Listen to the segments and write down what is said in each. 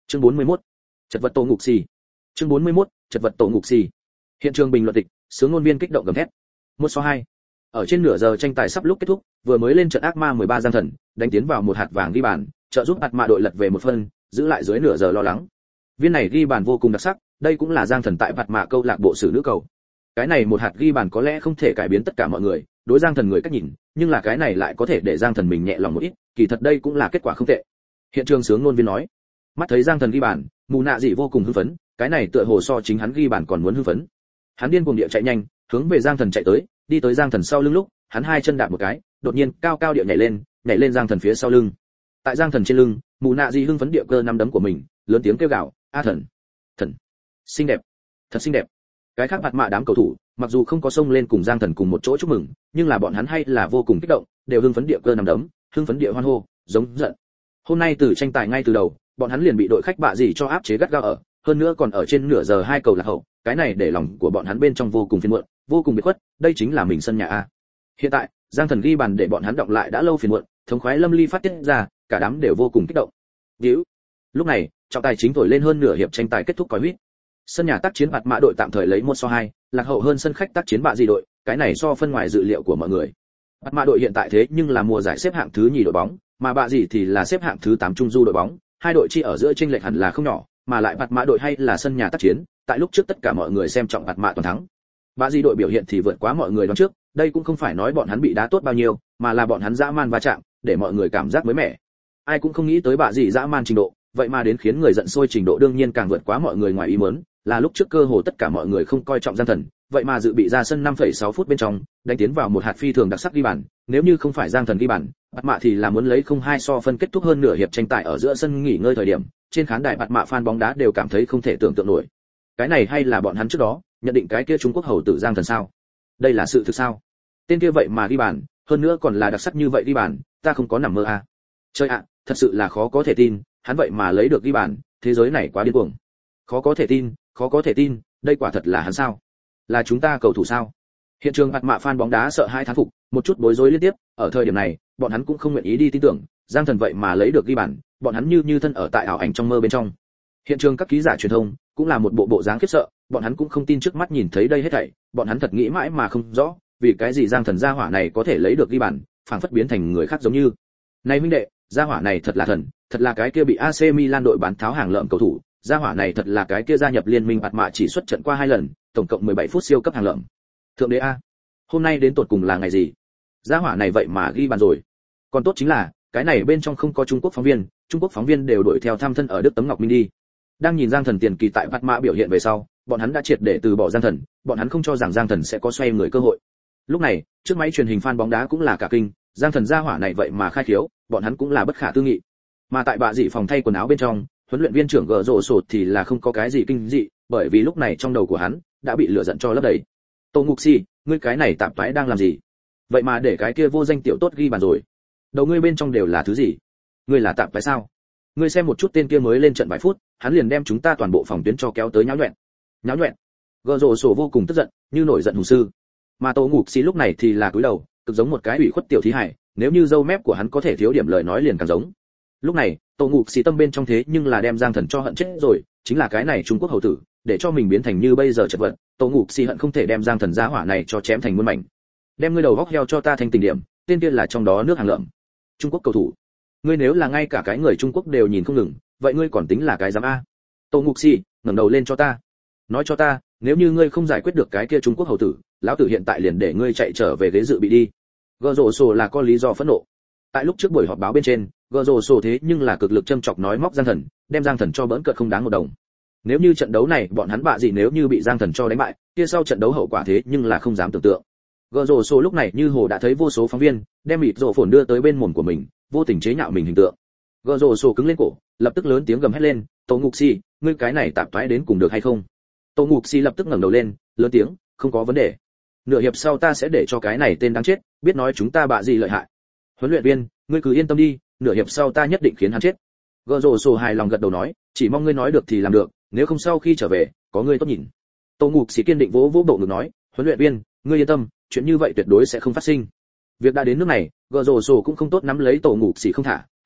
Chương 41. Chật vật tổ ngục xì. Chương 41. Chật vật tổ ngục xì. Hiện trường bình luận tịch, sướng ngôn viên kích động gầm thét. 1-2. Ở trên nửa giờ tranh tài sắp lúc kết thúc, vừa mới lên trận ác ma 13 Giang Thần, đánh tiến vào một hạt vàng ghi bàn, trợ giúp ạt mạ đội lật về một phân, giữ lại dưới nửa giờ lo lắng. Viên này ghi bàn vô cùng đặc sắc, đây cũng là Giang Thần tại ạt mạ câu lạc bộ xử nữ cầu. Cái này một hạt ghi bàn có lẽ không thể cải biến tất cả mọi người, đối Giang Thần người cách nhìn, nhưng là cái này lại có thể để Giang Thần mình nhẹ lòng một ít, kỳ thật đây cũng là kết quả không tệ. Hiện trường sướng ngôn viên nói. Mắt thấy Giang Thần ghi bàn, Mù Nạ Dị vô cùng hưng phấn, cái này tựa hồ so chính hắn ghi bàn còn muốn hưng phấn. Hắn điên cuồng địa chạy nhanh, hướng về Giang Thần chạy tới, đi tới Giang Thần sau lưng lúc, hắn hai chân đạp một cái, đột nhiên cao cao địa nhảy lên Giang Thần phía sau lưng. Tại Giang Thần trên lưng, Mù Nạ Dị hưng phấn địa cơ năm đấm của mình, lớn tiếng kêu gào, "A Thần, Thần, xinh đẹp, thật xinh đẹp." Cái khác mặt mạ đám cầu thủ, mặc dù không có xông lên cùng Giang Thần cùng một chỗ chúc mừng, nhưng là bọn hắn hay là vô cùng kích động, đều hưng phấn địa cơ năm đấm, hưng phấn địa hoan hô, giống giận. Hôm nay từ tranh tài ngay từ đầu, bọn hắn liền bị đội khách bạ gì cho áp chế gắt gao ở, hơn nữa còn ở trên nửa giờ hai cầu lạc hậu, cái này để lòng của bọn hắn bên trong vô cùng phiền muộn, vô cùng biệt khuất, đây chính là mình sân nhà a. Hiện tại, Giang Thần ghi bàn để bọn hắn động lại đã lâu phiền muộn, thống khoái lâm ly phát tiết ra, cả đám đều vô cùng kích động. Díu. Lúc này, trọng tài chính thổi lên hơn nửa hiệp tranh tài kết thúc còi huýt. Sân nhà tác chiến bạt mã đội tạm thời lấy 1-2, lạc hậu hơn sân khách tác chiến bạ gì đội, cái này so phân ngoài dự liệu của mọi người. Bạt mã đội hiện tại thế nhưng là mùa giải xếp hạng thứ nhì đội bóng, mà bạ gì thì là xếp hạng thứ 8 trung du đội bóng, hai đội chi ở giữa chênh lệch hẳn là không nhỏ, mà lại bạt mã đội hay là sân nhà tác chiến, tại lúc trước tất cả mọi người xem trọng bạt mã toàn thắng. Bạ gì đội biểu hiện thì vượt quá mọi người đoán trước, đây cũng không phải nói bọn hắn bị đá tốt bao nhiêu, mà là bọn hắn dã man va chạm, để mọi người cảm giác mới mẻ. Ai cũng không nghĩ tới bạ gì dã man trình độ, vậy mà đến khiến người giận sôi trình độ đương nhiên càng vượt quá mọi người ngoài ý muốn, là lúc trước cơ hồ tất cả mọi người không coi trọng Giang Thần, vậy mà dự bị ra sân 5,6 phút bên trong, đánh tiến vào một hạt phi thường đặc sắc ghi bàn, nếu như không phải Giang Thần ghi bàn, bạt mạ thì là muốn lấy 0-2 so phân kết thúc hơn nửa hiệp tranh tài ở giữa sân nghỉ ngơi thời điểm, trên khán đài bạt mạ fan bóng đá đều cảm thấy không thể tưởng tượng nổi. Cái này hay là bọn hắn trước đó nhận định cái kia Trung Quốc hầu tử Giang Thần sao? Đây là sự thực sao? Tên kia vậy mà ghi bàn, hơn nữa còn là đặc sắc như vậy ghi bàn, ta không có nằm mơ à. Chơi ạ, thật sự là khó có thể tin, hắn vậy mà lấy được ghi bàn, thế giới này quá điên cuồng. Khó có thể tin, đây quả thật là hắn sao? Là chúng ta cầu thủ sao? Hiện trường bạt mạ fan bóng đá sợ hai thán phục, một chút bối rối liên tiếp, ở thời điểm này, bọn hắn cũng không nguyện ý đi tin tưởng, Giang Thần vậy mà lấy được ghi bàn, bọn hắn như thân ở tại ảo ảnh trong mơ bên trong. Hiện trường các ký giả truyền thông cũng là một bộ dáng khiếp sợ, bọn hắn cũng không tin trước mắt nhìn thấy đây hết thảy, bọn hắn thật nghĩ mãi mà không rõ, vì cái gì Giang Thần gia hỏa này có thể lấy được ghi bàn, phảng phất biến thành người khác giống như. Này huynh đệ, gia hỏa này thật là thần, thật là cái kia bị AC Milan đội bán tháo hàng lợm cầu thủ, gia hỏa này thật là cái kia gia nhập liên minh bạt mạ chỉ xuất trận qua 2 lần, tổng cộng 17 phút siêu cấp hàng lợm. Thượng đế a, hôm nay đến tột cùng là ngày gì? Gia hỏa này vậy mà ghi bàn rồi. Còn tốt chính là, cái này bên trong không có Trung Quốc phóng viên đều đuổi theo thăm thân ở Đức Tấm Ngọc Minh đi. Đang nhìn Giang Thần tiền kỳ tại bạt mạ biểu hiện về sau, bọn hắn đã triệt để từ bỏ Giang Thần, bọn hắn không cho rằng Giang Thần sẽ có xoay người cơ hội. Lúc này, trước máy truyền hình fan bóng đá cũng là cả kinh, Giang Thần gia hỏa này vậy mà khai khiếu, bọn hắn cũng là bất khả tư nghị. Mà tại bạ dị phòng thay quần áo bên trong, huấn luyện viên trưởng gờ rổ sột thì là không có cái gì kinh dị, bởi vì lúc này trong đầu của hắn đã bị lửa giận cho lấp đầy. Tô Ngục Si, ngươi cái này tạp toái đang làm gì? Vậy mà để cái kia vô danh tiểu tốt ghi bàn rồi. Đầu ngươi bên trong đều là thứ gì? Ngươi là tạp toái sao? Ngươi xem một chút tên kia mới lên trận vài phút, hắn liền đem chúng ta toàn bộ phòng tuyến cho kéo tới nháo nhuyễn. Gờ rổ sổ vô cùng tức giận, như nổi giận hùng sư. Mà Tô Ngục Si lúc này thì là cúi đầu, cực giống một cái ủy khuất tiểu thí hài, nếu như râu mép của hắn có thể thiếu điểm lời nói liền càng giống. Lúc này, Tô Ngục Sĩ tâm bên trong thế nhưng là đem Giang Thần cho hận chết rồi, chính là cái này Trung Quốc hầu tử, để cho mình biến thành như bây giờ chật vật, Tô Ngục Sĩ hận không thể đem Giang Thần giá hỏa này cho chém thành muôn mảnh. Đem ngươi đầu góc heo cho ta thành tình điểm, tên kia là trong đó nước hàng lợm. Trung Quốc cầu thủ, ngươi nếu là ngay cả cái người Trung Quốc đều nhìn không ngừng, vậy ngươi còn tính là cái dám a? Tô Ngục Sĩ, ngẩng đầu lên cho ta, nói cho ta, nếu như ngươi không giải quyết được cái kia Trung Quốc hầu tử, lão tử hiện tại liền để ngươi chạy trở về ghế dự bị đi. Gờ rổ sổ là có lý do phẫn nộ. Tại lúc trước buổi họp báo bên trên, gờ rổ sổ thế nhưng là cực lực châm chọc nói móc Giang Thần, đem Giang Thần cho bỡn cợt không đáng một đồng. Nếu như trận đấu này bọn hắn bạ gì nếu như bị Giang Thần cho đánh bại, kia sau trận đấu hậu quả thế nhưng là không dám tưởng tượng. Gờ rổ sổ lúc này như hồ đã thấy vô số phóng viên đem mịt rổ phồn đưa tới bên mồm của mình, vô tình chế nhạo mình hình tượng. Gờ rổ sổ cứng lên cổ, lập tức lớn tiếng gầm hét lên, Tô Ngục Si, ngươi cái này tạp toái đến cùng được hay không? Tô Ngục Si lập tức ngẩng đầu lên, lớn tiếng, không có vấn đề. Nửa hiệp sau ta sẽ để cho cái này tên đáng chết biết nói chúng ta bạ gì lợi hại. Huấn luyện viên, ngươi cứ yên tâm đi, nửa hiệp sau ta nhất định khiến hắn chết. Gờ rổ sổ hài lòng gật đầu nói, chỉ mong ngươi nói được thì làm được, nếu không sau khi trở về có ngươi tốt nhìn. Tô Ngục Sĩ kiên định vỗ vỗ bộ ngực nói, huấn luyện viên, ngươi yên tâm, chuyện như vậy tuyệt đối sẽ không phát sinh. Việc đã đến nước này, gờ rổ sổ cũng không tốt nắm lấy Tô Ngục Sĩ không thả,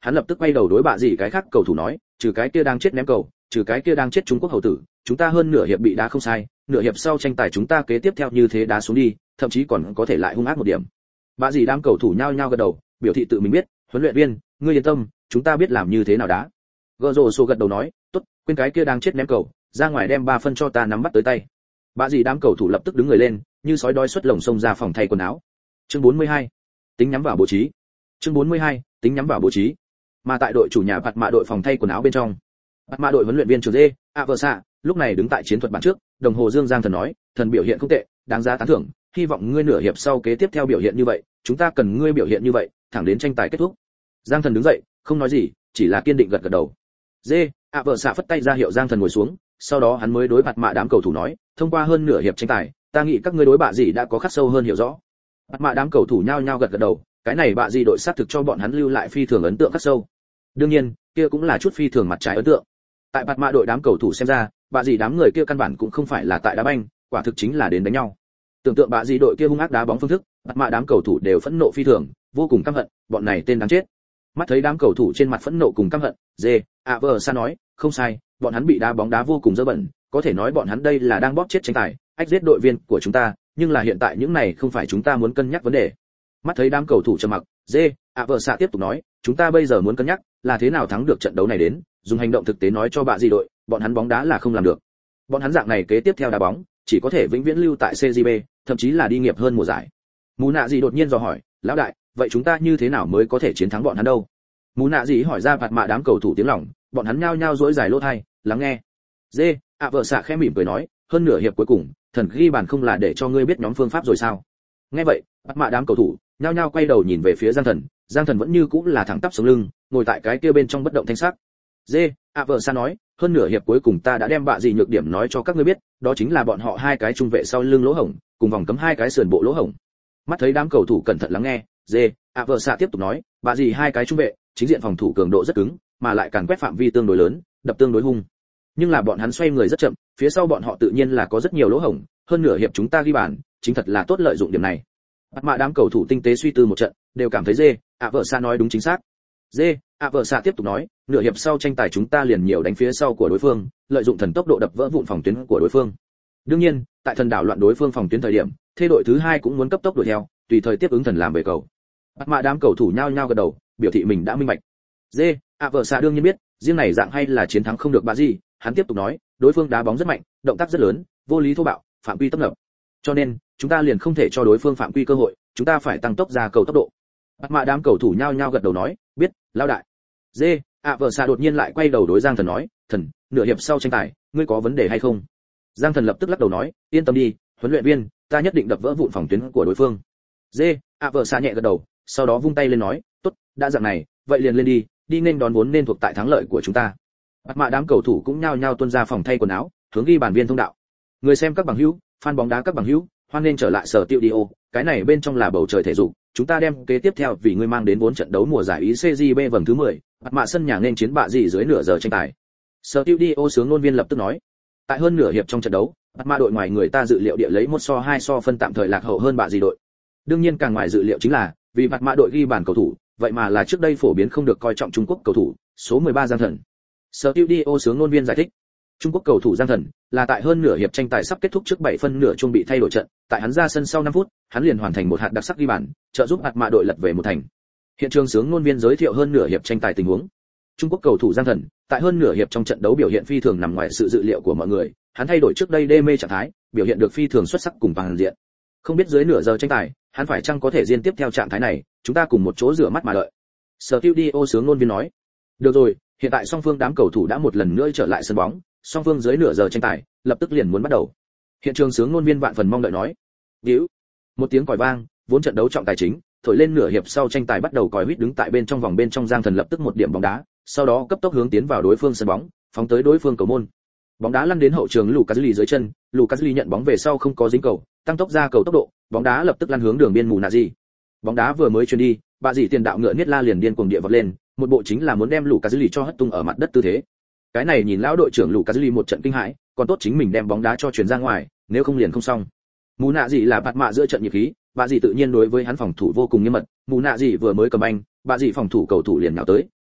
hắn lập tức quay đầu đối bạ gì cái khác cầu thủ nói, trừ cái kia đang chết ném cầu, trừ cái kia đang chết Trung Quốc hầu tử, chúng ta hơn nửa hiệp bị đá không sai, nửa hiệp sau tranh tài chúng ta kế tiếp theo như thế đá xuống đi, thậm chí còn có thể lại hung ác một điểm. Bạ gì đám cầu thủ nhao nhao gật đầu, biểu thị tự mình biết, huấn luyện viên, ngươi yên tâm, chúng ta biết làm như thế nào đá. Gờ rồ sổ gật đầu nói, tốt, quên cái kia đang chết ném cầu, ra ngoài đem 3 phân cho ta nắm bắt tới tay. Bạ gì đám cầu thủ lập tức đứng người lên, như sói đói xuất lồng xông ra phòng thay quần áo. Chương 42. Tính nhắm vào bố trí. Chương 42. Tính nhắm vào bố trí. Mà tại đội chủ nhà Bạt Mạ đội phòng thay quần áo bên trong, Bạt Mạ đội huấn luyện viên trưởng Dê, Aversa, lúc này đứng tại chiến thuật bàn trước, đồng hồ Dương Giang Thần nói, thần biểu hiện không tệ, đáng giá tán thưởng, hy vọng ngươi nửa hiệp sau kế tiếp theo biểu hiện như vậy, chúng ta cần ngươi biểu hiện như vậy, thẳng đến tranh tài kết thúc. Giang Thần đứng dậy, không nói gì, chỉ là kiên định gật gật đầu. Dê, Aversa phất tay ra hiệu Giang Thần ngồi xuống, sau đó hắn mới đối Bạt Mạ đám cầu thủ nói, thông qua hơn nửa hiệp tranh tài, ta nghĩ các ngươi đối bạ gì đã có khắc sâu hơn hiểu rõ. Bạt Mạ đám cầu thủ nhao nhao gật gật đầu, cái này bạ gì đội sát thực cho bọn hắn lưu lại phi thường ấn tượng khắc sâu. Đương nhiên, kia cũng là chút phi thường mặt trái ấn tượng. Tại Bạt Mạ đội đám cầu thủ xem ra, bạ gì đám người kia căn bản cũng không phải là tại đá banh, quả thực chính là đến đánh nhau. Tưởng tượng bạ gì đội kia hung ác đá bóng phương thức, Bạt Mạ đám cầu thủ đều phẫn nộ phi thường, vô cùng căm hận, bọn này tên đáng chết. Mắt thấy đám cầu thủ trên mặt phẫn nộ cùng căm hận, Dê, Aversa nói, không sai, bọn hắn bị đá bóng đá vô cùng dơ bẩn, có thể nói bọn hắn đây là đang bóp chết tranh tài, ách giết đội viên của chúng ta, nhưng là hiện tại những này không phải chúng ta muốn cân nhắc vấn đề. Mắt thấy đám cầu thủ trầm mặc, Dê, Aversa tiếp tục nói, chúng ta bây giờ muốn cân nhắc là thế nào thắng được trận đấu này đến, dùng hành động thực tế nói cho bạ gì đội, bọn hắn bóng đá là không làm được. Bọn hắn dạng này kế tiếp theo đá bóng, chỉ có thể vĩnh viễn lưu tại CJB, thậm chí là đi nghiệp hơn mùa giải. Mù nạ gì đột nhiên dò hỏi, lão đại, vậy chúng ta như thế nào mới có thể chiến thắng bọn hắn đâu? Mù nạ gì hỏi ra Bạt Mạ đám cầu thủ tiếng lòng, bọn hắn nhao nhao duỗi dài lỗ tai, lắng nghe. Dê, Aversa khẽ mỉm cười nói, hơn nửa hiệp cuối cùng, thần ghi bàn không là để cho ngươi biết nhóm phương pháp rồi sao? Nghe vậy, Bạt Mạ đám cầu thủ nhao nhao quay đầu nhìn về phía Giang Thần vẫn như cũng là thẳng tắp sống lưng, ngồi tại cái kia bên trong bất động thanh sắc. Dê, Aversa nói, hơn nửa hiệp cuối cùng ta đã đem bạ gì nhược điểm nói cho các ngươi biết, đó chính là bọn họ hai cái trung vệ sau lưng lỗ hổng, cùng vòng cấm hai cái sườn bộ lỗ hổng. Mắt thấy đám cầu thủ cẩn thận lắng nghe, Dê, Aversa tiếp tục nói, bạ gì hai cái trung vệ, chính diện phòng thủ cường độ rất cứng, mà lại càn quét phạm vi tương đối lớn, đập tương đối hung. Nhưng là bọn hắn xoay người rất chậm, phía sau bọn họ tự nhiên là có rất nhiều lỗ hổng, hơn nửa hiệp chúng ta ghi bàn, chính thật là tốt lợi dụng điểm này. Bạt Mạ đám cầu thủ tinh tế suy tư một trận, đều cảm thấy Dê, Aversa nói đúng chính xác. Dê, Aversa tiếp tục nói, nửa hiệp sau tranh tài chúng ta liền nhiều đánh phía sau của đối phương, lợi dụng thần tốc độ đập vỡ vụn phòng tuyến của đối phương. Đương nhiên, tại thần đảo loạn đối phương phòng tuyến thời điểm, thế đội thứ hai cũng muốn cấp tốc đuổi theo, tùy thời tiếp ứng thần làm về cầu. Bạt Mạ đám cầu thủ nhao nhao gật đầu, biểu thị mình đã minh bạch. Dê, Aversa đương nhiên biết, riêng này dạng hay là chiến thắng không được bạ gì, hắn tiếp tục nói, đối phương đá bóng rất mạnh, động tác rất lớn, vô lý thô bạo, phạm quy tấp nập. Cho nên, chúng ta liền không thể cho đối phương phạm quy cơ hội, chúng ta phải tăng tốc ra cầu tốc độ. Bạt Mạ đám cầu thủ nhao nhao gật đầu nói, biết, lão đại. Dê, Aversa đột nhiên lại quay đầu đối Giang Thần nói, thần, nửa hiệp sau tranh tài, ngươi có vấn đề hay không? Giang Thần lập tức lắc đầu nói, yên tâm đi, huấn luyện viên, ta nhất định đập vỡ vụn phòng tuyến của đối phương. Dê, Aversa nhẹ gật đầu, sau đó vung tay lên nói, tốt, đã dạng này, vậy liền lên đi, đi nên đón vốn nên thuộc tại thắng lợi của chúng ta. Bạt Mạ đám cầu thủ cũng nhao nhao tuôn ra phòng thay quần áo, hướng ghi bàn viên thông đạo. Người xem các bằng hữu, fan bóng đá các bằng hữu, hoan nên trở lại sở tiêu diêu, cái này bên trong là bầu trời thể dục, chúng ta đem kế tiếp theo vì ngươi mang đến 4 trận đấu mùa giải ICJB vòng thứ 10, Bạt Mạ sân nhà nên chiến bạ gì dưới nửa giờ tranh tài. Sở tiêu diêu sướng ngôn viên lập tức nói, tại hơn nửa hiệp trong trận đấu, Bạt Mạ đội ngoài người ta dự liệu địa lấy 1-2 phân tạm thời lạc hậu hơn bạ gì đội. Đương nhiên càng ngoài dự liệu chính là, vì Bạt Mạ đội ghi bàn cầu thủ, vậy mà là trước đây phổ biến không được coi trọng Trung Quốc cầu thủ, số 13 Giang Thần. Sở tiêu diêu sướng ngôn viên giải thích, Trung Quốc cầu thủ Giang Thần là tại hơn nửa hiệp tranh tài sắp kết thúc trước 7 phân nửa chuông bị thay đổi trận, tại hắn ra sân sau 5 phút, hắn liền hoàn thành một hạt đặc sắc ghi bàn, trợ giúp Bạt Mạ đội lật về một thành. Hiện trường sướng ngôn viên giới thiệu hơn nửa hiệp tranh tài tình huống. Trung Quốc cầu thủ Giang Thần tại hơn nửa hiệp trong trận đấu biểu hiện phi thường nằm ngoài sự dự liệu của mọi người, hắn thay đổi trước đây đê mê trạng thái, biểu hiện được phi thường xuất sắc cùng toàn diện. Không biết dưới nửa giờ tranh tài, hắn phải chăng có thể diên tiếp theo trạng thái này, chúng ta cùng một chỗ rửa mắt mà đợi. Sở Tiêu Dio sướng ngôn viên nói. Được rồi, hiện tại song phương đám cầu thủ đã một lần nữa trở lại sân bóng, song phương dưới nửa giờ tranh tài, lập tức liền muốn bắt đầu. Hiện trường sướng ngôn viên vạn phần mong đợi nói. Điếu. Một tiếng còi vang, vốn trận đấu trọng tài chính, thổi lên nửa hiệp sau tranh tài bắt đầu còi huýt đứng tại bên trong vòng bên trong Giang Thần lập tức một điểm bóng đá, sau đó cấp tốc hướng tiến vào đối phương sân bóng, phóng tới đối phương cầu môn. Bóng đá lăn đến hậu trường Lucas Lee dưới chân, Lucas Lee nhận bóng về sau không có dính cầu, tăng tốc ra cầu tốc độ, bóng đá lập tức lăn hướng đường biên mù nạ gì. Bóng đá vừa mới chuyền đi, bà dì tiền đạo ngựa Niết La liền điên cuồng địa vọt lên, một bộ chính là muốn đem Lucas Lee cho hất tung ở mặt đất tư thế. Cái này nhìn lão đội trưởng Lucas Lee một trận kinh hãi, còn tốt chính mình đem bóng đá cho chuyền ra ngoài, nếu không liền không xong. Mù nạ gì là bạt mạ giữa trận nhịp khí, bà dì tự nhiên đối với hắn phòng thủ vô cùng nghiêm mật, mù nạ gì vừa mới cầm anh, bà dì phòng thủ cầu thủ liền nhào tới,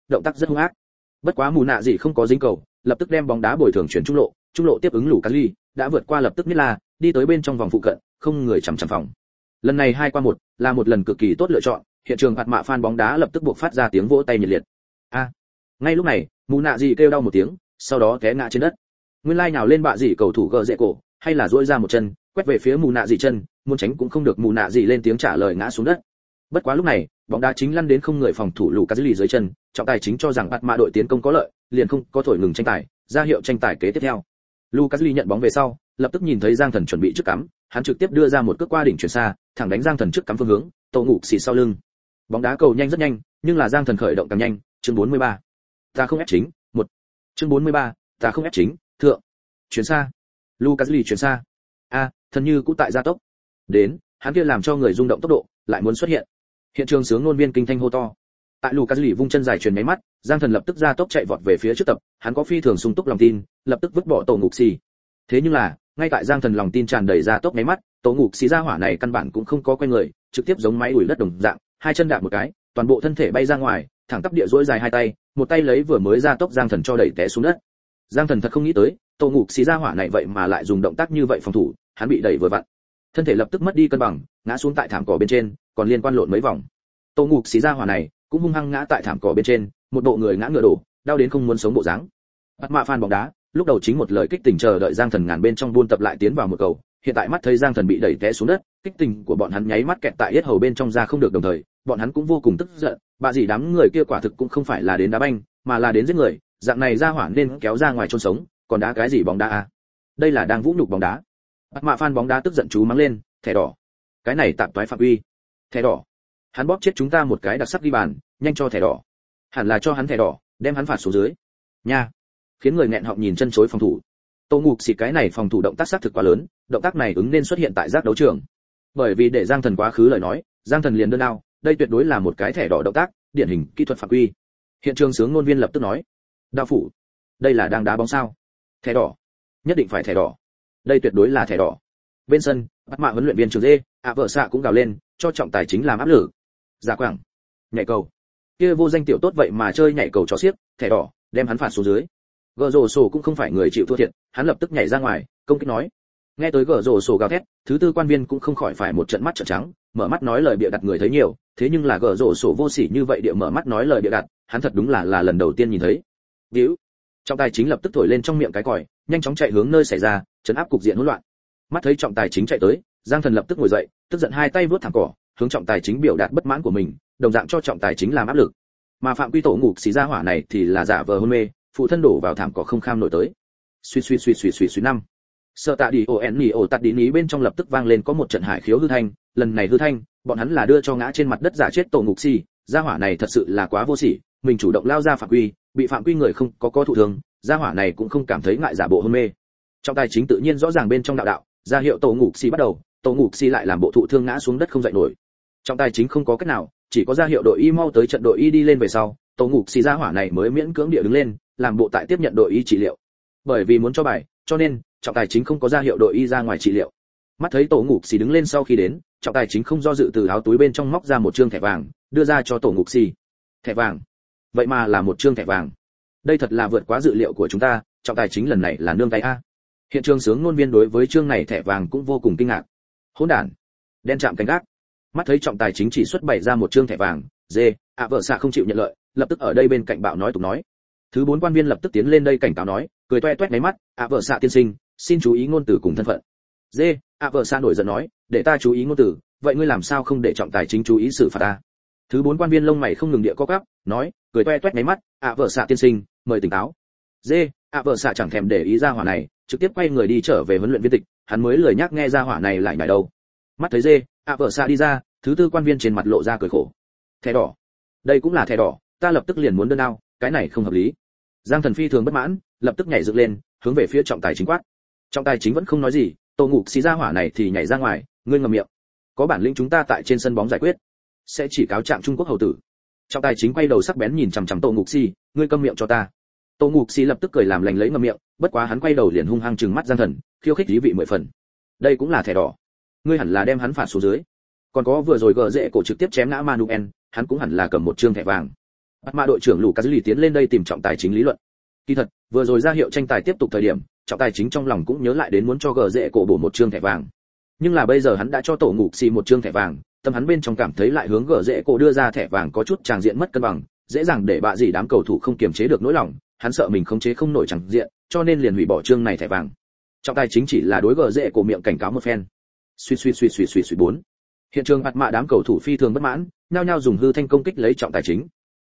động tác rất hung ác. Bất quá mù nạ gì không có dính cầu, lập tức đem bóng đá bồi thường chuyển trung lộ tiếp ứng Lucas Lee, đã vượt qua lập tức Mila, đi tới bên trong vòng phụ cận, không người chằm chằm phòng. Lần này 2-1 là một lần cực kỳ tốt lựa chọn, hiện trường phạt mạ fan bóng đá lập tức buộc phát ra tiếng vỗ tay nhiệt liệt. Ngay lúc này, mù nạ gì kêu đau một tiếng, sau đó té ngã trên đất. Nguyên lai nhào lên bạ gì cầu thủ gờ dễ cổ, hay là duỗi ra một chân, quét về phía mù nạ gì chân, muốn tránh cũng không được, mù nạ gì lên tiếng trả lời ngã xuống đất. Bất quá lúc này, bóng đá chính lăn đến không người phòng thủ Lucas Lee dưới chân, trọng tài chính cho rằng phạt mạ đội tiến công có lợi, liền không có thổi ngừng tranh tài, ra hiệu tranh tài kế tiếp theo. Lucas Lee nhận bóng về sau, lập tức nhìn thấy Giang Thần chuẩn bị trước cắm, hắn trực tiếp đưa ra một cước qua đỉnh chuyển xa, thẳng đánh Giang Thần trước cắm phương hướng, Tô Ngục xì sau lưng. Bóng đá cầu nhanh rất nhanh, nhưng là Giang Thần khởi động càng nhanh, chương 43. Ta không ép chính, 1. Chương 43, ta không ép chính, thượng. Chuyển xa. Lucas Lee chuyển xa. Thần như cũ tại gia tốc. Đến, hắn kia làm cho người rung động tốc độ, lại muốn xuất hiện. Hiện trường sướng ngôn viên kinh thanh hô to. Tại Lucas Lee vung chân dài truyền máy mắt, Giang Thần lập tức gia tốc chạy vọt về phía trước tập, hắn có phi thường sung túc lòng tin, lập tức vứt bỏ Tổ Ngục xì. Thế nhưng là, ngay tại Giang Thần lòng tin tràn đầy gia tốc máy mắt, Tổ Ngục xì ra hỏa này căn bản cũng không có quay người, trực tiếp giống máy đuổi đất đồng dạng, hai chân đạp một cái, toàn bộ thân thể bay ra ngoài, thẳng tắp địa duỗi dài hai tay, một tay lấy vừa mới gia tốc Giang Thần cho đẩy té xuống đất. Giang Thần thật không nghĩ tới, Tổ Ngục xì ra hỏa này vậy mà lại dùng động tác như vậy phòng thủ, hắn bị đẩy vừa vặn, thân thể lập tức mất đi cân bằng, ngã xuống tại thảm cỏ bên trên, còn liên quan lộn mấy vòng. Tổ Ngục xì ra hỏa này cũng hung hăng ngã tại thảm cỏ bên trên, một bộ người ngã ngựa đổ, đau đến không muốn sống bộ dáng. Bắt mạ fan bóng đá, lúc đầu chính một lời kích tình chờ đợi Giang Thần ngàn bên trong buôn tập lại tiến vào một cầu, hiện tại mắt thấy Giang Thần bị đẩy té xuống đất, kích tình của bọn hắn nháy mắt kẹt tại yết hầu bên trong ra không được, đồng thời, bọn hắn cũng vô cùng tức giận, bà gì đám người kia quả thực cũng không phải là đến đá banh, mà là đến giết người, dạng này ra hỏa nên kéo ra ngoài chôn sống, còn đá cái gì bóng đá à? Đây là đang vũ nhục bóng đá. Bắt mạ fan bóng đá tức giận chú mắng lên, thẻ đỏ. Cái này tạp toái phạm quy. Thẻ đỏ. Hắn bóp chết chúng ta một cái đặc sắc ghi bàn, nhanh cho thẻ đỏ. Hẳn là cho hắn thẻ đỏ, đem hắn phạt xuống dưới. Nha. Khiến người nghẹn họng nhìn chân chối phòng thủ. Tô Ngục xịt cái này phòng thủ động tác xác thực quá lớn, động tác này ứng nên xuất hiện tại giác đấu trường. Bởi vì để Giang Thần quá khứ lời nói, Giang Thần liền đơn đao, đây tuyệt đối là một cái thẻ đỏ động tác, điển hình kỹ thuật phạm quy. Hiện trường sướng ngôn viên lập tức nói, đạo phủ, đây là đang đá bóng sao? Thẻ đỏ, nhất định phải thẻ đỏ. Đây tuyệt đối là thẻ đỏ. Bên sân, bắt mạ huấn luyện viên Trường Dê, vợ xạ cũng gào lên, cho trọng tài chính làm áp lực. Giả quảng, nhảy cầu. Kia vô danh tiểu tốt vậy mà chơi nhảy cầu chó xiếc, thẻ đỏ, đem hắn phạt xuống dưới. Gở rồ sổ cũng không phải người chịu thua thiệt, hắn lập tức nhảy ra ngoài, công kích nói. Nghe tới gở rồ sổ gào thét, thứ tư quan viên cũng không khỏi phải một trận mắt trợn trắng, mở mắt nói lời bịa đặt người thấy nhiều, thế nhưng là gở rồ sổ vô sỉ như vậy địa mở mắt nói lời bịa đặt, hắn thật đúng là lần đầu tiên nhìn thấy. Víu. Trọng tài chính lập tức thổi lên trong miệng cái còi, nhanh chóng chạy hướng nơi xảy ra, trấn áp cục diện hỗn loạn. Mắt thấy trọng tài chính chạy tới, Giang Thần lập tức ngồi dậy, tức giận hai tay vuốt thẳng cỏ, hướng trọng tài chính biểu đạt bất mãn của mình, đồng dạng cho trọng tài chính làm áp lực. Mà phạm quy Tổ Ngục xì ra hỏa này thì là giả vờ hôn mê, phụ thân đổ vào thảm cỏ không kham nổi tới. Suy năm. Sợ tạ đi ổ tạt đi ní bên trong lập tức vang lên có một trận hải khiếu hư thanh, lần này hư thanh, bọn hắn là đưa cho ngã trên mặt đất giả chết Tổ Ngục xì, gia hỏa này thật sự là quá vô sỉ, mình chủ động lao ra phạm quy, bị phạm quy người không có thụ thương, gia hỏa này cũng không cảm thấy ngại giả bộ hôn mê. Trọng tài chính tự nhiên rõ ràng bên trong đạo, ra hiệu Tổ Ngục xì bắt đầu, Tổ Ngục xì lại làm bộ thụ thương ngã xuống đất không dậy nổi. Trọng tài chính không có cách nào, chỉ có ra hiệu đội y mau tới trận, đội y đi lên về sau, Tổ Ngục xì gia hỏa này mới miễn cưỡng địa đứng lên, làm bộ tại tiếp nhận đội y trị liệu. Bởi vì muốn cho bài, cho nên trọng tài chính không có ra hiệu đội y ra ngoài trị liệu. Mắt thấy Tổ Ngục xì đứng lên sau khi đến, trọng tài chính không do dự từ áo túi bên trong móc ra một trương thẻ vàng, đưa ra cho Tổ Ngục xì. Thẻ vàng? Vậy mà là một trương thẻ vàng. Đây thật là vượt quá dự liệu của chúng ta, trọng tài chính lần này là nương tay a. Hiện trường sướng ngôn viên đối với trương này thẻ vàng cũng vô cùng kinh ngạc. Hỗn đản, đen chạm cánh gác. Mắt thấy trọng tài chính chỉ xuất bày ra một trương thẻ vàng, vợ xạ không chịu nhận lợi, lập tức ở đây bên cạnh bạo nói tục nói. Thứ bốn quan viên lập tức tiến lên đây cảnh cáo nói, cười toe toét mấy mắt, vợ xạ tiên sinh, xin chú ý ngôn từ cùng thân phận. Vợ xạ nổi giận nói, để ta chú ý ngôn từ, vậy ngươi làm sao không để trọng tài chính chú ý xử phạt ta? Thứ bốn quan viên lông mày không ngừng địa co quắp, nói, cười toe toét mấy mắt, vợ xạ tiên sinh, mời tỉnh táo. Vợ xạ chẳng thèm để ý ra hỏa này, trực tiếp quay người đi trở về huấn luyện viên tịch, hắn mới lười nhắc nghe ra hỏa này lại nhảy đâu. Mắt thấy vợ xạ đi ra, thứ tư quan viên trên mặt lộ ra cười khổ. Thẻ đỏ, đây cũng là thẻ đỏ, ta lập tức liền muốn đơn đao, cái này không hợp lý. Giang Thần phi thường bất mãn, lập tức nhảy dựng lên, hướng về phía trọng tài chính quát. Trọng tài chính vẫn không nói gì, Tổ Ngục xì ra hỏa này thì nhảy ra ngoài, ngươi ngậm miệng. Có bản lĩnh chúng ta tại trên sân bóng giải quyết, sẽ chỉ cáo trạng Trung Quốc hầu tử. Trọng tài chính quay đầu sắc bén nhìn chằm chằm Tổ Ngục xì, ngươi câm miệng cho ta. Tổ Ngục xì lập tức cười làm lành lấy ngậm miệng, bất quá hắn quay đầu liền hung hăng trừng mắt Giang Thần, khiêu khích ý vị mười phần. Đây cũng là thẻ đỏ, ngươi hẳn là đem hắn phạt xuống dưới. Còn có vừa rồi gờ rễ cổ trực tiếp chém ngã Manuel, hắn cũng hẳn là cầm một trương thẻ vàng. Bắt mạ đội trưởng Lucas lì tiến lên đây tìm trọng tài chính lý luận. Kỳ thật, vừa rồi ra hiệu tranh tài tiếp tục thời điểm, trọng tài chính trong lòng cũng nhớ lại đến muốn cho gờ rễ cổ bổ một trương thẻ vàng. Nhưng là bây giờ hắn đã cho tổ ngục xì một trương thẻ vàng, tâm hắn bên trong cảm thấy lại hướng gờ rễ cổ đưa ra thẻ vàng có chút tràng diện mất cân bằng, dễ dàng để bạ gì đám cầu thủ không kiềm chế được nỗi lòng, hắn sợ mình khống chế không nổi tràng diện, cho nên liền hủy bỏ trương này thẻ vàng. Trọng tài chính chỉ là đối gờ rễ cổ miệng cảnh cáo một phen. Suy 4. Hiện trường bạt mạ đám cầu thủ phi thường bất mãn, nhao nhao dùng hư thanh công kích lấy trọng tài chính.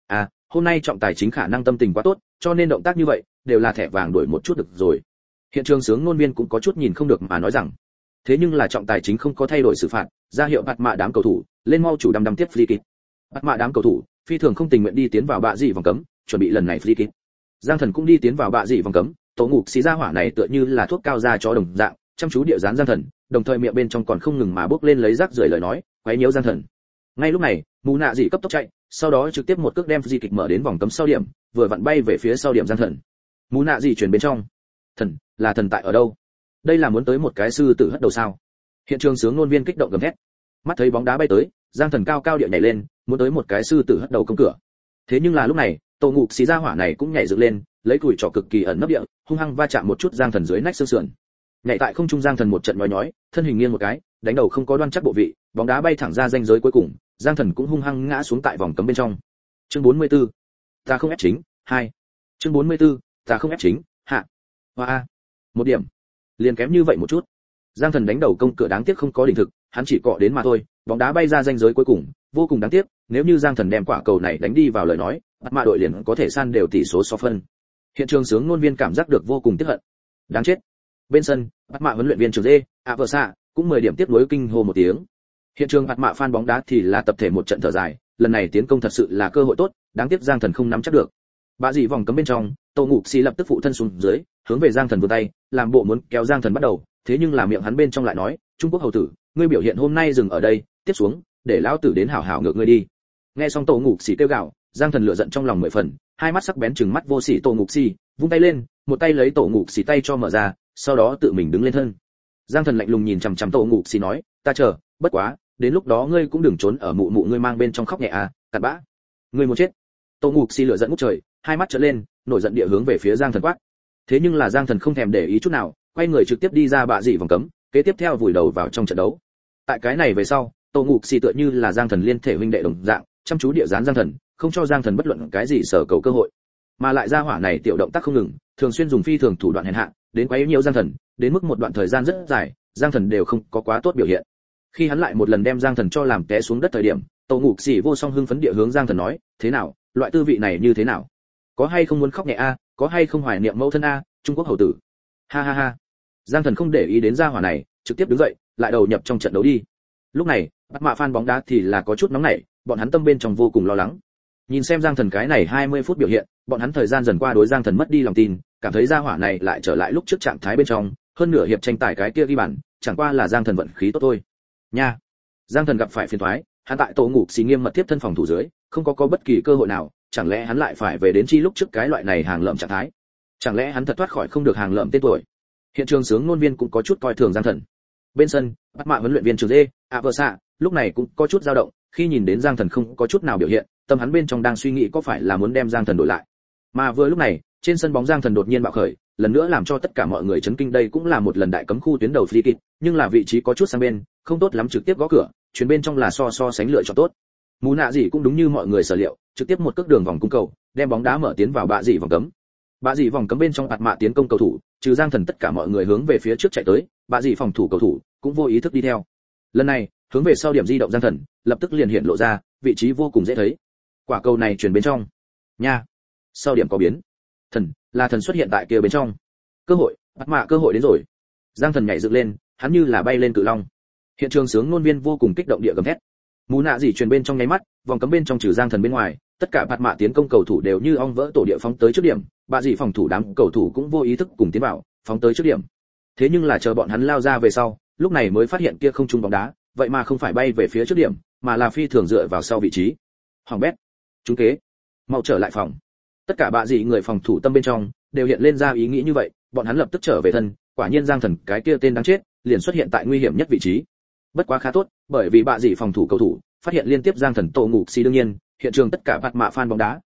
Hôm nay trọng tài chính khả năng tâm tình quá tốt, cho nên động tác như vậy đều là thẻ vàng đổi một chút được rồi. Hiện trường sướng ngôn viên cũng có chút nhìn không được mà nói rằng, thế nhưng là trọng tài chính không có thay đổi xử phạt, ra hiệu bạt mạ đám cầu thủ lên mau chủ đăm tiếp free kick. Bạt mạ đám cầu thủ phi thường không tình nguyện đi tiến vào bạ dị vòng cấm, chuẩn bị lần này free kick. Giang Thần cũng đi tiến vào bạ dị vòng cấm, tổ ngục xì ra hỏa này tựa như là thuốc cao da chó đồng dạng, chăm chú địa dán Giang Thần, đồng thời miệng bên trong còn không ngừng mà bốc lên lấy rác rưởi lời nói, quấy nhiễu Giang Thần. Ngay lúc này, Mù Nạ dị cấp tốc chạy, sau đó trực tiếp một cước đem di kịch mở đến vòng cấm sau điểm, vừa vặn bay về phía sau điểm Giang Thần. Mù Nạ dị chuyển bên trong. Thần, là thần tại ở đâu? Đây là muốn tới một cái sư tử hất đầu sao? Hiện trường sướng ngôn viên kích động gầm thét. Mắt thấy bóng đá bay tới, Giang Thần cao cao địa nhảy lên, muốn tới một cái sư tử hất đầu công cửa. Thế nhưng là lúc này, tổ ngục xí ra hỏa này cũng nhảy dựng lên, lấy cùi trỏ cực kỳ ẩn nấp địa, hung hăng va chạm một chút Giang Thần dưới nách xương sườn. Nhảy tại không trung Giang Thần một trận nhói nhói, thân hình nghiêng một cái, đánh đầu không có đoan chắc bộ vị, bóng đá bay thẳng ra ranh giới cuối cùng, Giang Thần cũng hung hăng ngã xuống tại vòng cấm bên trong. Chương 44. Ta không ép chính, 2. Chương 44. Ta không ép chính, hạ. Hoa. Một điểm. Liền kém như vậy một chút. Giang Thần đánh đầu công cửa đáng tiếc không có đỉnh thực, hắn chỉ cọ đến mà thôi, bóng đá bay ra ranh giới cuối cùng, vô cùng đáng tiếc, nếu như Giang Thần đem quả cầu này đánh đi vào lời nói, bắt mạ đội liền có thể san đều tỷ số so phân. Hiện trường sướng ngôn viên cảm giác được vô cùng tiếc hận. Đáng chết. Bên sân, bắt mạ huấn luyện viên trưởng Dê, vợ xạ, cũng 10 điểm tiếp nối kinh hô một tiếng. Hiện trường bắt mạ fan bóng đá thì là tập thể một trận thở dài, lần này tiến công thật sự là cơ hội tốt, đáng tiếc Giang Thần không nắm chắc được. Bạ dị vòng cấm bên trong, Tô Ngục Xì lập tức phụ thân xuống dưới, hướng về Giang Thần vươn tay, làm bộ muốn kéo Giang Thần bắt đầu, thế nhưng là miệng hắn bên trong lại nói, Trung Quốc hầu tử, ngươi biểu hiện hôm nay dừng ở đây, tiếp xuống, để lão tử đến hảo hảo ngược ngươi đi. Nghe xong Tô Ngục Xì kêu gào, Giang Thần lửa giận trong lòng 10 phần, hai mắt sắc bén trừng mắt vô sỉ Tô Ngục Xì, vung tay lên, một tay lấy Tô Ngục Xì tay cho mở ra, sau đó tự mình đứng lên thân. Giang Thần lạnh lùng nhìn chằm chằm Tô Ngục Xì nói, ta chờ, bất quá, đến lúc đó ngươi cũng đừng trốn ở mụ mụ ngươi mang bên trong khóc nhẹ à, cặn bã. Ngươi muốn chết. Tô Ngục Xì lửa giận ngút trời, hai mắt trợn lên, nổi giận địa hướng về phía Giang Thần quát. Thế nhưng là Giang Thần không thèm để ý chút nào, quay người trực tiếp đi ra bạ dị vòng cấm, kế tiếp theo vùi đầu vào trong trận đấu. Tại cái này về sau, Tô Ngục Xì tựa như là Giang Thần liên thể huynh đệ đồng dạng, chăm chú địa dán Giang Thần, không cho Giang Thần bất luận cái gì sở cầu cơ hội. Mà lại ra hỏa này tiểu động tác không ngừng, thường xuyên dùng phi thường thủ đoạn hèn hạ, đến quấy nhiễu Giang Thần, đến mức một đoạn thời gian rất dài, Giang Thần đều không có quá tốt biểu hiện. Khi hắn lại một lần đem Giang Thần cho làm té xuống đất thời điểm, Tô Ngục Xì vô song hưng phấn địa hướng Giang Thần nói, thế nào, loại tư vị này như thế nào? Có hay không muốn khóc nhẹ a, có hay không hoài niệm mẫu thân a, Trung Quốc hầu tử. Ha ha ha. Giang Thần không để ý đến gia hỏa này, trực tiếp đứng dậy, lại đầu nhập trong trận đấu đi. Lúc này, bắt mạ fan bóng đá thì là có chút nóng nảy, bọn hắn tâm bên trong vô cùng lo lắng. Nhìn xem Giang Thần cái này 20 phút biểu hiện, bọn hắn thời gian dần qua đối Giang Thần mất đi lòng tin, cảm thấy gia hỏa này lại trở lại lúc trước trạng thái bên trong, hơn nửa hiệp tranh tài cái kia ghi bàn, chẳng qua là Giang Thần vận khí tốt thôi. Nha. Giang Thần gặp phải phiền toái, hắn tại Tô Ngục Xì nghiêm mật tiếp thân phòng thủ dưới, không có bất kỳ cơ hội nào, chẳng lẽ hắn lại phải về đến chi lúc trước cái loại này hàng lợm trạng thái? Chẳng lẽ hắn thật thoát khỏi không được hàng lợm tên tuổi? Hiện trường sướng ngôn viên cũng có chút coi thường Giang Thần. Bên sân, bắt mạ huấn luyện viên trưởng Dê, vợ xạ, lúc này cũng có chút dao động, khi nhìn đến Giang Thần không có chút nào biểu hiện, tâm hắn bên trong đang suy nghĩ có phải là muốn đem Giang Thần đổi lại. Mà vừa lúc này, trên sân bóng Giang Thần đột nhiên bạo khởi, lần nữa làm cho tất cả mọi người chấn kinh, đây cũng là một lần đại cấm khu tuyến đầu free kick, nhưng là vị trí có chút sang bên, không tốt lắm trực tiếp gõ cửa, chuyển bên trong là so sánh lựa chọn tốt. Mù Nạ gì cũng đúng như mọi người sở liệu, trực tiếp một cước đường vòng cung cầu, đem bóng đá mở tiến vào bạ dị vòng cấm. Bạ dị vòng cấm bên trong bạt mạ tiến công cầu thủ, trừ Giang Thần tất cả mọi người hướng về phía trước chạy tới, bạ dị phòng thủ cầu thủ cũng vô ý thức đi theo. Lần này, hướng về sau điểm di động Giang Thần, lập tức liền hiện lộ ra, vị trí vô cùng dễ thấy. Quả cầu này chuyển bên trong. Nha. Sau điểm có biến. Thần xuất hiện tại kia bên trong. Cơ hội, bạt mạ cơ hội đến rồi. Giang Thần nhảy dựng lên, hắn như là bay lên cự long. Hiện trường sướng ngôn viên vô cùng kích động địa gầm thét. Mù Nạ gì truyền bên trong nháy mắt, vòng cấm bên trong trừ Giang Thần bên ngoài, tất cả bạt mạ tiến công cầu thủ đều như ong vỡ tổ địa phóng tới trước điểm, bạ dị phòng thủ đám cầu thủ cũng vô ý thức cùng tiến vào, phóng tới trước điểm. Thế nhưng là chờ bọn hắn lao ra về sau, lúc này mới phát hiện kia không trúng bóng đá, vậy mà không phải bay về phía trước điểm, mà là phi thường dựa vào sau vị trí. Hoàng bét, trúng kế, mau trở lại phòng. Tất cả bạ dị người phòng thủ tâm bên trong đều hiện lên ra ý nghĩ như vậy, bọn hắn lập tức trở về thân, quả nhiên Giang Thần cái kia tên đáng chết, liền xuất hiện tại nguy hiểm nhất vị trí. Bất quá khá tốt, bởi vì bạ dị phòng thủ cầu thủ phát hiện liên tiếp Giang Thần Tô Ngục Xì, đương nhiên, hiện trường tất cả bạt mạ fan bóng đá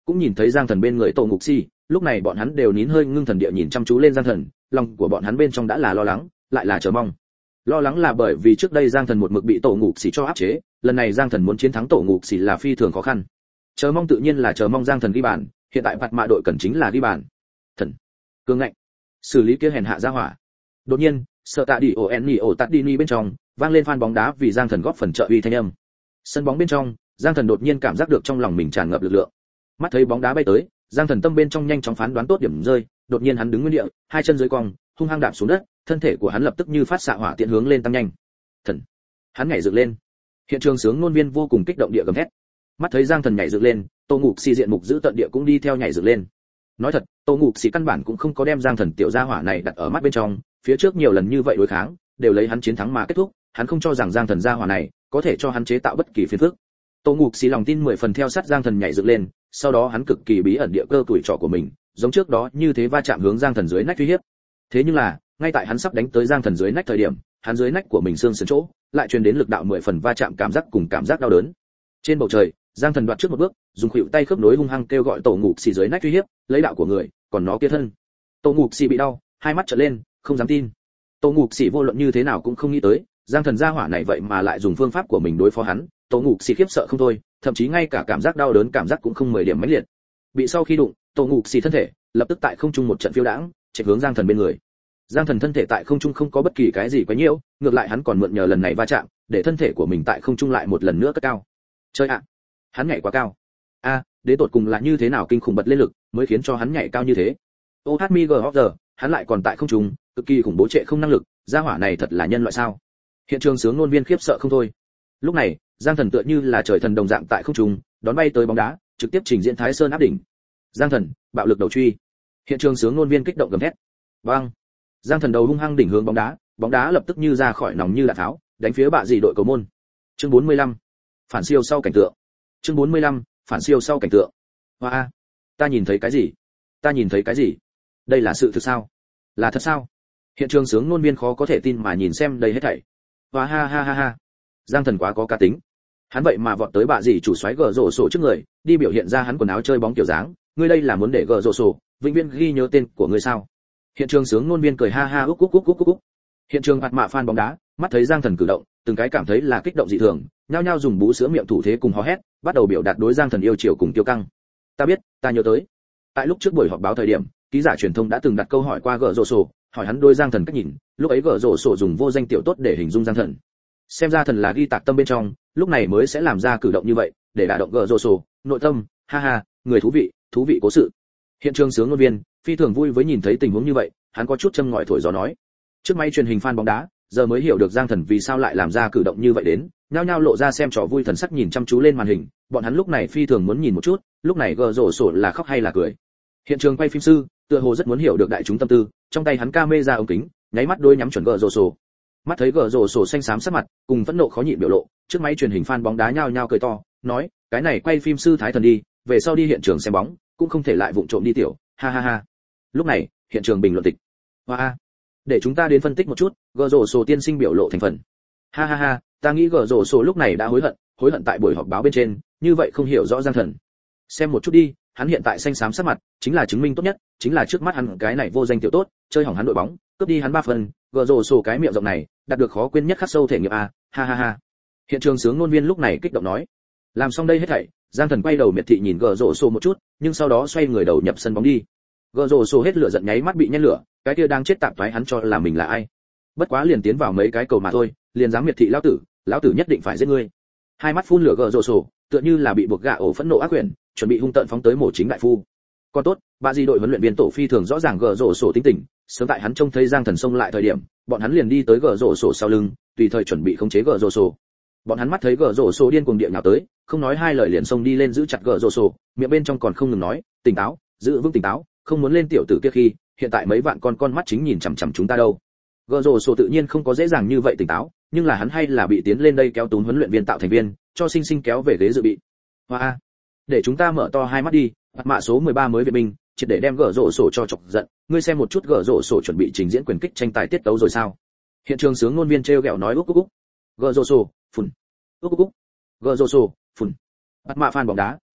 cũng nhìn thấy Giang Thần bên người Tổ Ngục Si, lúc này bọn hắn đều nín hơi ngưng thần địa nhìn chăm chú lên Giang Thần, lòng của bọn hắn bên trong đã là lo lắng, lại là chờ mong. Lo lắng là bởi vì trước đây Giang Thần một mực bị Tổ Ngục Si cho áp chế, lần này Giang Thần muốn chiến thắng Tổ Ngục Si là phi thường khó khăn. Chờ mong tự nhiên là chờ mong Giang Thần ghi bàn, hiện tại phạt mạ đội cần chính là ghi bàn. Thần, cương ngạnh, xử lý kia hèn hạ ra hỏa. Đột nhiên, sợ tạ đi ổ tát đi ni bên trong vang lên fan bóng đá vì Giang Thần góp phần trợ uy thanh âm. Sân bóng bên trong, Giang Thần đột nhiên cảm giác được trong lòng mình tràn ngập lực lượng. Mắt thấy bóng đá bay tới, Giang Thần tâm bên trong nhanh chóng phán đoán tốt điểm rơi, đột nhiên hắn đứng nguyên địa, hai chân dưới cong, hung hăng đạp xuống đất, thân thể của hắn lập tức như phát xạ hỏa tiễn hướng lên tăng nhanh. Thần, hắn nhảy dựng lên. Hiện trường sướng ngôn viên vô cùng kích động địa gầm thét. Mắt thấy Giang Thần nhảy dựng lên, Tô Ngục Si diện mục giữ tận địa cũng đi theo nhảy dựng lên. Nói thật, Tô Ngục Si căn bản cũng không có đem Giang Thần tiểu gia hỏa này đặt ở mắt bên trong, phía trước nhiều lần như vậy đối kháng, đều lấy hắn chiến thắng mà kết thúc, hắn không cho rằng Giang Thần gia hỏa này có thể cho hắn chế tạo bất kỳ phiền phức. Tô Ngục Si lòng tin 10 phần theo sát Giang Thần nhảy dựng lên, sau đó hắn cực kỳ bí ẩn địa cơ tuổi trỏ của mình, giống trước đó như thế va chạm hướng Giang Thần dưới nách uy hiếp. Thế nhưng là, ngay tại hắn sắp đánh tới Giang Thần dưới nách thời điểm, hắn dưới nách của mình xương sườn chỗ lại truyền đến lực đạo 10 phần va chạm cảm giác cùng cảm giác đau đớn. Trên bầu trời, Giang Thần đoạt trước một bước, dùng khuỷu tay khớp nối hung hăng kêu gọi Tổ Ngục Si dưới nách uy hiếp, lấy đạo của người, còn nó kia thân. Tổ Ngục Si bị đau, hai mắt trợn lên, không dám tin. Tổ Ngục Si vô luận như thế nào cũng không nghĩ tới, Giang Thần gia hỏa này vậy mà lại dùng phương pháp của mình đối phó hắn. Tổ Ngục Si khiếp sợ không thôi, thậm chí ngay cả cảm giác đau đớn cảm giác cũng không 10 điểm mãnh liệt. Bị sau khi đụng, Tổ Ngục Si thân thể lập tức tại không trung một trận phiêu đãng, chạy hướng Giang Thần bên người. Giang Thần thân thể tại không trung không có bất kỳ cái gì quấy nhiễu, ngược lại hắn còn mượn nhờ lần này va chạm, để thân thể của mình tại không trung lại một lần nữa cất cao. Chơi ạ, hắn nhảy quá cao. A, đến tột cùng là như thế nào kinh khủng bật lên lực, mới khiến cho hắn nhảy cao như thế. OHMGOR, hắn lại còn tại không trung, cực kỳ khủng bố trệ không năng lực, gia hỏa này thật là nhân loại sao? Hiện trường sướng ngôn viên khiếp sợ không thôi. Lúc này, Giang Thần tựa như là trời thần đồng dạng tại không trung, đón bay tới bóng đá, trực tiếp trình diễn Thái Sơn áp đỉnh. Giang Thần, bạo lực đầu truy. Hiện trường sướng ngôn viên kích động gầm thét. Bang! Giang Thần đầu hung hăng đỉnh hướng bóng đá lập tức như ra khỏi nòng như đạn tháo, đánh phía bạ gì đội cầu môn. Chương 45. Phản siêu sau cảnh tượng. Chương 45. Phản siêu sau cảnh tượng. Hoa, ta nhìn thấy cái gì? Ta nhìn thấy cái gì? Đây là sự thực sao? Là thật sao? Hiện trường sướng ngôn viên khó có thể tin mà nhìn xem đây hết thảy. Hoa ha ha ha ha. Giang Thần quá có cá tính. Hắn vậy mà vọt tới bạ gì chủ soái gờ rổ sổ trước người, đi biểu hiện ra hắn quần áo chơi bóng kiểu dáng, ngươi đây là muốn để gờ rổ sổ vĩnh viễn ghi nhớ tên của ngươi sao? Hiện trường sướng ngôn viên cười ha ha úc úc úc úc úc. Hiện trường phạt mạ fan bóng đá, mắt thấy Giang Thần cử động, từng cái cảm thấy là kích động dị thường, nhao nhao dùng bú sữa miệng thủ thế cùng hò hét, bắt đầu biểu đạt đối Giang Thần yêu chiều cùng tiêu căng. Ta biết, ta nhớ tới. Tại lúc trước buổi họp báo thời điểm, ký giả truyền thông đã từng đặt câu hỏi qua gờ rổ sổ, hỏi hắn đối Giang Thần cách nhìn, lúc ấy gờ rổ sổ dùng vô danh tiểu tốt để hình dung Giang Thần. Xem ra Thần là ghi tạc tâm bên trong, lúc này mới sẽ làm ra cử động như vậy, để đả động gờ rổ sổ, nội tâm, ha ha, người thú vị cố sự. Hiện trường sướng ngôn viên phi thường vui với nhìn thấy tình huống như vậy, hắn có chút châm ngòi thổi gió nói. Trước máy truyền hình fan bóng đá, giờ mới hiểu được Giang Thần vì sao lại làm ra cử động như vậy đến, nhao nhao lộ ra xem trò vui thần sắc nhìn chăm chú lên màn hình, bọn hắn lúc này phi thường muốn nhìn một chút, lúc này gờ rổ sổ là khóc hay là cười. Hiện trường quay phim sư, tựa hồ rất muốn hiểu được đại chúng tâm tư, trong tay hắn camera ống kính, nháy mắt đôi nhắm chuẩn gờ rổ sổ. Mắt thấy gờ rổ sổ xanh xám sắc mặt, cùng phẫn nộ khó nhịn biểu lộ, trước máy truyền hình fan bóng đá nhao nhao cười to, nói, cái này quay phim sư Thái Thần đi, về sau đi hiện trường xem bóng, cũng không thể lại vụng trộm đi tiểu, ha ha ha. Lúc này, hiện trường bình luận tịch. Hoa, để chúng ta đến phân tích một chút, gờ rổ sổ tiên sinh biểu lộ thành phần. Ha ha ha, ta nghĩ gờ rổ sổ lúc này đã hối hận tại buổi họp báo bên trên, như vậy không hiểu rõ Giang Thần. Xem một chút đi, hắn hiện tại xanh xám sắc mặt, chính là chứng minh tốt nhất, chính là trước mắt hắn cái này vô danh tiểu tốt, chơi hỏng hắn đội bóng, cướp đi hắn 3 phần, gờ rổ sổ cái miệng rộng này, đạt được khó quên nhất khắc sâu thể nghiệm a, ha ha ha. Hiện trường sướng ngôn viên lúc này kích động nói. Làm xong đây hết thảy, Giang Thần quay đầu miệt thị nhìn gờ rổ sổ một chút, nhưng sau đó xoay người đầu nhập sân bóng đi. Gờ rổ sổ hết lửa giận nháy mắt bị nhen lửa, cái kia đang chết tạp thoái hắn cho là mình là ai. Bất quá liền tiến vào mấy cái cầu mà thôi, liền dám miệt thị lão tử nhất định phải giết ngươi. Hai mắt phun lửa gờ rổ sổ, tựa như là bị buộc gạ ổ phẫn nộ ác quyền, chuẩn bị hung tợn phóng tới mổ chính đại phu. Còn tốt, bà gì đội huấn luyện viên tổ phi thường rõ ràng gờ rổ sổ tính tình, sớm tại hắn trông thấy Giang Thần xông lại thời điểm, bọn hắn liền đi tới gờ rổ sổ sau lưng, tùy thời chuẩn bị khống chế gờ rổ sổ. Bọn hắn mắt thấy gờ rổ sổ điên cuồng địa nhào tới, không nói hai lời liền xông đi lên giữ chặt gờ rổ sổ, miệng bên trong còn không ngừng nói, tỉnh táo, giữ vững tỉnh táo, không muốn lên tiểu tử kia khi, hiện tại mấy vạn con mắt chính nhìn chằm chằm chúng ta đâu. Gờ rổ sổ tự nhiên không có dễ dàng như vậy tỉnh táo, nhưng là hắn hay là bị tiến lên đây kéo túm huấn luyện viên tạo thành viên, cho sinh sinh kéo về ghế dự bị. Hoa, để chúng ta mở to hai mắt đi, mạ số 13 mới viện binh, triệt để đem gờ rổ sổ cho chọc giận, ngươi xem một chút gờ rổ sổ chuẩn bị trình diễn quyền kích tranh tài tiết tấu rồi sao? Hiện trường sướng ngôn viên trêu ghẹo nói úc úc úc. Gờ rổ sổ, phun. Úc úc úc. Gờ rổ sổ, phun. Mạ fan bóng đá,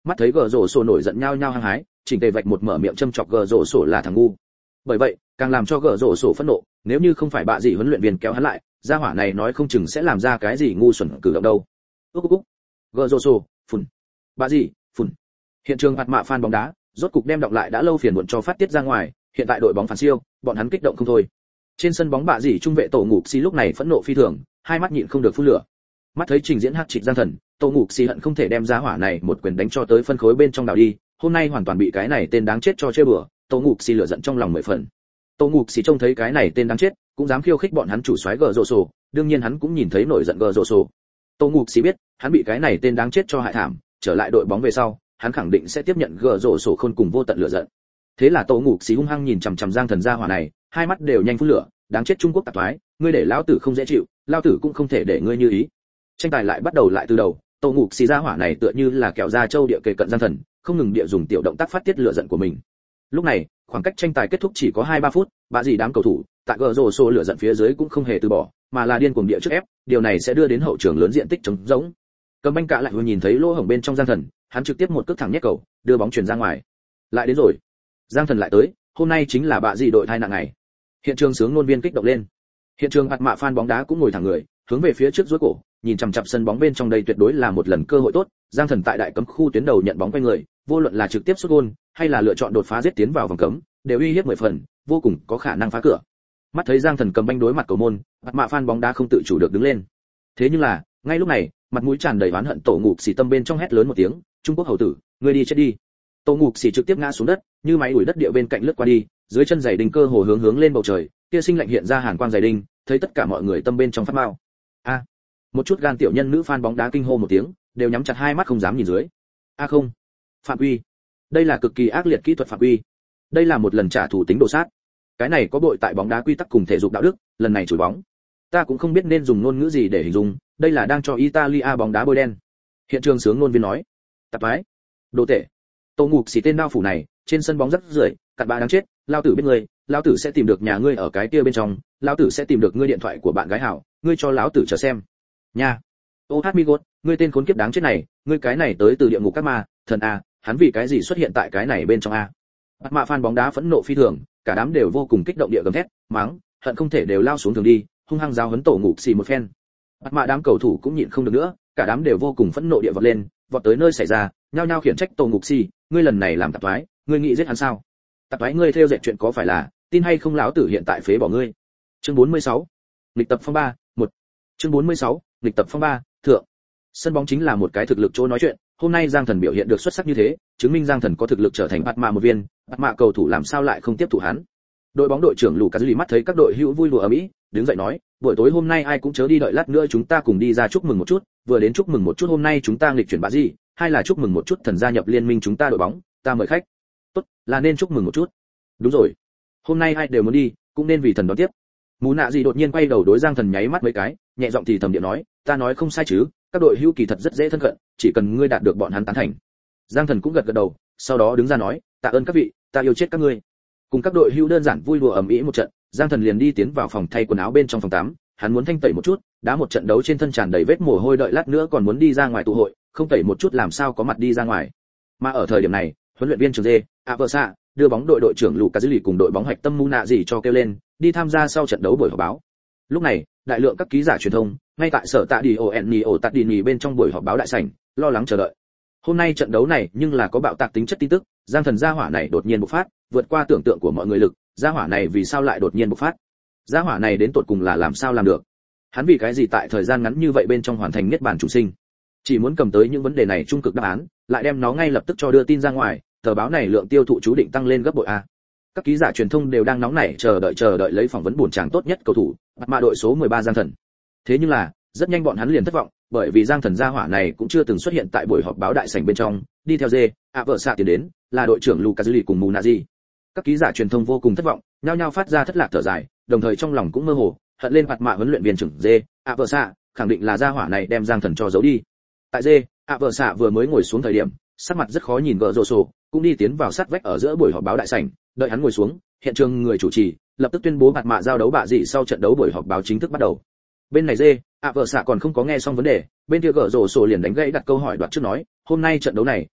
mắt thấy gờ rổ sổ nổi giận nhao nhao hăng hái, chỉnh tề vạch một mở miệng châm chọc gờ rổ sổ là thằng ngu. Bởi vậy, càng làm cho gờ rổ sổ phẫn nộ, nếu như không phải bạ gì huấn luyện viên kéo hắn lại, gia hỏa này nói không chừng sẽ làm ra cái gì ngu xuẩn cử động đâu. Úc. Gờ rổ sổ, phun. Bạ gì, phun. Hiện trường mặt mạ fan bóng đá, rốt cục đem đọc lại đã lâu phiền muộn cho phát tiết ra ngoài, hiện tại đội bóng phản siêu, bọn hắn kích động không thôi. Trên sân bóng bạ gì trung vệ Tổ Ngục Xi lúc này phẫn nộ phi thường, hai mắt nhịn không được phun lửa. Mắt thấy trình diễn hắc trịch Giang Thần, Tổ Ngục Xi hận không thể đem giá hỏa này một quyền đánh cho tới phân khối bên trong đảo đi, hôm nay hoàn toàn bị cái này tên đáng chết cho chơi bừa, Tổ Ngục Xi lửa giận trong lòng 10 phần. Tổ Ngục Xi trông thấy cái này tên đáng chết, cũng dám khiêu khích bọn hắn chủ soái gờ rổ sổ, đương nhiên hắn cũng nhìn thấy nổi giận gờ rổ sổ. Tổ Ngục Xi biết, hắn bị cái này tên đáng chết cho hại thảm, trở lại đội bóng về sau, hắn khẳng định sẽ tiếp nhận gờ rổ sổ khôn cùng vô tận lửa giận. Thế là Tổ Ngục Xi hung hăng nhìn chằm chằm Giang Thần gia hỏa này, hai mắt đều nhanh phun lửa, đáng chết Trung Quốc tạp thoái, ngươi để lão tử không dễ chịu, lão tử cũng không thể để ngươi như ý. Tranh tài lại bắt đầu lại từ đầu, Tổ Ngục Xi gia hỏa này tựa như là kẹo da châu địa kề cận Giang Thần, không ngừng địa dùng tiểu động tác phát tiết lửa giận của mình. Lúc này, khoảng cách tranh tài kết thúc chỉ có 2-3 phút, bạ gì đám cầu thủ, tại gờ rổ sổ lửa giận phía dưới cũng không hề từ bỏ, mà là điên cuồng địa trước ép, điều này sẽ đưa đến hậu trường lớn diện tích trống rỗng. Cầm banh cả lại vừa nhìn thấy lỗ hổng bên trong Giang Thần, hắn trực tiếp một cước thẳng nhét cầu, đưa bóng chuyền ra ngoài. Lại đến rồi. Giang Thần lại tới, hôm nay chính là bạ gì đội thai nặng ngày. Hiện trường sướng ngôn viên kích động lên. Hiện trường mặt mạ fan bóng đá cũng ngồi thẳng người, hướng về phía trước duỗi cổ, nhìn chằm chằm sân bóng bên trong đây tuyệt đối là một lần cơ hội tốt. Giang Thần tại đại cấm khu tuyến đầu nhận bóng quay người, vô luận là trực tiếp sút gôn hay là lựa chọn đột phá giết tiến vào vòng cấm, đều uy hiếp 10 phần, vô cùng có khả năng phá cửa. Mắt thấy Giang Thần cầm banh đối mặt cầu môn, mặt mạ fan bóng đá không tự chủ được đứng lên. Thế nhưng là, ngay lúc này, mặt mũi tràn đầy oán hận Tổ Ngục Xi tâm bên trong hét lớn một tiếng, "Trung Quốc hầu tử, ngươi đi chết đi!" Tổ Ngục Xi trực tiếp ngã xuống đất, như máy đuổi đất địa bên cạnh lướt qua đi, dưới chân giày đinh cơ hồ hướng lên bầu trời, kia sinh lạnh hiện ra hàn quang giày đinh, thấy tất cả mọi người tâm bên trong phát mao. A! Một chút gan tiểu nhân nữ fan bóng đá kinh hô một tiếng, đều nhắm chặt hai mắt không dám nhìn dưới. A không, phạm quy. Đây là cực kỳ ác liệt kỹ thuật phạm quy. Đây là một lần trả thù tính đồ sát. Cái này có bội tại bóng đá quy tắc cùng thể dục đạo đức, lần này chửi bóng. Ta cũng không biết nên dùng ngôn ngữ gì để hình dung, đây là đang cho Italia bóng đá bôi đen. Hiện trường sướng ngôn viên nói. Tạp thoái. Đồ tệ. Tổ Ngục Xi tên đao phủ này, trên sân bóng rất rưởi, cặn bã đáng chết, lao tử biết ngươi, lao tử sẽ tìm được nhà ngươi ở cái kia bên trong, lao tử sẽ tìm được ngươi điện thoại của bạn gái hảo, ngươi cho lão tử chờ xem. Nha. Ô hát mi gốt, ngươi tên khốn kiếp đáng chết này, ngươi cái này tới từ địa ngục các ma, thần a, hắn vì cái gì xuất hiện tại cái này bên trong a? Mặt mạ fan bóng đá phẫn nộ phi thường, cả đám đều vô cùng kích động địa gầm thét, mắng, hận không thể đều lao xuống thường đi, hung hăng giáo huấn Tổ Ngục Xi một phen. Mặt mạ đám cầu thủ cũng nhịn không được nữa, cả đám đều vô cùng phẫn nộ địa vọt lên, vọt tới nơi xảy ra, nhao nhao khiển trách Tổ Ngục Xi, ngươi lần này làm tạp thoái, ngươi nghĩ giết hắn sao? Tạp thoái ngươi theo dệt chuyện có phải là, tin hay không lão tử hiện tại phế bỏ ngươi. Chương 46. Lịch tập phong 3, 1. Chương 46. Lịch tập phong 3, thượng. Sân bóng chính là một cái thực lực chỗ nói chuyện, hôm nay Giang Thần biểu hiện được xuất sắc như thế, chứng minh Giang Thần có thực lực trở thành bạt mạ một viên, bạt mạ cầu thủ làm sao lại không tiếp thụ hắn. Đội bóng đội trưởng Lucas mắt thấy các đội hữu vui đùa ở mỹ, đứng dậy nói, buổi tối hôm nay ai cũng chớ đi, đợi lát nữa chúng ta cùng đi ra chúc mừng một chút, vừa đến chúc mừng một chút hôm nay chúng ta nghịch chuyển bạ gì, hay là chúc mừng một chút thần gia nhập liên minh chúng ta đội bóng, ta mời khách. Tốt, là nên chúc mừng một chút. Đúng rồi, hôm nay ai đều muốn đi, cũng nên vì thần đón tiếp. Mù nạ gì đột nhiên quay đầu đối Giang Thần nháy mắt mấy cái, nhẹ giọng thì thầm điện nói, ta nói không sai chứ, các đội hữu kỳ thật rất dễ thân cận, chỉ cần ngươi đạt được bọn hắn tán thành. Giang Thần cũng gật gật đầu, sau đó đứng ra nói, tạ ơn các vị, ta yêu chết các ngươi. Cùng các đội hữu đơn giản vui đùa ầm ĩ một trận, Giang Thần liền đi tiến vào phòng thay quần áo bên trong phòng tắm, hắn muốn thanh tẩy một chút, đá một trận đấu trên thân tràn đầy vết mồ hôi, đợi lát nữa còn muốn đi ra ngoài tụ hội, không tẩy một chút làm sao có mặt đi ra ngoài. Mà ở thời điểm này, huấn luyện viên trường Dê, Aversa, đưa bóng đội đội trưởng Lucas cùng đội bóng hạch tâm Mu nạ gì cho kêu lên, đi tham gia sau trận đấu buổi họp báo. Lúc này, đại lượng các ký giả truyền thông, ngay tại sở tạ đi Onio Tadini bên trong buổi họp báo đại sảnh, lo lắng chờ đợi. Hôm nay trận đấu này nhưng là có bạo tạc tính chất tin tức, Giang Thần gia hỏa này đột nhiên bộc phát, vượt qua tưởng tượng của mọi người lực, gia hỏa này vì sao lại đột nhiên bộc phát? Gia hỏa này đến tột cùng là làm sao làm được? Hắn vì cái gì tại thời gian ngắn như vậy bên trong hoàn thành niết bàn chủ sinh? Chỉ muốn cầm tới những vấn đề này trung cực đáp án, lại đem nó ngay lập tức cho đưa tin ra ngoài, tờ báo này lượng tiêu thụ chú định tăng lên gấp bội a. Các ký giả truyền thông đều đang nóng nảy chờ đợi lấy phỏng vấn buồn chàng tốt nhất cầu thủ, mà đội số 13 Giang Thần. Thế nhưng là, rất nhanh bọn hắn liền thất vọng, bởi vì Giang Thần gia hỏa này cũng chưa từng xuất hiện tại buổi họp báo đại sảnh bên trong, đi theo Dê, Aversa tiến đến, là đội trưởng Lucas cùng Munazi. Các ký giả truyền thông vô cùng thất vọng, nhao nhao phát ra thất lạc thở dài, đồng thời trong lòng cũng mơ hồ, hận lên mặt mạ huấn luyện viên trưởng Dê, Aversa, khẳng định là gia hỏa này đem Giang Thần cho giấu đi. Tại Dê, Aversa vừa mới ngồi xuống thời điểm, sắc mặt rất khó nhìn vợ rồ sổ, cũng đi tiến vào sát vách ở giữa buổi họp báo đại sảnh, đợi hắn ngồi xuống, hiện trường người chủ trì lập tức tuyên bố mặt mạ giao đấu bạ dị sau trận đấu buổi họp báo chính thức bắt đầu. Bên này Dê, vợ xạ còn không có nghe xong vấn đề, bên kia gỡ rồ sổ liền đánh gãy đặt câu hỏi đoạt trước nói, hôm nay trận đấu này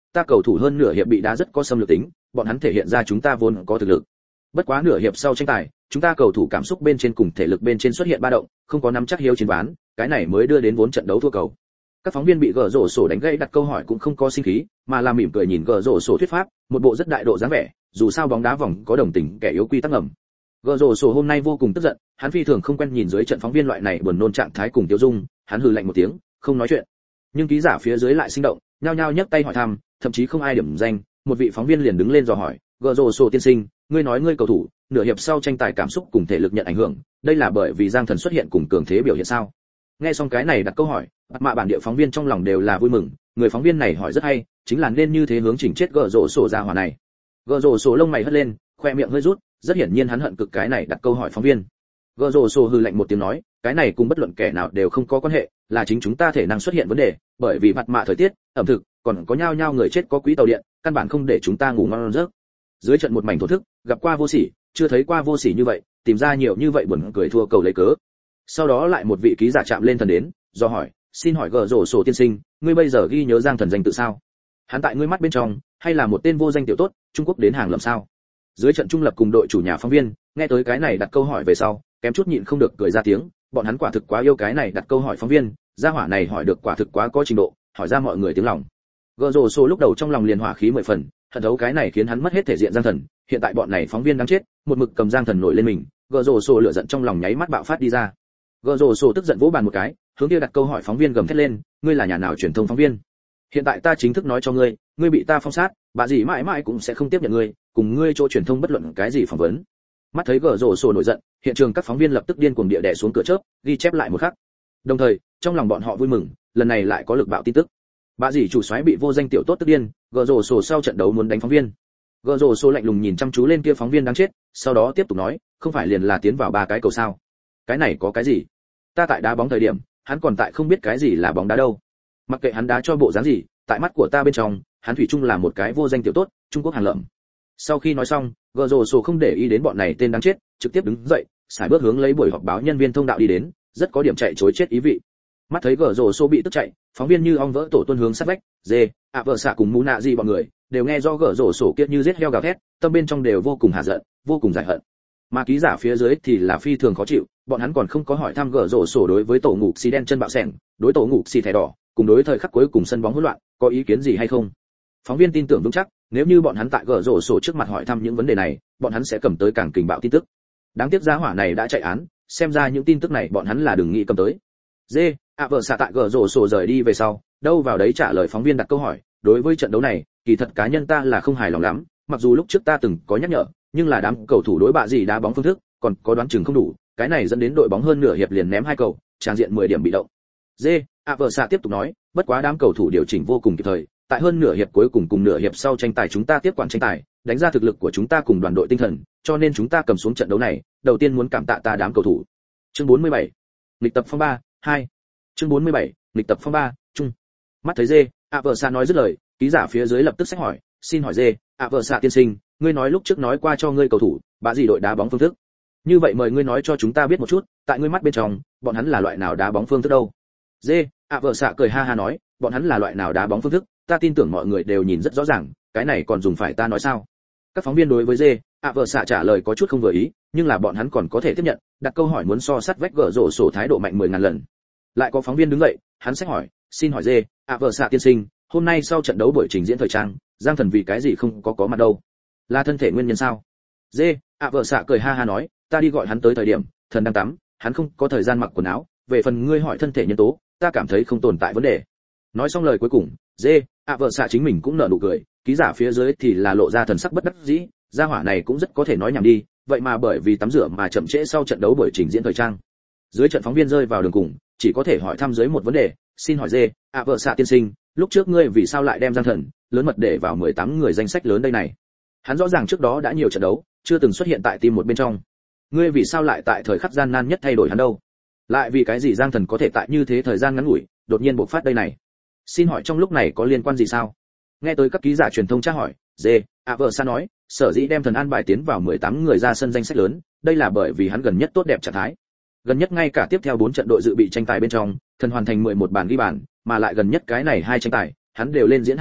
ta cầu thủ hơn nửa hiệp bị đá rất có xâm lược tính, bọn hắn thể hiện ra chúng ta vốn có thực lực. Bất quá nửa hiệp sau tranh tài, chúng ta cầu thủ cảm xúc bên trên cùng thể lực bên trên xuất hiện ba động, không có nắm chắc hiếu chiến ván, cái này mới đưa đến vốn trận đấu thua cầu. Các phóng viên bị gỡ rổ sổ đánh gãy đặt câu hỏi cũng không có sinh khí, mà là mỉm cười nhìn gỡ rổ sổ thuyết pháp, một bộ rất đại độ dáng vẻ, dù sao bóng đá vòng có đồng tình kẻ yếu quy tắc ngầm. Gỡ rổ sổ hôm nay vô cùng tức giận, hắn phi thường không quen nhìn dưới trận phóng viên loại này buồn nôn trạng thái cùng tiêu dung, hắn hừ lạnh một tiếng, không nói chuyện. Nhưng ký giả phía dưới lại sinh động, nhao nhao nhấc tay hỏi thăm, thậm chí không ai điểm danh, một vị phóng viên liền đứng lên dò hỏi, gỡ rổ sổ tiên sinh, ngươi nói ngươi cầu thủ nửa hiệp sau tranh tài cảm xúc cùng thể lực nhận ảnh hưởng, đây là bởi vì Giang Thần xuất hiện cùng cường thế biểu hiện sao? Nghe xong cái này đặt câu hỏi, mạ bản địa phóng viên trong lòng đều là vui mừng, người phóng viên này hỏi rất hay, chính là nên như thế hướng chỉnh chết gỡ rổ sổ ra hỏa này. Gỡ rổ sổ lông mày hất lên, khoe miệng hơi rút, rất hiển nhiên hắn hận cực cái này đặt câu hỏi phóng viên. Gỡ rổ sổ hừ lạnh một tiếng nói, cái này cùng bất luận kẻ nào đều không có quan hệ, là chính chúng ta thể năng xuất hiện vấn đề, bởi vì mặt mạ thời tiết, ẩm thực, còn có nhao nhao người chết có quý tàu điện, căn bản không để chúng ta ngủ ngon giấc. Dưới trận một mảnh thổ thức, gặp qua vô sỉ, chưa thấy qua vô sỉ như vậy, tìm ra nhiều như vậy buồn cười thua cầu lấy cớ. Sau đó lại một vị ký giả chạm lên thần đến, do hỏi, xin hỏi gờ rổ sổ tiên sinh, ngươi bây giờ ghi nhớ Giang Thần danh tự sao? Hắn tại ngươi mắt bên trong, hay là một tên vô danh tiểu tốt, Trung Quốc đến hàng lầm sao? Dưới trận trung lập cùng đội chủ nhà phóng viên, nghe tới cái này đặt câu hỏi về sau, kém chút nhịn không được cười ra tiếng, bọn hắn quả thực quá yêu cái này đặt câu hỏi phóng viên, gia hỏa này hỏi được quả thực quá có trình độ, hỏi ra mọi người tiếng lòng. Gờ rổ sổ lúc đầu trong lòng liền hỏa khí 10 phần, hận thấu cái này khiến hắn mất hết thể diện Giang Thần, hiện tại bọn này phóng viên đáng chết, một mực cầm Giang Thần nổi lên mình, gờ rổ sổ lửa giận trong lòng nháy mắt bạo phát đi ra. Gờ rổ sổ tức giận vỗ bàn một cái, hướng kia đặt câu hỏi phóng viên gầm thét lên, ngươi là nhà nào truyền thông phóng viên? Hiện tại ta chính thức nói cho ngươi, ngươi bị ta phong sát, bà gì mãi mãi cũng sẽ không tiếp nhận ngươi, cùng ngươi chỗ truyền thông bất luận cái gì phỏng vấn. Mắt thấy gờ rổ sổ nổi giận, hiện trường các phóng viên lập tức điên cuồng địa đè xuống cửa chớp, ghi chép lại một khắc. Đồng thời, trong lòng bọn họ vui mừng, lần này lại có lực bạo tin tức. Bà dì chủ soái bị vô danh tiểu tốt tức điên, gờ rổ sổ sau trận đấu muốn đánh phóng viên. Gờ rổ sổ lạnh lùng nhìn chăm chú lên kia phóng viên đáng chết, sau đó tiếp tục nói, không phải liền là tiến vào 3 cái cầu sao? Cái này có cái gì? Ta tại đá bóng thời điểm, hắn còn tại không biết cái gì là bóng đá đâu. Mặc kệ hắn đá cho bộ dáng gì, tại mắt của ta bên trong, hắn thủy chung là một cái vô danh tiểu tốt, Trung Quốc hàng lợm. Sau khi nói xong, gờ rổ sổ không để ý đến bọn này tên đáng chết, trực tiếp đứng dậy, sải bước hướng lấy buổi họp báo nhân viên thông đạo đi đến, rất có điểm chạy trối chết ý vị. Mắt thấy gờ rổ sổ bị tức chạy, phóng viên như ong vỡ tổ tuôn hướng sát vách, dê, vợ xạ cùng mũ nạ gì bọn người đều nghe do gờ rổ sổ kia như giết heo gào thét, tâm bên trong đều vô cùng hạ giận, vô cùng giải hận. Mà ký giả phía dưới thì là phi thường khó chịu, bọn hắn còn không có hỏi thăm gờ rổ sổ đối với tổ ngục xì đen chân bạo sẻng, đối tổ ngục xì thẻ đỏ, cùng đối thời khắc cuối cùng sân bóng hỗn loạn, có ý kiến gì hay không? Phóng viên tin tưởng vững chắc, nếu như bọn hắn tại gờ rổ sổ trước mặt hỏi thăm những vấn đề này, bọn hắn sẽ cầm tới càng kình bạo tin tức. Đáng tiếc gia hỏa này đã chạy án, xem ra những tin tức này bọn hắn là đừng nghĩ cầm tới. Dê, vợ xạ tại gờ rổ sổ rời đi về sau, đâu vào đấy trả lời phóng viên đặt câu hỏi, đối với trận đấu này, kỳ thật cá nhân ta là không hài lòng lắm, mặc dù lúc trước ta từng có nhắc nhở, nhưng là đám cầu thủ đối bạ gì đá bóng phương thức, còn có đoán chừng không đủ, cái này dẫn đến đội bóng hơn nửa hiệp liền ném 2 cầu, tràn diện 10 điểm bị động. Dê, vợ xạ tiếp tục nói, bất quá đám cầu thủ điều chỉnh vô cùng kịp thời, tại hơn nửa hiệp cuối cùng nửa hiệp sau tranh tài chúng ta tiếp quản tranh tài, đánh ra thực lực của chúng ta cùng đoàn đội tinh thần, cho nên chúng ta cầm xuống trận đấu này, đầu tiên muốn cảm tạ ta đám cầu thủ. Chương 47. Lịch tập phong 3, 2. Chương 47. Lịch tập phong 3, chung. Mắt thấy dê, vợ xạ nói dứt lời, ký giả phía dưới lập tức xách hỏi, xin hỏi dê, vợ xạ tiên sinh, ngươi nói lúc trước nói qua cho ngươi cầu thủ, bạ gì đội đá bóng phương thức. Như vậy mời ngươi nói cho chúng ta biết một chút, tại ngươi mắt bên trong, bọn hắn là loại nào đá bóng phương thức đâu? Dê, vợ xạ cười ha ha nói, bọn hắn là loại nào đá bóng phương thức, ta tin tưởng mọi người đều nhìn rất rõ ràng, cái này còn dùng phải ta nói sao? Các phóng viên đối với dê, vợ xạ trả lời có chút không vừa ý, nhưng là bọn hắn còn có thể tiếp nhận, đặt câu hỏi muốn so sắt vách gỡ rổ sổ thái độ mạnh 10.000 lần. Lại có phóng viên đứng dậy, hắn sẽ hỏi, xin hỏi dê, vợ xạ tiên sinh, hôm nay sau trận đấu buổi trình diễn thời trang, Giang Thần vì cái gì không có mặt đâu? Là thân thể nguyên nhân sao? Dê, vợ xạ cười ha ha nói, ta đi gọi hắn tới thời điểm, thần đang tắm, hắn không có thời gian mặc quần áo, về phần ngươi hỏi thân thể nhân tố, ta cảm thấy không tồn tại vấn đề. Nói xong lời cuối cùng, dê, vợ xạ chính mình cũng nở nụ cười, ký giả phía dưới thì là lộ ra thần sắc bất đắc dĩ, gia hỏa này cũng rất có thể nói nhảm đi, vậy mà bởi vì tắm rửa mà chậm trễ sau trận đấu buổi trình diễn thời trang. Dưới trận phóng viên rơi vào đường cùng, chỉ có thể hỏi thăm dưới một vấn đề, xin hỏi dê, vợ xạ tiên sinh, lúc trước ngươi vì sao lại đem Giang Thần lớn mật để vào 18 người danh sách lớn đây này? Hắn rõ ràng trước đó đã nhiều trận đấu, chưa từng xuất hiện tại team một bên trong. Ngươi vì sao lại tại thời khắc gian nan nhất thay đổi hắn đâu? Lại vì cái gì Giang Thần có thể tại như thế thời gian ngắn ngủi, đột nhiên bộc phát đây này? Xin hỏi trong lúc này có liên quan gì sao? Nghe tới các ký giả truyền thông tra hỏi, dê, vợ xạ nói, sở dĩ đem Thần an bài tiến vào 18 người ra sân danh sách lớn, đây là bởi vì hắn gần nhất tốt đẹp trạng thái. Gần nhất ngay cả tiếp theo 4 trận đội dự bị tranh tài bên trong, Thần hoàn thành 11 bàn ghi bàn, mà lại gần nhất cái này 2 tranh tài, hắn đều lên diễn hat-trick,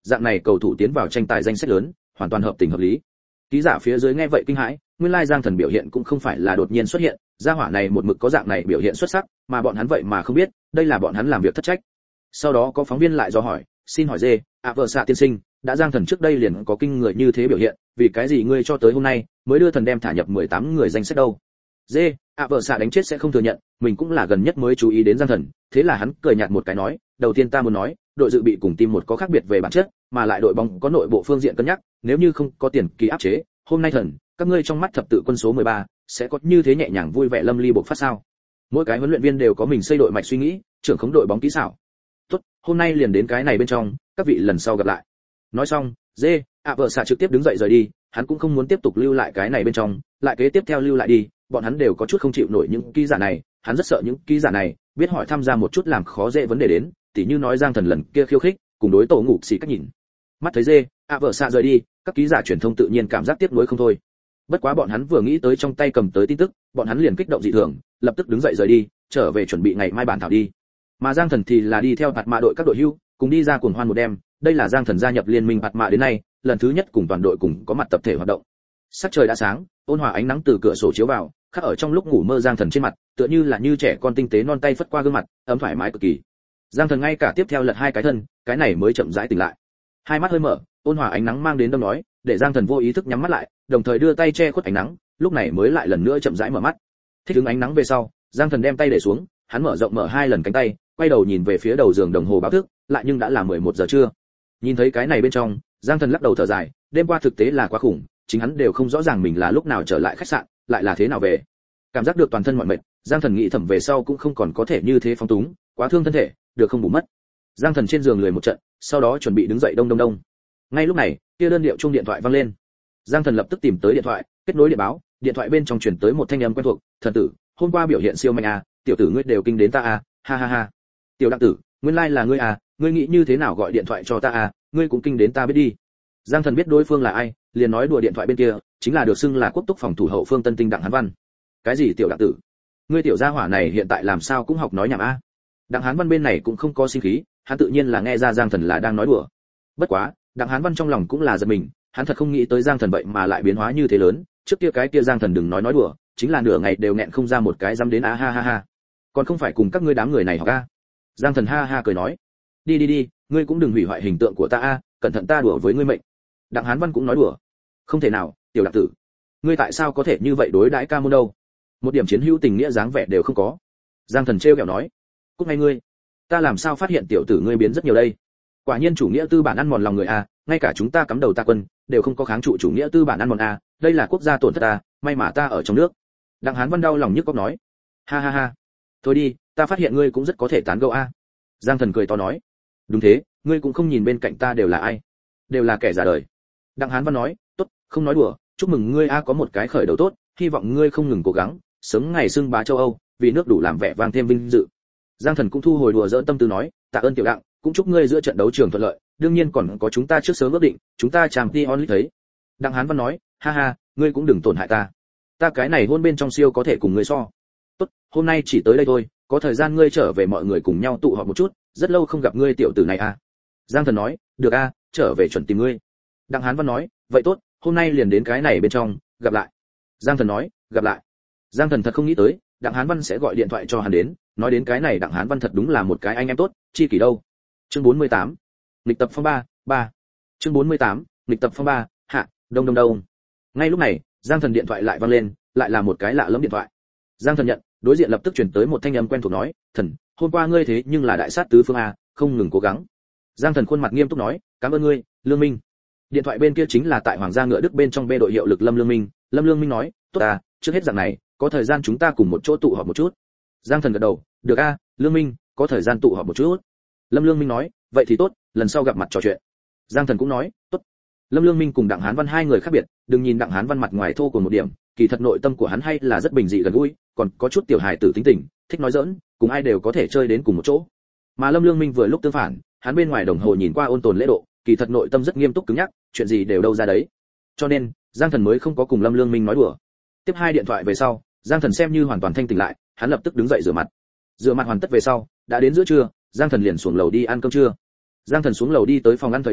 dạng này cầu thủ tiến vào tranh tài danh sách lớn, hoàn toàn hợp tình hợp lý. Ký giả phía dưới nghe vậy kinh hãi, nguyên lai Giang Thần biểu hiện cũng không phải là đột nhiên xuất hiện, gia hỏa này một mực có dạng này biểu hiện xuất sắc, mà bọn hắn vậy mà không biết, đây là bọn hắn làm việc thất trách. Sau đó có phóng viên lại dò hỏi, xin hỏi dê, vợ xạ tiên sinh, đã Giang Thần trước đây liền có kinh người như thế biểu hiện, vì cái gì ngươi cho tới hôm nay mới đưa thần đem thả nhập 18 người danh sách đâu? Dê, vợ xạ đánh chết sẽ không thừa nhận, mình cũng là gần nhất mới chú ý đến Giang Thần, thế là hắn cười nhạt một cái nói, đầu tiên ta muốn nói, đội dự bị cùng team một có khác biệt về bản chất, mà lại đội bóng có nội bộ phương diện cân nhắc, nếu như không có tiền kỳ áp chế, hôm nay thần, các ngươi trong mắt thập tự quân số 13 sẽ có như thế nhẹ nhàng vui vẻ lâm ly bộc phát sao? Mỗi cái huấn luyện viên đều có mình xây đội mạch suy nghĩ, trưởng khống đội bóng kỹ xảo. Tốt, hôm nay liền đến cái này bên trong, các vị lần sau gặp lại. Nói xong, dê, vợ xạ trực tiếp đứng dậy rời đi, hắn cũng không muốn tiếp tục lưu lại cái này bên trong, lại kế tiếp theo lưu lại đi, bọn hắn đều có chút không chịu nổi những ký giả này, hắn rất sợ những ký giả này biết hỏi tham gia một chút làm khó dễ vấn đề đến, tỉ như nói Giang Thần lần kia khiêu khích, cùng đối tổ ngủ xì cách nhìn. Mắt thấy dê, vợ xạ rời đi, các ký giả truyền thông tự nhiên cảm giác tiếc nuối không thôi. Bất quá bọn hắn vừa nghĩ tới trong tay cầm tới tin tức, bọn hắn liền kích động dị thường, lập tức đứng dậy rời đi, trở về chuẩn bị ngày mai bàn thảo đi. Mà Giang Thần thì là đi theo Bạt Mạ đội các đội hưu, cùng đi ra cuồng hoan một đêm, đây là Giang Thần gia nhập liên minh Bạt Mạ đến nay, lần thứ nhất cùng toàn đội cùng có mặt tập thể hoạt động. Sắc trời đã sáng, ôn hòa ánh nắng từ cửa sổ chiếu vào, khắc ở trong lúc ngủ mơ Giang Thần trên mặt, tựa như là như trẻ con tinh tế non tay phất qua gương mặt, ấm thoải mái cực kỳ. Giang Thần ngay cả tiếp theo lật hai cái thân, cái này mới chậm rãi tỉnh lại. Hai mắt hơi mở, ôn hòa ánh nắng mang đến đâm nói, để Giang Thần vô ý thức nhắm mắt lại, đồng thời đưa tay che khuất ánh nắng, lúc này mới lại lần nữa chậm rãi mở mắt. Thích ứng ánh nắng về sau, Giang Thần đem tay để xuống, hắn mở rộng mở hai lần cánh tay, quay đầu nhìn về phía đầu giường đồng hồ báo thức, lại nhưng đã là 11 giờ trưa. Nhìn thấy cái này bên trong, Giang Thần lắc đầu thở dài, đêm qua thực tế là quá khủng, chính hắn đều không rõ ràng mình là lúc nào trở lại khách sạn, lại là thế nào về. Cảm giác được toàn thân mỏi mệt, Giang Thần nghĩ thầm về sau cũng không còn có thể như thế phóng túng, quá thương thân thể, được không bù mất. Giang Thần trên giường lười một trận, sau đó chuẩn bị đứng dậy đông đông đông. Ngay lúc này, kia đơn điệu chuông điện thoại vang lên. Giang Thần lập tức tìm tới điện thoại, kết nối điện báo, điện thoại bên trong truyền tới một thanh âm quen thuộc, "Thần tử, hôm qua biểu hiện siêu mạnh à, tiểu tử ngươi đều kinh đến ta à, ha ha ha. Tiểu đặng tử, nguyên lai là ngươi à, ngươi nghĩ như thế nào gọi điện thoại cho ta à, ngươi cũng kinh đến ta biết đi." Giang Thần biết đối phương là ai, liền nói đùa điện thoại bên kia, chính là được xưng là quốc túc phòng thủ hậu phương Tân Tinh Đặng Hán Văn. "Cái gì tiểu đặng tử? Ngươi tiểu gia hỏa này hiện tại làm sao cũng học nói nhảm a?" Đặng Hán Văn bên này cũng không có sinh khí, hắn tự nhiên là nghe ra Giang Thần là đang nói đùa. Bất quá, Đặng Hán Văn trong lòng cũng là giật mình, hắn thật không nghĩ tới Giang Thần vậy mà lại biến hóa như thế lớn, trước kia cái kia Giang Thần đừng nói đùa, chính là nửa ngày đều nghẹn không ra một cái dám đến a ha ha ha. Còn không phải cùng các ngươi đám người này học a. Giang Thần ha ha cười nói, đi đi đi, ngươi cũng đừng hủy hoại hình tượng của ta a, cẩn thận ta đùa với ngươi mệnh. Đặng Hán Văn cũng nói đùa, không thể nào, tiểu đặng tử, ngươi tại sao có thể như vậy đối đãi ca môn đâu, một điểm chiến hữu tình nghĩa dáng vẻ đều không có. Giang Thần trêu ghẹo nói, cút ngay ngươi, ta làm sao phát hiện tiểu tử ngươi biến rất nhiều đây. Quả nhiên chủ nghĩa tư bản ăn mòn lòng người a, ngay cả chúng ta cắm đầu ta quân đều không có kháng trụ chủ nghĩa tư bản ăn mòn a, đây là quốc gia tổn thất ta, may mà ta ở trong nước. Đặng Hán Văn đau lòng nhức óc nói, ha ha ha, thôi đi, ta phát hiện ngươi cũng rất có thể tán gẫu a. Giang Thần cười to nói, đúng thế, ngươi cũng không nhìn bên cạnh ta đều là ai, đều là kẻ già đời. Đặng Hán Văn nói, tốt, không nói đùa, chúc mừng ngươi a có một cái khởi đầu tốt, hy vọng ngươi không ngừng cố gắng, sớm ngày xưng bá châu Âu, vì nước đủ làm vẻ vang thêm vinh dự. Giang Thần cũng thu hồi đùa giỡn tâm tư nói, tạ ơn tiểu đặng, cũng chúc ngươi giữa trận đấu trường thuận lợi, đương nhiên còn có chúng ta trước sớm ước định, chúng ta Champions League thấy. Đặng Hán Văn nói, ha ha, ngươi cũng đừng tổn hại ta, ta cái này hôn bên trong siêu có thể cùng ngươi so. Tốt, hôm nay chỉ tới đây thôi, có thời gian ngươi trở về mọi người cùng nhau tụ họp một chút, rất lâu không gặp ngươi tiểu tử này à. Giang Thần nói, được a, trở về chuẩn tìm ngươi. Đặng Hán Văn nói, vậy tốt, hôm nay liền đến cái này bên trong, gặp lại. Giang Thần nói, gặp lại. Giang Thần thật không nghĩ tới, Đặng Hán Văn sẽ gọi điện thoại cho hắn đến, nói đến cái này Đặng Hán Văn thật đúng là một cái anh em tốt, chi kỷ đâu. Chương 48. Lịch tập phong 3. Chương 48. Lịch tập phong 3, hạ, đông đông đông. Ngay lúc này, Giang Thần điện thoại lại vang lên, lại là một cái lạ lẫm điện thoại. Giang Thần nhận, đối diện lập tức truyền tới một thanh âm quen thuộc nói, "Thần, hôm qua ngươi thế nhưng là đại sát tứ phương a, không ngừng cố gắng." Giang Thần khuôn mặt nghiêm túc nói, "Cảm ơn ngươi, Lương Minh." Điện thoại bên kia chính là tại Hoàng gia Ngựa Đức bên trong bê đội hiệu lực Lâm Lương Minh. Lâm Lương Minh nói, "Tốt à, trước hết dạng này, có thời gian chúng ta cùng một chỗ tụ họp một chút." Giang Thần gật đầu, "Được a, Lương Minh, có thời gian tụ họp một chút." Lâm Lương Minh nói, "Vậy thì tốt, lần sau gặp mặt trò chuyện." Giang Thần cũng nói, "Tốt." Lâm Lương Minh cùng Đặng Hán Văn hai người khác biệt, đừng nhìn Đặng Hán Văn mặt ngoài thô cùng một điểm, kỳ thật nội tâm của hắn hay là rất bình dị gần gũi, còn có chút tiểu hài tử tính tình, thích nói giỡn, cùng ai đều có thể chơi đến cùng một chỗ. Mà Lâm Lương Minh vừa lúc tương phản, hắn bên ngoài đồng hồ nhìn qua ôn tồn lễ độ, kỳ thật nội tâm rất nghiêm túc cứng nhắc, chuyện gì đều đâu ra đấy. Cho nên, Giang Thần mới không có cùng Lâm Lương Minh nói đùa. Tiếp hai điện thoại về sau, Giang Thần xem như hoàn toàn thanh tỉnh lại, hắn lập tức đứng dậy rửa mặt. Rửa mặt hoàn tất về sau, đã đến giữa trưa, Giang Thần liền xuống lầu đi ăn cơm trưa. Giang Thần xuống lầu đi tới phòng ăn thời điểm,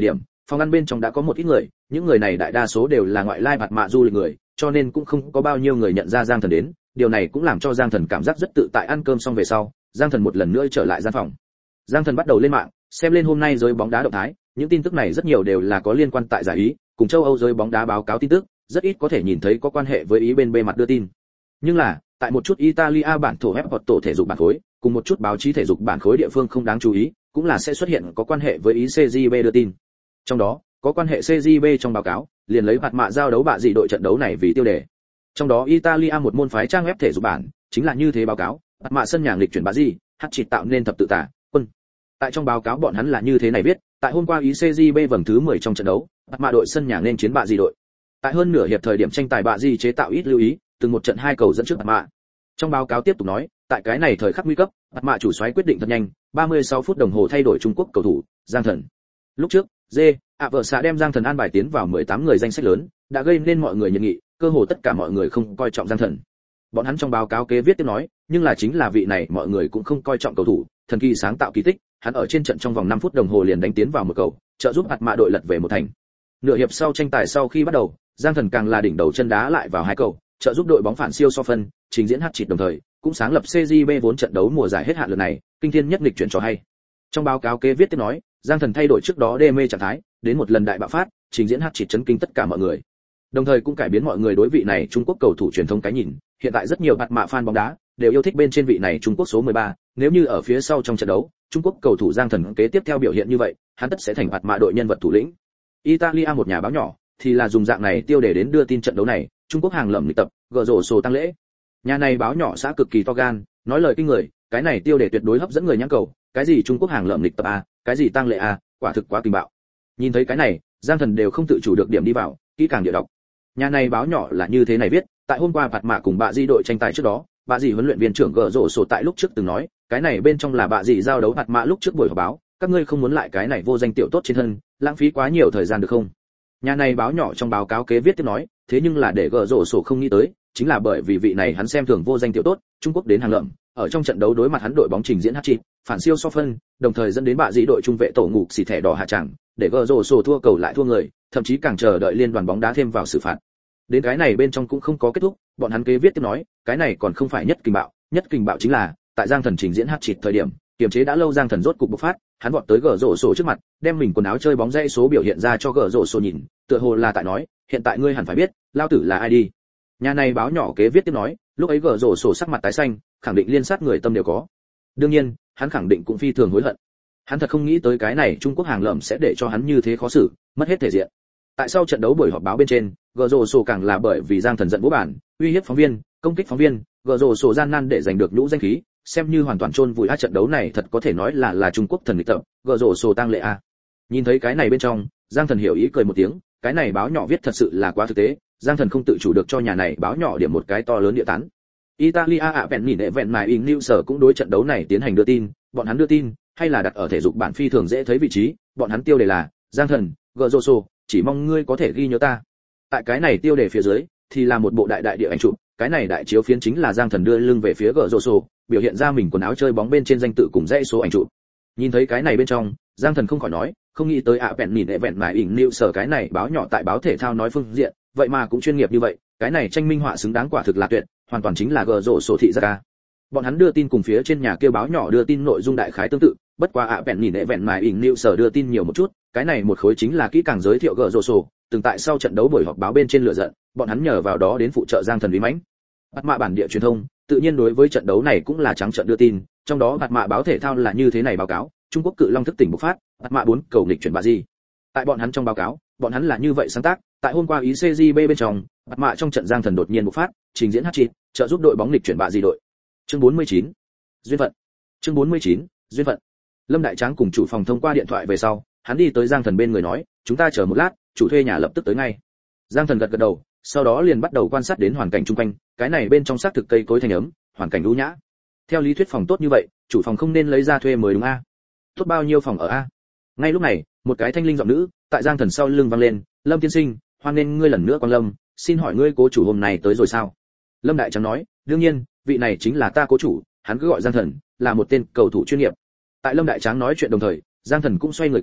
Phòng ăn bên trong đã có một ít người, những người này đại đa số đều là ngoại lai bạt mạ du lịch người, cho nên cũng không có bao nhiêu người nhận ra Giang Thần đến, điều này cũng làm cho Giang Thần cảm giác rất tự tại. Ăn cơm xong về sau, Giang Thần một lần nữa trở lại gian phòng. Giang Thần bắt đầu lên mạng, xem lên hôm nay giới bóng đá động thái, những tin tức này rất nhiều đều là có liên quan tại giải Ý, cùng châu Âu giới bóng đá báo cáo tin tức, rất ít có thể nhìn thấy có quan hệ với Ý bên bề mặt đưa tin. Nhưng là, tại một chút Italia bản thổ web hoặc tổ thể dục bản khối, cùng một chút báo chí thể dục bản khối địa phương không đáng chú ý, cũng là sẽ xuất hiện có quan hệ với Ý CJB đưa tin. Trong đó, có quan hệ CJB trong báo cáo, liền lấy bạt mạ giao đấu bạ gì đội trận đấu này vì tiêu đề. Trong đó Italia một môn phái trang web thể dục bản, chính là như thế báo cáo, bạt mạ sân nhà nghịch chuyển bạ gì, hát chỉ tạo nên thập tự tả, quân. Tại trong báo cáo bọn hắn là như thế này viết, tại hôm qua Ý CJB vòng thứ 10 trong trận đấu, bạt mạ đội sân nhà nên chiến bạ gì đội. Tại hơn nửa hiệp thời điểm tranh tài bạ gì chế tạo ít lưu ý, từng một trận 2 cầu dẫn trước bạt mạ. Trong báo cáo tiếp tục nói, tại cái này thời khắc nguy cấp, bạt mạ chủ soái quyết định thật nhanh, 36 phút đồng hồ thay đổi Trung Quốc cầu thủ, Giang Thần. Lúc trước, vợ xạ đem Giang Thần an bài tiến vào 18 người danh sách lớn, đã gây nên mọi người nhiệt nghị, cơ hồ tất cả mọi người không coi trọng Giang Thần. Bọn hắn trong báo cáo kế viết tiếp nói, nhưng là chính là vị này mọi người cũng không coi trọng cầu thủ, thần kỳ sáng tạo kỳ tích, hắn ở trên trận trong vòng 5 phút đồng hồ liền đánh tiến vào một cầu, trợ giúp bạt mạ đội lật về một thành. Nửa hiệp sau tranh tài sau khi bắt đầu, Giang Thần càng là đỉnh đầu chân đá lại vào 2 cầu, trợ giúp đội bóng phản siêu so phân, trình diễn hat-trick đồng thời, cũng sáng lập CJB vốn trận đấu mùa giải hết hạn lượt này, kinh thiên nhất nghịch chuyển cho hay. Trong báo cáo kế viết tiếp nói, Giang Thần thay đổi trước đó đê mê trạng thái, đến một lần đại bạo phát, trình diễn hat-trick chấn kinh tất cả mọi người. Đồng thời cũng cải biến mọi người đối vị này Trung Quốc cầu thủ truyền thông cái nhìn, hiện tại rất nhiều bạt mạ fan bóng đá đều yêu thích bên trên vị này Trung Quốc số 13, nếu như ở phía sau trong trận đấu, Trung Quốc cầu thủ Giang Thần kế tiếp theo biểu hiện như vậy, hắn tất sẽ thành bạt mạ đội nhân vật thủ lĩnh. Italia một nhà báo nhỏ thì là dùng dạng này tiêu đề đến đưa tin trận đấu này, Trung Quốc hàng lầm lịch tập, gỡ rổ sổ tăng lễ. Nhà này báo nhỏ xã cực kỳ to gan, nói lời kinh người, cái này tiêu đề tuyệt đối hấp dẫn người nhãn cầu, cái gì Trung Quốc hàng lầm lịch tập a, cái gì tăng lễ a, quả thực quá kinh bạo. Nhìn thấy cái này, Giang Thần đều không tự chủ được điểm đi vào, kỹ càng địa đọc. Nhà này báo nhỏ là như thế này viết, tại hôm qua bạt mạ cùng bạ di đội tranh tài trước đó, bạ di huấn luyện viên trưởng gỡ rổ sổ tại lúc trước từng nói, cái này bên trong là bạ di giao đấu bạt mạ lúc trước buổi họp báo, các ngươi không muốn lại cái này vô danh tiểu tốt trên thân, lãng phí quá nhiều thời gian được không? Nhà này báo nhỏ trong báo cáo kế viết tiếp nói, thế nhưng là để gỡ rổ sổ không nghĩ tới, chính là bởi vì vị này hắn xem thường vô danh tiểu tốt, Trung Quốc đến hàng lợm, ở trong trận đấu đối mặt hắn đội bóng trình diễn hat-trick, phản siêu so phân, đồng thời dẫn đến bạ dĩ đội trung vệ tổ ngục xì thẻ đỏ hạ tràng, để gỡ rổ sổ thua cầu lại thua người, thậm chí càng chờ đợi liên đoàn bóng đá thêm vào xử phạt. Đến cái này bên trong cũng không có kết thúc, bọn hắn kế viết tiếp nói, cái này còn không phải nhất kinh bạo chính là, tại Giang Thần trình diễn hat-trick thời điểm, kiềm chế đã lâu Giang Thần rốt cục bộc phát, hắn vọt tới gỡ rổ sổ trước mặt, đem mình quần áo chơi bóng dãy số biểu hiện ra cho gỡ rổ sổ nhìn, tựa hồ là tại nói, hiện tại ngươi hẳn phải biết, lao tử là ai đi. Nhà này báo nhỏ kế viết tiếp nói, lúc ấy gỡ rổ sổ sắc mặt tái xanh, khẳng định liên sát người tâm đều có. Đương nhiên, hắn khẳng định cũng phi thường hối hận. Hắn thật không nghĩ tới cái này Trung Quốc hàng lợm sẽ để cho hắn như thế khó xử, mất hết thể diện. Tại sau trận đấu buổi họp báo bên trên, gỡ rổ sổ càng là bởi vì Giang Thần giận vỗ bản, uy hiếp phóng viên, công kích phóng viên, gỡ rổ sổ gian nan để giành được nhũ danh khí, xem như hoàn toàn chôn vùi trận đấu này thật có thể nói là Trung Quốc thần nghịch tập, gỡ rổ sổ tang lệ a. Nhìn thấy cái này bên trong, Giang Thần hiểu ý cười một tiếng, cái này báo nhỏ viết thật sự là quá thực tế, Giang Thần không tự chủ được cho nhà này báo nhỏ điểm một cái to lớn địa tán. Italia vẹn nhìn đệ vẹn mài in News cũng đối trận đấu này tiến hành đưa tin, bọn hắn đưa tin hay là đặt ở thể dục bản phi thường dễ thấy vị trí, bọn hắn tiêu đề là Giang Thần, gỡ rổ sổ, chỉ mong ngươi có thể ghi nhớ ta. Tại cái này tiêu đề phía dưới thì là một bộ đại địa ảnh chụp, cái này đại chiếu phiến chính là Giang Thần đưa lưng về phía gỡ rổ sổ, biểu hiện ra mình quần áo chơi bóng bên trên danh tự cùng dãy số ảnh chụp. Nhìn thấy cái này bên trong, Giang Thần không khỏi nói, không nghĩ tới vẹn nhìn đệ vẹn mài in News cái này báo nhỏ tại báo thể thao nói phương diện, vậy mà cũng chuyên nghiệp như vậy, cái này tranh minh họa xứng đáng quả thực là tuyệt, hoàn toàn chính là gỡ rổ sổ thị gia ca. Bọn hắn đưa tin cùng phía trên nhà kêu báo nhỏ đưa tin nội dung đại khái tương tự, bất quá vẹn nhìn đệ vẹn mài in News đưa tin nhiều một chút, cái này một khối chính là kỹ càng giới thiệu gỡ rổ sổ, từng tại sau trận đấu buổi họp báo bên trên lửa giận, bọn hắn nhờ vào đó đến phụ trợ Giang Thần uy mãnh. Bạt mạ bản địa truyền thông, tự nhiên đối với trận đấu này cũng là trắng trợn đưa tin, trong đó bạt mạ báo thể thao là như thế này báo cáo, Trung Quốc cự long thức tỉnh bộc phát, bạt mạ 4 cầu nghịch chuyển bạ gì. Tại bọn hắn trong báo cáo, bọn hắn là như vậy sáng tác, tại hôm qua ý CJB bên trong, bạt mạ trong trận Giang Thần đột nhiên bộc phát, trình diễn hat-trick, trợ giúp đội bóng nghịch chuyển bạ gì đội. Chương 49. Duyên phận. Chương 49. Duyên phận. Lâm Đại Tráng cùng chủ phòng thông qua điện thoại về sau, hắn đi tới Giang Thần bên người nói, chúng ta chờ một lát, chủ thuê nhà lập tức tới ngay. Giang Thần gật gật đầu, sau đó liền bắt đầu quan sát đến hoàn cảnh xung quanh, cái này bên trong xác thực cây cối thanh ấm, hoàn cảnh ưu nhã. Theo lý thuyết phòng tốt như vậy, chủ phòng không nên lấy ra thuê mới đúng a? Tốt bao nhiêu phòng ở a? Ngay lúc này, một cái thanh linh giọng nữ tại Giang Thần sau lưng vang lên, "Lâm tiên sinh, hoan nghênh ngươi lần nữa quan lâm, xin hỏi ngươi cố chủ hôm nay tới rồi sao?" Lâm Đại Tráng nói, "Đương nhiên, vị này chính là ta cố chủ." Hắn cứ gọi Giang Thần, là một tên cầu thủ chuyên nghiệp. Tại Lâm Đại Tráng nói chuyện đồng thời, Giang Thần cũng xoay người qua,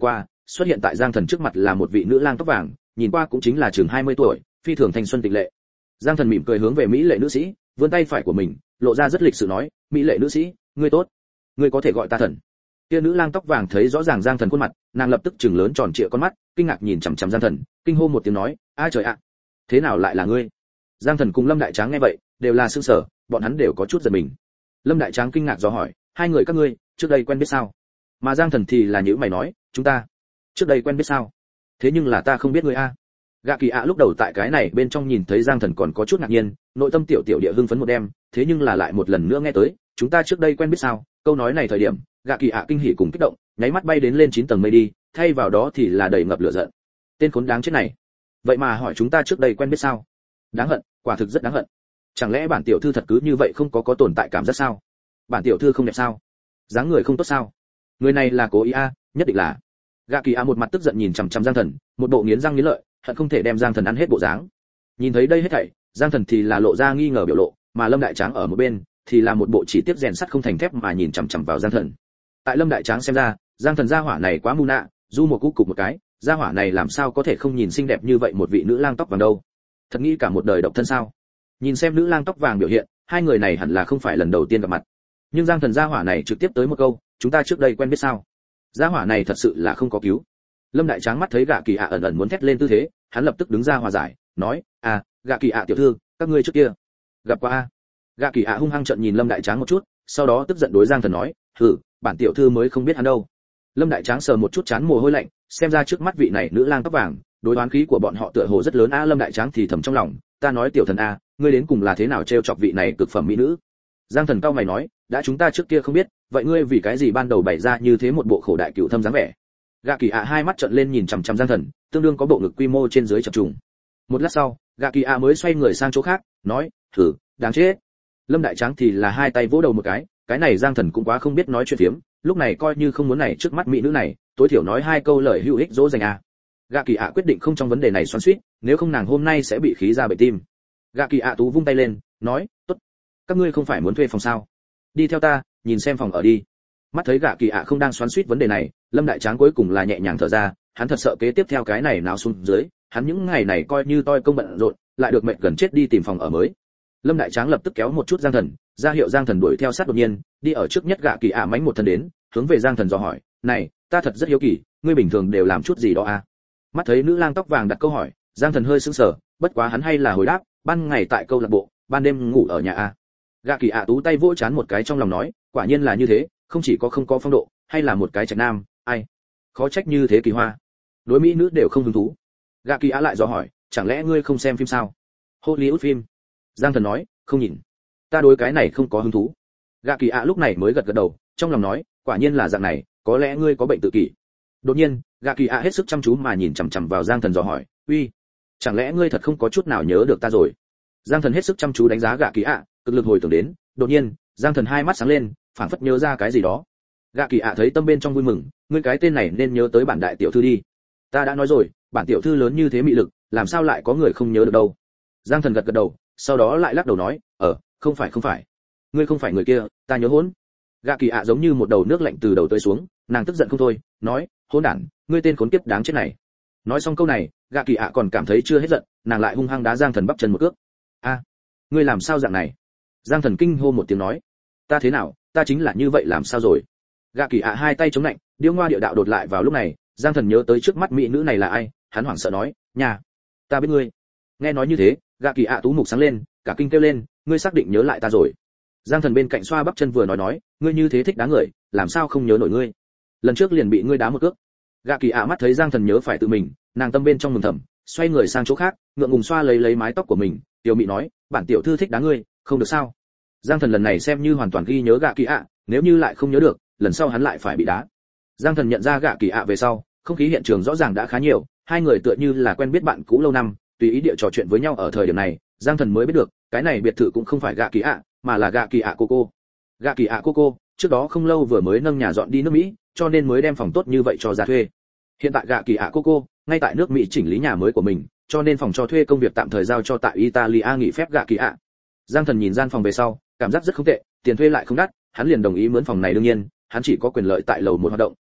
xuất hiện tại Giang Thần trước mặt là một vị nữ lang tóc vàng, nhìn qua cũng chính là chừng 20 tuổi, phi thường thanh xuân tịch lệ. Giang Thần mỉm cười hướng về mỹ lệ nữ sĩ, vươn tay phải của mình, lộ ra rất lịch sự nói, mỹ lệ nữ sĩ, ngươi tốt, ngươi có thể gọi ta Thần. Kia nữ lang tóc vàng thấy rõ ràng Giang Thần khuôn mặt, nàng lập tức trừng lớn tròn trịa con mắt, kinh ngạc nhìn chằm chằm Giang Thần, kinh hô một tiếng nói, a trời ạ, thế nào lại là ngươi? Giang Thần cùng Lâm Đại Tráng nghe vậy, đều là sửng sở, bọn hắn đều có chút giật mình. Lâm Đại Tráng kinh ngạc dò hỏi, hai người các ngươi trước đây quen biết sao? Mà Giang Thần thì là nhíu mày nói, chúng ta trước đây quen biết sao? Thế nhưng là ta không biết ngươi a. Gạ Kỳ ạ lúc đầu tại cái này bên trong nhìn thấy Giang Thần còn có chút ngạc nhiên, nội tâm tiểu địa hưng phấn một đêm, thế nhưng là lại một lần nữa nghe tới, chúng ta trước đây quen biết sao? Câu nói này thời điểm, Gạ Kỳ ạ kinh hỉ cùng kích động, nháy mắt bay đến lên 9 tầng mây đi, thay vào đó thì là đầy ngập lửa giận. Tên khốn đáng chết này, vậy mà hỏi chúng ta trước đây quen biết sao? Đáng hận, quả thực rất đáng hận. Chẳng lẽ bản tiểu thư thật cứ như vậy không có tồn tại cảm giác sao? Bản tiểu thư không đẹp sao? Dáng người không tốt sao? Người này là cố ý a, nhất định là. Gạ Kỳ ạ một mặt tức giận nhìn chằm chằm Giang Thần, một bộ nghiến răng nghiến lợi, hận không thể đem Giang Thần ăn hết bộ dáng. Nhìn thấy đây hết thảy, Giang Thần thì là lộ ra nghi ngờ biểu lộ, mà Lâm Đại Tráng ở một bên thì là một bộ chỉ tiếp rèn sắt không thành thép mà nhìn chằm chằm vào Giang Thần. Tại Lâm Đại Tráng xem ra, Giang Thần gia hỏa này quá mù nạ, du một cục một cái, gia hỏa này làm sao có thể không nhìn xinh đẹp như vậy một vị nữ lang tóc vàng đâu? Thật nghĩ cả một đời độc thân sao? Nhìn xem nữ lang tóc vàng biểu hiện, hai người này hẳn là không phải lần đầu tiên gặp mặt. Nhưng Giang Thần gia hỏa này trực tiếp tới một câu, chúng ta trước đây quen biết sao? Gia hỏa này thật sự là không có cứu. Lâm Đại Tráng mắt thấy Gạ Kỳ ạ ẩn ẩn muốn thét lên tư thế, hắn lập tức đứng ra hòa giải, nói, Gạ Kỳ ạ tiểu thư, các ngươi trước kia gặp qua a. Gạ Kỳ ạ hung hăng trợn nhìn Lâm Đại Tráng một chút, sau đó tức giận đối Giang Thần nói, hừ, bản tiểu thư mới không biết hắn đâu. Lâm Đại Tráng sờ một chút chán mồ hôi lạnh, xem ra trước mắt vị này nữ lang tóc vàng, đối oán khí của bọn họ tựa hồ rất lớn a. Lâm Đại Tráng thì thầm trong lòng, ta nói tiểu thần a, ngươi đến cùng là thế nào trêu chọc vị này cực phẩm mỹ nữ? Giang Thần cau mày nói, đã chúng ta trước kia không biết, vậy ngươi vì cái gì ban đầu bày ra như thế một bộ khổ đại cửu thâm dáng vẻ? Gạ Kỳ ạ hai mắt trợn lên nhìn chằm chằm Giang Thần, tương đương có bộ ngực quy mô trên dưới chập trùng. Một lát sau, Gạ Kỳ ạ mới xoay người sang chỗ khác, nói, thử, đáng chết. Lâm Đại Tráng thì là hai tay vỗ đầu một cái này Giang Thần cũng quá không biết nói chuyện phiếm, lúc này coi như không muốn này trước mắt mỹ nữ này, tối thiểu nói hai câu lời hữu ích dỗ dành a. Gạ Kỳ ạ quyết định không trong vấn đề này xoắn xuýt, nếu không nàng hôm nay sẽ bị khí ra bệnh tim. Gạ Kỳ ạ tú vung tay lên, nói, tốt, các ngươi không phải muốn thuê phòng sao? Đi theo ta, nhìn xem phòng ở đi. Mắt thấy Gạ Kỳ ạ không đang xoắn xuýt vấn đề này, Lâm Đại Tráng cuối cùng là nhẹ nhàng thở ra, hắn thật sợ kế tiếp theo cái này nào xuống dưới, hắn những ngày này coi như toi công bận rộn, lại được mệt gần chết đi tìm phòng ở mới. Lâm Đại Tráng lập tức kéo một chút Giang Thần, ra hiệu Giang Thần đuổi theo sát đột nhiên, đi ở trước nhất. Gạ Kỳ ạ mánh một thân đến, hướng về Giang Thần dò hỏi, này, ta thật rất hiếu kỳ, ngươi bình thường đều làm chút gì đó à? Mắt thấy nữ lang tóc vàng đặt câu hỏi, Giang Thần hơi sững sờ, bất quá hắn hay là hồi đáp, ban ngày tại câu lạc bộ, ban đêm ngủ ở nhà à? Gạ Kỳ ạ tú tay vỗ chán một cái trong lòng nói, quả nhiên là như thế, không chỉ có không có phong độ, hay là một cái trạch nam, ai, khó trách như thế Kỳ Hoa, đối mỹ nữ đều không hứng thú. Gạ Kỳ ạ lại dò hỏi, chẳng lẽ ngươi không xem phim sao? Hollywood phim? Giang Thần nói, không nhìn, ta đối cái này không có hứng thú. Gạ Kỳ ạ lúc này mới gật gật đầu, trong lòng nói, quả nhiên là dạng này, có lẽ ngươi có bệnh tự kỷ. Đột nhiên, Gạ Kỳ ạ hết sức chăm chú mà nhìn chằm chằm vào Giang Thần dò hỏi, uy, chẳng lẽ ngươi thật không có chút nào nhớ được ta rồi? Giang Thần hết sức chăm chú đánh giá Gạ Kỳ ạ, cực lực hồi tưởng đến, đột nhiên, Giang Thần hai mắt sáng lên, phảng phất nhớ ra cái gì đó. Gạ Kỳ ạ thấy tâm bên trong vui mừng, ngươi cái tên này nên nhớ tới bản đại tiểu thư đi. Ta đã nói rồi, bản tiểu thư lớn như thế mị lực, làm sao lại có người không nhớ được đâu. Giang Thần gật gật đầu, sau đó lại lắc đầu nói, không phải, ngươi không phải người kia, ta nhớ hỗn. Gạ Kỳ ạ giống như một đầu nước lạnh từ đầu tới xuống, nàng tức giận không thôi, nói, hỗn đản, ngươi tên khốn kiếp đáng chết này. Nói xong câu này, Gạ Kỳ ạ còn cảm thấy chưa hết giận, nàng lại hung hăng đá Giang Thần bắp chân một cước. Ngươi làm sao dạng này? Giang Thần kinh hô một tiếng nói, ta thế nào, ta chính là như vậy làm sao rồi? Gạ Kỳ ạ hai tay chống lạnh, điêu ngoa điệu đạo đột lại vào lúc này, Giang Thần nhớ tới trước mắt mỹ nữ này là ai, hắn hoảng sợ nói, nhà, ta biết ngươi. Nghe nói như thế, Gạ Kỳ ạ tú mục sáng lên, cả kinh kêu lên, ngươi xác định nhớ lại ta rồi? Giang Thần bên cạnh xoa bắp chân vừa nói, ngươi như thế thích đá người, làm sao không nhớ nổi ngươi? Lần trước liền bị ngươi đá một cước. Gạ Kỳ ạ mắt thấy Giang Thần nhớ phải tự mình, nàng tâm bên trong mừng thầm, xoay người sang chỗ khác, ngượng ngùng xoa lấy mái tóc của mình, tiểu mị nói, bản tiểu thư thích đá ngươi, không được sao? Giang Thần lần này xem như hoàn toàn ghi nhớ Gạ Kỳ ạ, nếu như lại không nhớ được, lần sau hắn lại phải bị đá. Giang Thần nhận ra Gạ Kỳ ạ về sau, không khí hiện trường rõ ràng đã khá nhiều, hai người tựa như là quen biết bạn cũ lâu năm, tùy ý địa trò chuyện với nhau. Ở thời điểm này, Giang Thần mới biết được, cái này biệt thự cũng không phải Gạ Kỳ ạ, mà là Gạ Kỳ ạ cô. Gạ Kỳ ạ cô trước đó không lâu vừa mới nâng nhà dọn đi nước Mỹ, cho nên mới đem phòng tốt như vậy cho ra thuê. Hiện tại Gạ Kỳ ạ cô ngay tại nước Mỹ chỉnh lý nhà mới của mình, cho nên phòng cho thuê công việc tạm thời giao cho tại Italia nghỉ phép Gạ Kỳ ạ. Giang Thần nhìn gian phòng về sau, cảm giác rất không tệ, tiền thuê lại không đắt, hắn liền đồng ý mướn phòng này. Đương nhiên, hắn chỉ có quyền lợi tại lầu 1 hoạt động,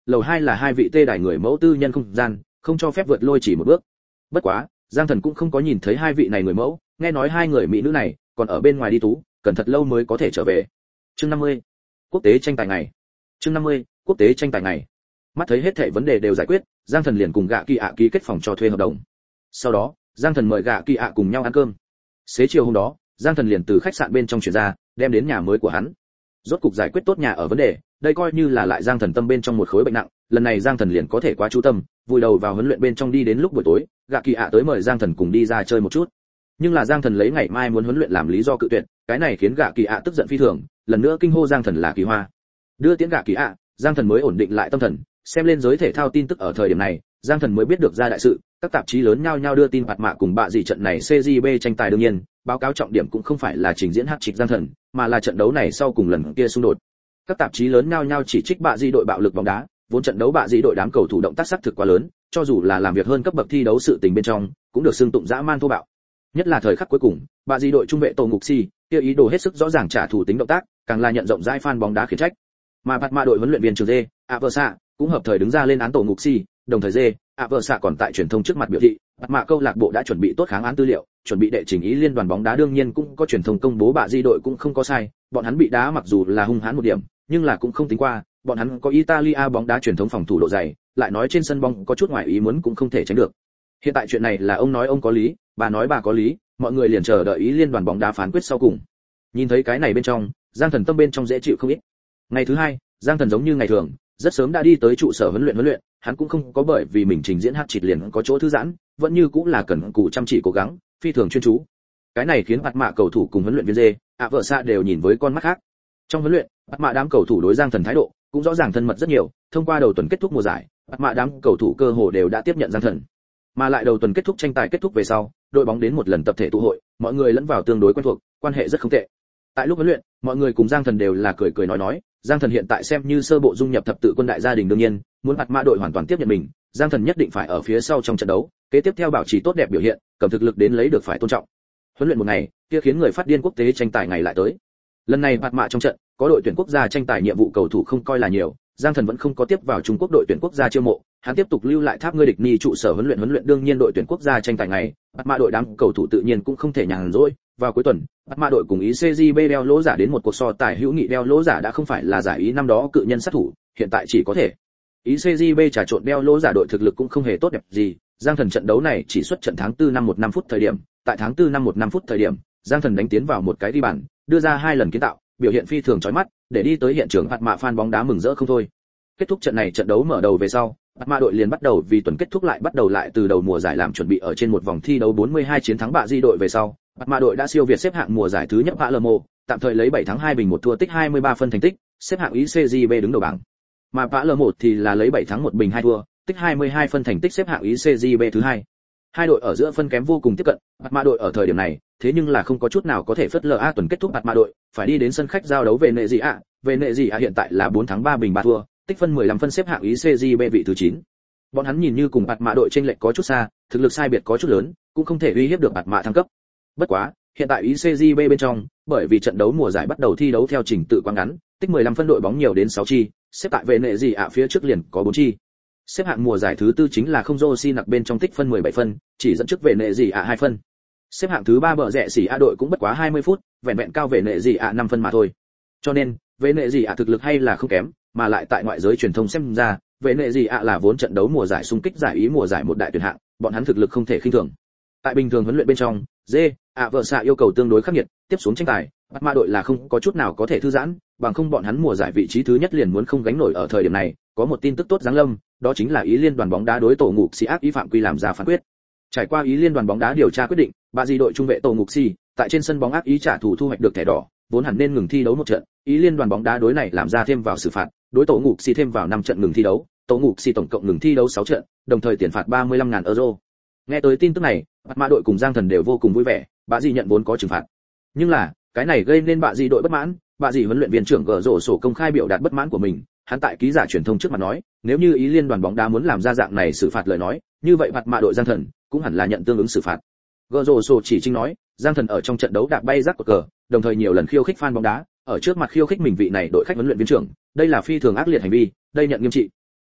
lầu 2 là hai vị tê đài người mẫu tư nhân không gian, không cho phép vượt lôi chỉ một bước. Bất quá, Giang Thần cũng không có nhìn thấy hai vị này người mẫu, nghe nói hai người mỹ nữ này còn ở bên ngoài đi tú, cần thật lâu mới có thể trở về. Chương 50. Quốc tế tranh tài ngày. Chương 50. Quốc tế tranh tài ngày. Mắt thấy hết thảy vấn đề đều giải quyết, Giang Thần liền cùng Gạ Kỳ ạ ký kết phòng cho thuê hợp đồng. Sau đó, Giang Thần mời Gạ Kỳ ạ cùng nhau ăn cơm. Xế chiều hôm đó, Giang Thần liền từ khách sạn bên trong chuyển ra, đem đến nhà mới của hắn. Rốt cục giải quyết tốt nhà ở vấn đề, đây coi như là lại Giang Thần tâm bên trong một khối bệnh nặng, lần này Giang Thần liền có thể quá chú tâm, vùi đầu vào huấn luyện bên trong đi đến lúc buổi tối, Gạ Kỳ ạ tới mời Giang Thần cùng đi ra chơi một chút. Nhưng là Giang Thần lấy ngày mai muốn huấn luyện làm lý do cự tuyệt, cái này khiến Gạ Kỳ ạ tức giận phi thường, lần nữa kinh hô Giang Thần là kỳ hoa. Đưa tiễn Gạ Kỳ ạ, Giang Thần mới ổn định lại tâm thần, xem lên giới thể thao tin tức ở thời điểm này, Giang Thần mới biết được ra đại sự, các tạp chí lớn nhao nhao đưa tin phạt mạ cùng bạ gì trận này CJB tranh tài đương nhiên, báo cáo trọng điểm cũng không phải là trình diễn hát trịch Giang Thần, mà là trận đấu này sau cùng lần kia xung đột. Các tạp chí lớn nhao nhao chỉ trích bạ gì đội bạo lực bóng đá, vốn trận đấu bạ gì đội đám cầu thủ động tác sắc thực quá lớn, cho dù là làm việc hơn cấp bậc thi đấu sự tình bên trong, cũng được xưng tụng dã man thô bạo. Nhất là thời khắc cuối cùng, bạ gì đội trung vệ Tổ Ngục Si, kia ý đồ hết sức rõ ràng trả thù tính động tác, càng là nhận rộng rãi fan bóng đá khiển trách. Mà phạt mạ đội huấn luyện viên trường Dê, Aversa, cũng hợp thời đứng ra lên án Tổ Ngục Si, đồng thời Dê, Aversa còn tại truyền thông trước mặt biểu thị, phạt mạ câu lạc bộ đã chuẩn bị tốt kháng án tư liệu, chuẩn bị đệ trình ý liên đoàn bóng đá đương nhiên cũng có truyền thông công bố bạ gì đội cũng không có sai, bọn hắn bị đá mặc dù là hung hãn một điểm, nhưng là cũng không tính qua, bọn hắn có Italia bóng đá truyền thống phòng thủ độ dày, lại nói trên sân bóng có chút ngoài ý muốn cũng không thể tránh được. Hiện tại chuyện này là ông nói ông có lý, bà nói bà có lý, mọi người liền chờ đợi ý liên đoàn bóng đá phán quyết sau cùng. Nhìn thấy cái này bên trong, Giang Thần tâm bên trong dễ chịu không ít. Ngày thứ hai, Giang Thần giống như ngày thường, rất sớm đã đi tới trụ sở huấn luyện, hắn cũng không có bởi vì mình trình diễn hát chịt liền có chỗ thư giãn, vẫn như cũng là cần cù chăm chỉ cố gắng, phi thường chuyên chú. Cái này khiến phạt mạ cầu thủ cùng huấn luyện viên Dê, vợ xạ đều nhìn với con mắt khác. Trong huấn luyện, phạt mạ đám cầu thủ đối Giang Thần thái độ cũng rõ ràng thân mật rất nhiều, thông qua đầu tuần kết thúc mùa giải, phạt mạ đám cầu thủ cơ hồ đều đã tiếp nhận Giang Thần. Mà lại đầu tuần kết thúc tranh tài kết thúc về sau, đội bóng đến một lần tập thể tụ hội, mọi người lẫn vào tương đối quen thuộc, quan hệ rất không tệ. Tại lúc huấn luyện, mọi người cùng Giang Thần đều là cười nói, Giang Thần hiện tại xem như sơ bộ dung nhập thập tự quân đại gia đình đương nhiên, muốn phạt mạ đội hoàn toàn tiếp nhận mình, Giang Thần nhất định phải ở phía sau trong trận đấu, kế tiếp theo bảo trì tốt đẹp biểu hiện, cầm thực lực đến lấy được phải tôn trọng. Huấn luyện một ngày, kia khiến người phát điên quốc tế tranh tài ngày lại tới. Lần này phạt mạ trong trận, có đội tuyển quốc gia tranh tài nhiệm vụ cầu thủ không coi là nhiều, Giang Thần vẫn không có tiếp vào Trung Quốc đội tuyển quốc gia chiêu mộ, hắn tiếp tục lưu lại tháp ngươi địch ni trụ sở huấn luyện đương nhiên đội tuyển quốc gia tranh tài ngày, phạt mạ đội đám cầu thủ tự nhiên cũng không thể nhàn rỗi. Vào cuối tuần, phạt mạ đội cùng ý CJB đeo lỗ giả đến một cuộc so tài hữu nghị đeo lỗ giả đã không phải là giải ý năm đó cự nhân sát thủ, hiện tại chỉ có thể ý CJB trà trộn đeo lỗ giả đội thực lực cũng không hề tốt đẹp gì. Giang Thần trận đấu này chỉ xuất trận tháng 4 năm 15 phút thời điểm, tại tháng 4 năm 15 phút thời điểm, Giang Thần đánh tiến vào một cái ghi bàn, đưa ra 2 lần kiến tạo, biểu hiện phi thường chói mắt, để đi tới hiện trường phạt mạ fan bóng đá mừng rỡ không thôi. Kết thúc trận này trận đấu mở đầu về sau, phạt mạ đội liền bắt đầu vì tuần kết thúc lại bắt đầu lại từ đầu mùa giải làm chuẩn bị ở trên một vòng thi đấu 42 chiến thắng bạ di đội về sau, phạt mạ đội đã siêu việt xếp hạng mùa giải thứ nhất Palermo, tạm thời lấy 7 thắng 2 bình 1 thua tích 23 phân thành tích, xếp hạng ICJB đứng đầu bảng. Mà Palermo thì là lấy 7 thắng 1 bình 2 thua, tích 22 phân thành tích xếp hạng ICJB thứ hai. Hai đội ở giữa phân kém vô cùng tiếp cận, phạt mạ đội ở thời điểm này, thế nhưng là không có chút nào có thể phớt lờ tuần kết thúc phạt mạ đội, phải đi đến sân khách giao đấu về nệ gì ạ. Về nệ gì ạ hiện tại là 4 thắng 3 bình 3 thua, tích phân 15 phân xếp hạng ICJB vị thứ 9. Bọn hắn nhìn như cùng phạt mạ đội chênh lệch có chút xa, thực lực sai biệt có chút lớn, cũng không thể uy hiếp được phạt mạ thăng cấp. Bất quá, hiện tại ICJB bên trong, bởi vì trận đấu mùa giải bắt đầu thi đấu theo trình tự quá ngắn, tích 15 phân đội bóng nhiều đến 6 chi, xếp tại về nệ gì ạ phía trước liền có 4 chi. Xếp hạng mùa giải thứ tư chính là không Josi nặc bên trong tích phân 17 phân, chỉ dẫn trước về nệ gì ạ 2 phân. Xếp hạng thứ 3 bờ rẽ xỉ A đội cũng bất quá 20 phút, vẹn vẹn cao về nệ gì ạ 5 phân mà thôi. Cho nên, về nệ gì ạ thực lực hay là không kém, mà lại tại ngoại giới truyền thông xem ra, về nệ gì ạ là vốn trận đấu mùa giải xung kích giải ý mùa giải một đại tuyển hạng, bọn hắn thực lực không thể khinh thường. Tại bình thường huấn luyện bên trong, vợ xạ yêu cầu tương đối khắc nghiệt, tiếp xuống tranh tài, bắt ma đội là không có chút nào có thể thư giãn, bằng không bọn hắn mùa giải vị trí thứ nhất liền muốn không gánh nổi ở thời điểm này. Có một tin tức tốt giáng lâm, đó chính là ý liên đoàn bóng đá đối tổ ngục si ác ý phạm quy làm ra phán quyết. Trải qua ý liên đoàn bóng đá điều tra quyết định, bà di đội trung vệ tổ ngục si tại trên sân bóng ác ý trả thù thu hoạch được thẻ đỏ, vốn hẳn nên ngừng thi đấu một trận, ý liên đoàn bóng đá đối này làm ra thêm vào xử phạt, đối tổ ngục si thêm vào 5 trận ngừng thi đấu, tổ ngục si tổng cộng ngừng thi đấu 6 trận, đồng thời tiền phạt 35.000 euro. Nghe tới tin tức này, bắt ma đội cùng Giang Thần đều vô cùng vui vẻ, bà di nhận vốn có trừng phạt. Nhưng là, cái này gây nên bà di đội bất mãn, bà di huấn luyện viên trưởng gỡ rổ sổ công khai biểu đạt bất mãn của mình. Hắn tại ký giả truyền thông trước mặt nói, nếu như ý liên đoàn bóng đá muốn làm ra dạng này xử phạt lời nói, như vậy phạt mạ đội Giang Thần cũng hẳn là nhận tương ứng xử phạt. Gỡ rổ sổ chỉ trinh nói, Giang Thần ở trong trận đấu đạp bay rác cờ, đồng thời nhiều lần khiêu khích fan bóng đá, ở trước mặt khiêu khích mình vị này đội khách huấn luyện viên trưởng, đây là phi thường ác liệt hành vi, đây nhận nghiêm trị.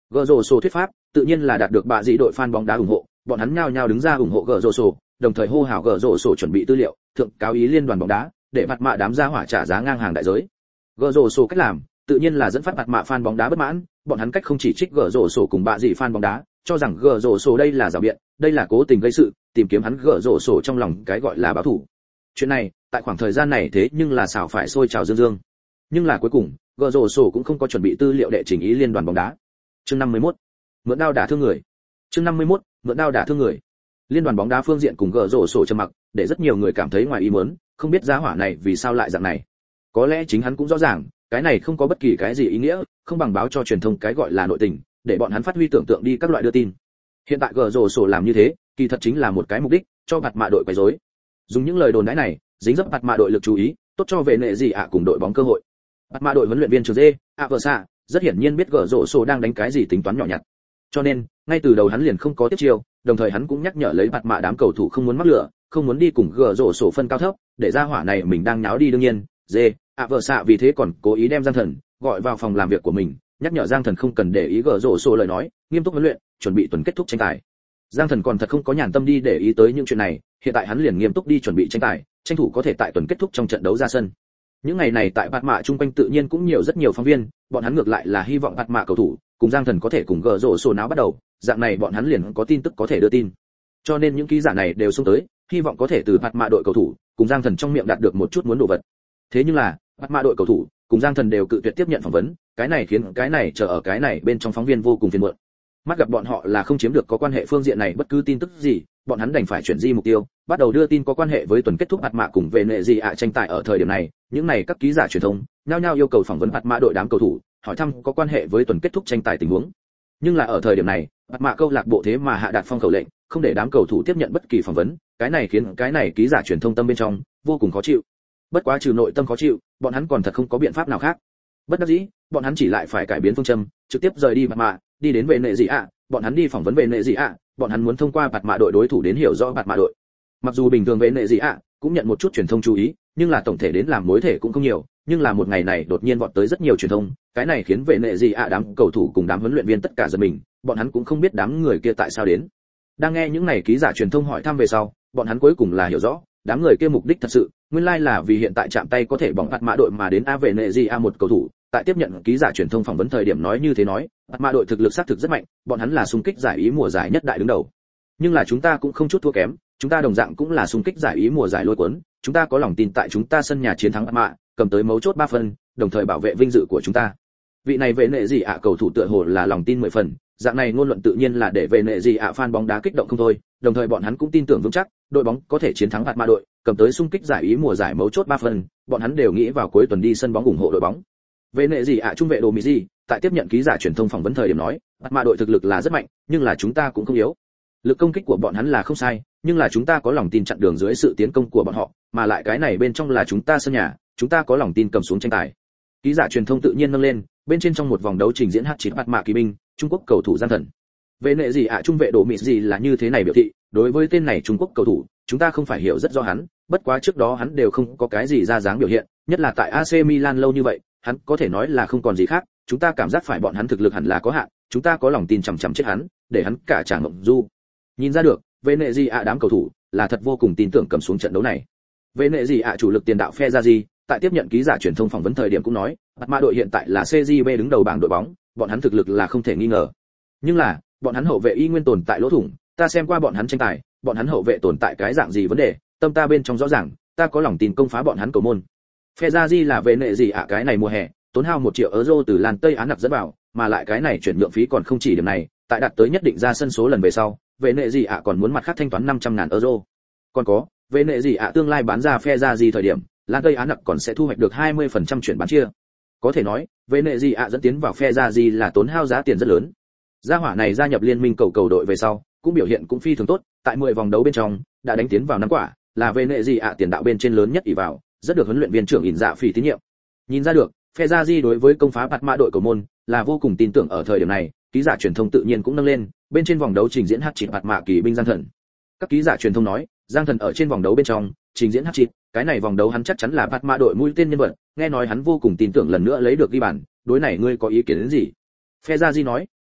Gở rổ sổ thuyết pháp, tự nhiên là đạt được bạ dị đội fan bóng đá ủng hộ, bọn hắn nhao nhao đứng ra ủng hộ gở rổ sổ, đồng thời hô hào gở rổ sổ chuẩn bị tư liệu, thượng cáo ý liên đoàn bóng đá, để mặt mạ đám gia hỏa trả giá ngang hàng đại giới. Gở rổ sổ cách làm, tự nhiên là dẫn phát mặt mạ fan bóng đá bất mãn, bọn hắn cách không chỉ trích gở rổ sổ cùng bạ dị fan bóng đá, cho rằng gở rổ sổ đây là giảo biện, đây là cố tình gây sự, tìm kiếm hắn gở rổ sổ trong lòng cái gọi là báo thù. Chuyện này, tại khoảng thời gian này thế nhưng là xảo phải sôi trào dương dương. Nhưng là cuối cùng, gở rổ sổ cũng không có chuẩn bị tư liệu để chỉnh ý liên đoàn bóng đá. Chương 51. Mượn đao đả thương người. Chương 51. Mượn đao đả thương người. Liên đoàn bóng đá phương diện cùng gở rổ sổ trầm mặc, để rất nhiều người cảm thấy ngoài ý muốn, không biết giá hỏa này vì sao lại dạng này. Có lẽ chính hắn cũng rõ ràng, cái này không có bất kỳ cái gì ý nghĩa, không bằng báo cho truyền thông cái gọi là nội tình, để bọn hắn phát huy tưởng tượng đi các loại đưa tin. Hiện tại gở rổ sổ làm như thế, kỳ thật chính là một cái mục đích, cho mặt mạ đội quấy rối. Dùng những lời đồn đãi này, dính dấp mặt mạ đội lực chú ý, tốt cho về nệ gì cùng đội bóng cơ hội. Mặt mạ đội huấn luyện viên trường dê, Aversa, rất hiển nhiên biết gở rổ sổ đang đánh cái gì tính toán nhỏ nhặt. Cho nên, ngay từ đầu hắn liền không có tiếp chiêu, đồng thời hắn cũng nhắc nhở lấy mặt mạ đám cầu thủ không muốn mắc lửa, không muốn đi cùng gở rổ sổ phân cao thấp, để ra hỏa này mình đang nháo đi đương nhiên, dê, Aversa vì thế còn cố ý đem Giang Thần gọi vào phòng làm việc của mình, nhắc nhở Giang Thần không cần để ý gở rổ sổ lời nói, nghiêm túc huấn luyện, chuẩn bị tuần kết thúc tranh tài. Giang Thần còn thật không có nhàn tâm đi để ý tới những chuyện này, hiện tại hắn liền nghiêm túc đi chuẩn bị tranh tài, tranh thủ có thể tại tuần kết thúc trong trận đấu ra sân. Những ngày này tại Bạt Mạ chung quanh tự nhiên cũng nhiều rất nhiều phóng viên, bọn hắn ngược lại là hy vọng Bạt Mạ cầu thủ cùng Giang Thần có thể cùng gỡ rổ sổ náo bắt đầu, dạng này bọn hắn liền có tin tức có thể đưa tin. Cho nên những ký giả này đều xông tới, hy vọng có thể từ Bạt Mạ đội cầu thủ cùng Giang Thần trong miệng đạt được một chút muốn đồ vật. Thế nhưng là, Bạt Mạ đội cầu thủ cùng Giang Thần đều cự tuyệt tiếp nhận phỏng vấn, cái này khiến cái này chờ ở cái này bên trong phóng viên vô cùng phiền muộn. Mắt gặp bọn họ là không chiếm được có quan hệ phương diện này bất cứ tin tức gì, bọn hắn đành phải chuyển di mục tiêu, bắt đầu đưa tin có quan hệ với tuần kết thúc Bạt Mạ cùng về nệ gì tranh tài. Ở thời điểm này, những này các ký giả truyền thông nhao nhao yêu cầu phỏng vấn Bạt Mạ đội đám cầu thủ, hỏi thăm có quan hệ với tuần kết thúc tranh tài tình huống. Nhưng là ở thời điểm này, Bạt Mạ câu lạc bộ thế mà hạ đạt phong khẩu lệnh, không để đám cầu thủ tiếp nhận bất kỳ phỏng vấn, cái này khiến cái này ký giả truyền thông tâm bên trong vô cùng khó chịu. Bất quá trừ nội tâm khó chịu, bọn hắn còn thật không có biện pháp nào khác. Bất đắc dĩ, bọn hắn chỉ lại phải cải biến phương châm, trực tiếp rời đi Bạt Mạ, đi đến về nệ gì bọn hắn đi phỏng vấn về nệ gì bọn hắn muốn thông qua Bạt Mạ đội đối thủ đến hiểu rõ Bạt Mạ đội. Mặc dù bình thường về nệ gì cũng nhận một chút truyền thông chú ý, nhưng là tổng thể đến làm mối thể cũng không nhiều, nhưng là một ngày này đột nhiên vọt tới rất nhiều truyền thông, cái này khiến về nệ gì đám cầu thủ cùng đám huấn luyện viên tất cả giật mình, bọn hắn cũng không biết đám người kia tại sao đến. Đang nghe những này ký giả truyền thông hỏi thăm về sau, bọn hắn cuối cùng là hiểu rõ, đám người kia mục đích thật sự, nguyên lai là vì hiện tại chạm tay có thể bỏng Bạt Mạ đội mà đến về nệ gì một cầu thủ. Tại tiếp nhận ký giả truyền thông phỏng vấn thời điểm nói như thế nói, Bạt Mạ đội thực lực xác thực rất mạnh, bọn hắn là xung kích giải ý mùa giải nhất đại đứng đầu. Nhưng là chúng ta cũng không chút thua kém, chúng ta đồng dạng cũng là xung kích giải ý mùa giải lôi cuốn, chúng ta có lòng tin tại chúng ta sân nhà chiến thắng Bạt Mạ, cầm tới mấu chốt 3 phần, đồng thời bảo vệ vinh dự của chúng ta. Vị này vệ nệ gì cầu thủ tựa hồ là lòng tin 10 phần, dạng này ngôn luận tự nhiên là để vệ nệ gì fan bóng đá kích động không thôi, đồng thời bọn hắn cũng tin tưởng vững chắc, đội bóng có thể chiến thắng Bạt Mạ đội, cầm tới xung kích giải ý mùa giải mấu chốt 3 phần, bọn hắn đều nghĩ vào cuối tuần đi sân bóng ủng hộ đội bóng. Về nệ gì trung vệ đồ mỹ gì, tại tiếp nhận ký giả truyền thông phỏng vấn thời điểm nói, Bạt Mạ đội thực lực là rất mạnh, nhưng là chúng ta cũng không yếu. Lực công kích của bọn hắn là không sai, nhưng là chúng ta có lòng tin chặn đường dưới sự tiến công của bọn họ, mà lại cái này bên trong là chúng ta sân nhà, chúng ta có lòng tin cầm xuống tranh tài. Ký giả truyền thông tự nhiên nâng lên, bên trên trong một vòng đấu trình diễn hát chín Bạt Mạ kỳ binh, Trung Quốc cầu thủ Giang Thần. Về nệ gì trung vệ đồ mỹ gì là như thế này biểu thị, đối với tên này Trung Quốc cầu thủ, chúng ta không phải hiểu rất rõ hắn, bất quá trước đó hắn đều không có cái gì ra dáng biểu hiện, nhất là tại AC Milan lâu như vậy, hắn có thể nói là không còn gì khác, chúng ta cảm giác phải bọn hắn thực lực hẳn là có hạn, chúng ta có lòng tin chằm chết hắn, để hắn cả trả ngộng du. Nhìn ra được, Venezia đám cầu thủ là thật vô cùng tin tưởng cầm xuống trận đấu này. Venezia chủ lực tiền đạo Fezazi tại tiếp nhận ký giả truyền thông phỏng vấn thời điểm cũng nói, Bạt Mạ đội hiện tại là CJB đứng đầu bảng đội bóng, bọn hắn thực lực là không thể nghi ngờ. Nhưng là, bọn hắn hậu vệ y nguyên tồn tại lỗ thủng, ta xem qua bọn hắn tranh tài, bọn hắn hậu vệ tồn tại cái dạng gì vấn đề, tâm ta bên trong rõ ràng, ta có lòng tin công phá bọn hắn cầu môn. Fezazi là về nệ gì cái này mùa hè, tốn hao 1 triệu euro từ làn Tây Á nặc dẫn vào, mà lại cái này chuyển nhượng phí còn không chỉ điểm này, tại đạt tới nhất định ra sân số lần về sau, về nệ gì còn muốn mặt khác thanh toán 500.000 euro. Còn có, về nệ gì tương lai bán ra Fezazi thời điểm, làn Tây Á nặc còn sẽ thu hoạch được 20% chuyển bán chia. Có thể nói, về nệ gì dẫn tiến vào Fezazi là tốn hao giá tiền rất lớn. Gia hỏa này gia nhập liên minh cầu đội về sau, cũng biểu hiện cũng phi thường tốt, tại 10 vòng đấu bên trong, đã đánh tiến vào 5 quả, là về nệ gì tiền đạo bên trên lớn nhất ỷ vào, rất được huấn luyện viên trưởng ỉn dạ phỉ tín nhiệm. Nhìn ra được, Fezazi đối với công phá Bạt Mạ đội cầu môn là vô cùng tin tưởng. Ở thời điểm này, ký giả truyền thông tự nhiên cũng nâng lên, bên trên vòng đấu trình diễn hát chít Bạt Mạ kỳ binh Giang Thần. Các ký giả truyền thông nói, Giang Thần ở trên vòng đấu bên trong trình diễn hát chít, cái này vòng đấu hắn chắc chắn là Bạt Mạ đội mũi tên nhân vật, nghe nói hắn vô cùng tin tưởng lần nữa lấy được ghi bàn, đối này ngươi có ý kiến đến gì? Fezazi nói,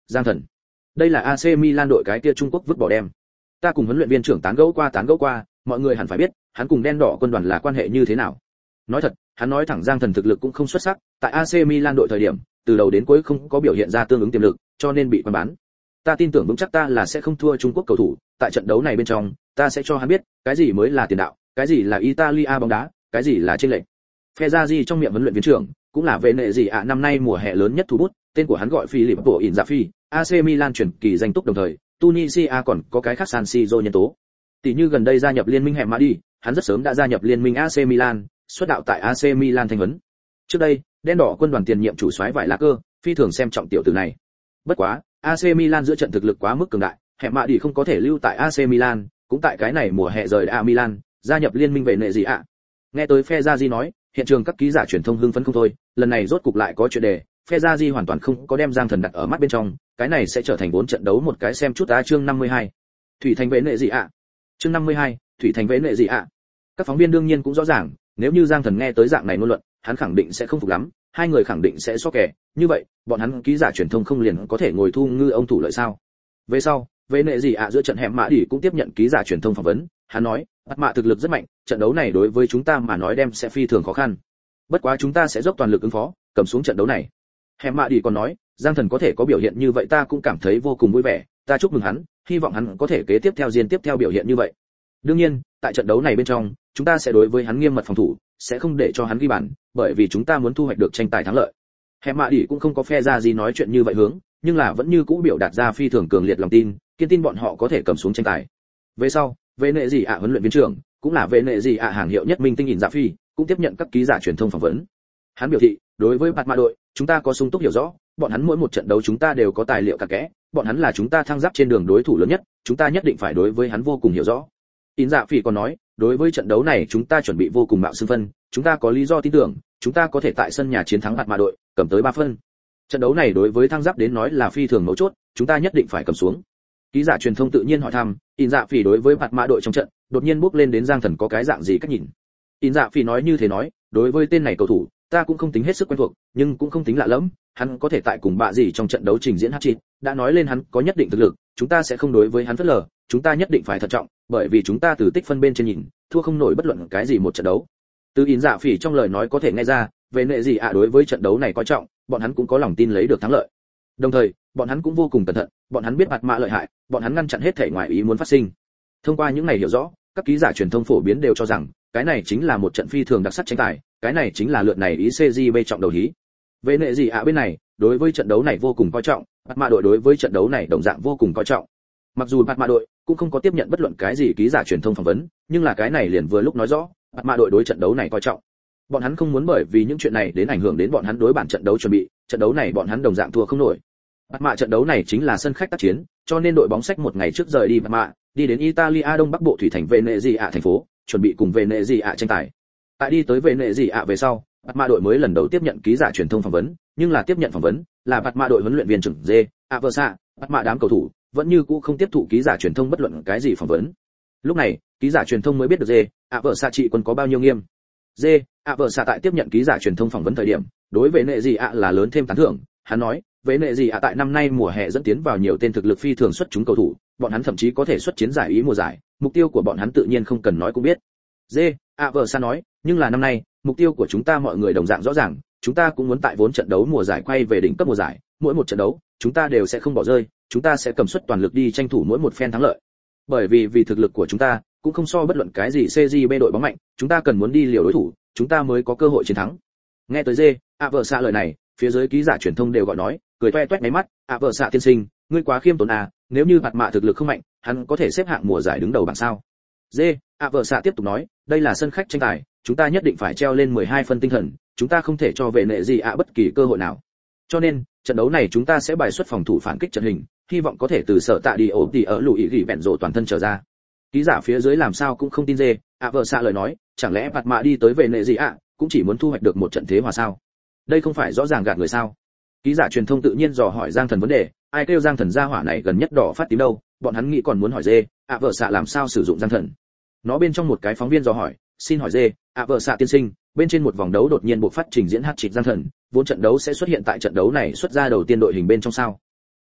Giang Thần. Đây là AC Milan đội cái kia Trung Quốc vứt bỏ đem. Ta cùng huấn luyện viên trưởng tán gẫu qua, mọi người hẳn phải biết, hắn cùng đen đỏ quân đoàn là quan hệ như thế nào. Nói thật, hắn nói thẳng Giang Thần thực lực cũng không xuất sắc, tại AC Milan đội thời điểm, từ đầu đến cuối không có biểu hiện ra tương ứng tiềm lực, cho nên bị quan bán. Ta tin tưởng vững chắc ta là sẽ không thua Trung Quốc cầu thủ, tại trận đấu này bên trong, ta sẽ cho hắn biết, cái gì mới là tiền đạo, cái gì là Italia bóng đá, cái gì là chênh lệch. Fezazi trong miệng huấn luyện viên trưởng, cũng là vệ nệ gì ạ năm nay mùa hè lớn nhất thủ bút, tên của hắn gọi Filippo Inzaghi, AC Milan chuyển kỳ danh túc đồng thời, Tunisia còn có cái khác San Siro nhân tố. Tỷ như gần đây gia nhập liên minh hẻm Madi, hắn rất sớm đã gia nhập liên minh AC Milan, xuất đạo tại AC Milan thanh vấn. Trước đây, đen đỏ quân đoàn tiền nhiệm chủ soái vải lá cơ, phi thường xem trọng tiểu tử này. Bất quá, AC Milan giữa trận thực lực quá mức cường đại, hẻm Madi không có thể lưu tại AC Milan, cũng tại cái này mùa hè rời A Milan, gia nhập liên minh vệ nệ gì ạ. Nghe tới Fezazi nói, hiện trường các ký giả truyền thông hưng phấn không thôi, lần này rốt cục lại có chuyện đề, Fezazi hoàn toàn không có đem Giang Thần đặt ở mắt bên trong, cái này sẽ trở thành 4 trận đấu một cái xem chút á. Chương 52. Thủy thành vệ nệ gì ạ? Chương 52. Thủy thành vệ nệ gì ạ? Các phóng viên đương nhiên cũng rõ ràng, nếu như Giang Thần nghe tới dạng này ngôn luận, hắn khẳng định sẽ không phục lắm, hai người khẳng định sẽ so kè, như vậy, bọn hắn ký giả truyền thông không liền có thể ngồi thu ngư ông thủ lợi sao? Về sau, vệ nệ gì ạ giữa trận hẻm Mã Đỉ cũng tiếp nhận ký giả truyền thông phỏng vấn, hắn nói, Bạt Mạ thực lực rất mạnh, trận đấu này đối với chúng ta mà nói đem sẽ phi thường khó khăn. Bất quá chúng ta sẽ dốc toàn lực ứng phó, cầm xuống trận đấu này. Hẻm Mã Đỉ còn nói, Giang Thần có thể có biểu hiện như vậy ta cũng cảm thấy vô cùng vui vẻ, ta chúc mừng hắn, hy vọng hắn có thể kế tiếp theo tiếp theo biểu hiện như vậy. Đương nhiên, tại trận đấu này bên trong, chúng ta sẽ đối với hắn nghiêm mật phòng thủ, sẽ không để cho hắn ghi bàn, bởi vì chúng ta muốn thu hoạch được tranh tài thắng lợi. Hẻm Mã Đỉ cũng không có phe ra gì nói chuyện như vậy hướng, nhưng là vẫn như cũ biểu đạt ra phi thường cường liệt lòng tin, kiên tin bọn họ có thể cầm xuống tranh tài. Về sau, vệ nệ gì ạ huấn luyện viên trưởng, cũng là vệ nệ gì ạ hàng hiệu nhất minh tinh nhìn dạ phi, cũng tiếp nhận các ký giả truyền thông phỏng vấn. Hắn biểu thị, đối với Bạt Mạ đội, chúng ta có sung túc hiểu rõ, bọn hắn mỗi một trận đấu chúng ta đều có tài liệu cặn kẽ, bọn hắn là chúng ta thăng giáp trên đường đối thủ lớn nhất, chúng ta nhất định phải đối với hắn vô cùng hiểu rõ. In dạ phi còn nói, đối với trận đấu này chúng ta chuẩn bị vô cùng mạo xưng phân, chúng ta có lý do tin tưởng, chúng ta có thể tại sân nhà chiến thắng Bạt Mạ đội, cầm tới 3 phân. Trận đấu này đối với thăng giáp đến nói là phi thường mấu chốt, chúng ta nhất định phải cầm xuống. Ký giả truyền thông tự nhiên hỏi thăm, In dạ phi đối với Bạt Mạ đội trong trận, đột nhiên bước lên đến Giang Thần có cái dạng gì cách nhìn. In dạ phi nói như thế nói, đối với tên này cầu thủ, ta cũng không tính hết sức quen thuộc, nhưng cũng không tính lạ lẫm, hắn có thể tại cùng bạ gì trong trận đấu trình diễn hat-trick, đã nói lên hắn có nhất định thực lực, chúng ta sẽ không đối với hắn phớt lờ, chúng ta nhất định phải thận trọng, bởi vì chúng ta từ tích phân bên trên nhìn, thua không nổi bất luận cái gì một trận đấu. Từ In dạ phỉ trong lời nói có thể nghe ra, về nệ gì ạ đối với trận đấu này coi trọng, bọn hắn cũng có lòng tin lấy được thắng lợi. Đồng thời, bọn hắn cũng vô cùng cẩn thận, bọn hắn biết Bạt Mạ lợi hại, bọn hắn ngăn chặn hết thể ngoại ý muốn phát sinh. Thông qua những này hiểu rõ, các ký giả truyền thông phổ biến đều cho rằng, cái này chính là một trận phi thường đặc sắc tranh tài, cái này chính là lượt này ICJB trọng đầu hí. Về nệ gì ạ bên này, đối với trận đấu này vô cùng coi trọng, Bạt Mạ đội đối với trận đấu này đồng dạng vô cùng coi trọng. Mặc dù Bạt Mạ đội cũng không có tiếp nhận bất luận cái gì ký giả truyền thông phỏng vấn, nhưng là cái này liền vừa lúc nói rõ, Bạt Mạ đội đối trận đấu này coi trọng. Bọn hắn không muốn bởi vì những chuyện này đến ảnh hưởng đến bọn hắn đối bản trận đấu chuẩn bị, trận đấu này bọn hắn đồng dạng thua không nổi. Bạt Mạ trận đấu này chính là sân khách tác chiến, cho nên đội bóng sách một ngày trước rời đi Bạt Mạ, đi đến Italia đông bắc bộ thủy thành Venezia thành phố, chuẩn bị cùng Venezia tranh tài. Tại đi tới Venezia về sau, Bạt Mạ đội mới lần đầu tiếp nhận ký giả truyền thông phỏng vấn, nhưng là tiếp nhận phỏng vấn là Bạt Mạ đội huấn luyện viên trưởng J. Aversa, Bạt Mạ đám cầu thủ vẫn như cũ không tiếp thụ ký giả truyền thông bất luận cái gì phỏng vấn. Lúc này, ký giả truyền thông mới biết được J. Aversa trị quân có bao nhiêu nghiêm. J. Aversa tại tiếp nhận ký giả truyền thông phỏng vấn thời điểm, đối với Venezia là lớn thêm tán thưởng, hắn nói, Venezia tại năm nay mùa hè dẫn tiến vào nhiều tên thực lực phi thường xuất chúng cầu thủ, bọn hắn thậm chí có thể xuất chiến giải ý mùa giải, mục tiêu của bọn hắn tự nhiên không cần nói cũng biết. J. Aversa nói, nhưng là năm nay, mục tiêu của chúng ta mọi người đồng dạng rõ ràng, chúng ta cũng muốn tại vốn trận đấu mùa giải quay về đỉnh cấp mùa giải, mỗi một trận đấu, chúng ta đều sẽ không bỏ rơi, chúng ta sẽ cầm suất toàn lực đi tranh thủ mỗi một phen thắng lợi. Bởi vì thực lực của chúng ta cũng không so bất luận cái gì CJB đội bóng mạnh, chúng ta cần muốn đi liều đối thủ, chúng ta mới có cơ hội chiến thắng. Nghe tới J. Aversa lời này, phía dưới ký giả truyền thông đều gọi nói, cười toe toét máy mắt, Aversa tiên sinh, ngươi quá khiêm tốn à, nếu như Bạt Mạ thực lực không mạnh, hắn có thể xếp hạng mùa giải đứng đầu bảng sao? J. Aversa tiếp tục nói, đây là sân khách tranh tài, chúng ta nhất định phải treo lên 12 phân tinh thần, chúng ta không thể cho vệ nệ gì ạ bất kỳ cơ hội nào. Cho nên, trận đấu này chúng ta sẽ bài xuất phòng thủ phản kích trận hình, hy vọng có thể từ sở tạ đi ổn thì ở lùi gỉ bẹn rộ toàn thân trở ra. Ký giả phía dưới làm sao cũng không tin J. Aversa lời nói, chẳng lẽ Bạt Mạ đi tới vệ nệ gì ạ, cũng chỉ muốn thu hoạch được một trận thế hòa sao? Đây không phải rõ ràng gạt người sao? Ký giả truyền thông tự nhiên dò hỏi Giang Thần vấn đề, ai kêu Giang Thần ra hỏa này gần nhất đỏ phát tím đâu, bọn hắn nghĩ còn muốn hỏi J. Aversa làm sao sử dụng Giang Thần. Nó bên trong một cái phóng viên dò hỏi, xin hỏi J. Aversa tiên sinh, bên trên một vòng đấu đột nhiên buộc phát trình diễn hat-trick Giang Thần, vốn trận đấu sẽ xuất hiện tại trận đấu này xuất ra đầu tiên đội hình bên trong sao?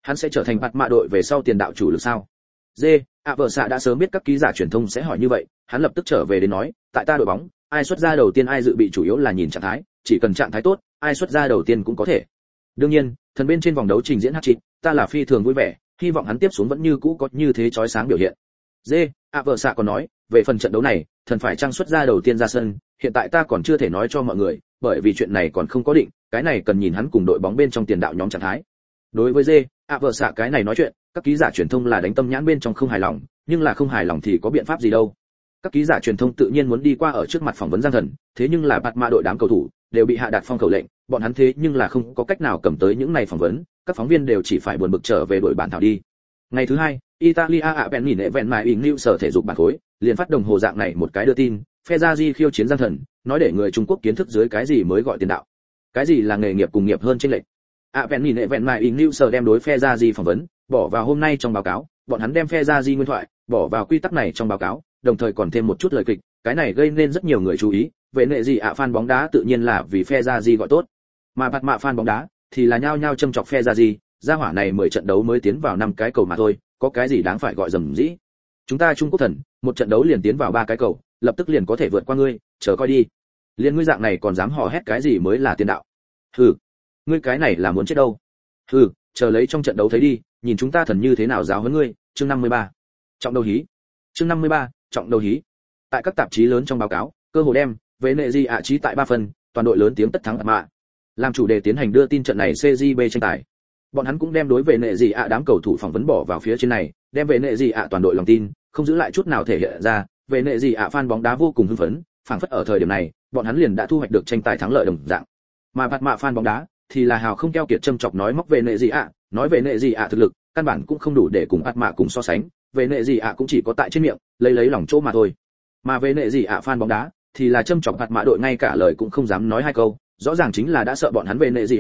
Hắn sẽ trở thành bạt mạ đội về sau tiền đạo chủ lực sao? Vợ xạ đã sớm biết các ký giả truyền thông sẽ hỏi như vậy, hắn lập tức trở về đến nói, tại ta đội bóng, ai xuất ra đầu tiên ai dự bị chủ yếu là nhìn trạng thái, chỉ cần trạng thái tốt, ai xuất ra đầu tiên cũng có thể. Đương nhiên, thần bên trên vòng đấu trình diễn hat-trick, ta là phi thường vui vẻ, hy vọng hắn tiếp xuống vẫn như cũ có như thế chói sáng biểu hiện. Vợ xạ còn nói, về phần trận đấu này, thần phải trang xuất ra đầu tiên ra sân, hiện tại ta còn chưa thể nói cho mọi người, bởi vì chuyện này còn không có định, cái này cần nhìn hắn cùng đội bóng bên trong tiền đạo nhóm trạng thái. Đối với vợ xạ cái này nói chuyện, các ký giả truyền thông là đánh tâm nhãn bên trong không hài lòng, nhưng là không hài lòng thì có biện pháp gì đâu. Các ký giả truyền thông tự nhiên muốn đi qua ở trước mặt phỏng vấn Giang Thần, thế nhưng là bạt mạ đội đám cầu thủ đều bị hạ đạt phong khẩu lệnh, bọn hắn thế nhưng là không có cách nào cầm tới những này phỏng vấn, các phóng viên đều chỉ phải buồn bực trở về đội bản thảo đi. Ngày thứ hai, Italia Apen nhìn event mài in lưu sở thể dục bản khối, liền phát đồng hồ dạng này một cái đưa tin, Fezazi khiêu chiến Giang Thần, nói để người Trung Quốc kiến thức dưới cái gì mới gọi tiền đạo. Cái gì là nghề nghiệp cùng nghiệp hơn trên lệnh. Apen nhìn event mài in lưu sở đem đối Fezazi phỏng vấn, bỏ vào hôm nay trong báo cáo, bọn hắn đem Fezazi nguyên thoại, bỏ vào quy tắc này trong báo cáo, đồng thời còn thêm một chút lời kịch, cái này gây nên rất nhiều người chú ý, vậy nệ gì fan bóng đá tự nhiên là vì Fezazi gọi tốt, mà bạt mạ fan bóng đá thì là nhao nhao châm chọc Fezazi, gia hỏa này 10 trận đấu mới tiến vào 5 cái cầu mà thôi, có cái gì đáng phải gọi rầm rĩ. Chúng ta Trung Quốc thần, một trận đấu liền tiến vào 3 cái cầu, lập tức liền có thể vượt qua ngươi, chờ coi đi. Liên ngươi dạng này còn dám hò hét cái gì mới là tiền đạo? Hừ, ngươi cái này là muốn chết đâu? Hừ, chờ lấy trong trận đấu thấy đi, nhìn chúng ta thần như thế nào giáo huấn ngươi. Chương 53. Trọng đầu hí. Chương 53. Trọng đầu hí. Tại các tạp chí lớn trong báo cáo, cơ hồ đem với nệ gì trí tại 3 phần, toàn đội lớn tiếng tất thắng mạ. Làm chủ đề tiến hành đưa tin trận này CJB tranh tài. Bọn hắn cũng đem đối về nệ gì đám cầu thủ phỏng vấn bỏ vào phía trên này, đem về nệ gì toàn đội lòng tin, không giữ lại chút nào thể hiện ra, về nệ gì fan bóng đá vô cùng hưng phấn, phảng phất ở thời điểm này, bọn hắn liền đã thu hoạch được tranh tài thắng lợi đồng dạng. Mà bạt mạ fan bóng đá thì là hào không keo kiệt châm chọc nói móc về nệ gì nói về nệ gì thực lực, căn bản cũng không đủ để cùng bạt mạ cùng so sánh, về nệ gì cũng chỉ có tại trên miệng, lấy lòng chỗ mà thôi. Mà về nệ gì fan bóng đá thì là châm chọc bạt mạ đội ngay cả lời cũng không dám nói hai câu, rõ ràng chính là đã sợ bọn hắn về nệ gì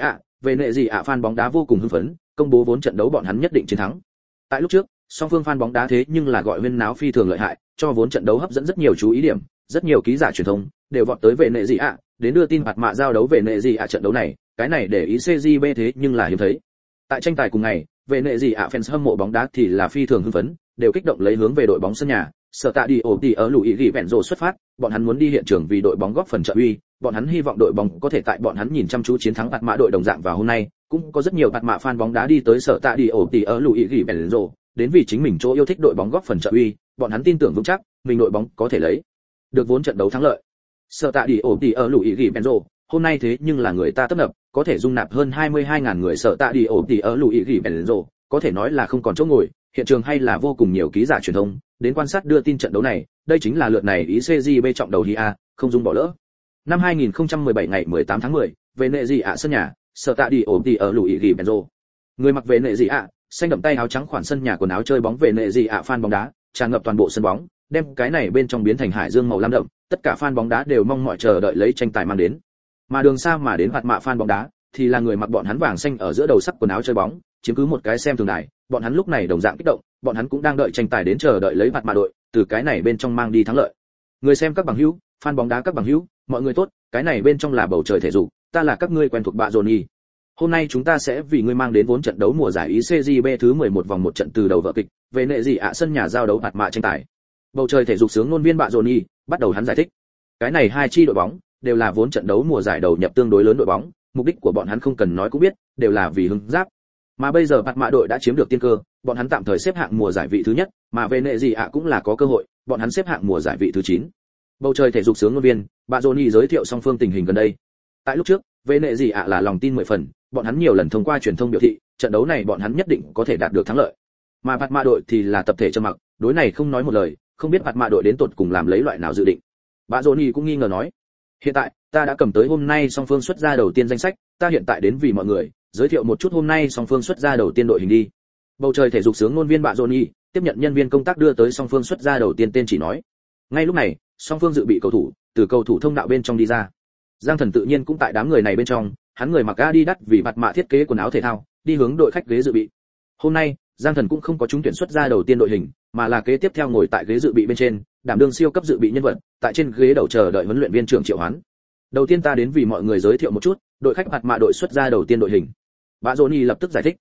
fan bóng đá vô cùng hưng phấn, công bố vốn trận đấu bọn hắn nhất định chiến thắng. Tại lúc trước, song phương fan bóng đá thế nhưng là gọi huyên náo phi thường lợi hại, cho vốn trận đấu hấp dẫn rất nhiều chú ý điểm, rất nhiều ký giả truyền thông đều vọt tới về nệ gì đến đưa tin bạt mạ giao đấu về nệ gì trận đấu này, cái này để ý CJB thế nhưng là hiếm thấy. Tại tranh tài cùng ngày, về nệ gì fans hâm mộ bóng đá thì là phi thường hưng phấn, đều kích động lấy hướng về đội bóng sân nhà, sở tạ đi ổ đi ở lùi ghi bẹn rồ xuất phát, bọn hắn muốn đi hiện trường vì đội bóng góp phần trợ uy, bọn hắn hy vọng đội bóng có thể tại bọn hắn nhìn chăm chú chiến thắng bạt mạ đội đồng dạng vào hôm nay, cũng có rất nhiều bạt mạ fan bóng đá đi tới sở tạ đi ổ đi ở lùi ghi bẹn rồ, đến vì chính mình chỗ yêu thích đội bóng góp phần trợ uy, bọn hắn tin tưởng vững chắc mình đội bóng có thể lấy được vốn trận đấu thắng lợi. Sở tạ đi ổ đi ở lùi ghi bẹn rồ, hôm nay thế nhưng là người ta tấp nập, có thể dung nạp hơn 22.000 người sở tạ đi ổ đi ở lùi ghi bẹn rồ, có thể nói là không còn chỗ ngồi, hiện trường hay là vô cùng nhiều ký giả truyền thông đến quan sát đưa tin trận đấu này, đây chính là lượt này ý CJB trọng đầu hí a, không dung bỏ lỡ. Năm 2017 ngày 18 tháng 10, về nệ gì sân nhà, sở tạ đi ổ đi ở lùi ghi bẹn rồ. Người mặc về nệ gì xanh đậm tay áo trắng khoản sân nhà quần áo chơi bóng về nệ gì fan bóng đá, tràn ngập toàn bộ sân bóng, đem cái này bên trong biến thành hải dương màu lam đậm, tất cả fan bóng đá đều mong mỏi chờ đợi lấy tranh tài mang đến. Mà đường xa mà đến bạt mạ fan bóng đá thì là người mặc bọn hắn vàng xanh ở giữa đầu sắc quần áo chơi bóng, chiếm cứ một cái xem thường đài, bọn hắn lúc này đồng dạng kích động, bọn hắn cũng đang đợi tranh tài đến chờ đợi lấy bạt mạ đội từ cái này bên trong mang đi thắng lợi. Người xem các bằng hữu, fan bóng đá các bằng hữu, mọi người tốt, cái này bên trong là bầu trời thể dục, ta là các ngươi quen thuộc bạ Johnny. Hôm nay chúng ta sẽ vì ngươi mang đến vốn trận đấu mùa giải ICJB thứ 11 vòng một trận từ đầu vở kịch, về nệ gì sân nhà giao đấu bạt mạ tranh tài. Bầu trời thể dục sướng ngôn viên bạ Johnny bắt đầu hắn giải thích. Cái này hai chi đội bóng đều là vốn trận đấu mùa giải đầu nhập tương đối lớn đội bóng, mục đích của bọn hắn không cần nói cũng biết, đều là vì hưng giáp. Mà bây giờ bạt mạ đội đã chiếm được tiên cơ, bọn hắn tạm thời xếp hạng mùa giải vị thứ nhất, mà về nệ gì cũng là có cơ hội, bọn hắn xếp hạng mùa giải vị thứ 9. Bầu trời thể dục sướng ngôn viên, bà Johnny giới thiệu song phương tình hình gần đây. Tại lúc trước, về nệ gì là lòng tin 10 phần, bọn hắn nhiều lần thông qua truyền thông biểu thị, trận đấu này bọn hắn nhất định có thể đạt được thắng lợi. Mà bạt mạ đội thì là tập thể trầm mặc, đối này không nói một lời, không biết bạt mạ đội đến tột cùng làm lấy loại nào dự định. Bà Johnny cũng nghi ngờ nói, hiện tại ta đã cầm tới hôm nay song phương xuất ra đầu tiên danh sách, ta hiện tại đến vì mọi người giới thiệu một chút hôm nay song phương xuất ra đầu tiên đội hình đi. Bầu trời thể dục sướng ngôn viên bà Johnny tiếp nhận nhân viên công tác đưa tới song phương xuất ra đầu tiên tên chỉ nói. Ngay lúc này, song phương dự bị cầu thủ từ cầu thủ thông đạo bên trong đi ra. Giang Thần tự nhiên cũng tại đám người này bên trong, hắn người mặc Adidas vì bạt mạ thiết kế quần áo thể thao, đi hướng đội khách ghế dự bị. Hôm nay, Giang Thần cũng không có trúng tuyển xuất ra đầu tiên đội hình, mà là kế tiếp theo ngồi tại ghế dự bị bên trên, đảm đương siêu cấp dự bị nhân vật, tại trên ghế đầu chờ đợi huấn luyện viên trưởng Triệu Hoán. Đầu tiên ta đến vì mọi người giới thiệu một chút, đội khách bạt mạ đội xuất ra đầu tiên đội hình. Bà Johnny lập tức giải thích.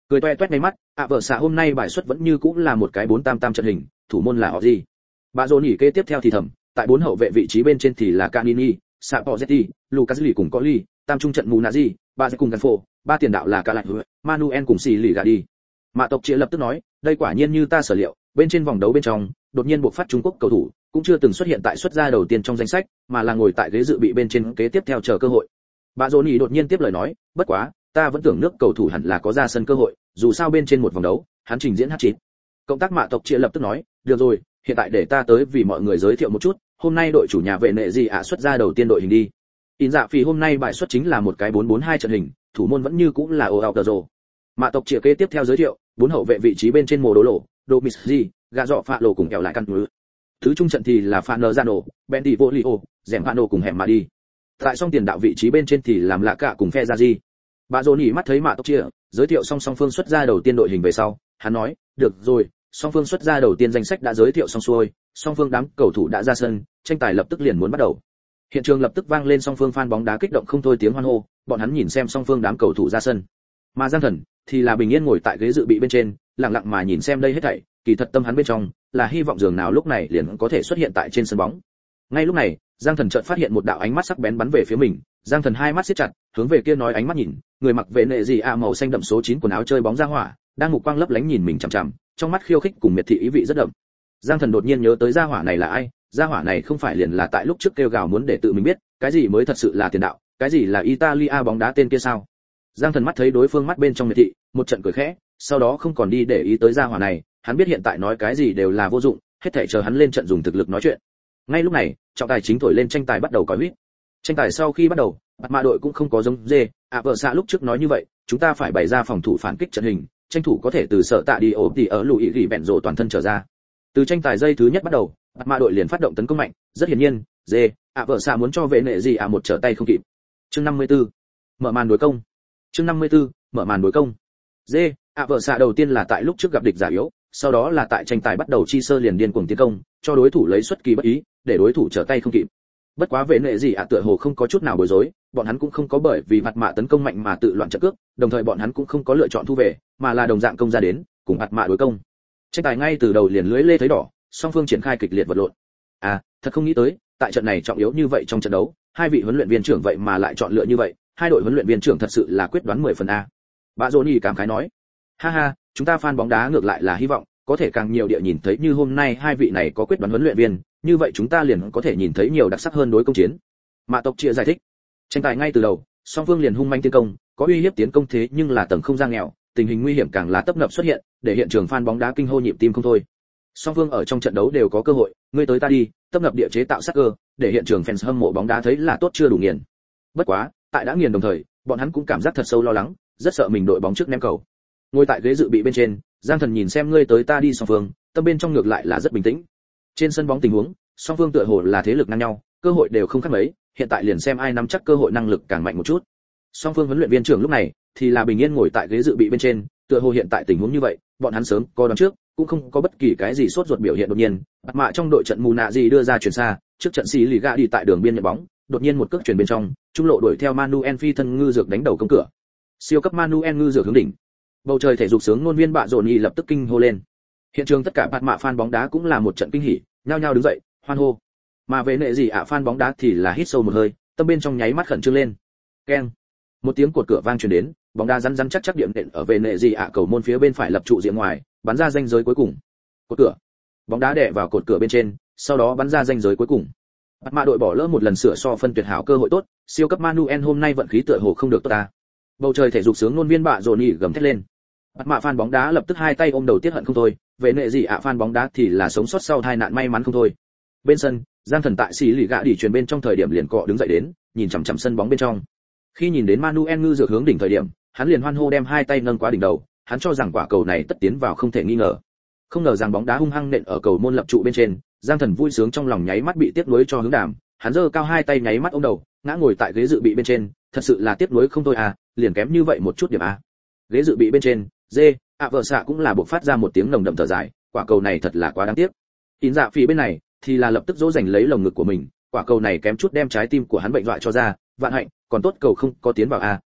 Cười toe toét ngay mắt, vợ xạ hôm nay bài xuất vẫn như cũng là một cái 4-3-3 trận hình, thủ môn là họ gì? Bà Dồn nghỉ kế tiếp theo thì thầm, tại 4 hậu vệ vị trí bên trên thì là Canini, Sapozetti, Lucas Lee cùng Colli, tam trung trận Munazi, ba cùng Ganfo, ba tiền đạo là Calai, Manuel cùng Xì Lì Gà đi. Mạ tộc chia lập tức nói, đây quả nhiên như ta sở liệu, bên trên vòng đấu bên trong, đột nhiên buộc phát Trung Quốc cầu thủ, cũng chưa từng xuất hiện tại xuất gia đầu tiên trong danh sách, mà là ngồi tại ghế dự bị bên trên kế tiếp theo chờ cơ hội. Bà Dồn nghỉ đột nhiên tiếp lời nói, bất quá, ta vẫn tưởng nước cầu thủ hẳn là có ra sân cơ hội, dù sao bên trên một vòng đấu, hắn trình diễn hat-trick. Cộng tác Mạ tộc chia lập tức nói, được rồi, hiện tại để ta tới vì mọi người giới thiệu một chút, hôm nay đội chủ nhà vệ nệ gì xuất ra đầu tiên đội hình đi. In dạ phỉ hôm nay bài xuất chính là một cái 4-4-2 trận hình, thủ môn vẫn như cũng là Oautaro. Mạ tộc chia kế tiếp theo giới thiệu, 4 hậu vệ vị trí bên trên mồ đố lộ, Domizzi, gà dọ phạ lộ cùng kẹo lại căn cứ. Thứ trung trận thì là Fanazano, Bendivolio, Zempano cùng hẻm mà đi. Tại song tiền đạo vị trí bên trên thì làm lạ cả cùng Fezazi. Bà Dồn nhỉ mắt thấy Mạ tộc chia, giới thiệu song phương xuất ra đầu tiên đội hình về sau, hắn nói, được rồi, song phương xuất ra đầu tiên danh sách đã giới thiệu xong xuôi, song phương đám cầu thủ đã ra sân, tranh tài lập tức liền muốn bắt đầu. Hiện trường lập tức vang lên song phương fan bóng đá kích động không thôi tiếng hoan hô, bọn hắn nhìn xem song phương đám cầu thủ ra sân. Mà Giang Thần thì là bình yên ngồi tại ghế dự bị bên trên, lặng lặng mà nhìn xem đây hết thảy, kỳ thật tâm hắn bên trong là hy vọng dường nào lúc này liền có thể xuất hiện tại trên sân bóng. Ngay lúc này, Giang Thần chợt phát hiện một đạo ánh mắt sắc bén bắn về phía mình, Giang Thần hai mắt siết chặt, hướng về kia nói ánh mắt nhìn, người mặc vệ nệ gì màu xanh đậm số 9 quần áo chơi bóng ra hỏa, đang mục quang lấp lánh nhìn mình chằm chằm, trong mắt khiêu khích cùng miệt thị ý vị rất đậm. Giang Thần đột nhiên nhớ tới gia hỏa này là ai, gia hỏa này không phải liền là tại lúc trước kêu gào muốn để tự mình biết, cái gì mới thật sự là tiền đạo, cái gì là Italia bóng đá tên kia sao? Giang Thần mắt thấy đối phương mắt bên trong miệt thị, một trận cười khẽ, sau đó không còn đi để ý tới gia hỏa này, hắn biết hiện tại nói cái gì đều là vô dụng, hết thảy chờ hắn lên trận dùng thực lực nói chuyện. Ngay lúc này, trọng tài chính thổi lên tranh tài bắt đầu còi huýt. Tranh tài sau khi bắt đầu, Mạ đội cũng không có giống dê, vợ xạ lúc trước nói như vậy, chúng ta phải bày ra phòng thủ phản kích trận hình, tranh thủ có thể từ sở tạ đi ổ tỉ ở lùi gỉ bẹn rộ toàn thân trở ra. Từ tranh tài giây thứ nhất bắt đầu, Mạ đội liền phát động tấn công mạnh, rất hiển nhiên, dê, vợ xạ muốn cho vệ nệ gì một trở tay không kịp. Chương 54, mở màn đối công. Chương 54, mở màn đối công. Dê, vợ xạ đầu tiên là tại lúc trước gặp địch giả yếu, sau đó là tại tranh tài bắt đầu chi sơ liền điên cuồng tiến công, cho đối thủ lấy xuất kỳ bất ý, để đối thủ trở tay không kịp. Bất quá vệ nệ gì tựa hồ không có chút nào bối rối, bọn hắn cũng không có bởi vì mặt mạ tấn công mạnh mà tự loạn trận cước, đồng thời bọn hắn cũng không có lựa chọn thu về, mà là đồng dạng công ra đến, cùng mặt mạ đối công. Tranh tài ngay từ đầu liền lưới lê thấy đỏ, song phương triển khai kịch liệt vật lộn. Thật không nghĩ tới, tại trận này trọng yếu như vậy trong trận đấu, hai vị huấn luyện viên trưởng vậy mà lại chọn lựa như vậy, hai đội huấn luyện viên trưởng thật sự là quyết đoán 10 phần a. Bà Johnny cảm khái nói, ha ha, chúng ta fan bóng đá ngược lại là hy vọng có thể càng nhiều địa nhìn thấy như hôm nay hai vị này có quyết đoán huấn luyện viên, như vậy chúng ta liền có thể nhìn thấy nhiều đặc sắc hơn đối công chiến. Mạ tộc chia giải thích, tranh tài ngay từ đầu, song phương liền hung manh tiến công, có uy hiếp tiến công thế nhưng là tầng không gian nghèo, tình hình nguy hiểm càng là tấp nập xuất hiện, để hiện trường fan bóng đá kinh hô nhịp tim không thôi. Song phương ở trong trận đấu đều có cơ hội, ngươi tới ta đi, tấp nập địa chế tạo sắc cơ, để hiện trường fans hâm mộ bóng đá thấy là tốt chưa đủ nghiền. Bất quá, tại đã nghiền đồng thời, bọn hắn cũng cảm giác thật sâu lo lắng, rất sợ mình đội bóng trước ném cầu. Ngồi tại ghế dự bị bên trên, Giang Thần nhìn xem ngươi tới ta đi song phương, tâm bên trong ngược lại là rất bình tĩnh. Trên sân bóng tình huống, song phương tựa hồ là thế lực ngang nhau, cơ hội đều không khác mấy, hiện tại liền xem ai nắm chắc cơ hội năng lực càng mạnh một chút. Song phương huấn luyện viên trưởng lúc này thì là bình yên ngồi tại ghế dự bị bên trên, tựa hồ hiện tại tình huống như vậy, bọn hắn sớm có đoán trước, cũng không có bất kỳ cái gì sốt ruột biểu hiện đột nhiên. Bạt mạ trong đội trận mù nạ gì đưa ra chuyển xa, trước trận xì lì gạ đi tại đường biên nhận bóng, đột nhiên một cước chuyển bên trong, trung lộ đuổi theo Manuel phi thân ngư dược đánh đầu công cửa. Siêu cấp Manuel ngư dược hướng đỉnh. Bầu trời thể dục sướng ngôn viên Bạ Dồn Nhi lập tức kinh hô lên. Hiện trường tất cả bạt mạ fan bóng đá cũng là một trận kinh hỉ, nhao nhao đứng dậy, hoan hô. Mà về nệ gì fan bóng đá thì là hít sâu một hơi, tâm bên trong nháy mắt khẩn trương lên. Keng. Một tiếng cột cửa vang truyền đến, bóng đá rắn rắn chắc chắc điểm nện ở về nệ gì cầu môn phía bên phải lập trụ diện ngoài, bắn ra ranh giới cuối cùng. Cột cửa. Bóng đá đè vào cột cửa bên trên, sau đó bắn ra ranh giới cuối cùng. Bạt mạ đội bỏ lỡ một lần sửa so phân tuyệt hảo cơ hội tốt, siêu cấp Manuel hôm nay vận khí tựa hồ không được tốt ta. Bầu trời thể dục sướng ngôn viên Bạ Dồn Nhi gầm thét lên. Bạt mạ fan bóng đá lập tức hai tay ôm đầu tiết hận không thôi, về nệ gì fan bóng đá thì là sống sót sau tai nạn may mắn không thôi. Bên sân, Giang Thần tại xì lì gạ đỉ truyền bên trong thời điểm liền cọ đứng dậy đến, nhìn chằm chằm sân bóng bên trong. Khi nhìn đến Manuel ngư dược hướng đỉnh thời điểm, hắn liền hoan hô đem hai tay nâng quá đỉnh đầu, hắn cho rằng quả cầu này tất tiến vào không thể nghi ngờ. Không ngờ rằng bóng đá hung hăng nện ở cầu môn lập trụ bên trên, Giang Thần vui sướng trong lòng nháy mắt bị tiếc nuối cho hướng đàm, hắn giơ cao hai tay nháy mắt ôm đầu, ngã ngồi tại ghế dự bị bên trên, thật sự là tiếc nuối không thôi à, liền kém như vậy một chút điểm à. Ghế dự bị bên trên, dê, vợ xạ cũng là buộc phát ra một tiếng nồng đậm thở dài, quả cầu này thật là quá đáng tiếc. In dạ phỉ bên này thì là lập tức dỗ dành lấy lồng ngực của mình, quả cầu này kém chút đem trái tim của hắn bệnh dọa cho ra, vạn hạnh, còn tốt cầu không có tiến vào a,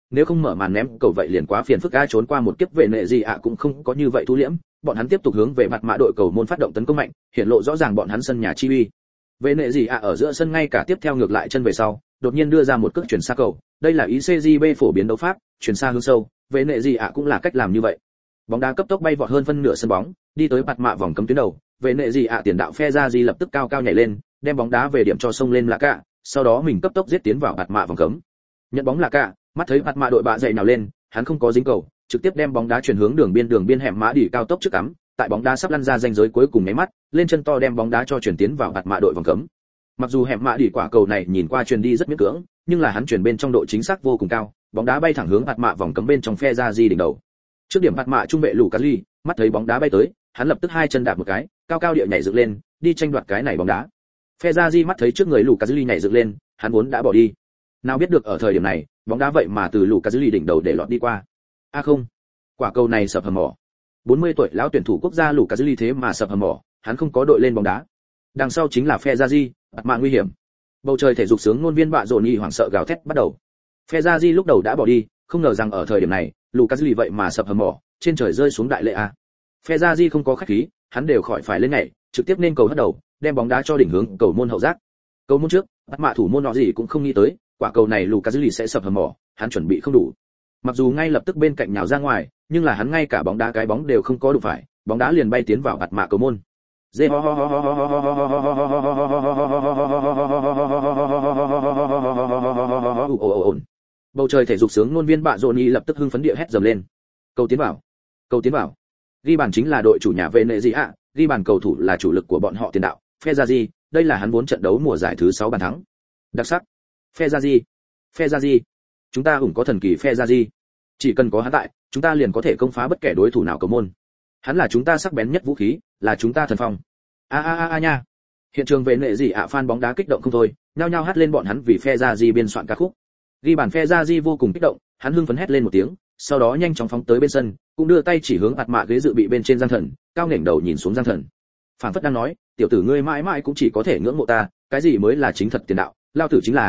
nếu không mở màn ném cầu vậy liền quá phiền phức a. Trốn qua một kiếp về nệ gì ạ cũng không có như vậy thu liễm, bọn hắn tiếp tục hướng về mặt mạ đội cầu môn phát động tấn công mạnh, hiện lộ rõ ràng bọn hắn sân nhà chi uy. Về nệ gì ạ ở giữa sân ngay cả tiếp theo ngược lại chân về sau, đột nhiên đưa ra một cước chuyển xa cầu, đây là ý CJB phổ biến đấu pháp, chuyển xa hướng sâu, về nệ gì ạ cũng là cách làm như vậy. Bóng đá cấp tốc bay vọt hơn phân nửa sân bóng, đi tới mặt mạ vòng cấm tuyến đầu, về nệ gì ạ tiền đạo phe ra gì lập tức cao cao nhảy lên, đem bóng đá về điểm cho sông lên là cả, sau đó mình cấp tốc giết tiến vào mặt mạ vòng cấm. Nhận bóng là cả, mắt thấy mặt mạ đội bạ dậy nào lên, hắn không có dính cầu, trực tiếp đem bóng đá chuyển hướng đường biên hẻm mã đỉ cao tốc trước cắm, tại bóng đá sắp lăn ra ranh giới cuối cùng nháy mắt, lên chân to đem bóng đá cho chuyển tiến vào mặt mạ đội vòng cấm. Mặc dù hẻm mã đỉ quả cầu này nhìn qua truyền đi rất miễn cưỡng, nhưng là hắn chuyển bên trong độ chính xác vô cùng cao, bóng đá bay thẳng hướng mặt mạ vòng cấm bên trong phe ra di đỉnh đầu. Trước điểm mặt mạ trung vệ Lucas Lee, mắt thấy bóng đá bay tới, hắn lập tức hai chân đạp một cái, cao cao địa nhảy dựng lên, đi tranh đoạt cái này bóng đá. Phe ra di mắt thấy trước người Lucas Lee nhảy dựng lên, hắn vốn đã bỏ đi. Nào biết được ở thời điểm này, bóng đá vậy mà từ Lucas Lee đỉnh đầu để lọt đi qua. A không, quả cầu này sập hầm mỏ. 40 tuổi lão tuyển thủ quốc gia Lucas Lee thế mà sập hầm mỏ, hắn không có đội lên bóng đá. Đằng sau chính là phe ra di, mặt mạ nguy hiểm. Bầu trời thể dục sướng ngôn viên bạ rộn nhì hoảng sợ gào thét bắt đầu. Phe ra di lúc đầu đã bỏ đi, không ngờ rằng ở thời điểm này, Lucas Lee vậy mà sập hầm mỏ, trên trời rơi xuống đại lệ a. Phe ra di không có khách khí, hắn đều khỏi phải lên nhảy, trực tiếp nên cầu hất đầu, đem bóng đá cho đỉnh hướng cầu môn hậu giác. Cầu môn trước, bắt mạ thủ môn nọ gì cũng không nghĩ tới, quả cầu này Lucas Lee sẽ sập hầm mỏ, hắn chuẩn bị không đủ. Mặc dù ngay lập tức bên cạnh nhào ra ngoài, nhưng là hắn ngay cả bóng đá cái bóng đều không có đụng phải, bóng đá liền bay tiến vào bạt mạ cầu môn. Bầu trời thể dục sướng ngôn viên bạ Johnny lập tức hưng phấn địa hét dầm lên. Cầu tiến vào, cầu tiến vào. Ghi bàn chính là đội chủ nhà Venezia, ghi bàn cầu thủ là chủ lực của bọn họ tiền đạo, Fezazi, đây là hắn 4 trận đấu mùa giải thứ 6 bàn thắng. Đặc sắc. Fezazi. Chúng ta cũng có thần kỳ Fezazi. Chỉ cần có hắn tại, chúng ta liền có thể công phá bất kể đối thủ nào cầu môn. Hắn là chúng ta sắc bén nhất vũ khí, là chúng ta thần phong. A nha. Hiện trường Venezia fan bóng đá kích động không thôi, nhao nhao hát lên bọn hắn vì Fezazi biên soạn ca khúc. Ghi bàn Fezazi vô cùng kích động, hắn hưng phấn hét lên một tiếng, sau đó nhanh chóng phóng tới bên sân, cũng đưa tay chỉ hướng ạt mạ ghế dự bị bên trên Giang Thần, cao nghển đầu nhìn xuống Giang Thần. Phảng phất đang nói, tiểu tử ngươi mãi mãi cũng chỉ có thể ngưỡng mộ ta, cái gì mới là chính thật tiền đạo, lao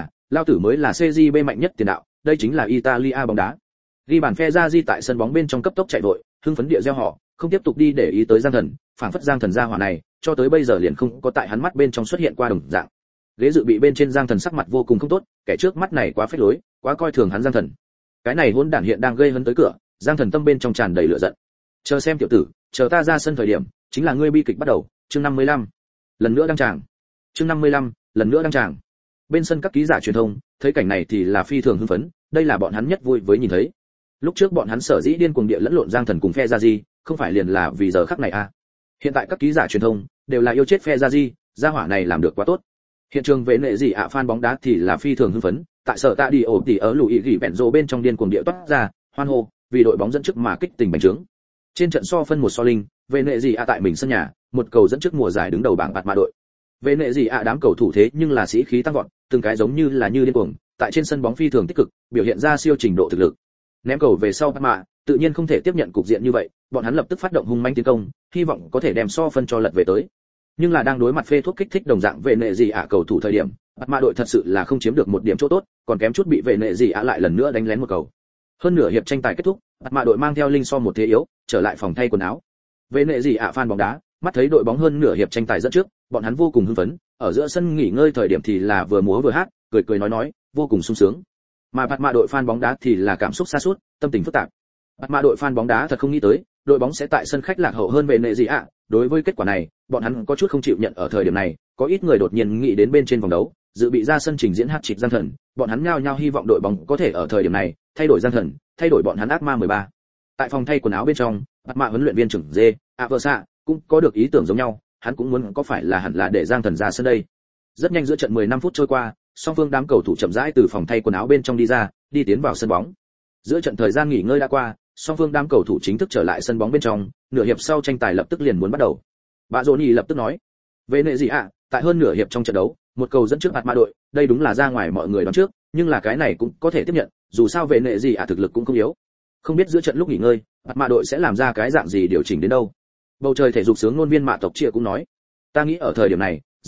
tử mới là CJB mạnh nhất tiền đạo, đây chính là Italia bóng đá. Ghi bàn Fezazi tại sân bóng bên trong cấp tốc chạy vội, hưng phấn địa reo hò, không tiếp tục đi để ý tới Giang Thần, phảng phất Giang Thần gia hỏa này, cho tới bây giờ liền không có tại hắn mắt bên trong xuất hiện qua đồng dạng. Ghế dự bị bên trên Giang Thần sắc mặt vô cùng không tốt, kẻ trước mắt này quá phế lối, quá coi thường hắn Giang Thần. Cái này hỗn đản hiện đang gây hấn tới cửa, Giang Thần tâm bên trong tràn đầy lửa giận. Chờ xem tiểu tử, chờ ta ra sân thời điểm, chính là ngươi bi kịch bắt đầu. Chương 55. Lần nữa đăng tràng. Chương 55. Lần nữa đăng tràng. Bên sân các ký giả truyền thông, thấy cảnh này thì là phi thường hưng phấn, đây là bọn hắn nhất vui với nhìn thấy. Lúc trước bọn hắn sở dĩ điên cuồng địa lẫn lộn Giang Thần cùng Fezazi, không phải liền là vì giờ khắc này à? Hiện tại các ký giả truyền thông đều là yêu chết Fezazi, gia hỏa này làm được quá tốt. Hiện trường về nệ gì ạ fan bóng đá thì là phi thường hưng phấn, tại sở tạ đi ổ tỉ ở lùi gỉ bẹn rồ bên trong điên cuồng địa toát ra, hoan hô, vì đội bóng dẫn trước mà kích tình bành trướng. Trên trận so phân 1-0, về nệ gì ạ tại mình sân nhà, một cầu dẫn trước mùa giải đứng đầu bảng bạt mạ đội. Về nệ gì ạ đám cầu thủ thế nhưng là sĩ khí tăng vọt, từng cái giống như điên cuồng, tại trên sân bóng phi thường tích cực, biểu hiện ra siêu trình độ thực lực. Ném cầu về sau bạt mạ, tự nhiên không thể tiếp nhận cục diện như vậy, bọn hắn lập tức phát động hung manh tiến công, hy vọng có thể đem so phân cho lật về tới. Nhưng là đang đối mặt phê thuốc kích thích đồng dạng về nệ gì ạ cầu thủ thời điểm, bạt mạ đội thật sự là không chiếm được một điểm chỗ tốt, còn kém chút bị về nệ gì ạ lại lần nữa đánh lén một cầu. Hơn nửa hiệp tranh tài kết thúc, bạt mạ đội mang theo linh so một thế yếu, trở lại phòng thay quần áo. Về nệ gì ạ fan bóng đá, mắt thấy đội bóng hơn nửa hiệp tranh tài dẫn trước, bọn hắn vô cùng hưng phấn, ở giữa sân nghỉ ngơi thời điểm thì là vừa múa vừa hát, cười nói, vô cùng sung sướng. Mà bạt mạ đội fan bóng đá thì là cảm xúc sa sút, tâm tình phức tạp. Bạt mạ đội fan bóng đá thật không nghĩ tới, đội bóng sẽ tại sân khách lạc hậu hơn về nệ gì ạ. Đối với kết quả này, bọn hắn có chút không chịu nhận. Ở thời điểm này, có ít người đột nhiên nghĩ đến bên trên vòng đấu, dự bị ra sân trình diễn hát trịch Giang Thần, bọn hắn nhao nhao hy vọng đội bóng có thể ở thời điểm này thay đổi Giang Thần, thay đổi bọn hắn ác ma 13. Tại phòng thay quần áo bên trong, bạt mạ huấn luyện viên trưởng Dê, Aversa cũng có được ý tưởng giống nhau, hắn cũng muốn có phải là hẳn là để Giang Thần ra sân đây. Rất nhanh giữa trận 15 phút trôi qua, song phương đám cầu thủ chậm rãi từ phòng thay quần áo bên trong đi ra, đi tiến vào sân bóng. Giữa trận thời gian nghỉ ngơi đã qua, song phương đám cầu thủ chính thức trở lại sân bóng bên trong, nửa hiệp sau tranh tài lập tức liền muốn bắt đầu. Bà Johnny lập tức nói, về nệ gì ạ, tại hơn nửa hiệp trong trận đấu, một cầu dẫn trước bạt mạ đội, đây đúng là ra ngoài mọi người đoán trước, nhưng là cái này cũng có thể tiếp nhận, dù sao về nệ gì ạ thực lực cũng không yếu. Không biết giữa trận lúc nghỉ ngơi, bạt mạ đội sẽ làm ra cái dạng gì điều chỉnh đến đâu. Bầu trời thể dục sướng ngôn viên mạ tộc chia cũng nói, ta nghĩ ở thời điểm này,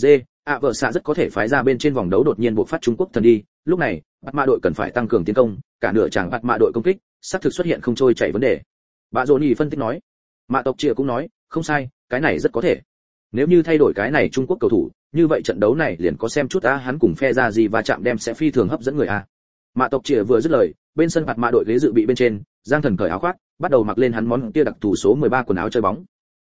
ạ vợ xạ rất có thể phái ra bên trên vòng đấu đột nhiên buộc phát Trung Quốc thần đi, lúc này bạt mạ đội cần phải tăng cường tiến công, cả nửa chàng bạt mạ đội công kích sắp thực xuất hiện không trôi chảy vấn đề. Bà Johnny phân tích nói. Mạ tộc Triệt cũng nói, không sai, cái này rất có thể. Nếu như thay đổi cái này Trung Quốc cầu thủ, như vậy trận đấu này liền có xem chút hắn cùng phe ra gì và chạm đem sẽ phi thường hấp dẫn người a. Mạ tộc Triệt vừa dứt lời, bên sân bạt mạ đội ghế dự bị bên trên, Giang Thần cởi áo khoác, bắt đầu mặc lên hắn món kia đặc thù số 13 quần áo chơi bóng.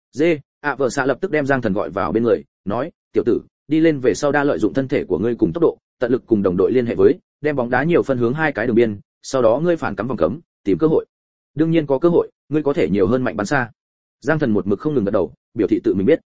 ạ vợ xạ lập tức đem Giang Thần gọi vào bên người, nói, tiểu tử, đi lên về sau đa lợi dụng thân thể của ngươi cùng tốc độ, tận lực cùng đồng đội liên hệ với, đem bóng đá nhiều phân hướng hai cái đường biên, sau đó ngươi phản cắm vòng cấm, tìm cơ hội. Đương nhiên có cơ hội, ngươi có thể nhiều hơn mạnh bắn xa. Giang Thần một mực không ngừng gật đầu, biểu thị tự mình biết.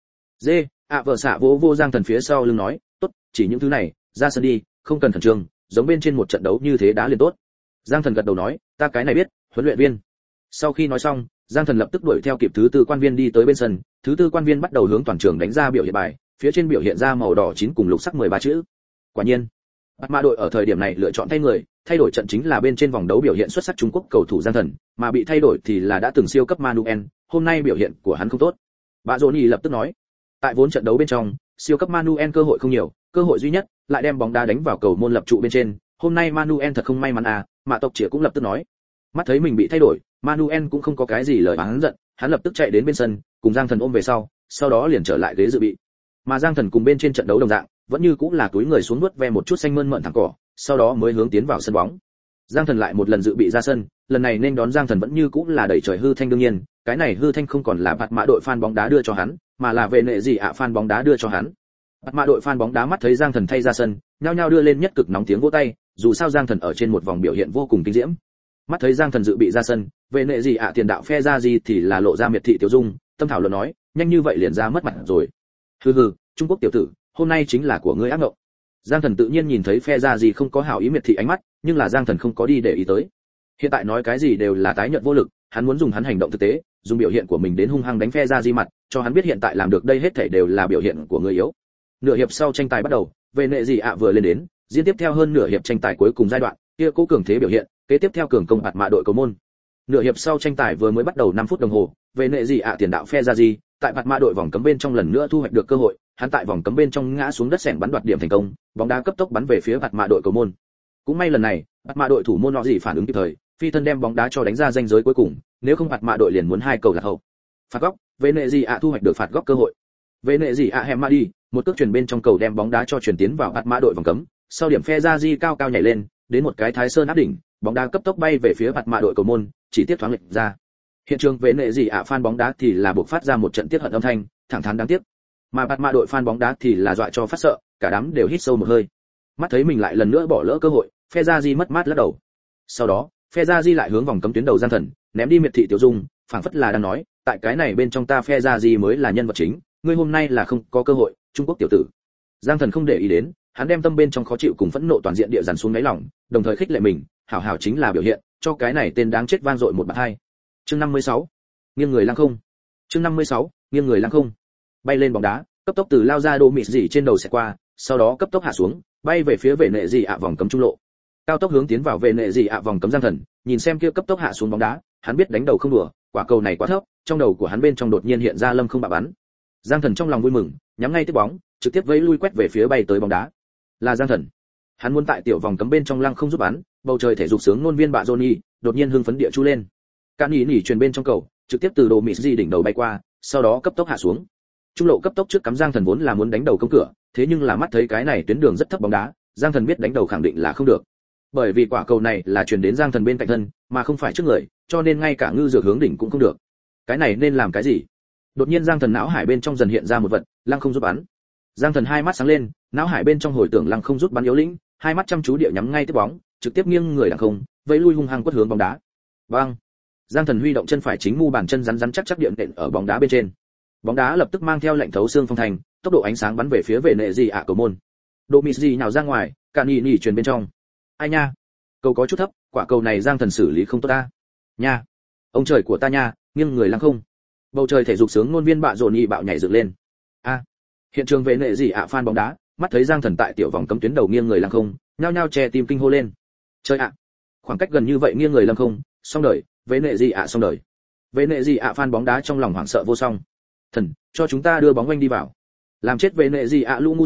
ạ vợ xạ vô Giang Thần phía sau lưng nói, tốt, chỉ những thứ này, ra sân đi, không cần khẩn trương, giống bên trên một trận đấu như thế đã liền tốt. Giang Thần gật đầu nói, ta cái này biết, huấn luyện viên. Sau khi nói xong, Giang Thần lập tức đuổi theo kịp thứ tư quan viên đi tới bên sân, thứ tư quan viên bắt đầu hướng toàn trường đánh ra biểu hiện bài, phía trên biểu hiện ra màu đỏ 9 cùng lục sắc 13 chữ. Quả nhiên, bạt mạ đội ở thời điểm này lựa chọn thay đổi trận chính là bên trên vòng đấu biểu hiện xuất sắc Trung Quốc cầu thủ Giang Thần, mà bị thay đổi thì là đã từng siêu cấp Manuel, hôm nay biểu hiện của hắn không tốt. Bà Johnny lập tức nói, tại vốn trận đấu bên trong, siêu cấp Manuel cơ hội không nhiều, cơ hội duy nhất lại đem bóng đá đánh vào cầu môn lập trụ bên trên, hôm nay Manuel thật không may mắn à. Mạ tộc Triệt cũng lập tức nói, mắt thấy mình bị thay đổi, Manuel cũng không có cái gì lời oán giận, hắn lập tức chạy đến bên sân, cùng Giang Thần ôm về sau đó liền trở lại ghế dự bị. Mà Giang Thần cùng bên trên trận đấu đồng dạng, vẫn như cũng là túi người xuống nuốt ve một chút xanh mơn mởn thẳng cỏ, sau đó mới hướng tiến vào sân bóng. Giang Thần lại một lần dự bị ra sân, lần này nên đón Giang Thần vẫn như cũng là đẩy trời hư thanh, đương nhiên, cái này hư thanh không còn là bạt mạ đội fan bóng đá đưa cho hắn, mà là vệ nệ gì fan bóng đá đưa cho hắn. Bạt mạ đội fan bóng đá mắt thấy Giang Thần thay ra sân, nhao nhao đưa lên nhất cực nóng tiếng vỗ tay, dù sao Giang Thần ở trên một vòng biểu hiện vô cùng kinh diễm. Mắt thấy Giang Thần dự bị ra sân, vệ nệ gì tiền đạo phe ra gì thì là lộ ra miệt thị tiểu dung, tâm thảo luận nói, nhanh như vậy liền ra mất mặt rồi. Hừ, Trung Quốc tiểu tử, hôm nay chính là của ngươi ác ngộng. Giang Thần tự nhiên nhìn thấy phe ra gì không có hảo ý miệt thị ánh mắt, nhưng là Giang Thần không có đi để ý tới. Hiện tại nói cái gì đều là tái nhợt vô lực, hắn muốn dùng hắn hành động thực tế, dùng biểu hiện của mình đến hung hăng đánh phe ra gì mặt, cho hắn biết hiện tại làm được đây hết thảy đều là biểu hiện của người yếu. Nửa hiệp sau tranh tài bắt đầu, về nệ gì vừa lên đến, diễn tiếp theo hơn nửa hiệp tranh tài cuối cùng giai đoạn, kia cố cường thế biểu hiện, kế tiếp theo cường công bạt mạ đội cầu môn. Nửa hiệp sau tranh tài vừa mới bắt đầu 5 phút đồng hồ, về nệ gì tiền đạo phe ra gì, tại bạt mạ đội vòng cấm bên trong lần nữa thu hoạch được cơ hội, hắn tại vòng cấm bên trong ngã xuống đất sẻng bắn đoạt điểm thành công, bóng đá cấp tốc bắn về phía bạt mạ đội cầu môn. Cũng may lần này, bạt mạ đội thủ môn nọ gì phản ứng kịp thời, phi thân đem bóng đá cho đánh ra ranh giới cuối cùng, nếu không bạt mạ đội liền muốn 2 cầu lạc hậu. Phạt góc, về nệ gì thu hoạch được phạt góc cơ hội. Về nệ gì hẻm đi, một cước chuyền bên trong cầu đem bóng đá cho chuyển tiến vào bạt mạ đội vòng cấm, sau điểm phe ra di cao cao nhảy lên, đến một cái Thái Sơn áp đỉnh, bóng đá cấp tốc bay về phía bạt mạ đội cầu môn, chỉ tiếp thoáng lệch ra. Hiện trường về nệ gì fan bóng đá thì là buộc phát ra một trận tiết hận âm thanh, thẳng thắn đáng tiếc. Mà bạt mạ đội fan bóng đá thì là dọa cho phát sợ, cả đám đều hít sâu một hơi. Mắt thấy mình lại lần nữa bỏ lỡ cơ hội, phe ra di mất mát lắc đầu. Sau đó, phe ra di lại hướng vòng cấm tuyến đầu Giang Thần, ném đi miệt thị tiểu dung, phảng phất là đang nói, tại cái này bên trong ta phe ra di mới là nhân vật chính, ngươi hôm nay là không có cơ hội, Trung Quốc tiểu tử. Giang Thần không để ý đến, hắn đem tâm bên trong khó chịu cùng phẫn nộ toàn diện địa dàn xuống đáy lòng, đồng thời khích lệ mình, hảo hảo chính là biểu hiện, cho cái này tên đáng chết vang dội một bạt hai. Chương 56, nghiêng người lăng không. Chương 56, nghiêng người lăng không. Bay lên bóng đá, cấp tốc từ lao ra đô mịt gì trên đầu sẽ qua, sau đó cấp tốc hạ xuống, bay về phía vệ nệ gì vòng cấm trung lộ. Cao tốc hướng tiến vào vệ nệ gì vòng cấm Giang Thần, nhìn xem kia cấp tốc hạ xuống bóng đá, hắn biết đánh đầu không đùa, quả cầu này quá thấp, trong đầu của hắn bên trong đột nhiên hiện ra lâm không bạ bắn. Giang Thần trong lòng vui mừng, nhắm ngay tiếp bóng, trực tiếp vẫy lui quét về phía bay tới bóng đá. Là Giang Thần. Hắn muốn tại tiểu vòng cấm bên trong lăng không giúp bắn, bầu trời thể dục sướng ngôn viên bạ Johnny, đột nhiên hưng phấn địa chu lên. Cản nhỉ truyền bên trong cầu, trực tiếp từ đồ mịt di đỉnh đầu bay qua, sau đó cấp tốc hạ xuống. Trung lộ cấp tốc trước cắm Giang Thần vốn là muốn đánh đầu công cửa, thế nhưng là mắt thấy cái này tuyến đường rất thấp bóng đá, Giang Thần biết đánh đầu khẳng định là không được. Bởi vì quả cầu này là truyền đến Giang Thần bên cạnh thân, mà không phải trước người, cho nên ngay cả ngư dược hướng đỉnh cũng không được. Cái này nên làm cái gì? Đột nhiên Giang Thần não hải bên trong dần hiện ra một vật, lăng không giúp bắn. Giang Thần hai mắt sáng lên, não hải bên trong hồi tưởng lăng không rút bắn yếu lĩnh, hai mắt chăm chú địa nhắm ngay tiếp bóng, trực tiếp nghiêng người đằng không, vẫy lui hung hăng quất hướng bóng đá. Bang! Giang Thần huy động chân phải chính mu bàn chân rắn rắn chắc chắc điện nện ở bóng đá bên trên. Bóng đá lập tức mang theo lệnh thấu xương phong thành, tốc độ ánh sáng bắn về phía vệ nệ gì cầu môn. Độ mịt gì nhào ra ngoài, Cản nhỉ truyền bên trong. Ai nha, cầu có chút thấp, quả cầu này Giang Thần xử lý không tốt ta. Nha, ông trời của ta nha, nghiêng người lăng không. Bầu trời thể dục sướng ngôn viên bạ Johnny bạo nhảy dựng lên. A, hiện trường vệ nệ gì fan bóng đá, mắt thấy Giang Thần tại tiểu vòng cấm tuyến đầu nghiêng người lăng không, nhao nhao che tim kinh hô lên. Chơi ạ, khoảng cách gần như vậy nghiêng người lăng không, xong đời, vệ nệ gì xong đời. Vệ nệ gì fan bóng đá trong lòng hoảng sợ vô song. Thần, cho chúng ta đưa bóng quanh đi vào. Làm chết vệ nệ gì lũ ngu xuẩn,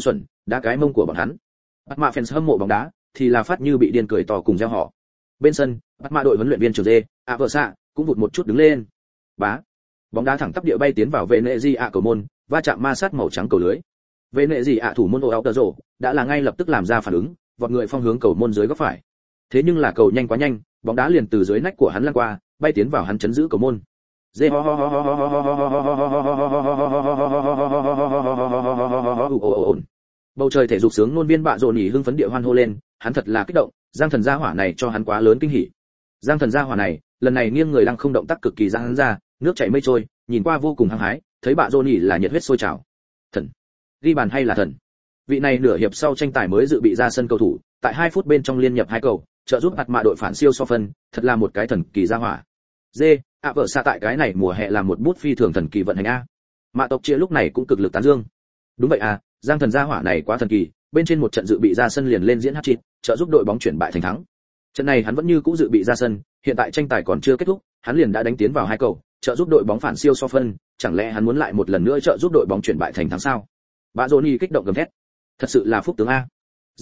đá cái mông của bọn hắn. Bắt mạ fans hâm mộ bóng đá thì là phát như bị điên cười to cùng reo hò. Bên sân, bắt mạ đội huấn luyện viên trưởng Dê, vợ xạ cũng vụt một chút đứng lên. Bá, bóng đá thẳng tắp địa bay tiến vào Venezia cầu môn, va chạm ma sát màu trắng cầu lưới. Venezia thủ môn Oeldero đã là ngay lập tức làm ra phản ứng, vọt người phong hướng cầu môn dưới góc phải. Thế nhưng là cầu nhanh quá nhanh, bóng đá liền từ dưới nách của hắn lăn qua, bay tiến vào hắn chấn giữ cầu môn. Bầu trời thể dục sướng ngôn viên bạ rộn nhỉ hưng phấn địa hoan hô lên, hắn thật là kích động, Giang Thần gia hỏa này cho hắn quá lớn kinh hỉ. Giang Thần gia hỏa này, lần này nghiêng người lăng không động tác cực kỳ ra hắn ra, nước chảy mây trôi, nhìn qua vô cùng hăng hái, thấy bạ rộn nhỉ là nhiệt huyết sôi trào. Thần, ghi bàn hay là thần? Vị này nửa hiệp sau tranh tài mới dự bị ra sân cầu thủ, tại 2 phút bên trong liên nhập 2 cầu, trợ giúp mặt mạ đội phản siêu so phân, thật là một cái thần kỳ gia hỏa. Vợ xạ tại cái này mùa hè làm một bút phi thường thần kỳ vận hành a. Mạ tộc chia lúc này cũng cực lực tán dương. Đúng vậy à, Giang Thần gia hỏa này quá thần kỳ, bên trên một trận dự bị ra sân liền lên diễn hat-trick, trợ giúp đội bóng chuyển bại thành thắng. Trận này hắn vẫn như cũ dự bị ra sân, hiện tại tranh tài còn chưa kết thúc, hắn liền đã đánh tiến vào 2 cầu, trợ giúp đội bóng phản siêu so phân, chẳng lẽ hắn muốn lại một lần nữa trợ giúp đội bóng chuyển bại thành thắng sao? Bạ Johnny kích động gầm thét. Thật sự là phúc tướng a.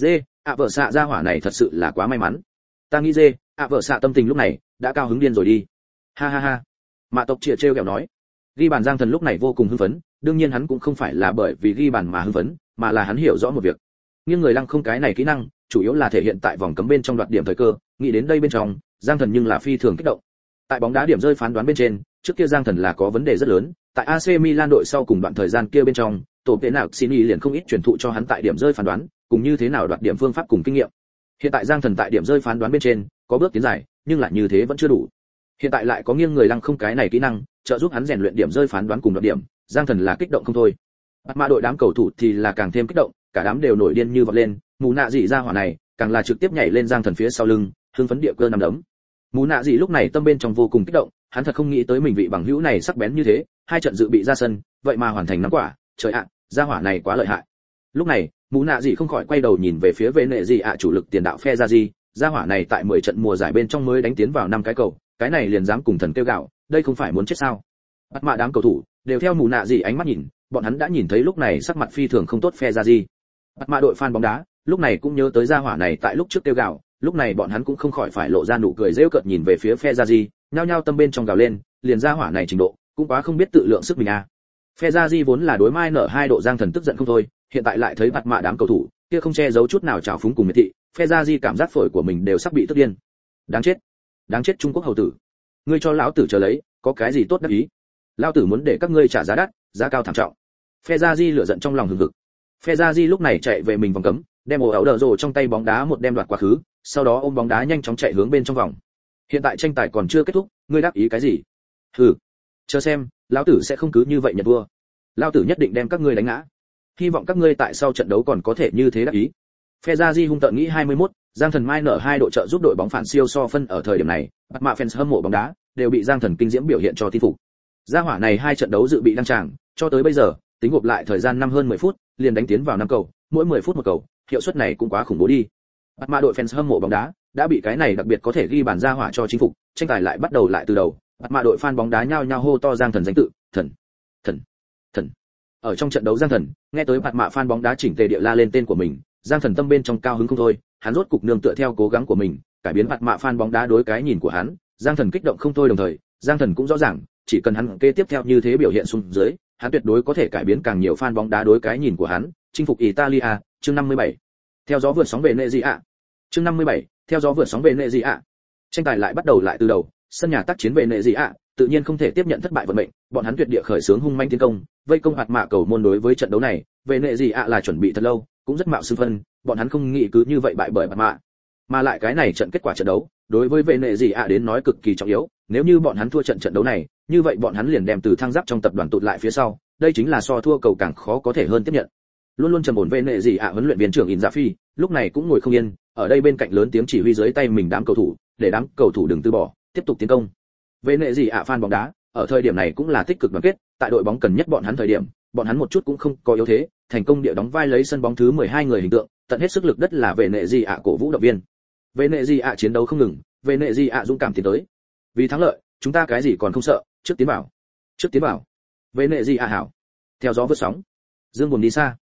Vợ xạ gia hỏa này thật sự là quá may mắn. Ta nghĩ vợ xạ tâm tình lúc này đã cao hứng điên rồi đi. Ha ha ha. Mạ tộc chìa trêu ghẹo nói. Ghi bàn Giang Thần lúc này vô cùng hưng phấn, đương nhiên hắn cũng không phải là bởi vì ghi bàn mà hưng phấn, mà là hắn hiểu rõ một việc. Nhưng người lăng không cái này kỹ năng, chủ yếu là thể hiện tại vòng cấm bên trong đoạt điểm thời cơ, nghĩ đến đây bên trong, Giang Thần nhưng là phi thường kích động. Tại bóng đá điểm rơi phán đoán bên trên, trước kia Giang Thần là có vấn đề rất lớn, tại AC Milan đội sau cùng đoạn thời gian kia bên trong, tổ tế nào Xini liền không ít truyền thụ cho hắn tại điểm rơi phán đoán, cùng như thế nào đoạt điểm phương pháp cùng kinh nghiệm. Hiện tại Giang Thần tại điểm rơi phán đoán bên trên, có bước tiến dài, nhưng lại như thế vẫn chưa đủ. Hiện tại lại có nghiêng người lăng không cái này kỹ năng, trợ giúp hắn rèn luyện điểm rơi phán đoán cùng đoạt điểm, Giang Thần là kích động không thôi. Bắt mạ đội đám cầu thủ thì là càng thêm kích động, cả đám đều nổi điên như vọt lên, mù nạ dị ra hỏa này, càng là trực tiếp nhảy lên Giang Thần phía sau lưng, hưng phấn địa cơ nằm đấm. Mù nạ dị lúc này tâm bên trong vô cùng kích động, hắn thật không nghĩ tới mình vị bằng hữu này sắc bén như thế, 2 trận dự bị ra sân, vậy mà hoàn thành 5 quả, trời ạ, gia hỏa này quá lợi hại. Lúc này, mù nạ dị không khỏi quay đầu nhìn về phía Venezia chủ lực tiền đạo Fezazi, gia hỏa này tại 10 trận mùa giải bên trong mới đánh tiến vào 5 cái cầu, cái này liền dám cùng thần kêu gạo, đây không phải muốn chết sao? Bắt mạ đám cầu thủ đều theo mù nạ dị ánh mắt nhìn, bọn hắn đã nhìn thấy lúc này sắc mặt phi thường không tốt Fezazi. Bắt mạ đội fan bóng đá, lúc này cũng nhớ tới gia hỏa này tại lúc trước kêu gạo, lúc này bọn hắn cũng không khỏi phải lộ ra nụ cười giễu cợt nhìn về phía Fezazi, nhao nhao tâm bên trong gào lên, liền gia hỏa này trình độ, cũng quá không biết tự lượng sức mình à. Fezazi vốn là đối mai nở 2 độ Giang Thần tức giận không thôi, hiện tại lại thấy bắt mạ đám cầu thủ, kia không che giấu chút nào trào phúng cùng miệt thị, Fezazi cảm giác phổi của mình đều sắp bị tức điên. Đáng chết Trung Quốc hầu tử. Ngươi cho lão tử chờ lấy, có cái gì tốt đắc ý? Lão tử muốn để các ngươi trả giá đắt, giá cao thảm trọng. Fezazi lửa giận trong lòng hừng hực. Fezazi lúc này chạy về mình vòng cấm, đem ổ áo đờ rồ trong tay bóng đá một đem đoạt quá khứ, sau đó ôm bóng đá nhanh chóng chạy hướng bên trong vòng. Hiện tại tranh tài còn chưa kết thúc, ngươi đắc ý cái gì? Hừ, chờ xem, lão tử sẽ không cứ như vậy nhận thua. Lão tử nhất định đem các ngươi đánh ngã. Hy vọng các ngươi tại sau trận đấu còn có thể như thế đắc ý. Fezazi hung tợn nghĩ 21, Giang Thần mai nở 2 độ trợ giúp đội bóng phản siêu so phân ở thời điểm này, bắt mạ fans hâm mộ bóng đá đều bị Giang Thần kinh diễm biểu hiện cho tin phục. Gia hỏa này 2 trận đấu dự bị đăng tràng, cho tới bây giờ, tính gộp lại thời gian năm hơn 10 phút, liền đánh tiến vào 5 cầu, mỗi 10 phút một cầu, hiệu suất này cũng quá khủng bố đi. Bắt mạ đội fans hâm mộ bóng đá đã bị cái này đặc biệt có thể ghi bàn gia hỏa cho chinh phục, tranh tài lại bắt đầu lại từ đầu, bắt mạ đội fan bóng đá nhao nhao hô to Giang Thần danh tự, thần. Ở trong trận đấu Giang Thần, nghe tới bắt mạ fan bóng đá chỉnh tề địa la lên tên của mình, Giang Thần tâm bên trong cao hứng không thôi, hắn rốt cục nương tựa theo cố gắng của mình, cải biến mặt mạ fan bóng đá đối cái nhìn của hắn, Giang Thần kích động không thôi đồng thời, Giang Thần cũng rõ ràng, chỉ cần hắn kế tiếp theo như thế biểu hiện xuống dưới, hắn tuyệt đối có thể cải biến càng nhiều fan bóng đá đối cái nhìn của hắn, chinh phục Italia, chương 57. Theo gió vượt sóng về Venezia. Chương 57, theo gió vượt sóng về Venezia. Tranh tài lại bắt đầu lại từ đầu, sân nhà tác chiến về Venezia, tự nhiên không thể tiếp nhận thất bại vận mệnh, bọn hắn tuyệt địa khởi xướng hung manh tiến công, vây công hạt mạ cầu môn đối với trận đấu này, Venezia là chuẩn bị thật lâu, cũng rất mạo xưng phân, bọn hắn không nghĩ cứ như vậy bại bởi hạt mạ. Mà lại cái này trận kết quả trận đấu, đối với Venezia đến nói cực kỳ trọng yếu, nếu như bọn hắn thua trận đấu này, như vậy bọn hắn liền đem từ thăng giáp trong tập đoàn tụt lại phía sau, đây chính là so thua cầu càng khó có thể hơn tiếp nhận. Luôn luôn trầm ổn Venezia huấn luyện viên trưởng Inzaghi, lúc này cũng ngồi không yên, ở đây bên cạnh lớn tiếng chỉ huy dưới tay mình đám cầu thủ, để đám cầu thủ đừng từ bỏ, tiếp tục tiến công. Venezia fan bóng đá, ở thời điểm này cũng là tích cực đoàn kết, tại đội bóng cần nhất bọn hắn thời điểm, bọn hắn một chút cũng không có yếu thế, thành công địa đóng vai lấy sân bóng thứ 12 người hình tượng, tận hết sức lực đất là Venezia cổ vũ động viên. Venezia chiến đấu không ngừng, Venezia dũng cảm tiến tới. Vì thắng lợi, chúng ta cái gì còn không sợ, trước tiến vào. Venezia hảo. Theo gió vượt sóng. Dương buồn đi xa.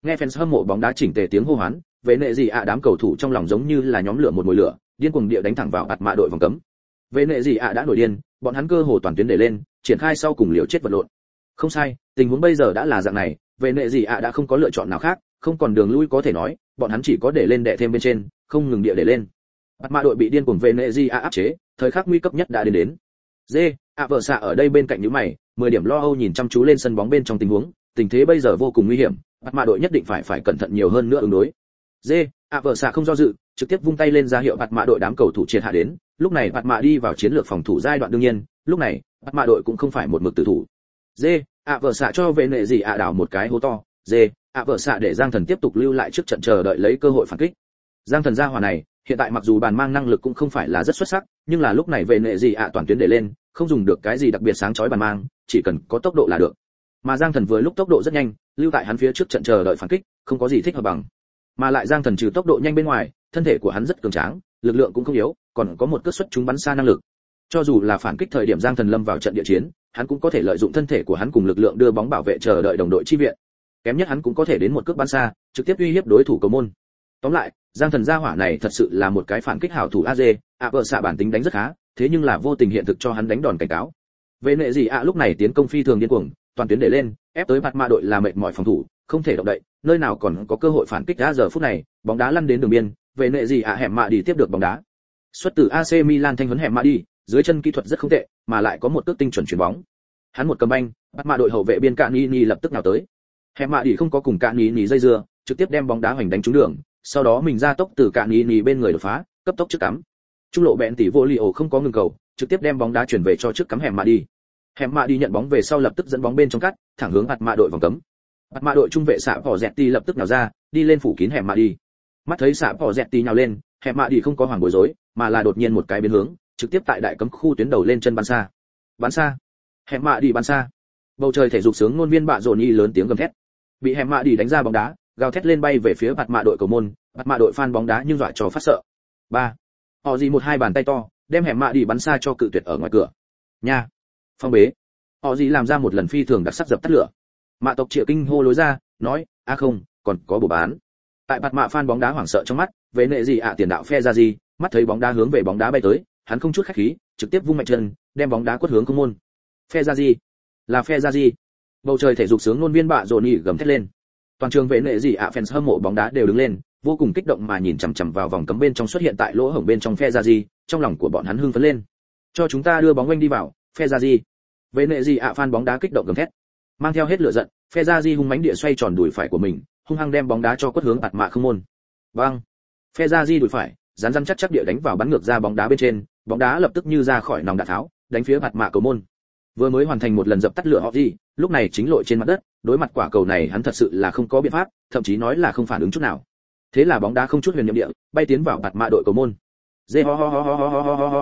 Nghe fans hâm mộ bóng đá chỉnh tề tiếng hô hoán, về nệ gì ạ đám cầu thủ trong lòng giống như là nhóm lửa một mùi lửa, điên cuồng địa đánh thẳng vào bạt mạ đội vòng cấm. Về nệ gì ạ đã nổi điên, bọn hắn cơ hồ toàn tuyến để lên, triển khai sau cùng liều chết vật lộn. Không sai, tình huống bây giờ đã là dạng này, về nệ gì ạ đã không có lựa chọn nào khác, không còn đường lui có thể nói, bọn hắn chỉ có để lên đè thêm bên trên, không ngừng địa để lên. Bạt mạ đội bị điên cuồng về nệ gì ạ áp chế, thời khắc nguy cấp nhất đã đến. Dê, ạ vợ xạ ở đây bên cạnh nhíu mày, 10 điểm lo âu nhìn chăm chú lên sân bóng bên trong tình huống, tình thế bây giờ vô cùng nguy hiểm, bạt mạ đội nhất định phải cẩn thận nhiều hơn nữa ứng đối. Dê, ạ vợ xạ không do dự, trực tiếp vung tay lên ra hiệu bạt mạ đội đám cầu thủ triệt hạ đến, lúc này bạt mạ đi vào chiến lược phòng thủ giai đoạn đương nhiên, lúc này, bạt mạ đội cũng không phải một mực tử thủ. Dê, ạ vợ xạ cho về nệ gì ạ đảo một cái hố to, dê, ạ vợ xạ để Giang Thần tiếp tục lưu lại trước trận chờ đợi lấy cơ hội phản kích. Giang Thần ra hỏa này, hiện tại mặc dù bàn mang năng lực cũng không phải là rất xuất sắc, nhưng là lúc này về nệ gì ạ toàn tuyến để lên, không dùng được cái gì đặc biệt sáng chói bàn mang, chỉ cần có tốc độ là được. Mà Giang Thần vừa lúc tốc độ rất nhanh, lưu tại hắn phía trước trận chờ đợi phản kích, không có gì thích hợp bằng. Mà lại Giang Thần trừ tốc độ nhanh bên ngoài, thân thể của hắn rất cường tráng, lực lượng cũng không yếu, còn có một cước xuất trúng bắn xa năng lực. Cho dù là phản kích thời điểm Giang Thần lâm vào trận địa chiến, hắn cũng có thể lợi dụng thân thể của hắn cùng lực lượng đưa bóng bảo vệ chờ đợi đồng đội chi viện. Kém nhất hắn cũng có thể đến một cước bắn xa, trực tiếp uy hiếp đối thủ cầu môn. Tóm lại, Giang Thần gia hỏa này thật sự là một cái phản kích hảo thủ AZ, vợ xạ bản tính đánh rất khá, thế nhưng là vô tình hiện thực cho hắn đánh đòn cảnh cáo. Về nệ gì lúc này tiến công phi thường điên cuồng, toàn tuyến để lên, ép tới mặt mạ đội là mệt mỏi phòng thủ, không thể động đậy, nơi nào còn có cơ hội phản kích. Đã giờ phút này, bóng đá lăn đến đường biên, về nệ gì hẻm mạ đi tiếp được bóng đá. Xuất từ AC Milan thanh huấn hẻm mạ đi, dưới chân kỹ thuật rất không tệ, mà lại có một cước tinh chuẩn chuyền bóng. Hắn một cầm banh, mặt mạ đội hậu vệ biên Canini lập tức nào tới. Hẻm mạ đi không có cùng Canini dây dưa, trực tiếp đem bóng đá hoành đánh trúng đường, sau đó mình ra tốc từ Canini bên người đột phá, cấp tốc trước cắm. Trung lộ bẹn tỷ vô Lio không có ngừng cầu, trực tiếp đem bóng đá chuyển về cho trước cắm hẻm mạ đi. Hẻm mạ đi nhận bóng về sau lập tức dẫn bóng bên trong cắt, thẳng hướng mặt mạ đội vòng cấm. Mặt mạ đội trung vệ xạ Bỏ Dẹt lập tức nhào ra, đi lên phủ kín hẻm mạ đi. Mắt thấy xạ Bỏ Dẹt nhào lên, hẻm mạ đi không có hoảng bối rối, mà là đột nhiên một cái biến hướng, trực tiếp tại đại cấm khu tuyến đầu lên chân bắn xa. Bắn xa. Hẻm mạ đi bắn xa. Bầu trời thể dục sướng ngôn viên bạ rộn y lớn tiếng gầm thét. Bị hẻm mạ đi đánh ra bóng đá, gào thét lên bay về phía mặt mạ đội cầu môn, mặt mạ đội fan bóng đá nhưng dọa cho phát sợ. 3. Họ gì một hai bàn tay to, đem hẻm mạ đi bắn xa cho cự tuyệt ở ngoài cửa. Nha. Phong bế. Họ gì làm ra một lần phi thường đặc sắc dập tắt lửa. Mạ tộc Triệu kinh hô lối ra, nói, a không, còn có bổ bán. Tại mặt mạ fan bóng đá hoảng sợ trong mắt, về nệ gì tiền đạo phe ra gì, mắt thấy bóng đá hướng về bóng đá bay tới, hắn không chút khách khí, trực tiếp vung mạnh chân, đem bóng đá quất hướng không môn. Phe ra gì? Là phe ra gì? Bầu trời thể dục sướng ngôn viên bạ rộn nhỉ gầm thét lên. Toàn trường vệ nệ gì fans hâm mộ bóng đá đều đứng lên, vô cùng kích động mà nhìn chằm chằm vào vòng cấm bên trong xuất hiện tại lỗ hổng bên trong phe ra gì, trong lòng của bọn hắn hưng phấn lên. Cho chúng ta đưa bóng quanh đi vào, phe ra gì? Vệ nệ gì fan bóng đá kích động gầm thét, mang theo hết lửa giận, phe ra gì hung mãnh địa xoay tròn đùi phải của mình, hung hăng đem bóng đá cho quất hướng bạt mạ không môn. Vâng. Phe ra gì đùi phải, rắn rắn chắc chắc địa đánh vào bắn ngược ra bóng đá bên trên, bóng đá lập tức như ra khỏi nòng đạn tháo, đánh phía bạt mạ cầu môn. Vừa mới hoàn thành một lần dập tắt lửa họ gì, lúc này chính lội trên mặt đất, đối mặt quả cầu này hắn thật sự là không có biện pháp, thậm chí nói là không phản ứng chút nào. Thế là bóng đá không chút huyền nhiệm địa, bay tiến vào bạt mạ đội cầu môn. Dê ho ho ho ho ho ho ho ho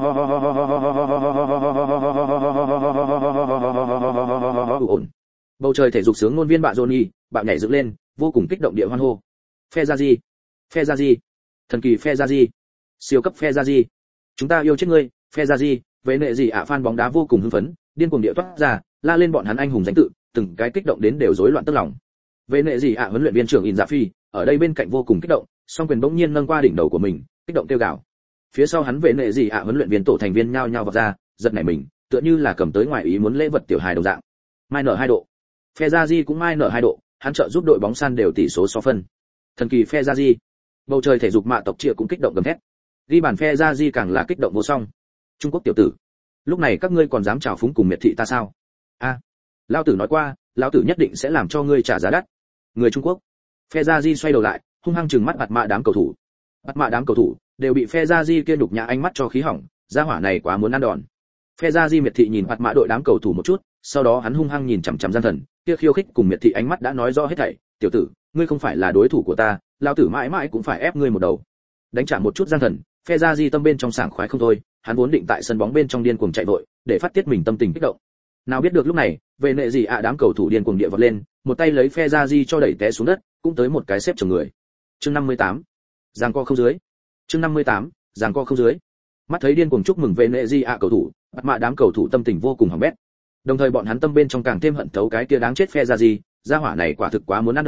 ho ho. Bầu trời thể dục sướng ngôn viên bạ Johnny, bạo nhảy dựng lên, vô cùng kích động địa hoan hô. Phe ra gì? Phe ra gì? Thần kỳ phe ra gì? Siêu cấp phe ra gì? Chúng ta yêu chết ngươi, phe ra gì? Vậy nệ gì fan bóng đá vô cùng hưng phấn, điên cuồng địa toát ra, la lên bọn hắn anh hùng danh tự, từng cái kích động đến đều rối loạn tức lòng. Vậy nệ gì huấn luyện viên trưởng Inzaghi ở đây bên cạnh vô cùng kích động, song quyền bỗng nhiên nâng qua đỉnh đầu của mình, kích động kêu gào. Phía sau hắn vệ nệ gì huấn luyện viên tổ thành viên nhao nhao vọt ra, giật nảy mình, tựa như là cầm tới ngoài ý muốn lễ vật tiểu hài đồng dạng. Mai nở 2 độ. Phe Raji cũng mai nở 2 độ, hắn trợ giúp đội bóng san đều tỷ số so phân. Thần kỳ phe Raji. Bầu trời thể dục mạ tộc Triệu cũng kích động gầm thét. Ghi bàn phe Raji càng là kích động vô song. Trung Quốc tiểu tử, lúc này các ngươi còn dám chào phúng cùng miệt thị ta sao? A, lão tử nói qua, lão tử nhất định sẽ làm cho ngươi trả giá đắt. Người Trung Quốc. Phe Raji xoay đầu lại, hung hăng trừng mắt bạt mạ đám cầu thủ. Bạt mạ đám cầu thủ đều bị phe Raji kia nhục nhã ánh mắt cho khí hỏng, gia hỏa này quá muốn ăn đòn. Phe Raji miệt thị nhìn bạt mạ đội đám cầu thủ một chút, sau đó hắn hung hăng nhìn chằm chằm Giang Thần, kia khiêu khích cùng miệt thị ánh mắt đã nói rõ hết thảy, tiểu tử, ngươi không phải là đối thủ của ta, lão tử mãi mãi cũng phải ép ngươi một đầu. Đánh trả một chút Giang Thần, phe Raji tâm bên trong sảng khoái không thôi, hắn vốn định tại sân bóng bên trong điên cuồng chạy vội, để phát tiết mình tâm tình kích động. Nào biết được lúc này, về nệ gì đám cầu thủ điên cuồng địa vọt lên, một tay lấy phe Raji cho đẩy té xuống đất, cũng tới một cái xếp chồng người. Chương 58. Giằng co không dưới. Chương 58. Giằng co không dưới. Mắt thấy điên cuồng chúc mừng về nệ gì cầu thủ, bạt mạ đám cầu thủ tâm tình vô cùng hỏng bét. Đồng thời bọn hắn tâm bên trong càng thêm hận thấu cái kia đáng chết phe Raji, gia hỏa này quả thực quá muốn ăn đòn,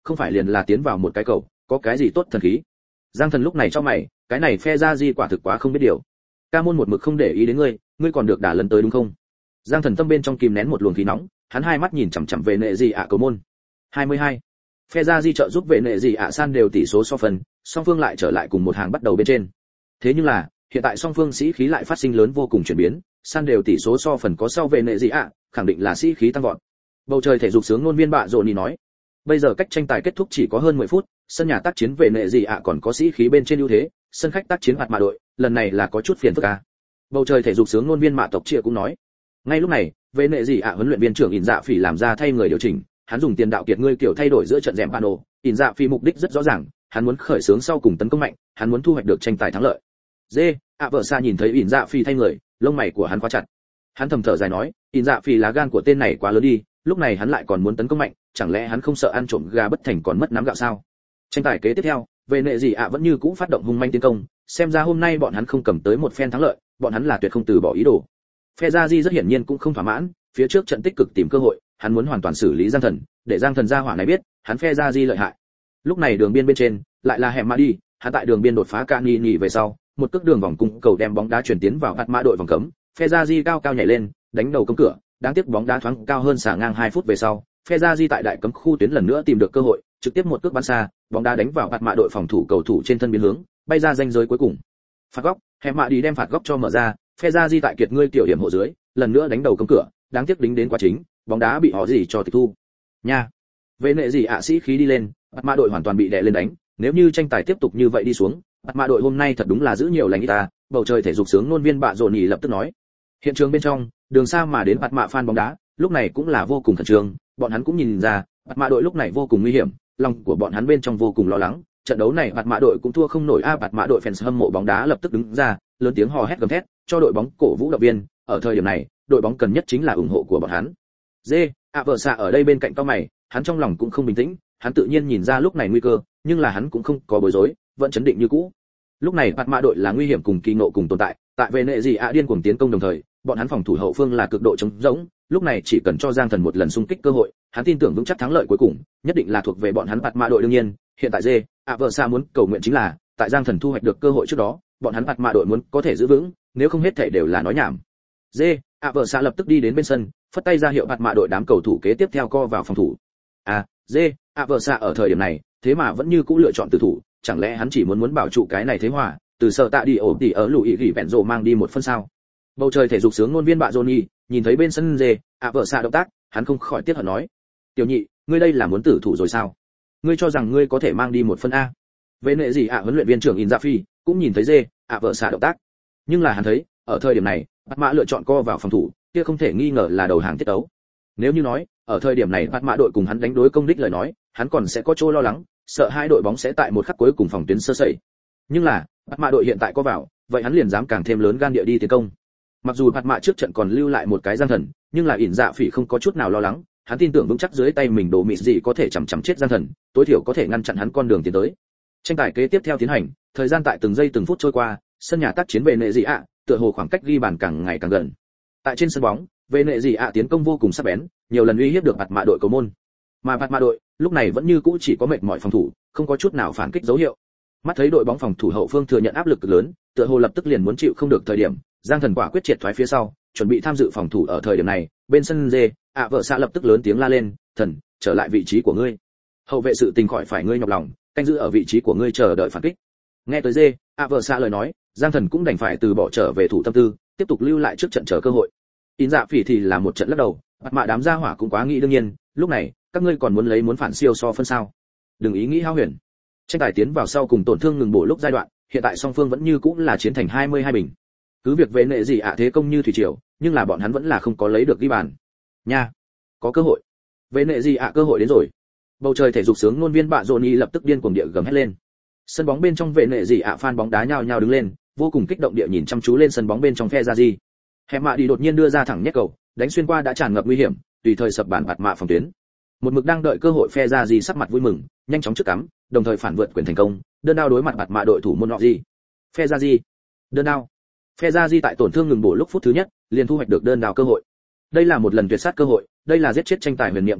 không phải liền là tiến vào một cái cầu, có cái gì tốt thần khí. Giang Thần lúc này cho mày, cái này phe ra di quả thực quá không biết điều. Ca môn một mực không để ý đến ngươi, ngươi còn được đả lần tới đúng không? Giang Thần tâm bên trong kìm nén một luồng khí nóng, hắn hai mắt nhìn chằm chằm về nệ gì ạ cầu môn. 22. Phe ra di trợ giúp về nệ gì ạ san đều tỷ số so phần, song phương lại trở lại cùng một hàng bắt đầu bên trên. Thế nhưng là, hiện tại song phương sĩ khí lại phát sinh lớn vô cùng chuyển biến, san đều tỷ số so phần có sau về nệ gì ạ, khẳng định là sĩ khí tăng vọt. Bầu trời thể dục sướng ngôn viên bạ rộn nói, bây giờ cách tranh tài kết thúc chỉ có hơn 10 phút, sân nhà tác chiến về nệ gì ạ còn có sĩ khí bên trên ưu thế, sân khách tác chiến mặt mạ đội, lần này là có chút phiền phức à. Bầu trời thể dục sướng ngôn viên mạ tộc chia cũng nói, ngay lúc này, về nệ gì ạ huấn luyện viên trưởng ỉn dạ phỉ làm ra thay người điều chỉnh, hắn dùng tiền đạo kiệt ngươi kiểu thay đổi giữa trận rèm pano, ỉn dạ phỉ mục đích rất rõ ràng, hắn muốn khởi xướng sau cùng tấn công mạnh, hắn muốn thu hoạch được tranh tài thắng lợi. Dê, ạ vợ xa nhìn thấy ỉn dạ phỉ thay người, lông mày của hắn khóa chặt. Hắn thầm thở dài nói, ỉn dạ phỉ lá gan của tên này quá lớn đi, lúc này hắn lại còn muốn tấn công mạnh, chẳng lẽ hắn không sợ ăn trộm gà bất thành còn mất nắm gạo sao? Tranh tài kế tiếp theo, về nệ gì ạ vẫn như cũ phát động hung manh tiến công, xem ra hôm nay bọn hắn không cầm tới một phen thắng lợi, bọn hắn là tuyệt không từ bỏ ý đồ. Phe Gia Di rất hiển nhiên cũng không thỏa mãn, phía trước trận tích cực tìm cơ hội, hắn muốn hoàn toàn xử lý Giang Thần, để Giang Thần gia hỏa này biết, hắn phe Gia Di lợi hại. Lúc này đường biên bên trên, lại là hẻm mà đi, hắn tại đường biên đột phá Cani nhỉ về sau, một cước đường vòng cung cầu đem bóng đá chuyển tiến vào bạt mã đội vòng cấm, phe Gia Di cao cao nhảy lên, đánh đầu cấm cửa, đáng tiếc bóng đá thoáng cao hơn xả ngang 2 phút về sau, phe Gia Di tại đại cấm khu tuyến lần nữa tìm được cơ hội, trực tiếp một cước bắn xa, bóng đá đánh vào bạt mã đội phòng thủ cầu thủ trên thân biến hướng, bay ra ranh giới cuối cùng. Phạt góc, hẻm mà đi đem phạt góc cho mở ra, phe Gia Di tại kiệt ngươi tiểu điểm hộ dưới, lần nữa đánh đầu cấm cửa, đáng tiếc đính đến quá chính, bóng đá bị họ gì cho tịch thu. Nha. Về nệ gì ạ sĩ khí đi lên, bạt mã đội hoàn toàn bị đè lên đánh, nếu như tranh tài tiếp tục như vậy đi xuống, bạt mã đội hôm nay thật đúng là giữ nhiều lành ít ta, bầu trời thể dục sướng ngôn viên bạ rộn nhỉ lập tức nói. Hiện trường bên trong, đường xa mà đến bạt mã fan bóng đá, lúc này cũng là vô cùng khẩn trương, bọn hắn cũng nhìn ra, bạt mã đội lúc này vô cùng nguy hiểm, lòng của bọn hắn bên trong vô cùng lo lắng, trận đấu này bạt mã đội cũng thua không nổi a. Bạt mã đội fans hâm mộ bóng đá lập tức đứng ra, lớn tiếng hò hét gầm thét, cho đội bóng cổ vũ động viên, ở thời điểm này, đội bóng cần nhất chính là ủng hộ của bọn hắn. Dê, vợ xạ ở đây bên cạnh cao mày, hắn trong lòng cũng không bình tĩnh, hắn tự nhiên nhìn ra lúc này nguy cơ, nhưng là hắn cũng không có bối rối, vẫn chấn định như cũ. Lúc này bạt mã đội là nguy hiểm cùng kỳ ngộ cùng tồn tại, tại về nệ gì điên cuồng tiến công đồng thời, bọn hắn phòng thủ hậu phương là cực độ trống rỗng, lúc này chỉ cần cho Giang Thần một lần xung kích cơ hội, hắn tin tưởng vững chắc thắng lợi cuối cùng nhất định là thuộc về bọn hắn bạt mã đội. Đương nhiên, hiện tại Dê, vợ xạ muốn cầu nguyện chính là tại Giang Thần thu hoạch được cơ hội trước đó, bọn hắn bạt mã đội muốn có thể giữ vững, nếu không hết thảy đều là nói nhảm. Dê, vợ xạ lập tức đi đến bên sân, phất tay ra hiệu bạt mã đội đám cầu thủ kế tiếp theo co vào phòng thủ. Dê, vợ xạ ở thời điểm này, thế mà vẫn như cũ lựa chọn tử thủ, chẳng lẽ hắn chỉ muốn bảo trụ cái này thế hòa, từ sợ tạ đi ổ tỉ ở lùi gỉ vẹn rồ mang đi một phân sao? Bầu trời thể dục sướng ngôn viên bạ Johnny, nhìn thấy bên sân Dê, vợ xạ động tác, hắn không khỏi tiếc hận nói: "Tiểu nhị, ngươi đây là muốn tử thủ rồi sao? Ngươi cho rằng ngươi có thể mang đi một phân a?" Về nệ gì huấn luyện viên trưởng Inzaghi cũng nhìn thấy Dê, vợ xạ động tác, nhưng là hắn thấy, ở thời điểm này, bạt mã lựa chọn co vào phòng thủ, kia không thể nghi ngờ là đầu hàng tiết đấu. Nếu như nói, ở thời điểm này bạt mã đội cùng hắn đánh đối công đích lời nói, hắn còn sẽ có chỗ lo lắng, sợ hai đội bóng sẽ tại một khắc cuối cùng phòng tuyến sơ sẩy. Nhưng là, bạt mã đội hiện tại có vào, vậy hắn liền dám càng thêm lớn gan địa đi tiến công. Mặc dù bạt mã trước trận còn lưu lại một cái Giang Thần, nhưng là ỉn dạ phỉ không có chút nào lo lắng, hắn tin tưởng vững chắc dưới tay mình đồ mịt gì có thể chằm chết Giang Thần, tối thiểu có thể ngăn chặn hắn con đường tiến tới. Tranh tài kế tiếp theo tiến hành, thời gian tại từng giây từng phút trôi qua, sân nhà tác chiến về nệ gì tựa hồ khoảng cách ghi bàn càng ngày càng gần. Tại trên sân bóng, về nệ gì tiến công vô cùng sắc bén, nhiều lần uy hiếp được bạt mã đội cầu môn. Mà bạt mã đội lúc này vẫn như cũ chỉ có mệt mỏi phòng thủ, không có chút nào phản kích dấu hiệu. Mắt thấy đội bóng phòng thủ hậu phương thừa nhận áp lực cực lớn, tựa hồ lập tức liền muốn chịu không được thời điểm, Giang Thần quả quyết triệt thoái phía sau, chuẩn bị tham dự phòng thủ. Ở thời điểm này, bên sân Dê, vợ xạ lập tức lớn tiếng la lên: "Thần, trở lại vị trí của ngươi. Hậu vệ sự tình khỏi phải ngươi nhọc lòng, canh giữ ở vị trí của ngươi chờ đợi phản kích." Nghe tới Dê, vợ xạ lời nói, Giang Thần cũng đành phải từ bỏ trở về thủ tâm tư, tiếp tục lưu lại trước trận chờ cơ hội. In dạ phỉ thì là một trận lắc đầu, bạt mã đám gia hỏa cũng quá nghĩ đương nhiên, lúc này, các ngươi còn muốn phản siêu so phân sao? Đừng ý nghĩ hao huyền. Tranh tài tiến vào sau cùng tổn thương ngừng bổ lúc giai đoạn, hiện tại song phương vẫn như cũ là chiến thành 22 bình. Cứ việc về nệ gì thế công như thủy triều, nhưng là bọn hắn vẫn là không có lấy được ghi bàn. Nha, có cơ hội. Về nệ gì cơ hội đến rồi. Bầu trời thể dục sướng ngôn viên bạ Johnny lập tức điên cuồng địa gầm hét lên. Sân bóng bên trong về nệ gì fan bóng đá nhao nhao đứng lên, vô cùng kích động địa nhìn chăm chú lên sân bóng bên trong phe ra gì. Hẻm mạ đi đột nhiên đưa ra thẳng nhét cầu, đánh xuyên qua đã tràn ngập nguy hiểm, tùy thời sập bàn bạt mạ phòng tuyến. Một mực đang đợi cơ hội phe ra gì sắc mặt vui mừng, nhanh chóng trước cắm, đồng thời phản vượt quyền thành công, đơn đao đối mặt bạt mạ đội thủ môn nọ gì. Phe ra gì, đơn đao. Phe ra gì tại tổn thương ngừng bổ lúc phút thứ nhất, liền thu hoạch được đơn đao cơ hội. Đây là một lần tuyệt sát cơ hội, đây là giết chết tranh tài huyền niệm cơ hội,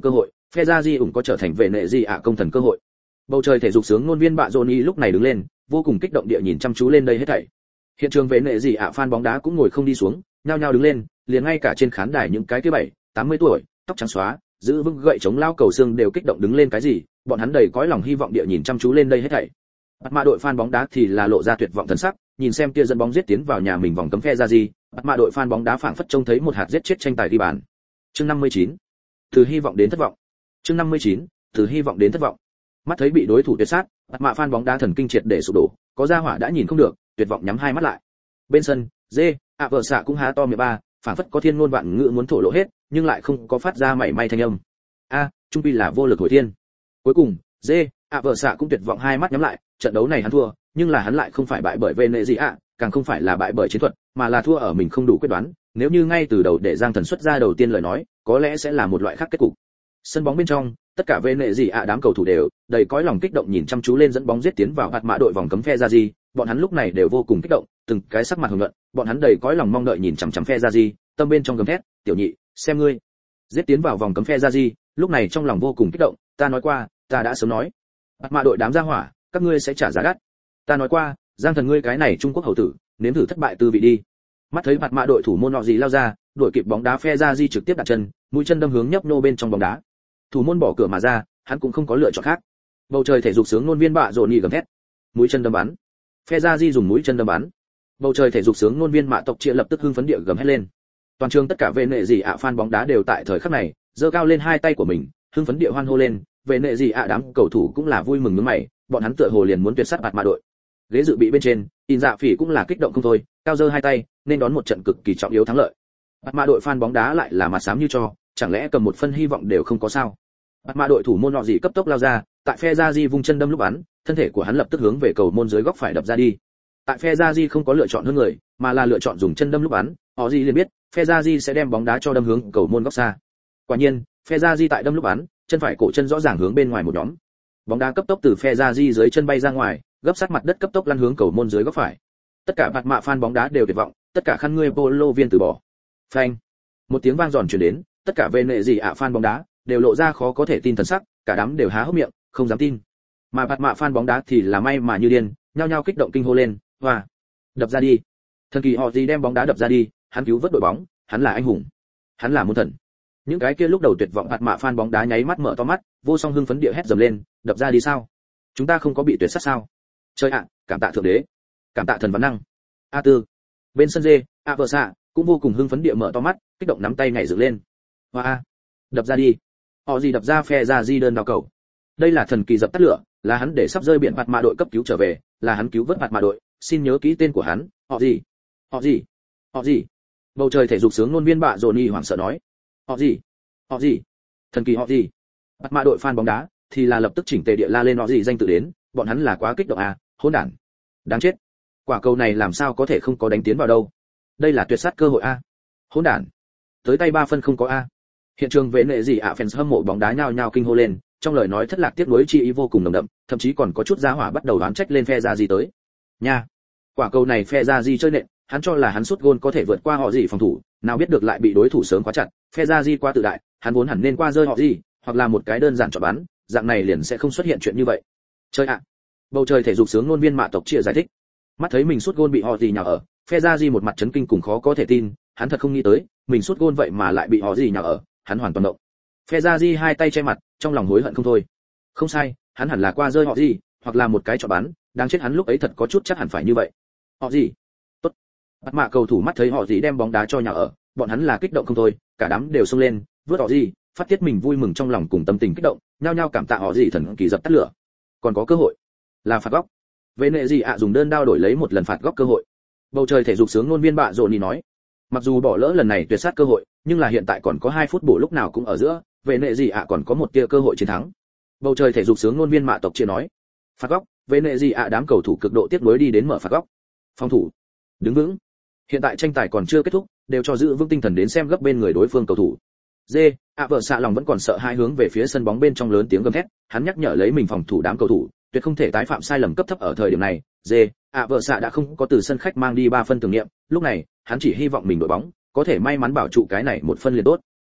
Fezazi ủng có trở thành vệ nệ gì ạ công thần cơ hội. Bầu trời thể dục sướng ngôn viên bạ Johnny lúc này đứng lên, vô cùng kích động địa nhìn chăm chú lên đây hết thảy. Hiện trường vệ nệ gì ạ fan bóng đá cũng ngồi không đi xuống, nhao nhao đứng lên, liền ngay cả trên khán đài những cái kia 80 tuổi, tóc trắng xóa, giữ vững gậy chống lao cầu xương đều kích động đứng lên cái gì, bọn hắn đầy cõi lòng hy vọng địa nhìn chăm chú lên đây hết thảy. Bắt mạ đội fan bóng đá thì là lộ ra tuyệt vọng thần sắc, nhìn xem kia dẫn bóng giết tiến vào nhà mình vòng cấm Fezazi, bắt mạ đội fan bóng đá phảng phất trông thấy một hạt giết chết tranh tài ghi bàn. Chương 59. Từ hy vọng đến thất vọng. Chương 59. Từ hy vọng đến thất vọng. Mắt thấy bị đối thủ tuyệt sát, bắt mạ fan bóng đá thần kinh triệt để sụp đổ, có gia hỏa đã nhìn không được, tuyệt vọng nhắm hai mắt lại. Bên sân, vợ xạ cũng há to miệng ba, phảng phất có thiên ngôn vạn ngữ muốn thổ lộ hết, nhưng lại không có phát ra mảy may thanh âm. Trung quy là vô lực hồi thiên. Cuối cùng, vợ xạ cũng tuyệt vọng hai mắt nhắm lại, trận đấu này hắn thua, nhưng là hắn lại không phải bại bởi Venezuela, càng không phải là bại bởi chiến thuật, mà là thua ở mình không đủ quyết đoán. Nếu như ngay từ đầu để Giang Thần xuất ra đầu tiên lời nói, có lẽ sẽ là một loại khác kết cục. Sân bóng bên trong, tất cả Venezuela đám cầu thủ đều đầy cõi lòng kích động nhìn chăm chú lên dẫn bóng giết tiến vào hạt mã đội vòng cấm Fezazi, bọn hắn lúc này đều vô cùng kích động, từng cái sắc mặt hồng nhuận, bọn hắn đầy cõi lòng mong đợi nhìn chằm chằm Fezazi, tâm bên trong gầm thét, "Tiểu nhị, xem ngươi!" Giết tiến vào vòng cấm Fezazi, lúc này trong lòng vô cùng kích động, ta nói qua, ta đã sớm nói, hạt mã đội đám gia hỏa, các ngươi sẽ trả giá đắt. Ta nói qua, Giang Thần ngươi cái này Trung Quốc hầu tử, nếm thử thất bại tư vị đi. Mắt thấy hạt mã đội thủ môn nọ gì lao ra, đuổi kịp bóng đá Fezazi trực tiếp đặt chân, mũi chân đâm hướng nhấp nô bên trong bóng đá. Thủ môn bỏ cửa mà ra, hắn cũng không có lựa chọn khác. Bầu trời thể dục sướng ngôn viên bạ rộn nhị gầm thét, mũi chân đâm bắn. Fezazi dùng mũi chân đâm bắn. Bầu trời thể dục sướng ngôn viên mạ tộc chia lập tức hưng phấn địa gầm hét lên. Toàn trường tất cả vệ nệ gì ạ fan bóng đá đều tại thời khắc này giơ cao lên hai tay của mình, hưng phấn địa hoan hô lên. Vệ nệ gì ạ đám cầu thủ cũng là vui mừng nhướng mày, bọn hắn tựa hồ liền muốn tuyệt sát hạt mạ đội. Ghế dự bị bên trên, In Dạ Phỉ cũng là kích động không thôi, cao giơ hai tay, nên đón một trận cực kỳ trọng yếu thắng lợi. Hạt mạ đội fan bóng đá lại là mặt xám như cho, chẳng lẽ cầm một phân hy vọng đều không có sao? Hạt mạ đội thủ môn nọ gì cấp tốc lao ra, tại Fezazi vung chân đâm lúc bắn, thân thể của hắn lập tức hướng về cầu môn dưới góc phải đập ra đi. Tại Fezazi không có lựa chọn hơn người, mà là lựa chọn dùng chân đâm lúc bắn, họ gì liền biết, Fezazi sẽ đem bóng đá cho đâm hướng cầu môn góc xa. Quả nhiên, Fezazi tại đâm lúc bắn, chân phải cổ chân rõ ràng hướng bên ngoài một nhóm. Bóng đá cấp tốc từ Fezazi dưới chân bay ra ngoài, gấp sát mặt đất cấp tốc lăn hướng cầu môn dưới góc phải. Tất cả bạt mạ fan bóng đá đều tuyệt vọng, tất cả khăn ngươi polo viên từ bỏ. Phanh! Một tiếng vang giòn truyền đến, tất cả về nệ gì ạ fan bóng đá đều lộ ra khó có thể tin thần sắc, cả đám đều há hốc miệng, không dám tin. Mà bạt mạ fan bóng đá thì là may mà như điên, nhao nhao kích động kinh hô lên, "Hoa! Đập ra đi!" Thần kỳ họ gì đem bóng đá đập ra đi, hắn cứu vớt đội bóng, hắn là anh hùng, hắn là môn thần. Những cái kia lúc đầu tuyệt vọng bạt mạ fan bóng đá nháy mắt mở to mắt, vô song hưng phấn địa hét dầm lên, "Đập ra đi sao? Chúng ta không có bị tuyệt sát sao? Trời ạ, cảm tạ thượng đế, cảm tạ thần văn năng." Tư. Bên sân vợ xạ cũng vô cùng hưng phấn địa mở to mắt, kích động nắm tay nhảy dựng lên. "Hoa! Đập ra đi!" Họ gì đập ra Fezazi đơn đao cầu. Đây là thần kỳ dập tắt lửa, là hắn để sắp rơi biển bạt mạ đội cấp cứu trở về, là hắn cứu vớt bạt mạ đội, xin nhớ kỹ tên của hắn, họ gì? Họ gì? Họ gì? Bầu trời thể dục sướng ngôn viên bạ Johnny hoảng sợ nói. Họ gì? Họ gì? Thần kỳ họ gì? Bạt mạ đội fan bóng đá thì là lập tức chỉnh tề địa la lên họ gì danh tự đến, bọn hắn là quá kích động hỗn đản. Đáng chết. Quả cầu này làm sao có thể không có đánh tiến vào đâu? Đây là tuyệt sát cơ hội hỗn đản. Tới tay 3 phân không có Hiện trường vệ nệ gì fans hâm mộ bóng đá nhao nhao kinh hô lên, trong lời nói thất lạc tiếc nuối chi ý vô cùng nồng đậm, thậm chí còn có chút giá hỏa bắt đầu đoán trách lên Fezazi tới. Nha, quả cầu này Fezazi chơi nện, hắn cho là hắn sút gôn có thể vượt qua họ gì phòng thủ, nào biết được lại bị đối thủ sớm quá chặt, Fezazi quá tự đại, hắn vốn hẳn nên qua rơi họ gì, hoặc là một cái đơn giản chọn bắn, dạng này liền sẽ không xuất hiện chuyện như vậy. Chơi ạ. Bầu trời thể dục sướng ngôn viên mạ tộc chia giải thích. Mắt thấy mình sút gôn bị họ gì nhào ở, Fezazi một mặt chấn kinh cùng khó có thể tin, hắn thật không nghĩ tới, mình sút gôn vậy mà lại bị họ gì nhào ở, hắn hoàn toàn động. Fezazi hai tay che mặt, trong lòng hối hận không thôi. Không sai, hắn hẳn là qua rơi họ gì, hoặc là một cái chọn bắn, đáng chết hắn lúc ấy thật có chút chắc hẳn phải như vậy. Họ gì? Tốt. Bắt mạ cầu thủ mắt thấy họ gì đem bóng đá cho nhào ở, bọn hắn là kích động không thôi, cả đám đều xông lên, vớt họ gì, phát tiết mình vui mừng trong lòng cùng tâm tình kích động, nhao nhao cảm tạ họ gì thần kỳ dập tắt lửa. Còn có cơ hội, là phạt góc. Vệ nệ gì dùng đơn đao đổi lấy một lần phạt góc cơ hội. Bầu trời thể dục sướng ngôn viên bạ Johnny nói, mặc dù bỏ lỡ lần này tuyệt sát cơ hội, nhưng là hiện tại còn có 2 phút bổ lúc nào cũng ở giữa, vệ nệ gì còn có một tia cơ hội chiến thắng. Bầu trời thể dục sướng ngôn viên mạ tộc chia nói, phạt góc, vệ nệ gì đám cầu thủ cực độ tiếc nuối đi đến mở phạt góc. Phòng thủ, đứng vững. Hiện tại tranh tài còn chưa kết thúc, đều cho giữ vững tinh thần đến xem gấp bên người đối phương cầu thủ. Vợ xạ lòng vẫn còn sợ hai hướng về phía sân bóng bên trong lớn tiếng gầm thét, hắn nhắc nhở lấy mình phòng thủ đám cầu thủ, tuyệt không thể tái phạm sai lầm cấp thấp ở thời điểm này. Vợ xạ đã không có từ sân khách mang đi 3 phân tưởng niệm, lúc này, hắn chỉ hy vọng mình đội bóng có thể may mắn bảo trụ cái này 1 phân liền tốt.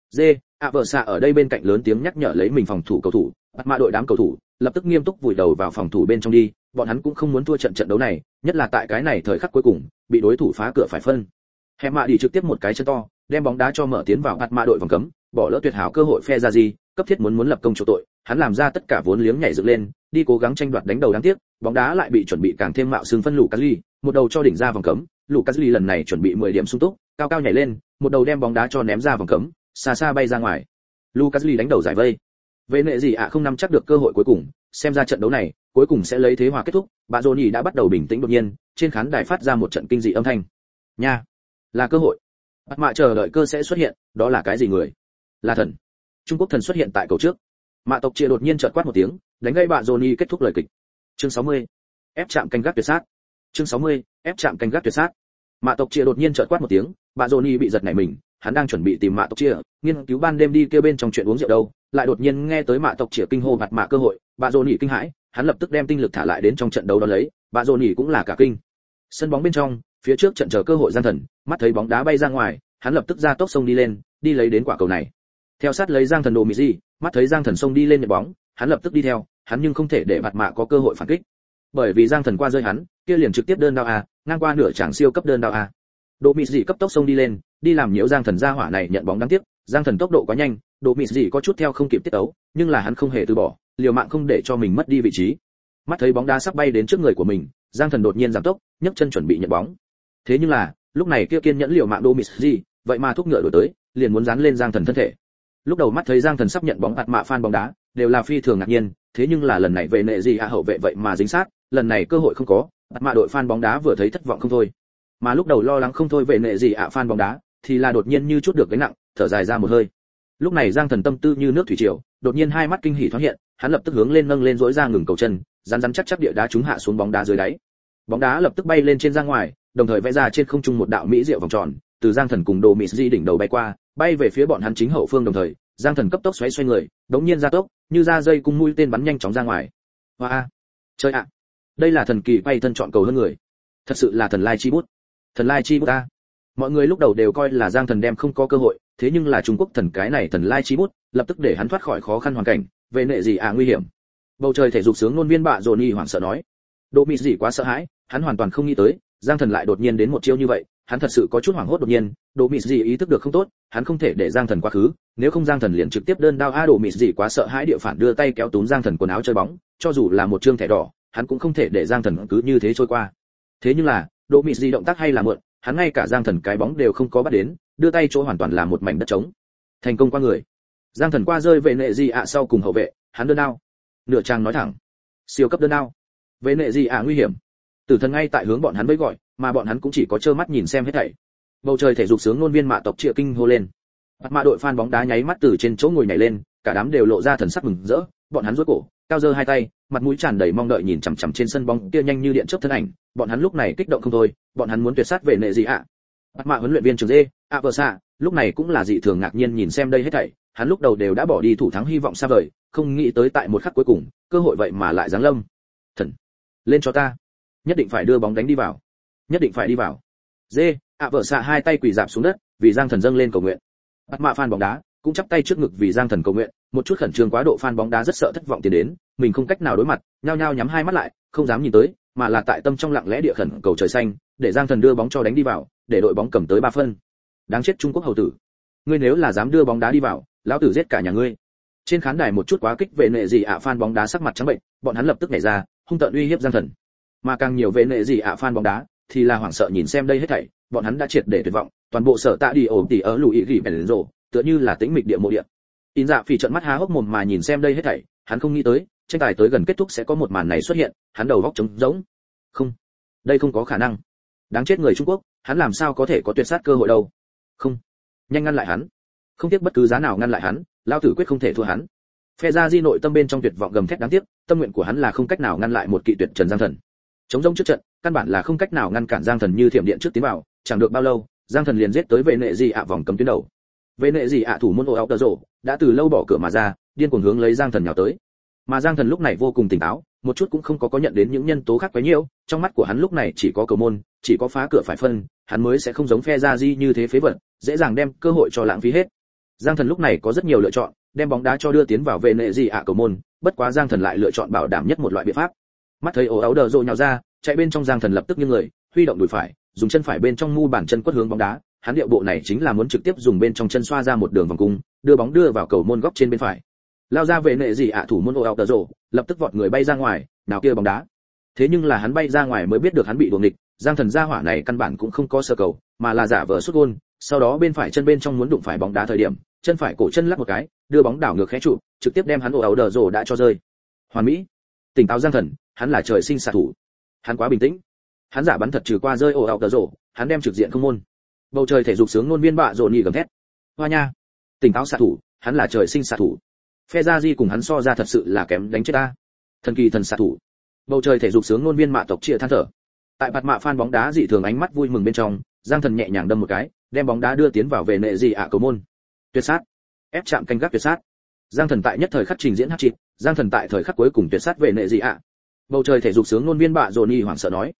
ạ vợ xạ ở đây bên cạnh lớn tiếng nhắc nhở lấy mình phòng thủ cầu thủ, bắt mạ đội đám cầu thủ lập tức nghiêm túc vùi đầu vào phòng thủ bên trong đi, bọn hắn cũng không muốn thua trận đấu này, nhất là tại cái này thời khắc cuối cùng, bị đối thủ phá cửa phải phân. Hẻm mạ đi trực tiếp một cái chân to, đem bóng đá cho mở tiến vào bắt mạ đội vòng cấm, bỏ lỡ tuyệt hảo cơ hội phe ra gì, cấp thiết muốn lập công chỗ tội, hắn làm ra tất cả vốn liếng nhảy dựng lên, đi cố gắng tranh đoạt đánh đầu đáng tiếc, bóng đá lại bị chuẩn bị càng thêm mạo xương phân Lucas Lee, một đầu cho đỉnh ra vòng cấm, Lucas Lee lần này chuẩn bị 10 điểm sung túc, cao cao nhảy lên, một đầu đem bóng đá cho ném ra vòng cấm, xa xa bay ra ngoài. Lucas Lee đánh đầu giải vây. Về nệ gì ạ không nắm chắc được cơ hội cuối cùng, xem ra trận đấu này cuối cùng sẽ lấy thế hòa kết thúc. Bà Johnny đã bắt đầu bình tĩnh, đột nhiên trên khán đài phát ra một trận kinh dị âm thanh. Nha, là cơ hội. Bắt mạ chờ đợi cơ sẽ xuất hiện, đó là cái gì người? Là thần. Trung Quốc thần xuất hiện tại cầu trước. Mạ tộc chia đột nhiên chợt quát một tiếng, đánh gây bà Johnny kết thúc lời kịch. Chương 60. Ép chạm canh gác tuyệt sát. Chương 60. Ép chạm canh gác tuyệt sát. Mạ tộc chia đột nhiên chợt quát một tiếng, bà Johnny bị giật nảy mình, hắn đang chuẩn bị tìm mạ tộc chia, nghiên cứu ban đêm đi kêu bên trong chuyện uống rượu đâu, lại đột nhiên nghe tới mạ tộc chia kinh hô mặt mạ cơ hội, bà Johnny kinh hãi, hắn lập tức đem tinh lực thả lại đến trong trận đấu đó lấy, bà Johnny cũng là cả kinh. Sân bóng bên trong, phía trước trận chờ cơ hội Giang Thần, mắt thấy bóng đá bay ra ngoài, hắn lập tức ra tốc xông đi lên, đi lấy đến quả cầu này. Theo sát lấy Giang Thần đồ mị gì, mắt thấy Giang Thần xông đi lên nhận bóng, hắn lập tức đi theo, hắn nhưng không thể để mặt mạ có cơ hội phản kích. Bởi vì Giang Thần qua rơi hắn, kia liền trực tiếp đơn đao a, ngang qua nửa tràng siêu cấp đơn đao a. Đồ mị gì cấp tốc xông đi lên, đi làm nhiễu Giang Thần ra hỏa này nhận bóng đáng tiếc, Giang Thần tốc độ quá nhanh, Đồ mị gì có chút theo không kịp tiết tấu, nhưng là hắn không hề từ bỏ, liều mạng không để cho mình mất đi vị trí. Mắt thấy bóng đá sắp bay đến trước người của mình, Giang Thần đột nhiên giảm tốc, nhấc chân chuẩn bị nhận bóng. Thế nhưng là, lúc này kia kiên nhẫn liều mạng Đồ mị gì, vậy mà thúc ngựa đổi tới, liền muốn dán lên Giang Thần thân thể. Lúc đầu mắt thấy Giang Thần sắp nhận bóng ạt mạ fan bóng đá, đều là phi thường ngạc nhiên, thế nhưng là lần này về nệ gì hậu vệ vậy mà dính sát, lần này cơ hội không có, ạt mạ đội fan bóng đá vừa thấy thất vọng không thôi. Mà lúc đầu lo lắng không thôi về nệ gì fan bóng đá, thì là đột nhiên như chút được gánh nặng, thở dài ra một hơi. Lúc này Giang Thần tâm tư như nước thủy triều, đột nhiên hai mắt kinh hỉ thoáng hiện, hắn lập tức hướng lên nâng lên rỗi ra ngừng cầu chân, rắn chắc chắc địa đá trúng hạ xuống bóng đá dưới đáy. Bóng đá lập tức bay lên trên ra ngoài, đồng thời vẽ ra trên không trung một đạo mỹ diệu vòng tròn, từ Giang Thần cùng Đồ Mị Di đỉnh đầu bay qua, bay về phía bọn hắn chính hậu phương, đồng thời, Giang Thần cấp tốc xoay người, đống nhiên ra tốc, như ra dây cung mũi tên bắn nhanh chóng ra ngoài. Hoa, trời ạ, đây là thần kỳ bay thân chọn cầu hơn người, thật sự là thần lai chi bút, thần lai chi bút ta. Mọi người lúc đầu đều coi là Giang Thần đem không có cơ hội, thế nhưng là Trung Quốc thần cái này thần lai chi bút, lập tức để hắn thoát khỏi khó khăn hoàn cảnh, về nệ gì nguy hiểm. Bầu trời thể dục sướng ngôn viên bạ Johnny hoảng sợ nói. Đồ Mị Dị quá sợ hãi, hắn hoàn toàn không nghĩ tới, Giang Thần lại đột nhiên đến một chiêu như vậy, hắn thật sự có chút hoảng hốt đột nhiên, Đồ Mị Dị ý thức được không tốt, hắn không thể để Giang Thần quá khứ, nếu không Giang Thần liền trực tiếp đơn đao Đồ Mị Dị quá sợ hãi địa phản đưa tay kéo túm Giang Thần quần áo chơi bóng, cho dù là một trương thẻ đỏ, hắn cũng không thể để Giang Thần cứ như thế trôi qua. Thế nhưng là, Đồ Mị Dị động tác hay là mượn, hắn ngay cả Giang Thần cái bóng đều không có bắt đến, đưa tay chỗ hoàn toàn là một mảnh đất trống. Thành công qua người. Giang Thần qua rơi về nệ gì sau cùng hậu vệ, hắn đơn đao. Nửa trang nói thẳng, siêu cấp đơn đao. Về nệ gì nguy hiểm. Tử thần ngay tại hướng bọn hắn mới gọi, mà bọn hắn cũng chỉ có trơ mắt nhìn xem hết thảy. Bầu trời thể dục sướng ngôn viên mạ tộc Triệu kinh hô lên. Bắt mạ đội fan bóng đá nháy mắt từ trên chỗ ngồi nhảy lên, cả đám đều lộ ra thần sắc mừng rỡ, bọn hắn duỗi cổ, cao giơ hai tay, mặt mũi tràn đầy mong đợi nhìn chằm chằm trên sân bóng kia nhanh như điện chớp thân ảnh, bọn hắn lúc này kích động không thôi, bọn hắn muốn tuyệt sát về nệ gì Bắt mạ huấn luyện viên trường dê, vợ xạ, lúc này cũng là dị thường ngạc nhiên nhìn xem đây hết thảy, hắn lúc đầu đều đã bỏ đi thủ thắng hy vọng xa vời, không nghĩ tới tại một khắc cuối cùng, cơ hội vậy mà lại giáng lâm. Thần, lên cho ta, nhất định phải đưa bóng đánh đi vào, nhất định phải đi vào. Dê, vợ xạ hai tay quỳ rạp xuống đất, vì Giang Thần dâng lên cầu nguyện. Bắt mạ fan bóng đá cũng chắp tay trước ngực vì Giang Thần cầu nguyện, một chút khẩn trương quá độ fan bóng đá rất sợ thất vọng tiến đến, mình không cách nào đối mặt, nhao nhao nhắm hai mắt lại, không dám nhìn tới, mà là tại tâm trong lặng lẽ địa khẩn cầu trời xanh, để Giang Thần đưa bóng cho đánh đi vào, để đội bóng cầm tới 3 phân. Đáng chết Trung Quốc hầu tử, ngươi nếu là dám đưa bóng đá đi vào, lão tử giết cả nhà ngươi. Trên khán đài một chút quá kích về nệ gì fan bóng đá sắc mặt trắng bệnh, bọn hắn lập tức nhảy ra, hung tợn uy hiếp Giang Thần. Mà càng nhiều về nệ gì fan bóng đá thì là hoảng sợ nhìn xem đây hết thảy, bọn hắn đã triệt để tuyệt vọng, toàn bộ sở tạ đi ổ tỉ ở lùi gỉ bèn rồ, tựa như là tĩnh mịch địa mộ địa. In Dạ Phỉ trợn mắt há hốc mồm mà nhìn xem đây hết thảy, hắn không nghĩ tới, tranh tài tới gần kết thúc sẽ có một màn này xuất hiện, hắn đầu óc trống rỗng. Không, đây không có khả năng. Đáng chết người Trung Quốc, hắn làm sao có thể có tuyệt sát cơ hội đâu? Không, nhanh ngăn lại hắn, không tiếc bất cứ giá nào ngăn lại hắn, lão tử quyết không thể thua hắn. Phe Gia Di nội tâm bên trong tuyệt vọng gầm thét đáng tiếc, tâm nguyện của hắn là không cách nào ngăn lại một kỵ tuyệt trần Giang Thần. Chống rông trước trận, căn bản là không cách nào ngăn cản Giang Thần như thiểm điện trước tiến vào, chẳng được bao lâu, Giang Thần liền giết tới vệ nệ gì vòng cấm tuyến đầu. Vệ nệ gì thủ môn áo tờ rổ đã từ lâu bỏ cửa mà ra, điên cuồng hướng lấy Giang Thần nhào tới. Mà Giang Thần lúc này vô cùng tỉnh táo, một chút cũng không có nhận đến những nhân tố khác quá nhiều, trong mắt của hắn lúc này chỉ có cầu môn, chỉ có phá cửa phải phân, hắn mới sẽ không giống phe Gia Di như thế phế vật, dễ dàng đem cơ hội cho lãng phí hết. Giang Thần lúc này có rất nhiều lựa chọn, đem bóng đá cho đưa tiến vào về nệ gì ạ cầu môn, bất quá Giang Thần lại lựa chọn bảo đảm nhất một loại biện pháp. Mắt thấy ổ áo đờ rộ nhào ra, chạy bên trong Giang Thần lập tức nghiêng người, huy động đùi phải, dùng chân phải bên trong mu bàn chân quất hướng bóng đá, hắn điệu bộ này chính là muốn trực tiếp dùng bên trong chân xoa ra một đường vòng cung, đưa bóng đưa vào cầu môn góc trên bên phải. Lao ra về nệ gì ạ thủ môn ổ áo đờ rộ, lập tức vọt người bay ra ngoài, nào kia bóng đá. Thế nhưng là hắn bay ra ngoài mới biết được hắn bị đuổi nghịch, Giang Thần gia hỏa này căn bản cũng không có sơ cầu, mà là giả vờ sút gôn, sau đó bên phải chân bên trong muốn đụng phải bóng đá thời điểm, chân phải cổ chân lắc một cái, đưa bóng đảo ngược khẽ trụ, trực tiếp đem hắn ổ áo đờ rộ đã cho rơi. Hoàn mỹ. Tỉnh táo Giang Thần, hắn là trời sinh xạ thủ. Hắn quá bình tĩnh. Hắn giả bắn thật trừ qua rơi ổ áo đờ rộ, hắn đem trực diện không môn. Bầu trời thể dục sướng ngôn viên bạ rộ nhị gầm thét. Hoa nha. Tỉnh táo xạ thủ, hắn là trời sinh xạ thủ. Phe gia di cùng hắn so ra thật sự là kém đánh chết ta. Thần kỳ thần xạ thủ. Bầu trời thể dục sướng ngôn viên mạ tộc chia than thở. Tại bạt mạ fan bóng đá dị thường ánh mắt vui mừng bên trong, Giang Thần nhẹ nhàng đâm một cái, đem bóng đá đưa tiến vào về nệ gì ạ cầu môn. Tuyệt sát. Ép chạm canh gác tuyệt sát. Giang Thần tại nhất thời khắc trình diễn hát-trick, Giang Thần tại thời khắc cuối cùng tuyệt sát về nệ gì ạ. Bầu trời thể dục sướng ngôn viên bạ Johnny hoảng sợ nói.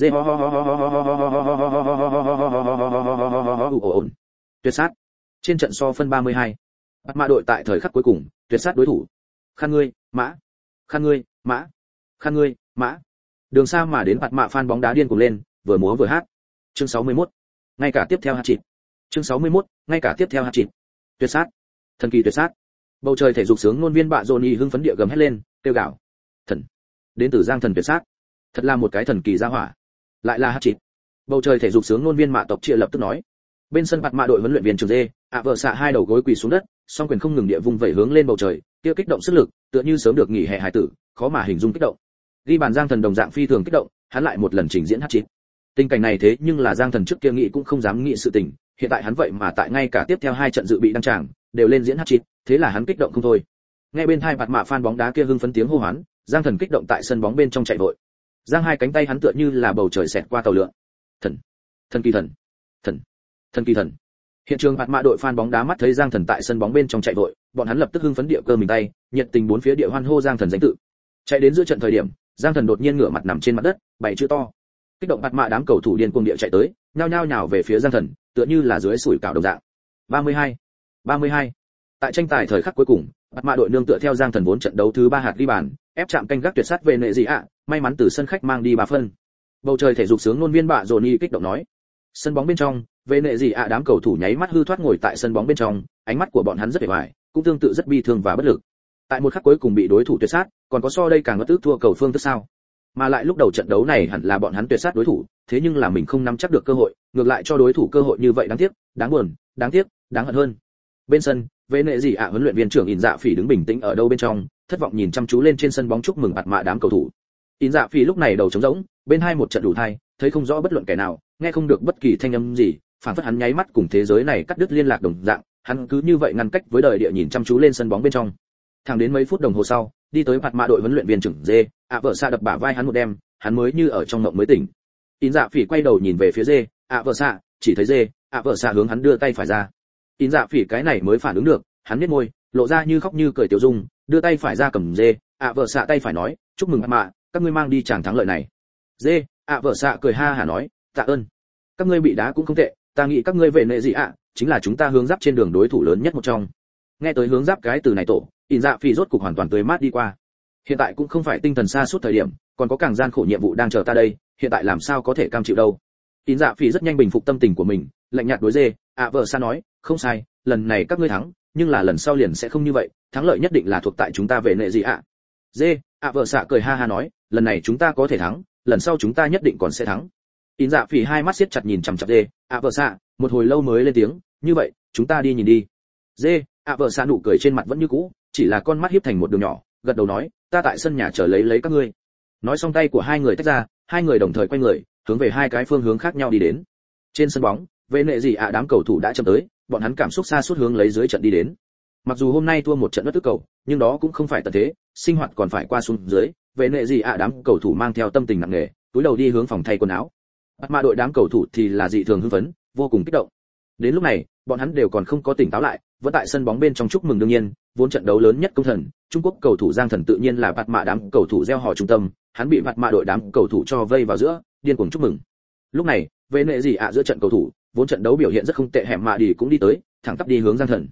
Tuyệt sát. Trên trận so phân 32. Bạt mạ đội tại thời khắc cuối cùng, tuyệt sát đối thủ. Khăn ngươi, mã. Khăn ngươi, mã. Khăn ngươi, mã. Đường xa mà đến bạt mạ fan bóng đá điên cuồng lên, vừa múa vừa hát. Chương 61. Ngay cả tiếp theo hát-trick. Chương 61. Ngay cả tiếp theo hát-trick. Tuyệt sát. Thần kỳ tuyệt sát. Bầu trời thể dục sướng ngôn viên bạ Johnny hưng phấn địa gầm hét lên, kêu gào. Thần. Đến từ Giang Thần tuyệt sát. Thật là một cái thần kỳ gia hỏa. Lại là hát-trick. Bầu trời thể dục sướng ngôn viên mạ tộc chia lập tức nói. Bên sân bạt mạ đội huấn luyện viên Trường Dê, vợ xạ hai đầu gối quỳ xuống đất, song quyền không ngừng địa vung vẩy hướng lên bầu trời, kia kích động sức lực, tựa như sớm được nghỉ hè hài tử, khó mà hình dung kích động. Ghi bàn Giang Thần đồng dạng phi thường kích động, hắn lại một lần trình diễn hát-trick. Tình cảnh này thế nhưng là Giang Thần trước kia nghĩ cũng không dám nghĩ sự tình, hiện tại hắn vậy mà tại ngay cả tiếp theo hai trận dự bị đăng tràng, đều lên diễn hát-trick, thế là hắn kích động không thôi. Nghe bên tai bạt mạ fan bóng đá kia hưng phấn tiếng hô hoán, Giang Thần kích động tại sân bóng bên trong chạy vội. Giang hai cánh tay hắn tựa như là bầu trời xẹt qua tàu lượn. Thần, thần kỳ thần, thần, thần kỳ thần. Hiện trường bạt mạ đội fan bóng đá mắt thấy Giang Thần tại sân bóng bên trong chạy vội, bọn hắn lập tức hưng phấn địa cơ mình tay, nhiệt tình bốn phía địa hoan hô Giang Thần danh tự. Chạy đến giữa trận thời điểm, Giang Thần đột nhiên ngửa mặt nằm trên mặt đất, bảy chữ to. Kích động bạt mạ đám cầu thủ điên cuồng địa chạy tới, nhao nhao nhào về phía Giang Thần, tựa như là dưới sủi cảo đồng dạng. 32, 32. Tại tranh tài thời khắc cuối cùng, bạt mạ đội nương tựa theo Giang Thần 4 trận đấu thứ 3 hạt ghi bàn, ép chạm canh gác tuyệt sát về nệ gì ạ, may mắn từ sân khách mang đi 3 phân. Bầu trời thể dục sướng ngôn viên bạ Johnny kích động nói. Sân bóng bên trong, về nệ gì ạ đám cầu thủ nháy mắt hư thoát ngồi tại sân bóng bên trong, ánh mắt của bọn hắn rất vẻ vải, cũng tương tự rất bi thương và bất lực. Tại một khắc cuối cùng bị đối thủ tuyệt sát, còn có so đây càng bất ức thua cầu phương tức sao? Mà lại lúc đầu trận đấu này hẳn là bọn hắn tuyệt sát đối thủ, thế nhưng là mình không nắm chắc được cơ hội, ngược lại cho đối thủ cơ hội như vậy đáng tiếc, đáng buồn, đáng tiếc, đáng hận hơn. Bên sân, về nệ gì ạ huấn luyện viên trưởng In Dạ Phỉ đứng bình tĩnh ở đâu bên trong, thất vọng nhìn chăm chú lên trên sân bóng chúc mừng bạt mạ đám cầu thủ. In Dạ Phỉ lúc này đầu trống rỗng, bên hai một trận đủ thai, thấy không rõ bất luận kẻ nào, nghe không được bất kỳ thanh âm gì, phản phất hắn nháy mắt cùng thế giới này cắt đứt liên lạc đồng dạng, hắn cứ như vậy ngăn cách với đời địa nhìn chăm chú lên sân bóng bên trong. Thẳng đến mấy phút đồng hồ sau, đi tới bạt mạ đội huấn luyện viên trưởng Dê, vợ xạ đập bả vai hắn một đêm, hắn mới như ở trong mộng mới tỉnh. In Dạ Phỉ quay đầu nhìn về phía Dê, vợ xạ, chỉ thấy Dê, vợ xạ hướng hắn đưa tay phải ra. In Dạ Phỉ cái này mới phản ứng được, hắn nhếch môi, lộ ra như khóc như cười tiểu dung, đưa tay phải ra cầm Dê, vợ xạ tay phải nói, chúc mừng bạt mạ, các ngươi mang đi chàng thắng lợi này. Dê, vợ xạ cười ha hả nói, tạ ơn. Các ngươi bị đá cũng không tệ, ta nghĩ các ngươi về nệ gì ạ, chính là chúng ta hướng giáp trên đường đối thủ lớn nhất một trong. Nghe tới hướng giáp cái từ này tổ, In Dạ Phỉ rốt cục hoàn toàn tươi mát đi qua. Hiện tại cũng không phải tinh thần xa suốt thời điểm, còn có càng gian khổ nhiệm vụ đang chờ ta đây, hiện tại làm sao có thể cam chịu đâu. In Dạ Phỉ rất nhanh bình phục tâm tình của mình, lạnh nhạt đối Dê, vợ xạ nói, không sai, lần này các ngươi thắng, nhưng là lần sau liền sẽ không như vậy, thắng lợi nhất định là thuộc tại chúng ta về nệ gì ạ. Dê, vợ xạ cười ha ha nói, lần này chúng ta có thể thắng, lần sau chúng ta nhất định còn sẽ thắng. In Dạ Phỉ hai mắt siết chặt nhìn chằm chằm Dê, vợ xạ, một hồi lâu mới lên tiếng, như vậy, chúng ta đi nhìn đi. Dê, vợ xạ nụ cười trên mặt vẫn như cũ, chỉ là con mắt híp thành một đường nhỏ, gật đầu nói, ta tại sân nhà chờ lấy các ngươi. Nói xong tay của hai người tách ra, hai người đồng thời quay người, hướng về hai cái phương hướng khác nhau đi đến. Trên sân bóng, về nệ gì đám cầu thủ đã chậm tới, bọn hắn cảm xúc xa suốt hướng lấy dưới trận đi đến. Mặc dù hôm nay thua một trận bất tức cầu, nhưng đó cũng không phải tận thế, sinh hoạt còn phải qua xuống dưới, về nệ gì đám cầu thủ mang theo tâm tình nặng nề, túi đầu đi hướng phòng thay quần áo. Bạt mạ đội đám cầu thủ thì là dị thường hưng phấn, vô cùng kích động. Đến lúc này, bọn hắn đều còn không có tỉnh táo lại, vẫn tại sân bóng bên trong chúc mừng đương nhiên, vốn trận đấu lớn nhất công thần, Trung Quốc cầu thủ Giang Thần tự nhiên là bạt mạ đám cầu thủ gieo hò trung tâm, hắn bị bạt mạ đội đám cầu thủ cho vây vào giữa, điên cuồng chúc mừng. Lúc này, về nệ gì giữa trận cầu thủ, vốn trận đấu biểu hiện rất không tệ hẻm mạ đi cũng đi tới, thẳng tắp đi hướng Giang Thần.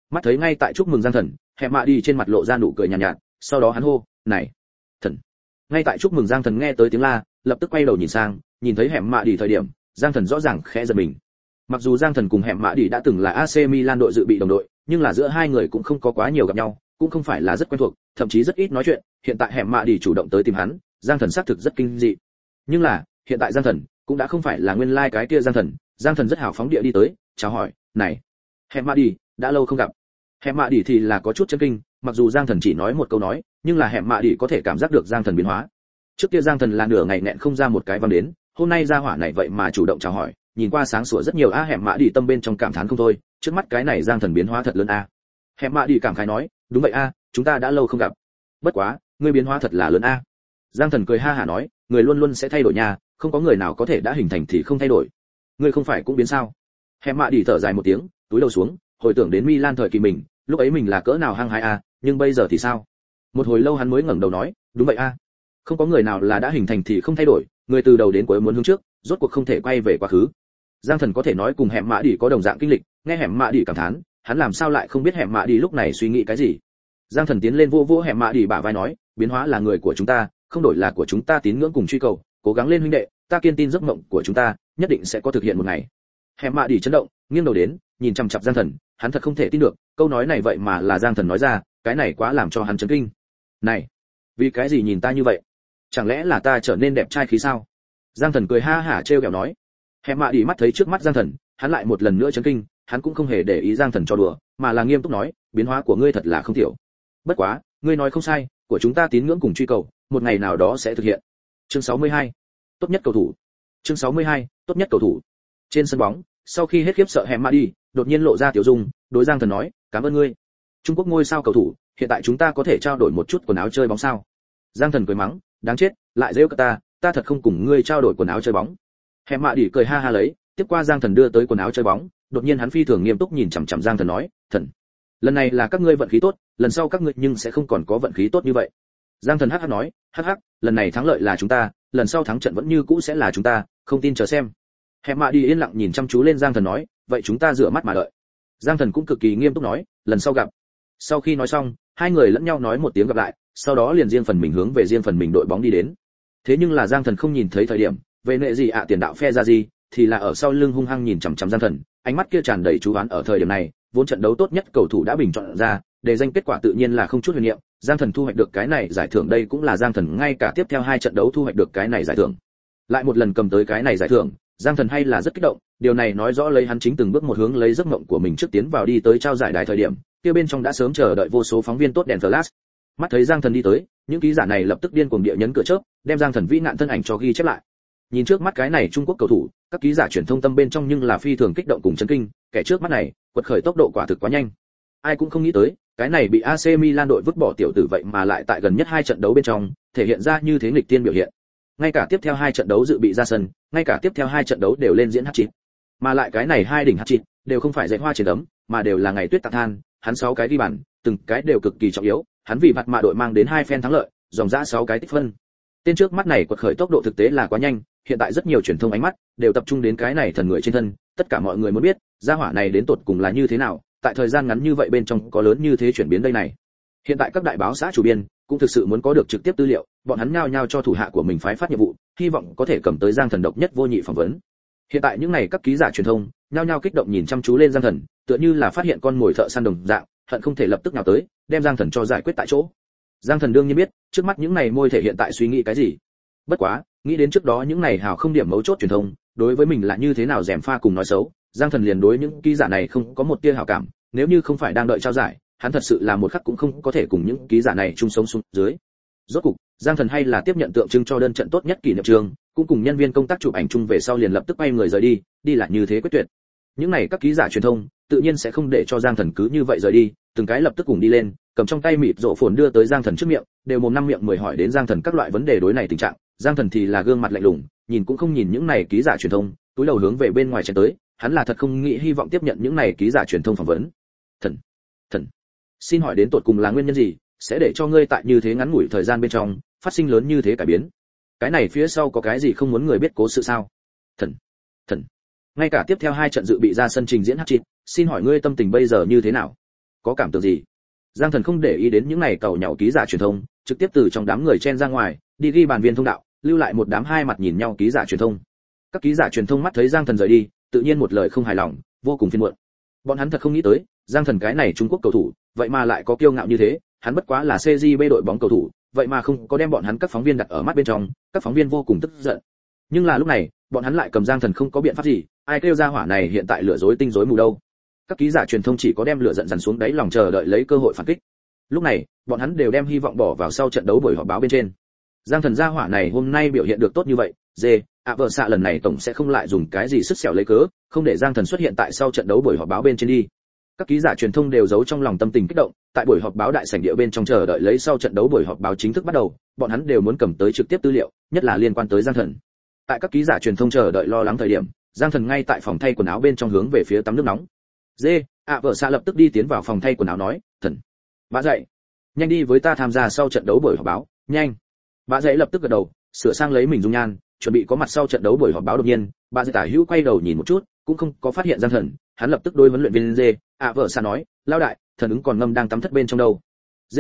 mắt thấy ngay tại chúc mừng Giang Thần, Hẻm Mạ đi trên mặt lộ ra nụ cười nhàn nhạt, sau đó hắn hô, "Này, thần!" Ngay tại chúc mừng Giang Thần nghe tới tiếng la, lập tức quay đầu nhìn sang, nhìn thấy Hẻm Mạ đi thời điểm, Giang Thần rõ ràng khẽ giật mình. Mặc dù Giang Thần cùng Hẻm Mạ đi đã từng là AC Milan đội dự bị đồng đội, nhưng là giữa hai người cũng không có quá nhiều gặp nhau, cũng không phải là rất quen thuộc, thậm chí rất ít nói chuyện. Hiện tại Hẻm Mạ đi chủ động tới tìm hắn, Giang Thần xác thực rất kinh dị. Nhưng là, hiện tại Giang Thần cũng đã không phải là nguyên lai cái kia Giang Thần rất hào phóng địa đi tới, chào hỏi, "Này, Hẻm Mạ đi, đã lâu không gặp." Hẻm Mạ đi thì là có chút chấn kinh, mặc dù Giang Thần chỉ nói một câu nói, nhưng là Hẻm Mạ đi có thể cảm giác được Giang Thần biến hóa. Trước kia Giang Thần là nửa ngày nẹn không ra một cái vang đến, hôm nay gia hỏa này vậy mà chủ động chào hỏi, nhìn qua sáng sủa rất nhiều a. Hẻm Mạ đi tâm bên trong cảm thán không thôi, trước mắt cái này Giang Thần biến hóa thật lớn a. Hẻm Mạ đi cảm khái nói, "Đúng vậy a, chúng ta đã lâu không gặp. Bất quá, ngươi biến hóa thật là lớn a." Giang Thần cười ha hả nói, "Người luôn luôn sẽ thay đổi nha, không có người nào có thể đã hình thành thì không thay đổi. Ngươi không phải cũng biến sao?" Hẻm Mạ đi thở dài một tiếng, túi đầu xuống, hồi tưởng đến Milan thời kỳ mình, lúc ấy mình là cỡ nào hăng hái a, nhưng bây giờ thì sao? Một hồi lâu hắn mới ngẩng đầu nói, "Đúng vậy a. Không có người nào là đã hình thành thì không thay đổi, người từ đầu đến cuối muốn hướng trước, rốt cuộc không thể quay về quá khứ." Giang Thần có thể nói cùng Hẻm Mạ đi có đồng dạng kinh lịch, nghe Hẻm Mạ đi cảm thán, hắn làm sao lại không biết Hẻm Mạ đi lúc này suy nghĩ cái gì. Giang Thần tiến lên vô vô Hẻm Mạ đi bả vai nói, "Biến hóa là người của chúng ta, không đổi là của chúng ta tín ngưỡng cùng truy cầu, cố gắng lên huynh đệ, ta kiên tin giấc mộng của chúng ta nhất định sẽ có thực hiện một ngày." Hẻm Mạ đi chấn động, nghiêng đầu đến, nhìn chằm chằm Giang Thần, hắn thật không thể tin được, câu nói này vậy mà là Giang Thần nói ra, cái này quá làm cho hắn chấn kinh. "Này, vì cái gì nhìn ta như vậy? Chẳng lẽ là ta trở nên đẹp trai khí sao?" Giang Thần cười ha hả trêu ghẹo nói. Hẻm Mạ đi mắt thấy trước mắt Giang Thần, hắn lại một lần nữa chấn kinh, hắn cũng không hề để ý Giang Thần cho đùa, mà là nghiêm túc nói, "Biến hóa của ngươi thật là không thiểu. Bất quá, ngươi nói không sai, của chúng ta tín ngưỡng cùng truy cầu, một ngày nào đó sẽ thực hiện." Chương 62. Tốt nhất cầu thủ. Chương 62. Tốt nhất cầu thủ. Trên sân bóng, sau khi hết khiếp sợ Hẻm Mạ đi, đột nhiên lộ ra tiểu dung, đối Giang Thần nói, "Cảm ơn ngươi. Trung Quốc ngôi sao cầu thủ, hiện tại chúng ta có thể trao đổi một chút quần áo chơi bóng sao?" Giang Thần cười mắng, "Đáng chết, lại giễu ta thật không cùng ngươi trao đổi quần áo chơi bóng." Hẻm Mạ đi cười ha ha lấy, tiếp qua Giang Thần đưa tới quần áo chơi bóng, đột nhiên hắn phi thường nghiêm túc nhìn chằm chằm Giang Thần nói, "Thần, lần này là các ngươi vận khí tốt, lần sau các ngươi nhưng sẽ không còn có vận khí tốt như vậy." Giang Thần hắc hắc nói, "Hắc hắc, lần này thắng lợi là chúng ta, lần sau thắng trận vẫn như cũ sẽ là chúng ta, không tin chờ xem." Hẻm Mạ đi yên lặng nhìn chăm chú lên Giang Thần nói, "Vậy chúng ta rửa mắt mà đợi." Giang Thần cũng cực kỳ nghiêm túc nói, "Lần sau gặp." Sau khi nói xong, hai người lẫn nhau nói một tiếng gặp lại, sau đó liền riêng phần mình hướng về riêng phần mình đội bóng đi đến. Thế nhưng là Giang Thần không nhìn thấy thời điểm, về nệ gì tiền đạo phe ra gì, thì là ở sau lưng hung hăng nhìn chằm chằm Giang Thần, ánh mắt kia tràn đầy chú oán. Ở thời điểm này, vốn trận đấu tốt nhất cầu thủ đã bình chọn ra, để danh kết quả tự nhiên là không chút huyền niệm, Giang Thần thu hoạch được cái này giải thưởng, đây cũng là Giang Thần ngay cả tiếp theo hai trận đấu thu hoạch được cái này giải thưởng. Lại một lần cầm tới cái này giải thưởng, Giang Thần hay là rất kích động, điều này nói rõ lấy hắn chính từng bước một hướng lấy giấc mộng của mình trước tiến vào đi tới trao giải đài thời điểm, kia bên trong đã sớm chờ đợi vô số phóng viên tốt đèn flash. Mắt thấy Giang Thần đi tới, những ký giả này lập tức điên cuồng địa nhấn cửa chớp, đem Giang Thần vĩ nạn thân ảnh cho ghi chép lại. Nhìn trước mắt cái này Trung Quốc cầu thủ, các ký giả truyền thông tâm bên trong nhưng là phi thường kích động cùng chấn kinh, kẻ trước mắt này, quật khởi tốc độ quả thực quá nhanh. Ai cũng không nghĩ tới, cái này bị AC Milan đội vứt bỏ tiểu tử vậy mà lại tại gần nhất hai trận đấu bên trong, thể hiện ra như thế nghịch tiên biểu hiện. Ngay cả tiếp theo hai trận đấu dự bị ra sân, ngay cả tiếp theo hai trận đấu đều lên diễn hat-trick. Mà lại cái này hai đỉnh hat-trick đều không phải dạy hoa trên ấm, mà đều là ngày tuyết tạc than, hắn 6 cái ghi bàn, từng cái đều cực kỳ trọng yếu, hắn vì mặt mạ đội mang đến 2 phen thắng lợi, dòng dã 6 cái tích phân. Tên trước mắt này quật khởi tốc độ thực tế là quá nhanh, hiện tại rất nhiều truyền thông ánh mắt đều tập trung đến cái này thần người trên thân, tất cả mọi người muốn biết, gia hỏa này đến tột cùng là như thế nào, tại thời gian ngắn như vậy bên trong có lớn như thế chuyển biến đây này. Hiện tại các đại báo xã chủ biên cũng thực sự muốn có được trực tiếp tư liệu, bọn hắn nhao nhao cho thủ hạ của mình phái phát nhiệm vụ, hy vọng có thể cầm tới Giang Thần độc nhất vô nhị phỏng vấn. Hiện tại những này các ký giả truyền thông nhao nhao kích động nhìn chăm chú lên Giang Thần, tựa như là phát hiện con mồi thợ săn đồng dạng, hận không thể lập tức nào tới, đem Giang Thần cho giải quyết tại chỗ. Giang Thần đương nhiên biết, trước mắt những này môi thể hiện tại suy nghĩ cái gì. Bất quá, nghĩ đến trước đó những này hào không điểm mấu chốt truyền thông, đối với mình là như thế nào rèm pha cùng nói xấu, Giang Thần liền đối những ký giả này không có một tia hảo cảm, nếu như không phải đang đợi trao giải, hắn thật sự là một khắc cũng không có thể cùng những ký giả này chung sống xuống dưới. Rốt cục, Giang Thần hay là tiếp nhận tượng trưng cho đơn trận tốt nhất kỷ niệm trường, cũng cùng nhân viên công tác chụp ảnh chung về sau liền lập tức quay người rời đi, đi lại như thế quyết tuyệt. Những này các ký giả truyền thông tự nhiên sẽ không để cho Giang Thần cứ như vậy rời đi, từng cái lập tức cùng đi lên, cầm trong tay mịt rộ phồn đưa tới Giang Thần trước miệng, đều mồm năm miệng mười hỏi đến Giang Thần các loại vấn đề đối này tình trạng. Giang Thần thì là gương mặt lạnh lùng, nhìn cũng không nhìn những này ký giả truyền thông, túi đầu hướng về bên ngoài chạy tới, hắn là thật không nghĩ hy vọng tiếp nhận những này ký giả truyền thông phỏng vấn. Thần, xin hỏi đến tột cùng là nguyên nhân gì, sẽ để cho ngươi tại như thế ngắn ngủi thời gian bên trong phát sinh lớn như thế cải biến? Cái này phía sau có cái gì không muốn người biết cố sự sao? Thần, ngay cả tiếp theo hai trận dự bị ra sân trình diễn hát-trick, xin hỏi ngươi tâm tình bây giờ như thế nào? có cảm tưởng gì? Giang Thần không để ý đến những này cầu nhậu ký giả truyền thông, trực tiếp từ trong đám người chen ra ngoài, đi ghi bàn viên thông đạo, lưu lại một đám hai mặt nhìn nhau ký giả truyền thông. Các ký giả truyền thông mắt thấy Giang Thần rời đi, tự nhiên một lời không hài lòng, vô cùng phiền muộn. Bọn hắn thật không nghĩ tới, Giang Thần cái này Trung Quốc cầu thủ, vậy mà lại có kiêu ngạo như thế, hắn bất quá là CJB đội bóng cầu thủ, vậy mà không có đem bọn hắn các phóng viên đặt ở mắt bên trong, các phóng viên vô cùng tức giận. Nhưng là lúc này, bọn hắn lại cầm Giang Thần không có biện pháp gì, ai kêu ra hỏa này hiện tại lừa dối tinh rối mù đâu. Các ký giả truyền thông chỉ có đem lửa giận dằn xuống đáy lòng chờ đợi lấy cơ hội phản kích. Lúc này, bọn hắn đều đem hy vọng bỏ vào sau trận đấu buổi họp báo bên trên. Giang Thần gia hỏa này hôm nay biểu hiện được tốt như vậy, vợ xạ lần này tổng sẽ không lại dùng cái gì sức xẻo lấy cớ, không để Giang Thần xuất hiện tại sau trận đấu buổi họp báo bên trên đi. Các ký giả truyền thông đều giấu trong lòng tâm tình kích động, tại buổi họp báo đại sảnh địa bên trong chờ đợi lấy sau trận đấu buổi họp báo chính thức bắt đầu, bọn hắn đều muốn cầm tới trực tiếp tư liệu, nhất là liên quan tới Giang Thần. Tại các ký giả truyền thông chờ đợi lo lắng thời điểm, Giang Thần ngay tại phòng thay quần áo bên trong hướng về phía tắm nước nóng. Vợ xạ lập tức đi tiến vào phòng thay quần áo nói, "Thần, bà dậy, nhanh đi với ta tham gia sau trận đấu buổi họp báo, nhanh." Bà dậy lập tức gật đầu, sửa sang lấy mình dung nhan, chuẩn bị có mặt sau trận đấu buổi họp báo. Đột nhiên, bà dậy tả hữu quay đầu nhìn một chút, cũng không có phát hiện Giang Thần, hắn lập tức đối huấn luyện viên vợ xạ nói, "Lao đại, thần ứng còn ngâm đang tắm thất bên trong đâu."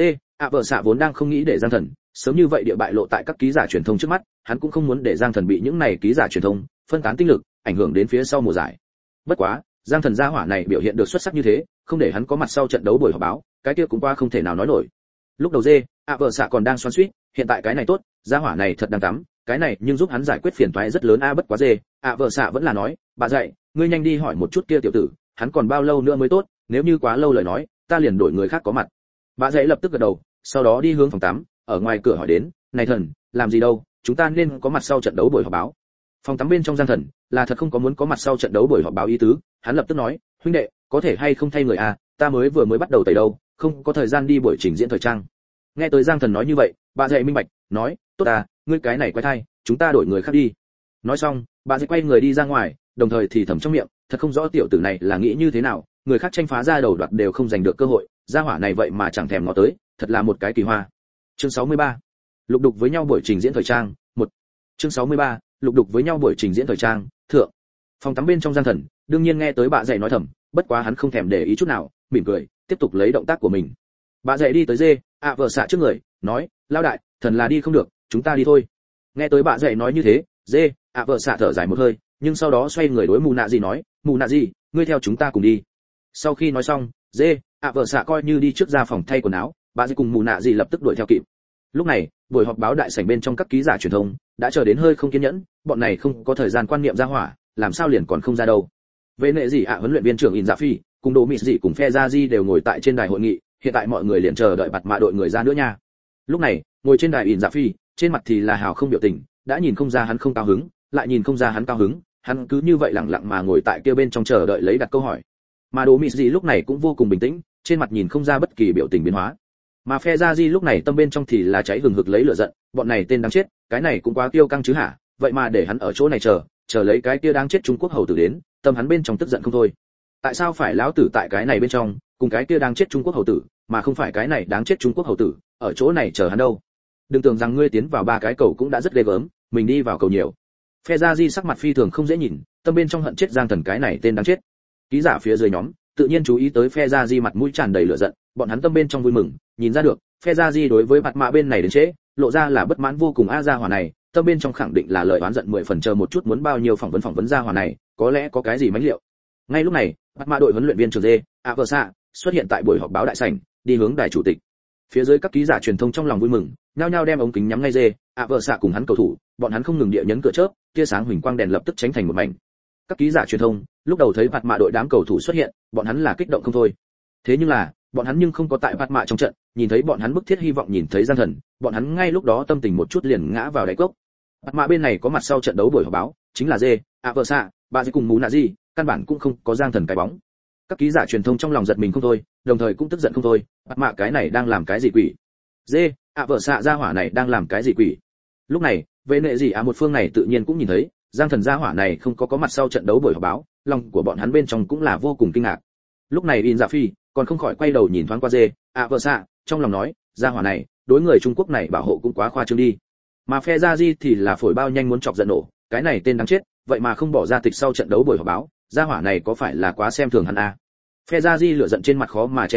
Vợ xạ vốn đang không nghĩ để Giang Thần sớm như vậy địa bại lộ tại các ký giả truyền thông trước mắt, hắn cũng không muốn để Giang Thần bị những này ký giả truyền thông phân tán tinh lực, ảnh hưởng đến phía sau mùa giải. Bất quá, Giang Thần gia hỏa này biểu hiện được xuất sắc như thế, không để hắn có mặt sau trận đấu buổi họp báo, cái kia cũng qua không thể nào nói nổi. Lúc đầu vợ xạ còn đang xoắn xuýt, hiện tại cái này tốt, gia hỏa này thật đang tắm, cái này nhưng giúp hắn giải quyết phiền toái rất lớn bất quá vợ xạ vẫn là nói, "Bà dậy, ngươi nhanh đi hỏi một chút kia tiểu tử, hắn còn bao lâu nữa mới tốt, nếu như quá lâu lời nói, ta liền đổi người khác có mặt." Bà dậy lập tức gật đầu, sau đó đi hướng phòng tắm, ở ngoài cửa hỏi đến, "Này Thần, làm gì đâu, chúng ta nên có mặt sau trận đấu buổi họp báo." Phòng tắm bên trong Giang Thần là thật không có muốn có mặt sau trận đấu buổi họp báo ý tứ, hắn lập tức nói, "Huynh đệ, có thể hay không thay người à, ta mới bắt đầu tẩy đâu, không có thời gian đi buổi trình diễn thời trang." Nghe tới Giang Thần nói như vậy, bà dậy minh bạch, nói, "Tốt à, ngươi cái này quái thai, chúng ta đổi người khác đi." Nói xong, bà dậy quay người đi ra ngoài, đồng thời thì thầm trong miệng, thật không rõ tiểu tử này là nghĩ như thế nào, người khác tranh phá ra đầu đoạt đều không giành được cơ hội, gia hỏa này vậy mà chẳng thèm ngó tới, thật là một cái kỳ hoa. Chương 63. Lục đục với nhau buổi trình diễn thời trang, 1. Chương 63. Lục đục với nhau buổi trình diễn thời trang, thượng. Phòng tắm bên trong Giang Thần, đương nhiên nghe tới bà dậy nói thầm, bất quá hắn không thèm để ý chút nào, mỉm cười, tiếp tục lấy động tác của mình. Bà dậy đi tới vợ xạ trước người, nói, "Lao đại, thần là đi không được, chúng ta đi thôi." Nghe tới bà dậy nói như thế, vợ xạ thở dài một hơi, nhưng sau đó xoay người đối mù nạ gì nói, "Mù nạ gì, ngươi theo chúng ta cùng đi." Sau khi nói xong, vợ xạ coi như đi trước ra phòng thay quần áo, bà dậy cùng mù nạ gì lập tức đuổi theo kịp. Lúc này, buổi họp báo đại sảnh bên trong các ký giả truyền thông đã chờ đến hơi không kiên nhẫn, bọn này không có thời gian quan niệm ra hỏa, làm sao liền còn không ra đâu. Về nệ gì huấn luyện viên trưởng In Dạ Phi cùng Đồ Mịt Dị cùng Phe Gia Di đều ngồi tại trên đài hội nghị, hiện tại mọi người liền chờ đợi bạt mạ đội người ra nữa nha. Lúc này, ngồi trên đài In Dạ Phi, trên mặt thì là hào không biểu tình, đã nhìn không ra hắn không cao hứng, lại nhìn không ra hắn cao hứng, hắn cứ như vậy lặng lặng mà ngồi tại kia bên trong chờ đợi lấy đặt câu hỏi. Mà Đồ Mịt Dị lúc này cũng vô cùng bình tĩnh, trên mặt nhìn không ra bất kỳ biểu tình biến hóa. Mà Phe Gia Di lúc này tâm bên trong thì là cháy hừng hực lấy lửa giận, bọn này tên đáng chết, cái này cũng quá kiêu căng chứ hả, vậy mà để hắn ở chỗ này chờ lấy cái kia đáng chết Trung Quốc hầu tử đến, tâm hắn bên trong tức giận không thôi. Tại sao phải lão tử tại cái này bên trong, cùng cái kia đáng chết Trung Quốc hầu tử, mà không phải cái này đáng chết Trung Quốc hầu tử, ở chỗ này chờ hắn đâu? Đừng tưởng rằng ngươi tiến vào 3 cái cầu cũng đã rất ghê gớm, mình đi vào cầu nhiều. Phe Gia Di sắc mặt phi thường không dễ nhìn, tâm bên trong hận chết Giang Thần cái này tên đáng chết. Ký giả phía dưới nhóm tự nhiên chú ý tới Phe Gia Di mặt mũi tràn đầy lửa giận, bọn hắn tâm bên trong vui mừng, nhìn ra được, Phe Gia Di đối với mặt mạ bên này đến trễ, lộ ra là bất mãn vô cùng gia hỏa này, tâm bên trong khẳng định là lời oán giận 10 phần, chờ một chút muốn bao nhiêu phỏng vấn gia hỏa này, có lẽ có cái gì mánh liệu. Ngay lúc này, mặt mạ đội huấn luyện viên trưởng vợ xạ xuất hiện tại buổi họp báo đại sảnh, đi hướng đài chủ tịch. Phía dưới các ký giả truyền thông trong lòng vui mừng, nhao nhao đem ống kính nhắm ngay vợ xạ cùng hắn cầu thủ, bọn hắn không ngừng địa nhấn cửa chớp, tia sáng huỳnh quang đèn lập tức tránh thành một mảnh. Các ký giả truyền thông lúc đầu thấy mặt mạ đội đám cầu thủ xuất hiện, bọn hắn là kích động không thôi. Thế nhưng là, bọn hắn nhưng không có tại mặt mạ trong trận, nhìn thấy bọn hắn bức thiết hy vọng nhìn thấy Giang Thần, bọn hắn ngay lúc đó tâm tình một chút liền ngã vào đáy cốc. Mặt mạ bên này có mặt sau trận đấu buổi họp báo, chính là vợ xạ, bà dì cùng Mù Nạ Gì, căn bản cũng không có Giang Thần cái bóng. Các ký giả truyền thông trong lòng giật mình không thôi, đồng thời cũng tức giận không thôi, mặt mạ cái này đang làm cái gì quỷ? Vợ xạ gia hỏa này đang làm cái gì quỷ? Lúc này, về nệ gì một phương này tự nhiên cũng nhìn thấy, Giang Thần gia hỏa này không có mặt sau trận đấu buổi họp báo, lòng của bọn hắn bên trong cũng là vô cùng kinh ngạc. Lúc này In Dạ Phi còn không khỏi quay đầu nhìn thoáng qua vợ xạ, trong lòng nói, gia hỏa này, đối người Trung Quốc này bảo hộ cũng quá khoa trương đi. Mà Phe Gia Di thì là phổi bao nhanh muốn chọc giận nổ, cái này tên đáng chết, vậy mà không bỏ ra tịch sau trận đấu buổi họp báo, gia hỏa này có phải là quá xem thường hắn à? Phe Gia Di lửa giận trên mặt khó mà che giấu,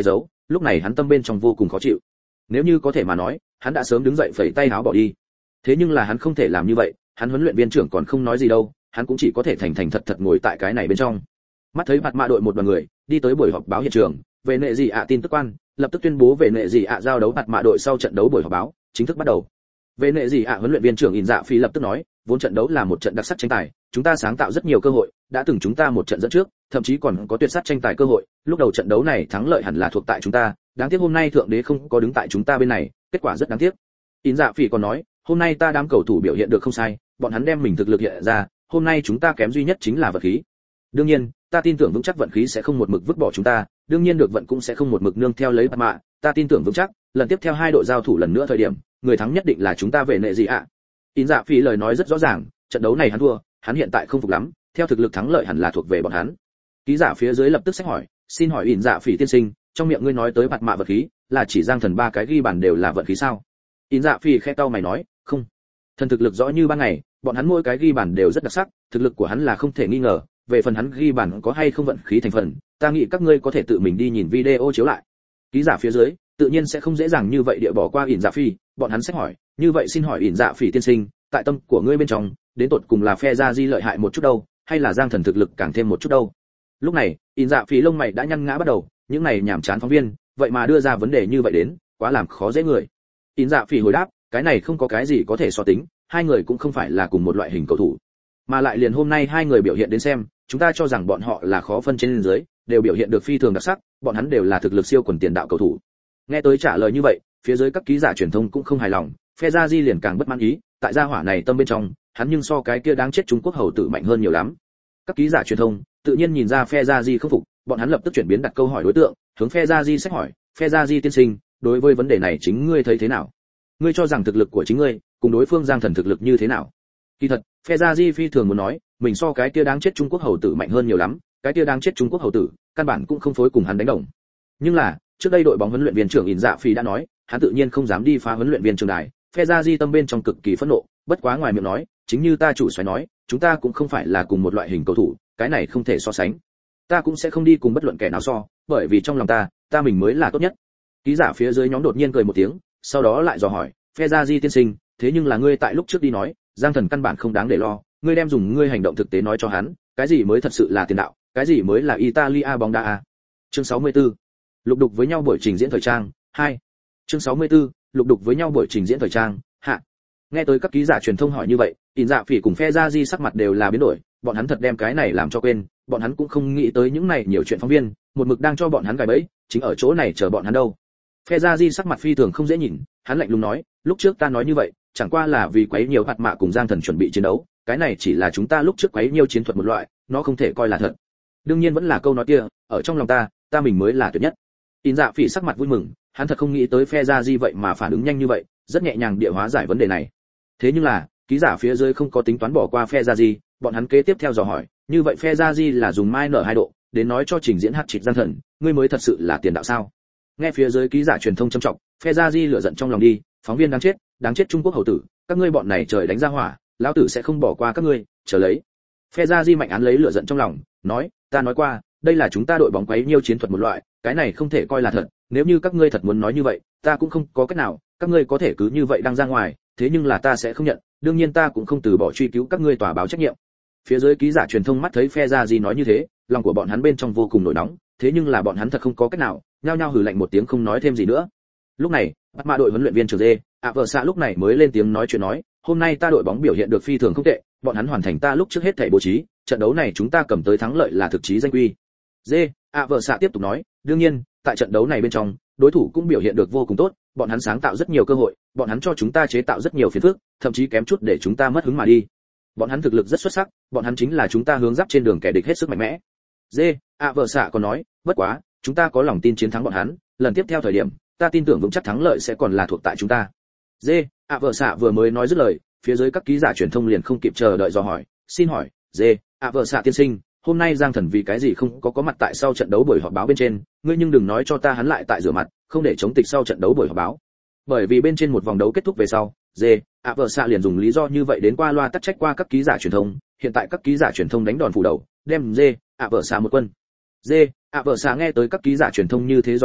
lúc này hắn tâm bên trong vô cùng khó chịu. Nếu như có thể mà nói, hắn đã sớm đứng dậy phẩy tay áo bỏ đi. Thế nhưng là hắn không thể làm như vậy, hắn huấn luyện viên trưởng còn không nói gì đâu, hắn cũng chỉ có thể thành thành thật thật ngồi tại cái này bên trong. Mắt thấy mặt mạ đội một đoàn người đi tới buổi họp báo hiện trường, về nệ gì ạ tin tức quan lập tức tuyên bố về nệ gì ạ giao đấu mặt mạ đội sau trận đấu buổi họp báo chính thức bắt đầu. Về nệ gì ạ huấn luyện viên trưởng In Dạ Phi lập tức nói, vốn trận đấu là một trận đặc sắc tranh tài, chúng ta sáng tạo rất nhiều cơ hội, đã từng chúng ta một trận dẫn trước, thậm chí còn có tuyệt sắc tranh tài cơ hội, lúc đầu trận đấu này thắng lợi hẳn là thuộc tại chúng ta, đáng tiếc hôm nay thượng đế không có đứng tại chúng ta bên này, kết quả rất đáng tiếc. In Dạ Phi còn nói, hôm nay ta đám cầu thủ biểu hiện được không sai, bọn hắn đem mình thực lực hiện ra, hôm nay chúng ta kém duy nhất chính là vận khí. Đương nhiên, ta tin tưởng vững chắc vận khí sẽ không một mực vứt bỏ chúng ta, đương nhiên được vận cũng sẽ không một mực nương theo lấy bạt mạ, ta tin tưởng vững chắc, lần tiếp theo hai đội giao thủ lần nữa thời điểm, người thắng nhất định là chúng ta về nệ gì ạ. In Dạ Phi lời nói rất rõ ràng, trận đấu này hắn thua, hắn hiện tại không phục lắm, theo thực lực thắng lợi hẳn là thuộc về bọn hắn. Ký giả phía dưới lập tức xét hỏi, xin hỏi In Dạ Phi tiên sinh, trong miệng ngươi nói tới bạt mạ vật khí, là chỉ Giang Thần ba cái ghi bàn đều là vận khí sao? In Dạ Phi khẽ cau mày nói, không. Thần thực lực rõ như ban ngày, bọn hắn mỗi cái ghi bàn đều rất đặc sắc, thực lực của hắn là không thể nghi ngờ, về phần hắn ghi bàn có hay không vận khí thành phần, ta nghĩ các ngươi có thể tự mình đi nhìn video chiếu lại. Ký giả phía dưới tự nhiên sẽ không dễ dàng như vậy địa bỏ qua In Dạ Phi, bọn hắn sẽ hỏi, như vậy xin hỏi In Dạ Phi tiên sinh, tại tâm của ngươi bên trong, đến tột cùng là phe gia di lợi hại một chút đâu, hay là Giang Thần thực lực càng thêm một chút đâu? Lúc này, In Dạ Phi lông mày đã nhăn ngã bắt đầu, những này nhảm chán phóng viên, vậy mà đưa ra vấn đề như vậy đến, quá làm khó dễ người. In Dạ Phi hồi đáp, cái này không có cái gì có thể so tính, hai người cũng không phải là cùng một loại hình cầu thủ, mà lại liền hôm nay hai người biểu hiện đến xem, chúng ta cho rằng bọn họ là khó phân trên dưới, đều biểu hiện được phi thường đặc sắc, bọn hắn đều là thực lực siêu quần tiền đạo cầu thủ. Nghe tới trả lời như vậy, phía dưới các ký giả truyền thông cũng không hài lòng, phe gia di liền càng bất mãn ý, tại gia hỏa này tâm bên trong, hắn nhưng so cái kia đáng chết Trung Quốc hầu tử mạnh hơn nhiều lắm. Các ký giả truyền thông tự nhiên nhìn ra phe gia di không phục, bọn hắn lập tức chuyển biến đặt câu hỏi đối tượng, hướng phe gia di xét hỏi, phe gia di tiên sinh, đối với vấn đề này chính ngươi thấy thế nào? Ngươi cho rằng thực lực của chính ngươi cùng đối phương Giang Thần thực lực như thế nào? Kỳ thật, phe gia di phi thường muốn nói, mình so cái kia đáng chết Trung Quốc hầu tử mạnh hơn nhiều lắm, cái kia đáng chết Trung Quốc hầu tử, căn bản cũng không phối cùng hắn đánh đồng. Nhưng là, trước đây đội bóng huấn luyện viên trưởng In Dạ Phi đã nói, hắn tự nhiên không dám đi phá huấn luyện viên trường đài, phe gia di tâm bên trong cực kỳ phẫn nộ, bất quá ngoài miệng nói, chính như ta chủ xoáy nói, chúng ta cũng không phải là cùng một loại hình cầu thủ, cái này không thể so sánh. Ta cũng sẽ không đi cùng bất luận kẻ nào so, bởi vì trong lòng ta mình mới là tốt nhất. Ký giả phía dưới nhóm đột nhiên cười một tiếng, sau đó lại dò hỏi, phe gia di tiên sinh, thế nhưng là ngươi tại lúc trước đi nói, Giang Thần căn bản không đáng để lo, ngươi đem dùng ngươi hành động thực tế nói cho hắn, cái gì mới thật sự là tiền đạo, cái gì mới là Italia bóng đá a. Chương 64. Lục đục với nhau buổi trình diễn thời trang 2. Chương 64. Lục đục với nhau buổi trình diễn thời trang hạ. Nghe tới các ký giả truyền thông hỏi như vậy, In Dạ Phỉ cùng phe gia di sắc mặt đều là biến đổi, bọn hắn thật đem cái này làm cho quên, bọn hắn cũng không nghĩ tới những này nhiều chuyện phóng viên, một mực đang cho bọn hắn gài bẫy, chính ở chỗ này chờ bọn hắn đâu. Phe gia di sắc mặt phi thường không dễ nhìn, hắn lạnh lùng nói, lúc trước ta nói như vậy, chẳng qua là vì quấy nhiều hạt mạ cùng Giang Thần chuẩn bị chiến đấu, cái này chỉ là chúng ta lúc trước quấy nhiều chiến thuật một loại, nó không thể coi là thật. Đương nhiên vẫn là câu nói kia, ở trong lòng ta mình mới là tuyệt nhất. In Dạ Phỉ sắc mặt vui mừng, hắn thật không nghĩ tới phe gia di vậy mà phản ứng nhanh như vậy, rất nhẹ nhàng địa hóa giải vấn đề này. Thế nhưng là, ký giả phía dưới không có tính toán bỏ qua phe gia di, bọn hắn kế tiếp theo dò hỏi, như vậy phe gia di là dùng mai nở 2 độ, đến nói cho trình diễn hát trịch Giang Thần, ngươi mới thật sự là tiền đạo sao? Nghe phía dưới ký giả truyền thông trầm trọng, phe gia di lửa giận trong lòng đi, phóng viên đáng chết Trung Quốc hầu tử, các ngươi bọn này trời đánh ra hỏa, lão tử sẽ không bỏ qua các ngươi, chờ lấy. Phe gia di mạnh án lấy lửa giận trong lòng, nói, ta nói qua, đây là chúng ta đội bóng quấy nhiêu chiến thuật một loại, cái này không thể coi là thật, nếu như các ngươi thật muốn nói như vậy, ta cũng không có cách nào, các ngươi có thể cứ như vậy đăng ra ngoài, thế nhưng là ta sẽ không nhận, đương nhiên ta cũng không từ bỏ truy cứu các ngươi tòa báo trách nhiệm. Phía dưới ký giả truyền thông mắt thấy phe gia di nói như thế, lòng của bọn hắn bên trong vô cùng nổi nóng, thế nhưng là bọn hắn thật không có cách nào, nhao nhao hừ lạnh một tiếng không nói thêm gì nữa. Lúc này, bắt mạ đội huấn luyện viên trưởng Dê, vợ xạ lúc này mới lên tiếng nói chuyện nói, hôm nay ta đội bóng biểu hiện được phi thường không tệ, bọn hắn hoàn thành ta lúc trước hết thảy bố trí, trận đấu này chúng ta cầm tới thắng lợi là thực chí danh quy. Dê, vợ xạ tiếp tục nói, đương nhiên, tại trận đấu này bên trong, đối thủ cũng biểu hiện được vô cùng tốt, bọn hắn sáng tạo rất nhiều cơ hội, bọn hắn cho chúng ta chế tạo rất nhiều phiền phức, thậm chí kém chút để chúng ta mất hứng mà đi. Bọn hắn thực lực rất xuất sắc, bọn hắn chính là chúng ta hướng giáp trên đường kẻ địch hết sức mạnh mẽ. Dê, vợ xạ còn nói, bất quá, chúng ta có lòng tin chiến thắng bọn hắn, lần tiếp theo thời điểm, ta tin tưởng vững chắc thắng lợi sẽ còn là thuộc tại chúng ta. Dê, vợ xạ vừa mới nói dứt lời, phía dưới các ký giả truyền thông liền không kịp chờ đợi dò hỏi, xin hỏi, Dê, vợ xạ tiên sinh, hôm nay Giang Thần vì cái gì không có mặt tại sau trận đấu buổi họp báo bên trên, ngươi nhưng đừng nói cho ta hắn lại tại rửa mặt, không để chống tịch sau trận đấu buổi họp báo. Bởi vì bên trên một vòng đấu kết thúc về sau, Dê, vợ xạ liền dùng lý do như vậy đến qua loa tắc trách qua các ký giả truyền thông, hiện tại các ký giả truyền thông đánh đòn phủ đầu, đem Dê, vợ xạ một quân. Dê, vợ xạ nghe tới các ký giả truyền thông như thế dò hỏi,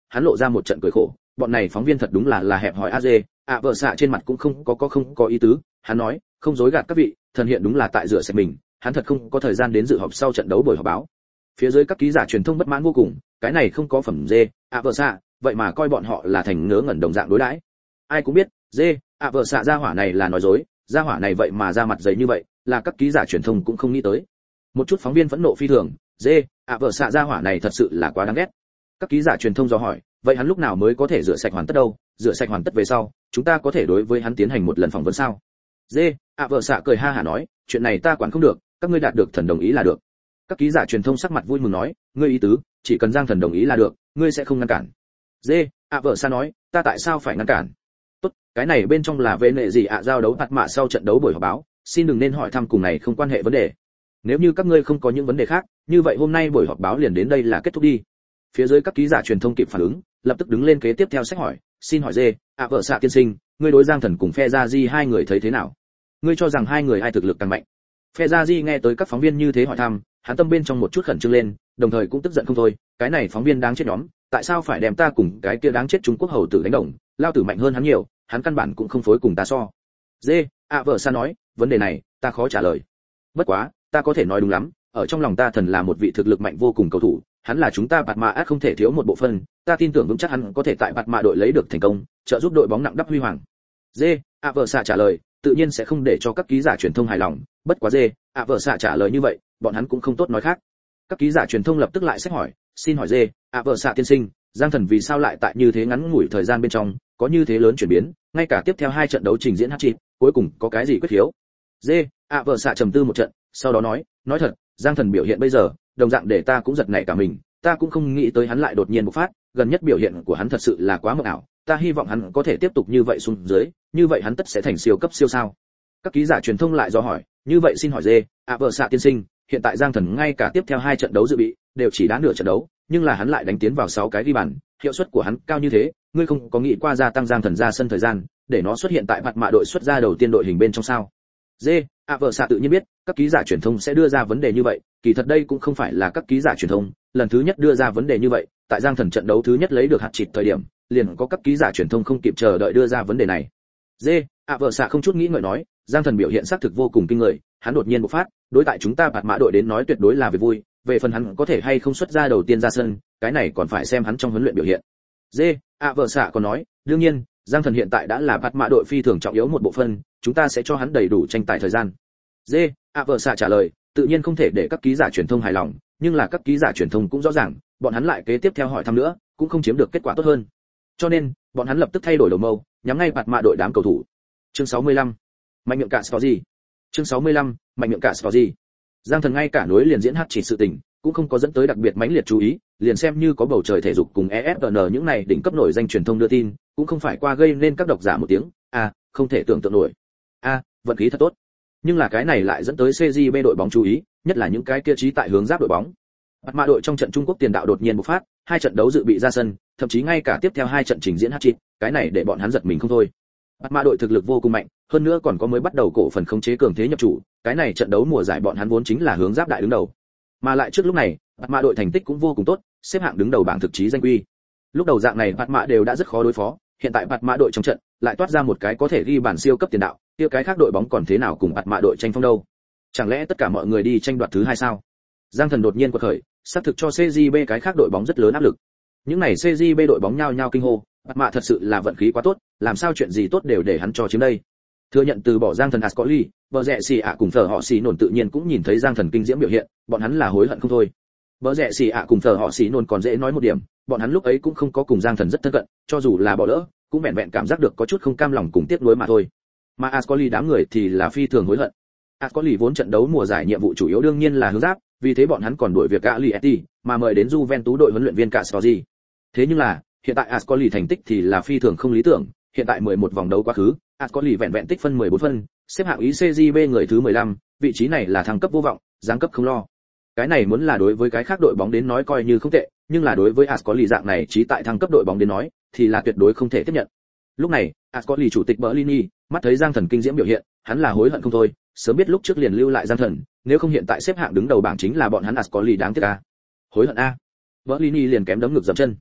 hắn lộ ra một trận cười khổ, bọn này phóng viên thật đúng là hẹp hòi AZ, vợ xạ trên mặt cũng không có ý tứ, hắn nói, không dối gạt các vị, thần hiện đúng là tại rửa sạch mình, hắn thật không có thời gian đến dự họp sau trận đấu buổi họp báo. Phía dưới các ký giả truyền thông bất mãn vô cùng, cái này không có phẩm dê, vợ xạ, vậy mà coi bọn họ là thành ngớ ngẩn đồng dạng đối đãi. Ai cũng biết, dê, vợ xạ gia hỏa này là nói dối, gia hỏa này vậy mà ra mặt dày như vậy, là các ký giả truyền thông cũng không nghĩ tới. Một chút phóng viên phẫn nộ phi thường, dê, vợ xạ gia hỏa này thật sự là quá đáng ghét. Các ký giả truyền thông dò hỏi, vậy hắn lúc nào mới có thể rửa sạch hoàn tất đâu? Rửa sạch hoàn tất về sau, chúng ta có thể đối với hắn tiến hành một lần phỏng vấn sao? Dê, vợ xạ cười ha hả nói, chuyện này ta quản không được, các ngươi đạt được thần đồng ý là được. Các ký giả truyền thông sắc mặt vui mừng nói, ngươi ý tứ, chỉ cần Giang Thần đồng ý là được, ngươi sẽ không ngăn cản. Dê, vợ xạ nói, ta tại sao phải ngăn cản? Tốt, cái này bên trong là về nệ gì giao đấu phạt mạ sau trận đấu buổi họp báo, xin đừng nên hỏi thăm cùng này không quan hệ vấn đề. Nếu như các ngươi không có những vấn đề khác, như vậy hôm nay buổi họp báo liền đến đây là kết thúc đi. Phía dưới các ký giả truyền thông kịp phản ứng, lập tức đứng lên kế tiếp theo sách hỏi, xin hỏi dê, vợ xạ tiên sinh, ngươi đối Giang Thần cùng Phe Gia Di hai người thấy thế nào? Ngươi cho rằng hai người ai thực lực càng mạnh? Phe Gia Di nghe tới các phóng viên như thế hỏi thăm, hắn tâm bên trong một chút khẩn trương lên, đồng thời cũng tức giận không thôi, cái này phóng viên đáng chết nhóm, tại sao phải đem ta cùng cái kia đáng chết Trung Quốc hầu tử đánh đồng, lao tử mạnh hơn hắn nhiều, hắn căn bản cũng không phối cùng ta so. Dê, vợ xạ nói, vấn đề này, ta khó trả lời. Bất quá, ta có thể nói đúng lắm, ở trong lòng ta Thần là một vị thực lực mạnh vô cùng cầu thủ, hắn là chúng ta bạt mạ không thể thiếu một bộ phận, ta tin tưởng vững chắc hắn có thể tại bạt mạ đội lấy được thành công, trợ giúp đội bóng nặng đắp huy hoàng. Dê, vợ xạ trả lời, tự nhiên sẽ không để cho các ký giả truyền thông hài lòng, bất quá dê, vợ xạ trả lời như vậy, bọn hắn cũng không tốt nói khác. Các ký giả truyền thông lập tức lại xét hỏi, xin hỏi dê, vợ xạ tiên sinh, Giang Thần vì sao lại tại như thế ngắn ngủi thời gian bên trong, có như thế lớn chuyển biến, ngay cả tiếp theo hai trận đấu trình diễn hat-trick, cuối cùng có cái gì quyết khiếu? Dê, vợ xạ trầm tư một trận, sau đó nói thật, Giang Thần biểu hiện bây giờ, đồng dạng để ta cũng giật nảy cả mình, ta cũng không nghĩ tới hắn lại đột nhiên bộc phát, gần nhất biểu hiện của hắn thật sự là quá mộng ảo, ta hy vọng hắn có thể tiếp tục như vậy xuống dưới, như vậy hắn tất sẽ thành siêu cấp siêu sao. Các ký giả truyền thông lại do hỏi, như vậy xin hỏi dê, vợ xạ tiên sinh, hiện tại Giang Thần ngay cả tiếp theo hai trận đấu dự bị, đều chỉ đá nửa trận đấu, nhưng là hắn lại đánh tiến vào 6 cái ghi bàn, hiệu suất của hắn cao như thế, ngươi không có nghĩ qua gia tăng Giang Thần ra sân thời gian, để nó xuất hiện tại mặt mạ đội xuất ra đầu tiên đội hình bên trong sao? Dê, vợ xạ tự nhiên biết, các ký giả truyền thông sẽ đưa ra vấn đề như vậy, kỳ thật đây cũng không phải là các ký giả truyền thông lần thứ nhất đưa ra vấn đề như vậy, tại Giang Thần trận đấu thứ nhất lấy được hạt chịt thời điểm, liền có các ký giả truyền thông không kịp chờ đợi đưa ra vấn đề này. Dê, vợ xạ không chút nghĩ ngợi nói, Giang Thần biểu hiện xác thực vô cùng kinh người, hắn đột nhiên bộc phát, đối tại chúng ta bạt mã đội đến nói tuyệt đối là việc vui, về phần hắn có thể hay không xuất ra đầu tiên ra sân, cái này còn phải xem hắn trong huấn luyện biểu hiện. Dê, vợ xạ còn nói, đương nhiên, Giang Thần hiện tại đã là bạt mã đội phi thường trọng yếu một bộ phận, chúng ta sẽ cho hắn đầy đủ tranh tài thời gian. Dê, vợ xạ trả lời, tự nhiên không thể để các ký giả truyền thông hài lòng, nhưng là các ký giả truyền thông cũng rõ ràng, bọn hắn lại kế tiếp theo hỏi thăm nữa, cũng không chiếm được kết quả tốt hơn. Cho nên, bọn hắn lập tức thay đổi đầu mâu, nhắm ngay bạt mạ đội đám cầu thủ. Chương 65. Mạnh miệng cả Story. Chương 65. Mạnh miệng cả Story. Giang Thần ngay cả nối liền diễn hát chỉ sự tình, cũng không có dẫn tới đặc biệt mãnh liệt chú ý, liền xem như có bầu trời thể dục cùng ESPN những này đỉnh cấp nổi danh truyền thông đưa tin, cũng không phải qua gây nên các độc giả một tiếng, không thể tưởng tượng nổi. Vận khí thật tốt. Nhưng là cái này lại dẫn tới CJB đội bóng chú ý, nhất là những cái kia trí tại hướng giáp đội bóng. Bạt mạ đội trong trận Trung Quốc tiền đạo đột nhiên bộc phát, hai trận đấu dự bị ra sân, thậm chí ngay cả tiếp theo hai trận trình diễn hat-trick, cái này để bọn hắn giật mình không thôi. Bạt mạ đội thực lực vô cùng mạnh, hơn nữa còn có mới bắt đầu cổ phần khống chế cường thế nhập chủ, cái này trận đấu mùa giải bọn hắn vốn chính là hướng giáp đại đứng đầu. Mà lại trước lúc này, Bạt mạ đội thành tích cũng vô cùng tốt, xếp hạng đứng đầu bảng thực chí danh quy. Lúc đầu dạng này Bạt mạ đều đã rất khó đối phó, hiện tại Bạt mạ đội trong trận lại toát ra một cái có thể ghi bàn siêu cấp tiền đạo, kia cái khác đội bóng còn thế nào cùng Bạt mạ đội tranh phong đâu? Chẳng lẽ tất cả mọi người đi tranh đoạt thứ hai sao? Giang Thần đột nhiên quật khởi, xác thực cho CJB cái khác đội bóng rất lớn áp lực. Những này CJB đội bóng nhao nhao kinh hô, Bạt mạ thật sự là vận khí quá tốt, làm sao chuyện gì tốt đều để hắn cho chiếm đây. Thừa nhận từ bỏ Giang Thần Ascoli, Bờ Rẹ Xì ạ cùng Phở họ Xì Nổn tự nhiên cũng nhìn thấy Giang Thần kinh diễm biểu hiện, bọn hắn là hối hận không thôi. Bờ Rẹ Xì ạ cùng Phở họ Xì Nổn còn dễ nói một điểm, bọn hắn lúc ấy cũng không có cùng Giang Thần rất thân cận, cho dù là bỏ lỡ, cũng vẹn vẹn cảm giác được có chút không cam lòng cùng tiếc nuối mà thôi. Mà Ascoli đám người thì là phi thường hối hận. Ascoli vốn trận đấu mùa giải nhiệm vụ chủ yếu đương nhiên là hướng giáp, vì thế bọn hắn còn đuổi việc Gaglietti, mà mời đến Juventus đội huấn luyện viên Castorzi. Thế nhưng là, hiện tại Ascoli thành tích thì là phi thường không lý tưởng, hiện tại 11 vòng đấu quá khứ, Ascoli vẹn vẹn tích phân 14 phân, xếp hạng ICJB người thứ 15, vị trí này là thăng cấp vô vọng, giáng cấp không lo. Cái này muốn là đối với cái khác đội bóng đến nói coi như không tệ, nhưng là đối với Ascoli dạng này chỉ tại thăng cấp đội bóng đến nói, thì là tuyệt đối không thể tiếp nhận. Lúc này, Ascoli chủ tịch Berlini mắt thấy Giang Thần kinh diễm biểu hiện, hắn là hối hận không thôi, sớm biết lúc trước liền lưu lại Giang Thần, nếu không hiện tại xếp hạng đứng đầu bảng chính là bọn hắn Ascoli đáng tiếc a. Hối hận a. Berlini liền kém đấm ngực dậm chân.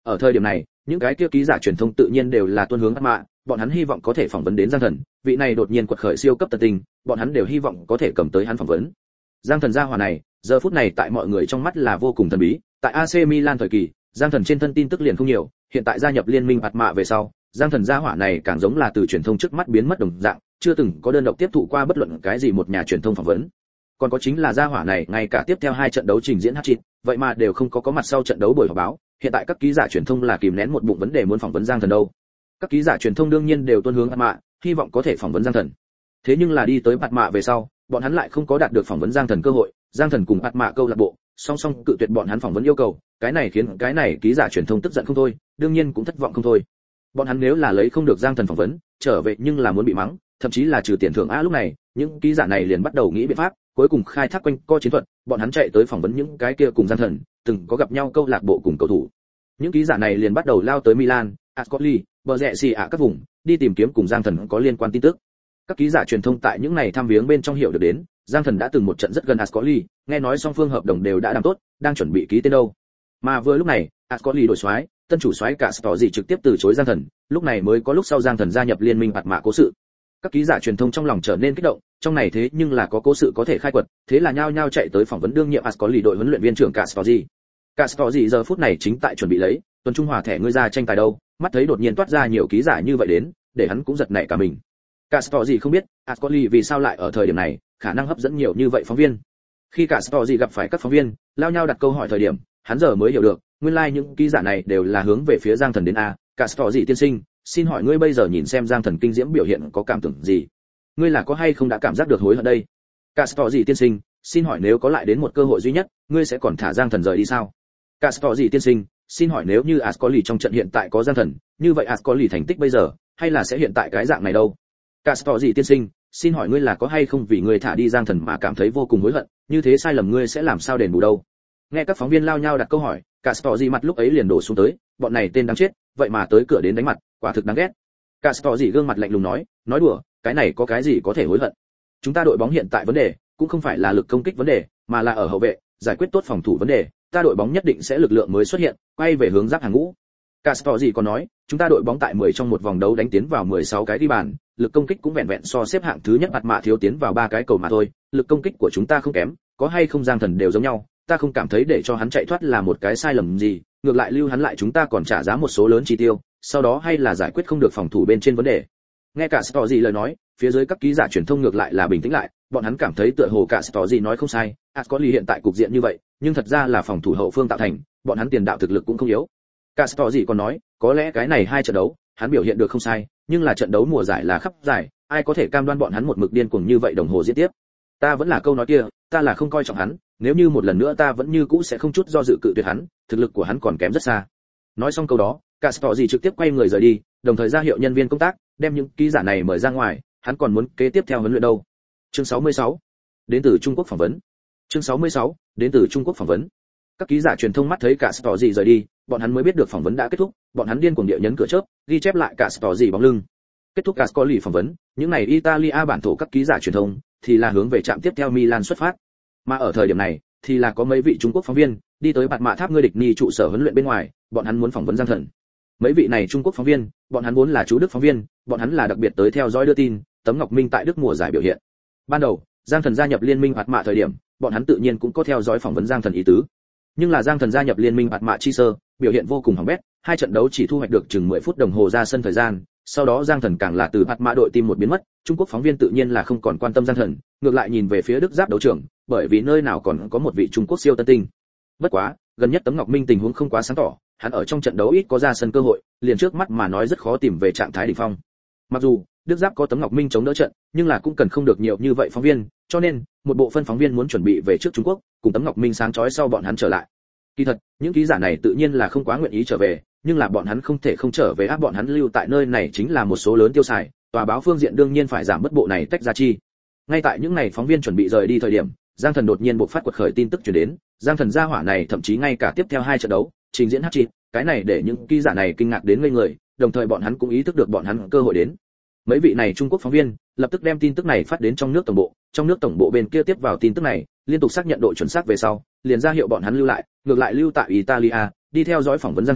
Ở thời điểm này, những cái kia ký giả truyền thông tự nhiên đều là tuân hướng Mạ, bọn hắn hy vọng có thể phỏng vấn đến Giang Thần, vị này đột nhiên quật khởi siêu cấp tân tinh, bọn hắn đều hy vọng có thể cầm tới hắn phỏng vấn. Giang Thần gia hỏa này, giờ phút này tại mọi người trong mắt là vô cùng thần bí, tại AC Milan thời kỳ, Giang Thần trên thân tin tức liền không nhiều, hiện tại gia nhập liên minh Bạt Mạ về sau, Giang Thần gia hỏa này càng giống là từ truyền thông trước mắt biến mất đồng dạng, chưa từng có đơn độc tiếp thụ qua bất luận cái gì một nhà truyền thông phỏng vấn. Còn có chính là gia hỏa này, ngay cả tiếp theo 2 trận đấu trình diễn hat-trick, vậy mà đều không có mặt sau trận đấu buổi họp báo, hiện tại các ký giả truyền thông là kìm nén một bụng vấn đề muốn phỏng vấn Giang Thần đâu. Các ký giả truyền thông đương nhiên đều tuân hướng Bạt Mạ, hy vọng có thể phỏng vấn Giang Thần. Thế nhưng là đi tới Bạt Mạ về sau, bọn hắn lại không có đạt được phỏng vấn Giang Thần cơ hội, Giang Thần cùng Bạt Mạ câu lạc bộ song song cự tuyệt bọn hắn phỏng vấn yêu cầu, cái này khiến cái này ký giả truyền thông tức giận không thôi, đương nhiên cũng thất vọng không thôi. Bọn hắn nếu là lấy không được Giang Thần phỏng vấn, trở về nhưng là muốn bị mắng, thậm chí là trừ tiền thưởng lúc này, những ký giả này liền bắt đầu nghĩ biện pháp, cuối cùng khai thác quanh co chiến thuật, bọn hắn chạy tới phỏng vấn những cái kia cùng Giang Thần từng có gặp nhau câu lạc bộ cùng cầu thủ. Những ký giả này liền bắt đầu lao tới Milan, Ascoli, bờ rẽ xì ạ các vùng, đi tìm kiếm cùng Giang Thần có liên quan tin tức. Các ký giả truyền thông tại những này thăm viếng bên trong hiểu được đến, Giang Thần đã từng một trận rất gần Ascoli, nghe nói song phương hợp đồng đều đã làm tốt, đang chuẩn bị ký tên đâu. Mà vừa lúc này, Ascoli đổi soái, tân chủ soái cả Storzi trực tiếp từ chối Giang Thần, lúc này mới có lúc sau Giang Thần gia nhập liên minh Bạt Mạ cố sự. Các ký giả truyền thông trong lòng trở nên kích động, trong này thế nhưng là có cố sự có thể khai quật, thế là nhao nhao chạy tới phỏng vấn đương nhiệm Ascoli đội huấn luyện viên trưởng cả Storzi. Cả Storzi giờ phút này chính tại chuẩn bị lấy tuần trung hòa thẻ ngươi ra tranh tài đâu, mắt thấy đột nhiên toát ra nhiều ký giả như vậy đến, để hắn cũng giật nảy cả mình. Cả Storzi không biết Ascoli vì sao lại ở thời điểm này khả năng hấp dẫn nhiều như vậy phóng viên. Khi cả Storzi gặp phải các phóng viên, lao nhau đặt câu hỏi thời điểm, hắn giờ mới hiểu được, nguyên lai những ký giả này đều là hướng về phía Giang Thần đến a. Cả Storzi tiên sinh, xin hỏi ngươi bây giờ nhìn xem Giang Thần kinh diễm biểu hiện có cảm tưởng gì? Ngươi là có hay không đã cảm giác được hối hận đây? Cả Storzi tiên sinh, xin hỏi nếu có lại đến một cơ hội duy nhất, ngươi sẽ còn thả Giang Thần rời đi sao? Cả Storzi tiên sinh, xin hỏi nếu như Ascoli trong trận hiện tại có Giang Thần, như vậy Ascoli thành tích bây giờ, hay là sẽ hiện tại cái dạng này đâu? Cả Storzi tiên sinh, xin hỏi ngươi là có hay không vì ngươi thả đi Giang Thần mà cảm thấy vô cùng hối hận, như thế sai lầm ngươi sẽ làm sao đền bù đâu? Nghe các phóng viên lao nhau đặt câu hỏi, cả Storzi mặt lúc ấy liền đổ xuống tới, bọn này tên đáng chết, vậy mà tới cửa đến đánh mặt, quả thực đáng ghét. Cả Storzi gương mặt lạnh lùng nói đùa, cái này có cái gì có thể hối hận? Chúng ta đội bóng hiện tại vấn đề cũng không phải là lực công kích vấn đề, mà là ở hậu vệ, giải quyết tốt phòng thủ vấn đề, ta đội bóng nhất định sẽ lực lượng mới xuất hiện, quay về hướng giáp hàng ngũ. Castorzi còn nói, chúng ta đội bóng tại 10 trong một vòng đấu đánh tiến vào 16 cái ghi bàn, lực công kích cũng vẹn vẹn so xếp hạng thứ nhất Bạt Mạ thiếu tiến vào 3 cái cầu mà thôi, lực công kích của chúng ta không kém, có hay không Giang Thần đều giống nhau, ta không cảm thấy để cho hắn chạy thoát là một cái sai lầm gì, ngược lại lưu hắn lại chúng ta còn trả giá một số lớn chi tiêu, sau đó hay là giải quyết không được phòng thủ bên trên vấn đề. Nghe cả Castorzi lời nói, phía dưới các ký giả truyền thông ngược lại là bình tĩnh lại, bọn hắn cảm thấy tựa hồ cả Castorzi nói không sai, Ascoli hiện tại cục diện như vậy, nhưng thật ra là phòng thủ hậu phương tạo thành, bọn hắn tiền đạo thực lực cũng không yếu. Castorzi còn nói, có lẽ cái này 2 trận đấu, hắn biểu hiện được không sai, nhưng là trận đấu mùa giải là khắp giải, ai có thể cam đoan bọn hắn một mực điên cuồng như vậy đồng hồ diễn tiếp. Ta vẫn là câu nói kia, ta là không coi trọng hắn, nếu như một lần nữa ta vẫn như cũ sẽ không chút do dự cự tuyệt hắn, thực lực của hắn còn kém rất xa. Nói xong câu đó, Castorzi trực tiếp quay người rời đi, đồng thời ra hiệu nhân viên công tác, đem những ký giả này mời ra ngoài, hắn còn muốn kế tiếp theo huấn luyện đâu. Chương 66. Đến từ Trung Quốc phỏng vấn. Chương 66. Đến từ Trung Quốc phỏng vấn. Các ký giả truyền thông mắt thấy cả Castorzi rời đi, bọn hắn mới biết được phỏng vấn đã kết thúc, bọn hắn điên cuồng địa nhấn cửa chớp, ghi chép lại cả Castorzi bóng lưng. Kết thúc Ascoli phỏng vấn, những này Italia bản thổ các ký giả truyền thông thì là hướng về trạm tiếp theo Milan xuất phát. Mà ở thời điểm này, thì là có mấy vị Trung Quốc phóng viên đi tới Bạt Mạ tháp ngươi địch ni trụ sở huấn luyện bên ngoài, bọn hắn muốn phỏng vấn Giang Thần. Mấy vị này Trung Quốc phóng viên, bọn hắn vốn là chú Đức phóng viên, bọn hắn là đặc biệt tới theo dõi đưa tin Tấm Ngọc Minh tại Đức mùa giải biểu hiện. Ban đầu, Giang Thần gia nhập liên minh Bạt Mạ thời điểm, bọn hắn tự nhiên cũng có theo dõi phỏng vấn Giang Thần ý tứ. Nhưng là Giang Thần gia nhập liên minh Bạt Mạ chi sơ, biểu hiện vô cùng hỏng bét, 2 trận đấu chỉ thu hoạch được chừng 10 phút đồng hồ ra sân thời gian, sau đó Giang Thần càng là từ Bạt Mạ đội team một biến mất, Trung Quốc phóng viên tự nhiên là không còn quan tâm Giang Thần, ngược lại nhìn về phía Đức giáp đấu trường, bởi vì nơi nào còn có một vị Trung Quốc siêu tân tinh. Bất quá, gần nhất Tấm Ngọc Minh tình huống không quá sáng tỏ, hắn ở trong trận đấu ít có ra sân cơ hội, liền trước mắt mà nói rất khó tìm về trạng thái đỉnh phong. Mặc dù Đức giáp có Tấm Ngọc Minh chống đỡ trận, nhưng là cũng cần không được nhiều như vậy phóng viên, cho nên một bộ phân phóng viên muốn chuẩn bị về trước Trung Quốc, cùng Tấm Ngọc Minh sáng chói sau bọn hắn trở lại. Kỳ thật, những ký giả này tự nhiên là không quá nguyện ý trở về, nhưng là bọn hắn không thể không trở về, áp bọn hắn lưu tại nơi này chính là một số lớn tiêu xài, tòa báo phương diện đương nhiên phải giảm bớt bộ này tách ra chi. Ngay tại những này phóng viên chuẩn bị rời đi thời điểm, Giang Thần đột nhiên bộc phát quật khởi tin tức truyền đến, Giang Thần gia hỏa này thậm chí ngay cả tiếp theo 2 trận đấu trình diễn hat-trick, cái này để những ký giả này kinh ngạc đến ngây người, đồng thời bọn hắn cũng ý thức được bọn hắn cơ hội đến. Mấy vị này Trung Quốc phóng viên lập tức đem tin tức này phát đến trong nước tổng bộ bên kia tiếp vào tin tức này, liên tục xác nhận độ chuẩn xác về sau, liền ra hiệu bọn hắn lưu lại, ngược lại lưu tại Italia, đi theo dõi phỏng vấn Giang Thần,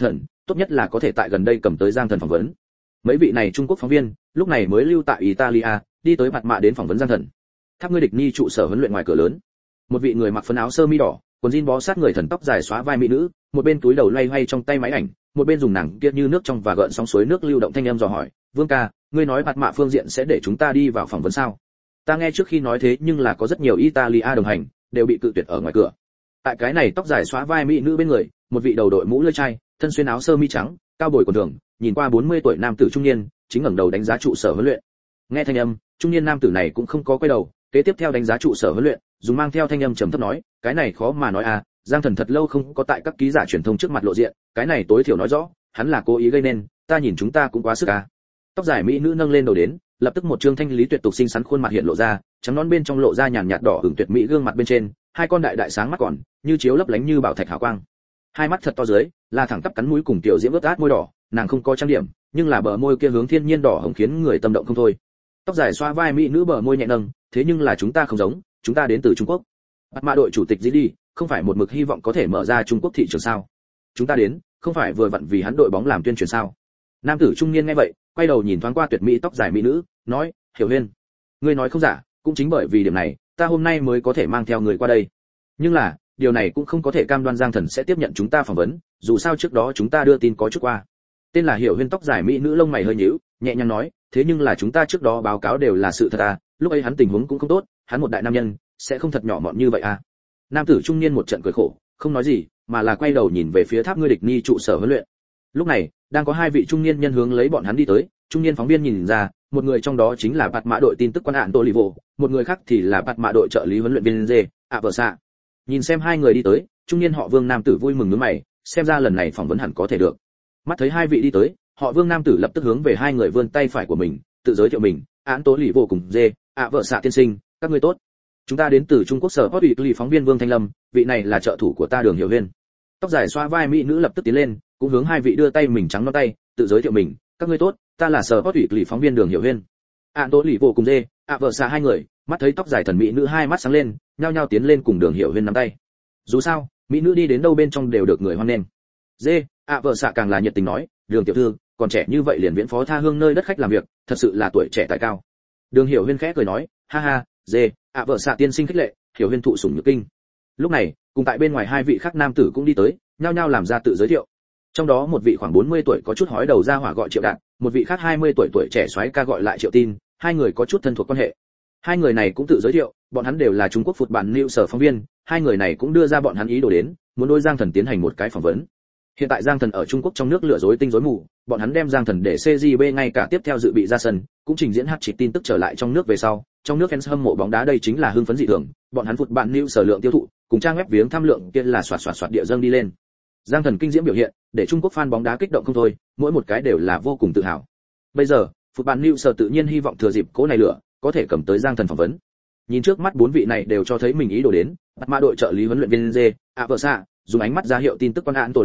tốt nhất là có thể tại gần đây cầm tới Giang Thần phỏng vấn. Mấy vị này Trung Quốc phóng viên lúc này mới lưu tại Italia, đi tới mặt mạ đến phỏng vấn Giang Thần. Tháp ngươi địch ni trụ sở huấn luyện ngoài cửa lớn, một vị người mặc phấn áo sơ mi đỏ, quần jean bó sát người thần tóc dài xóa vai mỹ nữ, một bên túi đầu loay hoay trong tay máy ảnh, một bên dùng nàng kia như nước trong và gợn sóng suối nước lưu động thanh âm dò hỏi, "Vương ca, ngươi nói mặt mạ phương diện sẽ để chúng ta đi vào phỏng vấn sao?" Ta nghe trước khi nói thế nhưng là có rất nhiều Italia đồng hành, đều bị cự tuyệt ở ngoài cửa. Tại cái này tóc dài xóa vai mỹ nữ bên người, một vị đầu đội mũ lưỡi chai, thân xuyên áo sơ mi trắng, cao bồi quần thường, nhìn qua 40 tuổi nam tử trung niên, chính ngẩng đầu đánh giá trụ sở huấn luyện. Nghe thanh âm, trung niên nam tử này cũng không có quay đầu, kế tiếp theo đánh giá trụ sở huấn luyện, dùng mang theo thanh âm trầm thấp nói, "Cái này khó mà nói à, Giang Thần thật lâu không có tại các ký giả truyền thông trước mặt lộ diện, cái này tối thiểu nói rõ, hắn là cố ý gây nên, ta nhìn chúng ta cũng quá sức à." Tóc dài mỹ nữ nâng lên đầu đến, lập tức một trương thanh lý tuyệt tục xinh xắn khuôn mặt hiện lộ ra, trắng nón bên trong lộ ra nhàn nhạt đỏ ửng tuyệt mỹ gương mặt bên trên, hai con đại đại sáng mắt còn, như chiếu lấp lánh như bảo thạch hào quang. Hai mắt thật to dưới, là thẳng tắp cắn mũi cùng tiểu diễm ướt át môi đỏ, nàng không có trang điểm, nhưng là bờ môi kia hướng thiên nhiên đỏ hồng khiến người tâm động không thôi. Tóc dài xoa vai mỹ nữ bờ môi nhẹ nâng, "Thế nhưng là chúng ta không giống, chúng ta đến từ Trung Quốc. Bắt mạ đội chủ tịch gì đi, không phải một mực hy vọng có thể mở ra Trung Quốc thị trường sao? Chúng ta đến, không phải vừa vặn vì hắn đội bóng làm tuyên truyền sao?" Nam tử trung niên nghe vậy, quay đầu nhìn thoáng qua tuyệt mỹ tóc dài mỹ nữ, nói, "Hiểu Huyên, ngươi nói không giả, cũng chính bởi vì điểm này, ta hôm nay mới có thể mang theo người qua đây. Nhưng là, điều này cũng không có thể cam đoan Giang Thần sẽ tiếp nhận chúng ta phỏng vấn, dù sao trước đó chúng ta đưa tin có chút qua." Tên là Hiểu Huyên tóc dài mỹ nữ lông mày hơi nhíu, nhẹ nhàng nói, "Thế nhưng là chúng ta trước đó báo cáo đều là sự thật à, lúc ấy hắn tình huống cũng không tốt, hắn một đại nam nhân, sẽ không thật nhỏ mọn như vậy à?" Nam tử trung niên một trận cười khổ, không nói gì, mà là quay đầu nhìn về phía tháp ngươi địch ni trụ sở huấn luyện. Lúc này, đang có hai vị trung niên nhân hướng lấy bọn hắn đi tới, trung niên phóng viên nhìn ra, một người trong đó chính là bạt mã đội tin tức quan hạn Tolivo, một người khác thì là bạt mã đội trợ lý huấn luyện viên Dê, vợ xạ. Nhìn xem hai người đi tới, trung niên họ Vương nam tử vui mừng nhướng mày, xem ra lần này phỏng vấn hẳn có thể được. Mắt thấy hai vị đi tới, họ Vương nam tử lập tức hướng về hai người vươn tay phải của mình, tự giới thiệu mình, "Án Tố Lỷ vô cùng Dê, vợ xạ tiên sinh, các ngươi tốt. Chúng ta đến từ Trung Quốc sở Hot Weekly phóng viên Vương Thanh Lâm, vị này là trợ thủ của ta Đường Hiểu Huyên." Tóc dài xoa vai mỹ nữ lập tức tiến lên, cũng hướng hai vị đưa tay mình trắng non tay, tự giới thiệu mình, "Các ngươi tốt, ta là sở Hot Weekly phóng viên Đường Hiểu Huyên." Án Tố Lỷ vô cùng Dê, vợ xạ hai người, mắt thấy tóc dài thần mỹ nữ hai mắt sáng lên, nhao nhao tiến lên cùng Đường Hiểu Huyên nắm tay. Dù sao, mỹ nữ đi đến đâu bên trong đều được người hoan nghênh. Dê, vợ xạ càng là nhiệt tình nói, "Đường tiểu thư, còn trẻ như vậy liền viễn phó tha hương nơi đất khách làm việc, thật sự là tuổi trẻ tài cao." Đường Hiểu Huyên khẽ cười nói, "Ha ha, Dê, vợ xạ tiên sinh khích lệ, Hiểu Huyên thụ sủng nhược kinh." Lúc này, cùng tại bên ngoài hai vị khác nam tử cũng đi tới, nhao nhao làm ra tự giới thiệu. Trong đó một vị khoảng 40 tuổi có chút hói đầu ra hỏa gọi Triệu Đạt, một vị khác 20 tuổi tuổi trẻ soái ca gọi lại Triệu Tin, hai người có chút thân thuộc quan hệ. Hai người này cũng tự giới thiệu, bọn hắn đều là Trung Quốc phụt bản New sở phóng viên, hai người này cũng đưa ra bọn hắn ý đồ đến, muốn đối Giang Thần tiến hành một cái phỏng vấn. Hiện tại Giang Thần ở Trung Quốc trong nước lừa dối tinh rối mù, bọn hắn đem Giang Thần để CJB ngay cả tiếp theo dự bị ra sân, cũng trình diễn hát chỉ tin tức trở lại trong nước về sau, trong nước fans hâm mộ bóng đá đây chính là hưng phấn dị thường, bọn hắn phụt bản New sở lượng tiêu thụ, cùng trang web viếng tham lượng kia là xoạt địa dâng đi lên. Giang Thần kinh diễm biểu hiện, để Trung Quốc fan bóng đá kích động không thôi, mỗi một cái đều là vô cùng tự hào. Bây giờ, phụt bản New sở tự nhiên hy vọng thừa dịp cố này lửa, có thể cầm tới Giang Thần phỏng vấn. Nhìn trước mắt bốn vị này đều cho thấy mình ý đồ đến, bắt mã đội trợ lý huấn luyện viên Dê, vợ xạ, dùng ánh mắt ra hiệu tin tức con Án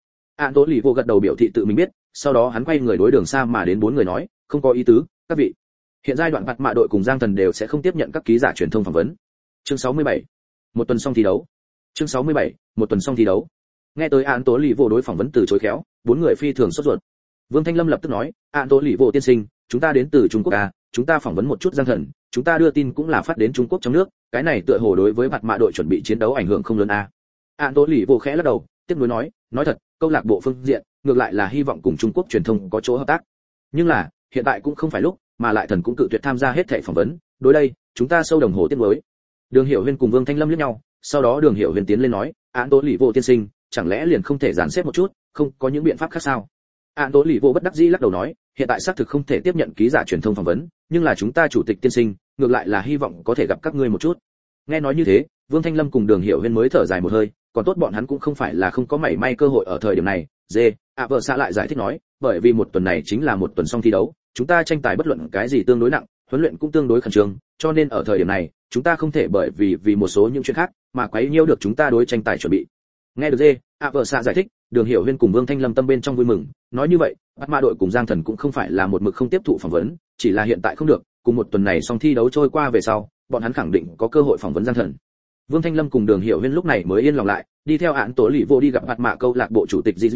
Tố Lì vô gật đầu biểu thị tự mình biết, sau đó hắn quay người đối đường xa mà đến bốn người nói, "Không có ý tứ, các vị. Hiện giai đoạn bắt mã đội cùng Giang Thần đều sẽ không tiếp nhận các ký giả truyền thông phỏng vấn." Chương 67. Một tuần xong thi đấu. Chương 67. Một tuần xong thi đấu. Nghe tới Án Tố Lì vô đối phỏng vấn từ chối khéo, bốn người phi thường sốt ruột. Vương Thanh Lâm lập tức nói, "Án Tố Lì vô tiên sinh, chúng ta đến từ Trung Quốc à, chúng ta phỏng vấn một chút Giang Thần, chúng ta đưa tin cũng là phát đến Trung Quốc trong nước, cái này tựa hồ đối với mặt mạ đội chuẩn bị chiến đấu ảnh hưởng không lớn à." Án Tố Lì vô khẽ lắc đầu, tiếp nối nói thật, câu lạc bộ phương diện, ngược lại là hy vọng cùng Trung Quốc truyền thông có chỗ hợp tác. Nhưng là, hiện tại cũng không phải lúc, mà lại Thần cũng cự tuyệt tham gia hết thảy phỏng vấn, đối đây, chúng ta sâu đồng hồ tiếc nuối. Đường Hiểu Huyên cùng Vương Thanh Lâm liếc nhau, sau đó Đường Hiểu Huyên tiến lên nói, "Án Tố Lì vô tiên sinh, chẳng lẽ liền không thể dàn xếp một chút, không có những biện pháp khác sao?" Án Tố Lì vô bất đắc dĩ lắc đầu nói, "Hiện tại xác thực không thể tiếp nhận ký giả truyền thông phỏng vấn, nhưng là chúng ta chủ tịch tiên sinh, ngược lại là hy vọng có thể gặp các ngươi một chút." Nghe nói như thế, Vương Thanh Lâm cùng Đường Hiểu Huyên mới thở dài một hơi, còn tốt bọn hắn cũng không phải là không có mảy may cơ hội ở thời điểm này. Dê, vợ xạ lại giải thích nói, "Bởi vì một tuần này chính là một tuần xong thi đấu, chúng ta tranh tài bất luận cái gì tương đối nặng, huấn luyện cũng tương đối khẩn trương, cho nên ở thời điểm này, chúng ta không thể bởi vì một số những chuyện khác mà quấy nhiễu được chúng ta đối tranh tài chuẩn bị." Nghe được Dê, vợ xạ giải thích, Đường Hiểu Huyên cùng Vương Thanh Lâm tâm bên trong vui mừng, nói như vậy, bắt mã đội cùng Giang Thần cũng không phải là một mực không tiếp thụ phỏng vấn, chỉ là hiện tại không được, cùng một tuần này xong thi đấu trôi qua về sau, bọn hắn khẳng định có cơ hội phỏng vấn Giang Thần. Vương Thanh Lâm cùng Đường Hiểu Huyên lúc này mới yên lòng lại, đi theo Án Tố Lì vô đi gặp mặt mạ câu lạc bộ chủ tịch Gigi đi,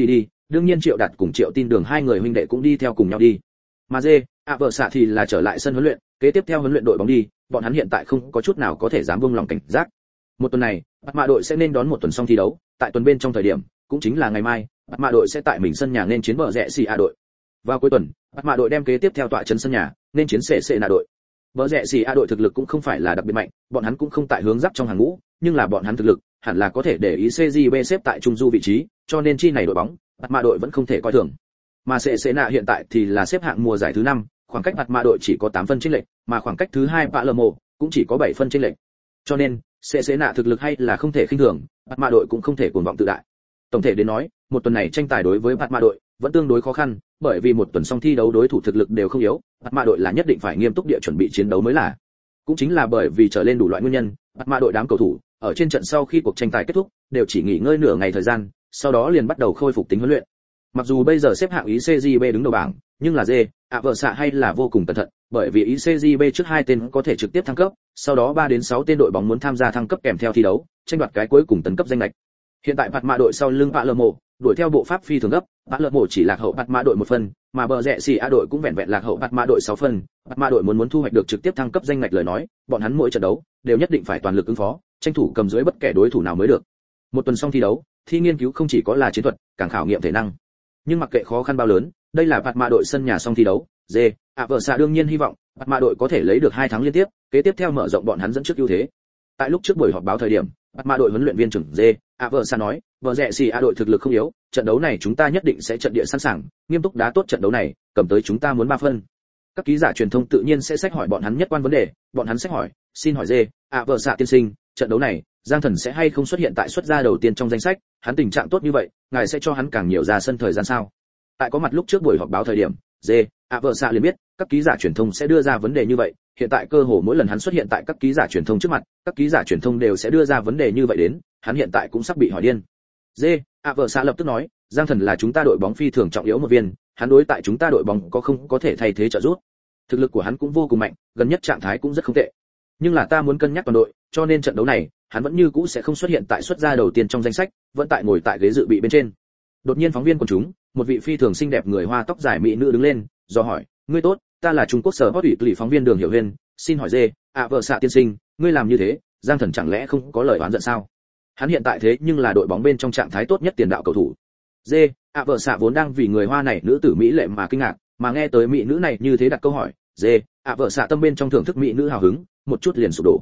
đương nhiên Triệu Đạt cùng Triệu Tin Đường hai người huynh đệ cũng đi theo cùng nhau đi. Mà Dê, vợ xạ thì là trở lại sân huấn luyện, kế tiếp theo huấn luyện đội bóng đi, bọn hắn hiện tại không có chút nào có thể dám buông lòng cảnh giác. Một tuần này, Bạt Mạ đội sẽ nên đón một tuần xong thi đấu, tại tuần bên trong thời điểm, cũng chính là ngày mai, Bạt Mạ đội sẽ tại mình sân nhà nên chiến bờ rẽ xì a đội. Vào cuối tuần, Bạt Mạ đội đem kế tiếp theo tọa trấn sân nhà, nên chiến CC Na đội. Bờ rẽ xì a đội thực lực cũng không phải là đặc biệt mạnh, bọn hắn cũng không tại hướng giáp trong hàng ngũ, nhưng là bọn hắn thực lực hẳn là có thể để ý CJB xếp tại trung du vị trí, cho nên chi này đội bóng, Bạt Mạ đội vẫn không thể coi thường. Mà CC Na hiện tại thì là xếp hạng mùa giải thứ 5, khoảng cách Bạt Mạ đội chỉ có 8 phân chênh lệch, mà khoảng cách thứ 2 Palermo cũng chỉ có 7 phân chênh lệch. Cho nên, CC Na thực lực hay là không thể khinh thường, Bạt Mạ đội cũng không thể cuồng vọng tự đại. Tổng thể đến nói, một tuần này tranh tài đối với Bạt Mạ đội vẫn tương đối khó khăn, bởi vì một tuần xong thi đấu đối thủ thực lực đều không yếu, Bạt Mạ đội là nhất định phải nghiêm túc địa chuẩn bị chiến đấu mới là. Cũng chính là bởi vì trở lên đủ loại nguyên nhân, Bạt Mạ đội đám cầu thủ ở trên trận sau khi cuộc tranh tài kết thúc, đều chỉ nghỉ ngơi nửa ngày thời gian, sau đó liền bắt đầu khôi phục tính huấn luyện. Mặc dù bây giờ xếp hạng ICJB đứng đầu bảng, nhưng là vợ xạ hay là vô cùng cẩn thận, bởi vì ICJB trước 2 tên có thể trực tiếp thăng cấp, sau đó 3 đến 6 tên đội bóng muốn tham gia thăng cấp kèm theo thi đấu, tranh đoạt cái cuối cùng tấn cấp danh lệch. Hiện tại Bạt Mạ đội sau lưng Palermo, đuổi theo bộ pháp phi thường gấp, Palermo chỉ lạc hậu Bạt Mạ đội 1 phân, mà bờ rẽ xì a đội cũng vẹn vẹn lạc hậu Bạt Mạ đội 6 phân. Bạt Mạ đội muốn thu hoạch được trực tiếp thăng cấp danh ngạch lời nói, bọn hắn mỗi trận đấu đều nhất định phải toàn lực ứng phó, tranh thủ cầm dưới bất kể đối thủ nào mới được. Một tuần xong thi đấu, thi nghiên cứu không chỉ có là chiến thuật, càng khảo nghiệm thể năng. Nhưng mặc kệ khó khăn bao lớn, đây là Bạt Mạ đội sân nhà xong thi đấu, vợ xạ đương nhiên hy vọng Bạt Mạ đội có thể lấy được 2 thắng liên tiếp, kế tiếp theo mở rộng bọn hắn dẫn trước ưu thế. Tại lúc trước buổi họp báo thời điểm, Bạt Mạ đội huấn luyện viên trưởng vợ xạ nói, vợ rẽ xì a đội thực lực không yếu, trận đấu này chúng ta nhất định sẽ trận địa sẵn sàng, nghiêm túc đá tốt trận đấu này, cầm tới chúng ta muốn 3 phân. Các ký giả truyền thông tự nhiên sẽ hỏi bọn hắn nhất quan vấn đề, bọn hắn sẽ hỏi, xin hỏi vợ xạ tiên sinh, trận đấu này, Giang Thần sẽ hay không xuất hiện tại xuất ra đầu tiên trong danh sách, hắn tình trạng tốt như vậy, ngài sẽ cho hắn càng nhiều ra sân thời gian sao? Tại có mặt lúc trước buổi họp báo thời điểm, vợ xạ liền biết, các ký giả truyền thông sẽ đưa ra vấn đề như vậy, hiện tại cơ hồ mỗi lần hắn xuất hiện tại các ký giả truyền thông trước mặt, các ký giả truyền thông đều sẽ đưa ra vấn đề như vậy đến, hắn hiện tại cũng sắp bị hỏi điên. Vợ xạ lập tức nói, Giang Thần là chúng ta đội bóng phi thường trọng yếu một viên, hắn đối tại chúng ta đội bóng có thể thay thế trợ giúp. Thực lực của hắn cũng vô cùng mạnh, gần nhất trạng thái cũng rất không tệ. Nhưng là ta muốn cân nhắc toàn đội, cho nên trận đấu này, hắn vẫn như cũ sẽ không xuất hiện tại xuất ra đầu tiên trong danh sách, vẫn tại ngồi tại ghế dự bị bên trên. Đột nhiên phóng viên của chúng, một vị phi thường xinh đẹp người Hoa tóc dài mỹ nữ đứng lên, do hỏi, ngươi tốt, ta là Trung Quốc sở hot ủy phóng viên Đường Hiểu Huyên, xin hỏi vợ xạ tiên sinh, ngươi làm như thế, Giang Thần chẳng lẽ không có lời oán giận sao? Hắn hiện tại thế nhưng là đội bóng bên trong trạng thái tốt nhất tiền đạo cầu thủ. Vợ xạ vốn đang vì người Hoa này nữ tử mỹ lệ mà kinh ngạc, mà nghe tới mỹ nữ này như thế đặt câu hỏi, vợ xạ tâm bên trong thưởng thức mỹ nữ hào hứng, một chút liền sụp đổ.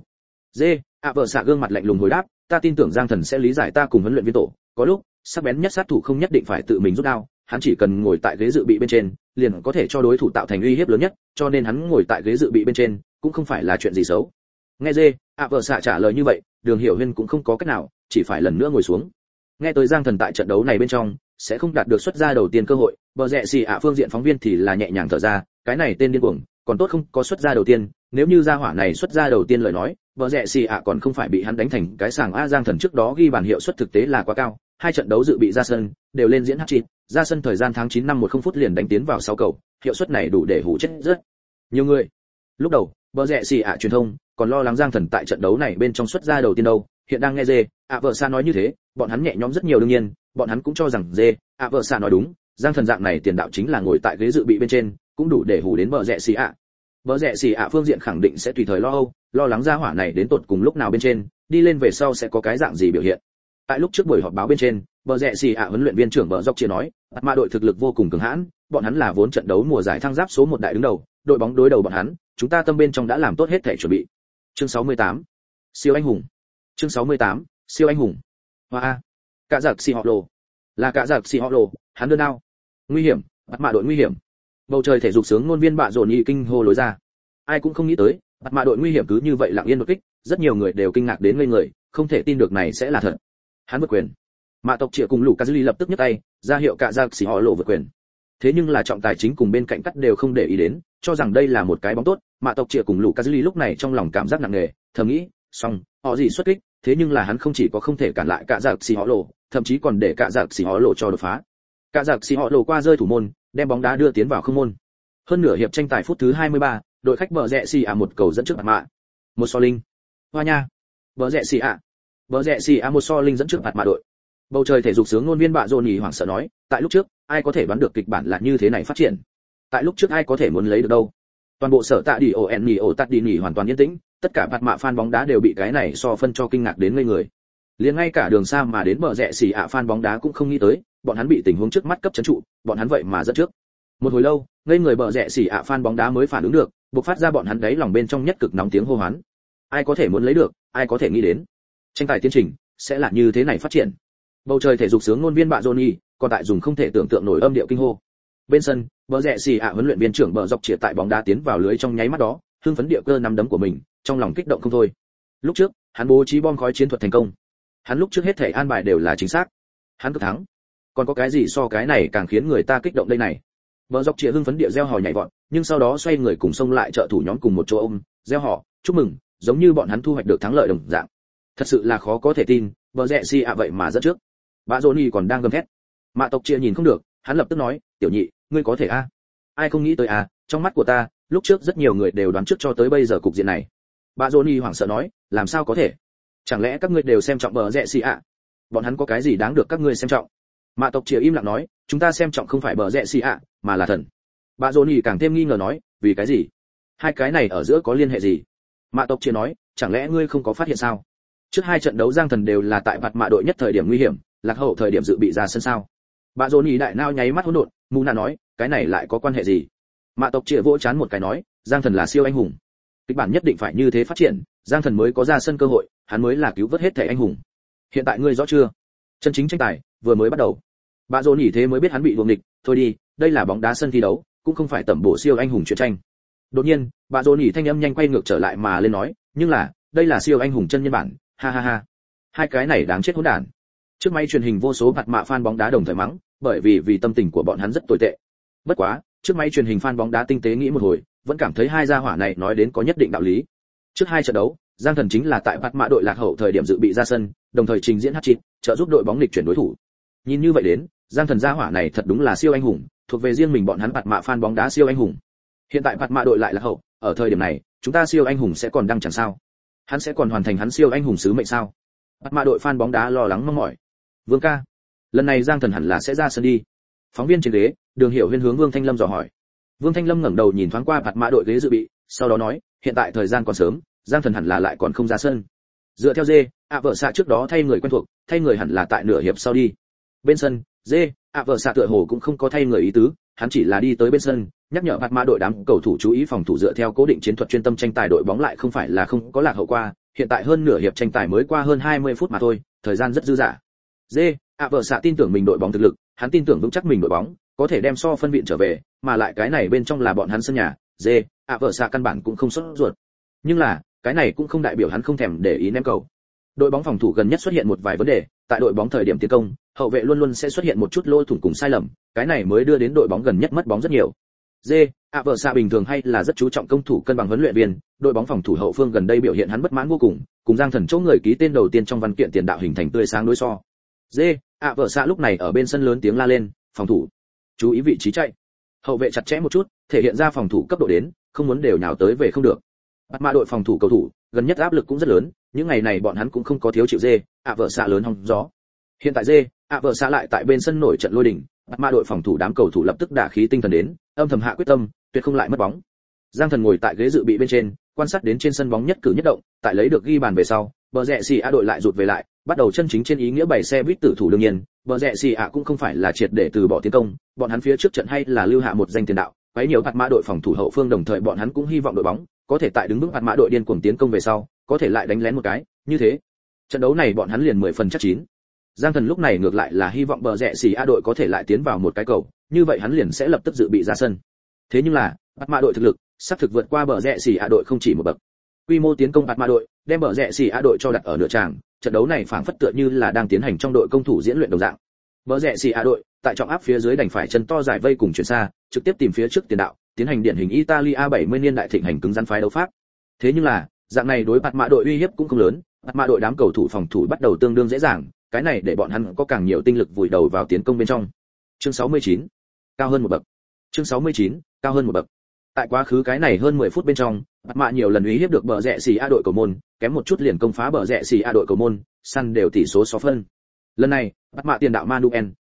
Vợ xạ gương mặt lạnh lùng hồi đáp, ta tin tưởng Giang Thần sẽ lý giải ta cùng huấn luyện viên tổ, có lúc, sắc bén nhất sát thủ không nhất định phải tự mình rút đao, hắn chỉ cần ngồi tại ghế dự bị bên trên, liền có thể cho đối thủ tạo thành uy hiếp lớn nhất, cho nên hắn ngồi tại ghế dự bị bên trên, cũng không phải là chuyện gì xấu. Nghe vợ xạ trả lời như vậy, Đường Hiểu Huyên cũng không có cách nào, chỉ phải lần nữa ngồi xuống. Nghe tới Giang Thần tại trận đấu này bên trong sẽ không đạt được xuất ra đầu tiên cơ hội, bờ rẽ xì phương diện phóng viên thì là nhẹ nhàng thở ra, cái này tên điên cuồng, còn tốt không có xuất ra đầu tiên, nếu như gia hỏa này xuất ra đầu tiên lời nói, bờ rẽ xì còn không phải bị hắn đánh thành cái sàng a. Giang Thần trước đó ghi bàn hiệu suất thực tế là quá cao, 2 trận đấu dự bị ra sân đều lên diễn hat-trick, ra sân thời gian tháng 9 năm 10 phút liền đánh tiến vào 6 cầu, hiệu suất này đủ để hủ chết rất nhiều người. Lúc đầu, bờ rẽ xì truyền thông còn lo lắng Giang Thần tại trận đấu này bên trong xuất ra đầu tiên đâu, hiện đang nghe vợ xạ nói như thế, bọn hắn nhẹ nhõm rất nhiều. đương nhiên, bọn hắn cũng cho rằng vợ xạ nói đúng, Giang Thần dạng này tiền đạo chính là ngồi tại ghế dự bị bên trên, cũng đủ để hủ đến bờ rẽ xì Bờ rẽ xì phương diện khẳng định sẽ tùy thời lo lắng ra hỏa này đến tột cùng lúc nào bên trên, đi lên về sau sẽ có cái dạng gì biểu hiện. Tại lúc trước buổi họp báo bên trên, bờ rẽ xì huấn luyện viên trưởng bờ dọc chia nói, Bạt Mạ đội thực lực vô cùng cường hãn, bọn hắn là vốn trận đấu mùa giải thăng giáp số 1 đại đứng đầu, đội bóng đối đầu bọn hắn, chúng ta tâm bên trong đã làm tốt hết thể chuẩn bị. Chương 68. Siêu anh hùng. Chương 68. Siêu anh hùng. Hoa. Cả giặc xì họ lồ. Là cả giặc xì họ lồ, hắn đơn đao. Nguy hiểm, Bạt Mạ đội nguy hiểm. Bầu trời thể dục sướng ngôn viên bạ rộn nhị kinh hô lối ra. Ai cũng không nghĩ tới, Bạt Mạ đội nguy hiểm cứ như vậy lặng yên đột kích, rất nhiều người đều kinh ngạc đến ngây người, không thể tin được này sẽ là thật. Hắn vượt quyền. Mạ tộc Triệu cùng Lucas lập tức nhấc tay, ra hiệu cả giặc xì họ lộ vượt quyền. Thế nhưng là trọng tài chính cùng bên cạnh cắt đều không để ý đến, cho rằng đây là một cái bóng tốt. Mạ tộc Triệu cùng Lucas lúc này trong lòng cảm giác nặng nề, thầm nghĩ, xong, họ gì xuất kích, thế nhưng là hắn không chỉ có không thể cản lại cả giặc xì họ lộ, thậm chí còn để cả giặc xì họ lộ cho đột phá. Cả giặc xì họ lộ qua rơi thủ môn, đem bóng đá đưa tiến vào không môn. Hơn nửa hiệp tranh tài phút thứ 23, đội khách bờ rẽ xì một cầu dẫn trước Bạt Mạ. Một so linh. Hoa nha. Bờ rẽ xì một so linh dẫn trước Bạt Mạ đội. Bầu trời thể dục sướng ngôn viên bạ rộn nhỉ hoảng sợ nói, tại lúc trước, ai có thể đoán được kịch bản là như thế này phát triển? Tại lúc trước ai có thể muốn lấy được đâu? Toàn bộ sở tạ đi ổ tắt đi nghỉ hoàn toàn yên tĩnh, tất cả bạt mạ fan bóng đá đều bị cái này so phân cho kinh ngạc đến ngây người. Liền ngay cả đường xa mà đến bờ rẽ xì ạ fan bóng đá cũng không nghĩ tới, bọn hắn bị tình huống trước mắt cấp trấn trụ, bọn hắn vậy mà dẫn trước. Một hồi lâu, ngây người bờ rẽ xì ạ fan bóng đá mới phản ứng được, bộc phát ra bọn hắn đấy lòng bên trong nhất cực nóng tiếng hô hoán. Ai có thể muốn lấy được, ai có thể nghĩ đến. Tranh tài tiến trình sẽ là như thế này phát triển. Bầu trời thể dục sướng ngôn viên bạ Johnny, còn tại dùng không thể tưởng tượng nổi âm điệu kinh hô. Bên sân, bờ rẽ xì ạ huấn luyện viên trưởng bờ dọc chĩa tại bóng đá tiến vào lưới trong nháy mắt đó, hưng phấn địa cơ nắm đấm của mình, trong lòng kích động không thôi. Lúc trước, hắn bố trí bom khói chiến thuật thành công. Hắn lúc trước hết thể an bài đều là chính xác. Hắn cực thắng. Còn có cái gì so cái này càng khiến người ta kích động đây này? Bờ dọc chĩa hưng phấn địa reo hò nhảy vọt, nhưng sau đó xoay người cùng xông lại trợ thủ nhóm cùng một chỗ ôm, reo hò, chúc mừng, giống như bọn hắn thu hoạch được thắng lợi đồng dạng. Thật sự là khó có thể tin, bờ rẽ xì ạ vậy mà dẫn trước. Bà Johnny còn đang gầm thét. Mạ tộc chia nhìn không được, hắn lập tức nói, tiểu nhị, ngươi có thể a? Ai không nghĩ tới a, trong mắt của ta, lúc trước rất nhiều người đều đoán trước cho tới bây giờ cục diện này. Bà Johnny hoảng sợ nói, làm sao có thể? Chẳng lẽ các ngươi đều xem trọng bờ rẽ xì ạ? Bọn hắn có cái gì đáng được các ngươi xem trọng? Mạ tộc chia im lặng nói, chúng ta xem trọng không phải bờ rẽ xì ạ, mà là thần. Bà Johnny càng thêm nghi ngờ nói, vì cái gì? Hai cái này ở giữa có liên hệ gì? Mạ tộc chia nói, chẳng lẽ ngươi không có phát hiện sao? Trước hai trận đấu Giang Thần đều là tại mặt mạ đội nhất thời điểm nguy hiểm, lạc hậu thời điểm dự bị ra sân sao? Bà Johnny đại nao nháy mắt hỗn độn, mù nà nói, cái này lại có quan hệ gì? Mạ tộc chia vỗ chán một cái nói, Giang Thần là siêu anh hùng. Kịch bản nhất định phải như thế phát triển, Giang Thần mới có ra sân cơ hội, hắn mới là cứu vớt hết thảy anh hùng. Hiện tại ngươi rõ chưa? Chân chính tranh tài vừa mới bắt đầu. Bà Johnny thế mới biết hắn bị đuồng địch, thôi đi, đây là bóng đá sân thi đấu, cũng không phải tẩm bổ siêu anh hùng truyện tranh. Đột nhiên, bà Johnny thanh âm nhanh quay ngược trở lại mà lên nói, nhưng là, đây là siêu anh hùng chân nhân bản, ha ha ha. Hai cái này đáng chết hỗn đản. Trước máy truyền hình vô số mặt mạ fan bóng đá đồng thời mắng, bởi vì tâm tình của bọn hắn rất tồi tệ. Bất quá, trước máy truyền hình fan bóng đá tinh tế nghĩ một hồi, vẫn cảm thấy hai gia hỏa này nói đến có nhất định đạo lý. Trước hai trận đấu, Giang Thần chính là tại mặt mạ đội lạc hậu thời điểm dự bị ra sân, đồng thời trình diễn hat-trick, trợ giúp đội bóng nghịch chuyển đối thủ. Nhìn như vậy đến, Giang Thần gia hỏa này thật đúng là siêu anh hùng, thuộc về riêng mình bọn hắn mặt mạ fan bóng đá siêu anh hùng. Hiện tại mặt mạ đội lại lạc hậu, ở thời điểm này, chúng ta siêu anh hùng sẽ còn đang chẳng sao? Hắn sẽ còn hoàn thành hắn siêu anh hùng sứ mệnh sao? Mặt mạ đội fan bóng đá lo lắng mong mỏi. Vương ca, lần này Giang Thần hẳn là sẽ ra sân đi. Phóng viên trên ghế, Đường Hiểu Huyên hướng Vương Thanh Lâm dò hỏi. Vương Thanh Lâm ngẩng đầu nhìn thoáng qua mặt mạ đội ghế dự bị, sau đó nói, hiện tại thời gian còn sớm, Giang Thần hẳn là lại còn không ra sân. Dựa theo Dê, vợ xạ trước đó thay người quen thuộc, thay người hẳn là tại nửa hiệp sau đi. Bên sân, Dê, vợ xạ tựa hồ cũng không có thay người ý tứ, hắn chỉ là đi tới bên sân, nhắc nhở mặt mạ đội đám cầu thủ chú ý phòng thủ dựa theo cố định chiến thuật chuyên tâm tranh tài đội bóng lại không phải là không có lạc hậu qua, hiện tại hơn nửa hiệp tranh tài mới qua hơn 20 phút mà thôi, thời gian rất dư dả. Dê, vợ xạ tin tưởng mình đội bóng thực lực, hắn tin tưởng vững chắc mình đội bóng có thể đem so phân viện trở về, mà lại cái này bên trong là bọn hắn sân nhà, Dê, vợ xạ căn bản cũng không sốt ruột. Nhưng là, cái này cũng không đại biểu hắn không thèm để ý ném cầu. Đội bóng phòng thủ gần nhất xuất hiện một vài vấn đề, tại đội bóng thời điểm tiến công, hậu vệ luôn luôn sẽ xuất hiện một chút lỗ thủng cùng sai lầm, cái này mới đưa đến đội bóng gần nhất mất bóng rất nhiều. Dê, vợ xạ bình thường hay là rất chú trọng công thủ cân bằng huấn luyện viên, đội bóng phòng thủ hậu phương gần đây biểu hiện hắn bất mãn vô cùng Giang Thần chỗ người ký tên đầu tiên trong văn kiện tiền đạo hình thành tươi sáng đối so. Dê, vợ xạ lúc này ở bên sân lớn tiếng la lên, phòng thủ, chú ý vị trí chạy. Hậu vệ chặt chẽ một chút, thể hiện ra phòng thủ cấp độ đến, không muốn đều nhào tới về không được. Mặt mạ đội phòng thủ cầu thủ, gần nhất áp lực cũng rất lớn, những ngày này bọn hắn cũng không có thiếu chịu Dê, vợ xạ lớn hong gió. Hiện tại Dê, vợ xạ lại tại bên sân nổi trận lôi đình, mặt mạ đội phòng thủ đám cầu thủ lập tức đả khí tinh thần đến, âm thầm hạ quyết tâm, tuyệt không lại mất bóng. Giang Thần ngồi tại ghế dự bị bên trên, quan sát đến trên sân bóng nhất cử nhất động, tại lấy được ghi bàn về sau, bờ rẽ xì đội lại rụt về lại, bắt đầu chân chính trên ý nghĩa bày xe buýt tử thủ đương nhiên, bờ rẽ xì cũng không phải là triệt để từ bỏ tiến công, bọn hắn phía trước trận hay là lưu hạ một danh tiền đạo, quấy nhiều mặt mã đội phòng thủ hậu phương đồng thời bọn hắn cũng hy vọng đội bóng có thể tại đứng vững mặt mã đội điên cuồng tiến công về sau, có thể lại đánh lén một cái, như thế, trận đấu này bọn hắn liền 10 phần chắc chín. Giang Thần lúc này ngược lại là hy vọng bờ rẽ xì đội có thể lại tiến vào một cái cầu, như vậy hắn liền sẽ lập tức dự bị ra sân. Thế nhưng là, mặt mã đội thực lực sắp thực vượt qua bờ rẽ xì đội không chỉ một bậc. Quy mô tiến công mặt mã đội, đem bờ rẽ xì đội cho đặt ở nửa tràng, trận đấu này phảng phất tựa như là đang tiến hành trong đội công thủ diễn luyện đồng dạng. Bờ rẽ xì đội tại trọng áp phía dưới đành phải chân to giải vây cùng chuyển xa, trực tiếp tìm phía trước tiền đạo, tiến hành điển hình Italia 70 niên đại thịnh hành cứng rắn phái đấu pháp. Thế nhưng là, dạng này đối mặt mã đội uy hiếp cũng không lớn, mặt mã đội đám cầu thủ phòng thủ bắt đầu tương đương dễ dàng, cái này để bọn hắn có càng nhiều tinh lực vùi đầu vào tiến công bên trong. Chương 69, cao hơn một bậc. Chương 69, cao hơn một bậc. Tại quá khứ cái này hơn 10 phút bên trong, mặt mã nhiều lần uy hiếp được bờ rẽ xì đội cầu môn, kém một chút liền công phá bờ rẽ xì đội cầu môn, săn đều tỷ số 6 phân. Lần này, mặt mã tiền đạo Manuel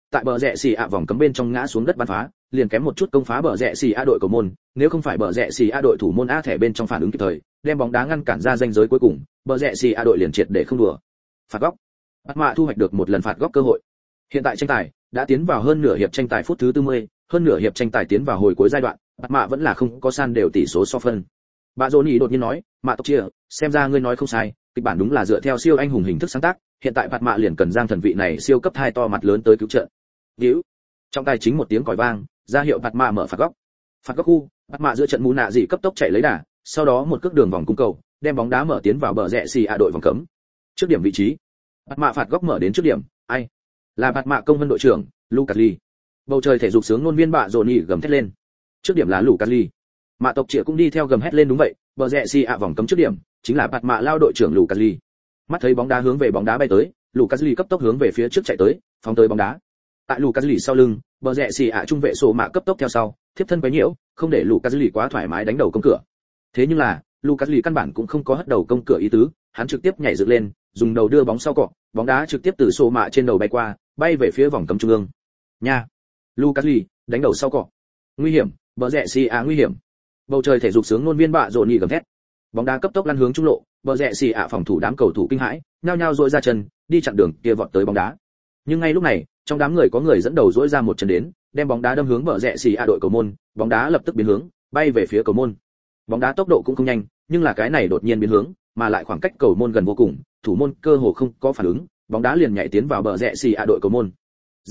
tại bờ rẽ xì ạ vòng cấm bên trong ngã xuống đất bắn phá, liền kém một chút công phá bờ rẽ xì ạ đội cầu môn, nếu không phải bờ rẽ xì ạ đội thủ môn A thẻ bên trong phản ứng kịp thời, đem bóng đá ngăn cản ra ranh giới cuối cùng, bờ rẽ xì ạ đội liền triệt để không đùa. Phạt góc. Bắt mạ thu hoạch được một lần phạt góc cơ hội. Hiện tại tranh tài đã tiến vào hơn nửa hiệp tranh tài phút thứ 40, hơn nửa hiệp tranh tài tiến vào hồi cuối giai đoạn, bắt mạ vẫn là không có san đều tỷ số so phân. Bà Johnny đột nhiên nói, "Mạ tộc chia, xem ra ngươi nói không sai, kịch bản đúng là dựa theo siêu anh hùng hình thức sáng tác, hiện tại bạt mạ liền cần Giang thần vị này siêu cấp hai to mặt lớn tới cứu trợ." Díu. Trong tài chính một tiếng còi vang, ra hiệu bạt mạ mở phạt góc. Phạt góc khu, bạt mạ giữa trận mù nạ dị cấp tốc chạy lấy đà, sau đó một cước đường vòng cung cầu, đem bóng đá mở tiến vào bờ rẽ xì đội vòng cấm. Trước điểm vị trí, bạt mạ phạt góc mở đến trước điểm, ai? Là bạt mạ công vân đội trưởng, Lucas Lee. Bầu trời thể dục sướng ngôn viên bạ Johnny gầm thét lên. Trước điểm là Lucas Lee. Mạ tộc Triệu cũng đi theo gầm hét lên đúng vậy, bờ rẽ xì vòng cấm trước điểm, chính là bạt mạ lao đội trưởng Lucas Lee. Mắt thấy bóng đá hướng về bóng đá bay tới, Lucas Lee cấp tốc hướng về phía trước chạy tới, phóng tới bóng đá. Tại Lucas Lee sau lưng, bờ rẽ xì trung vệ sổ mạ cấp tốc theo sau, tiếp thân quấy nhiễu, không để Lucas Lee quá thoải mái đánh đầu công cửa. Thế nhưng là, Lucas Lee căn bản cũng không có hất đầu công cửa ý tứ, hắn trực tiếp nhảy dựng lên, dùng đầu đưa bóng sau cọ, bóng đá trực tiếp từ sổ mạ trên đầu bay qua, bay về phía vòng cấm trung ương. Nha. Lucas Lee đánh đầu sau cọ. Nguy hiểm, bờ rẽ xì nguy hiểm. Bầu trời thể dục sướng ngôn viên bạ Johnny gầm thét. Bóng đá cấp tốc lăn hướng trung lộ, bờ rẽ xì phòng thủ đám cầu thủ kinh hãi, nhao nhao dội ra chân, đi chặn đường kia vọt tới bóng đá. Nhưng ngay lúc này, trong đám người có người dẫn đầu dỗi ra một chân đến, đem bóng đá đâm hướng bờ rẽ xì đội cầu môn, bóng đá lập tức biến hướng, bay về phía cầu môn. Bóng đá tốc độ cũng không nhanh, nhưng là cái này đột nhiên biến hướng, mà lại khoảng cách cầu môn gần vô cùng, thủ môn cơ hồ không có phản ứng, bóng đá liền nhảy tiến vào bờ rẽ xì đội cầu môn.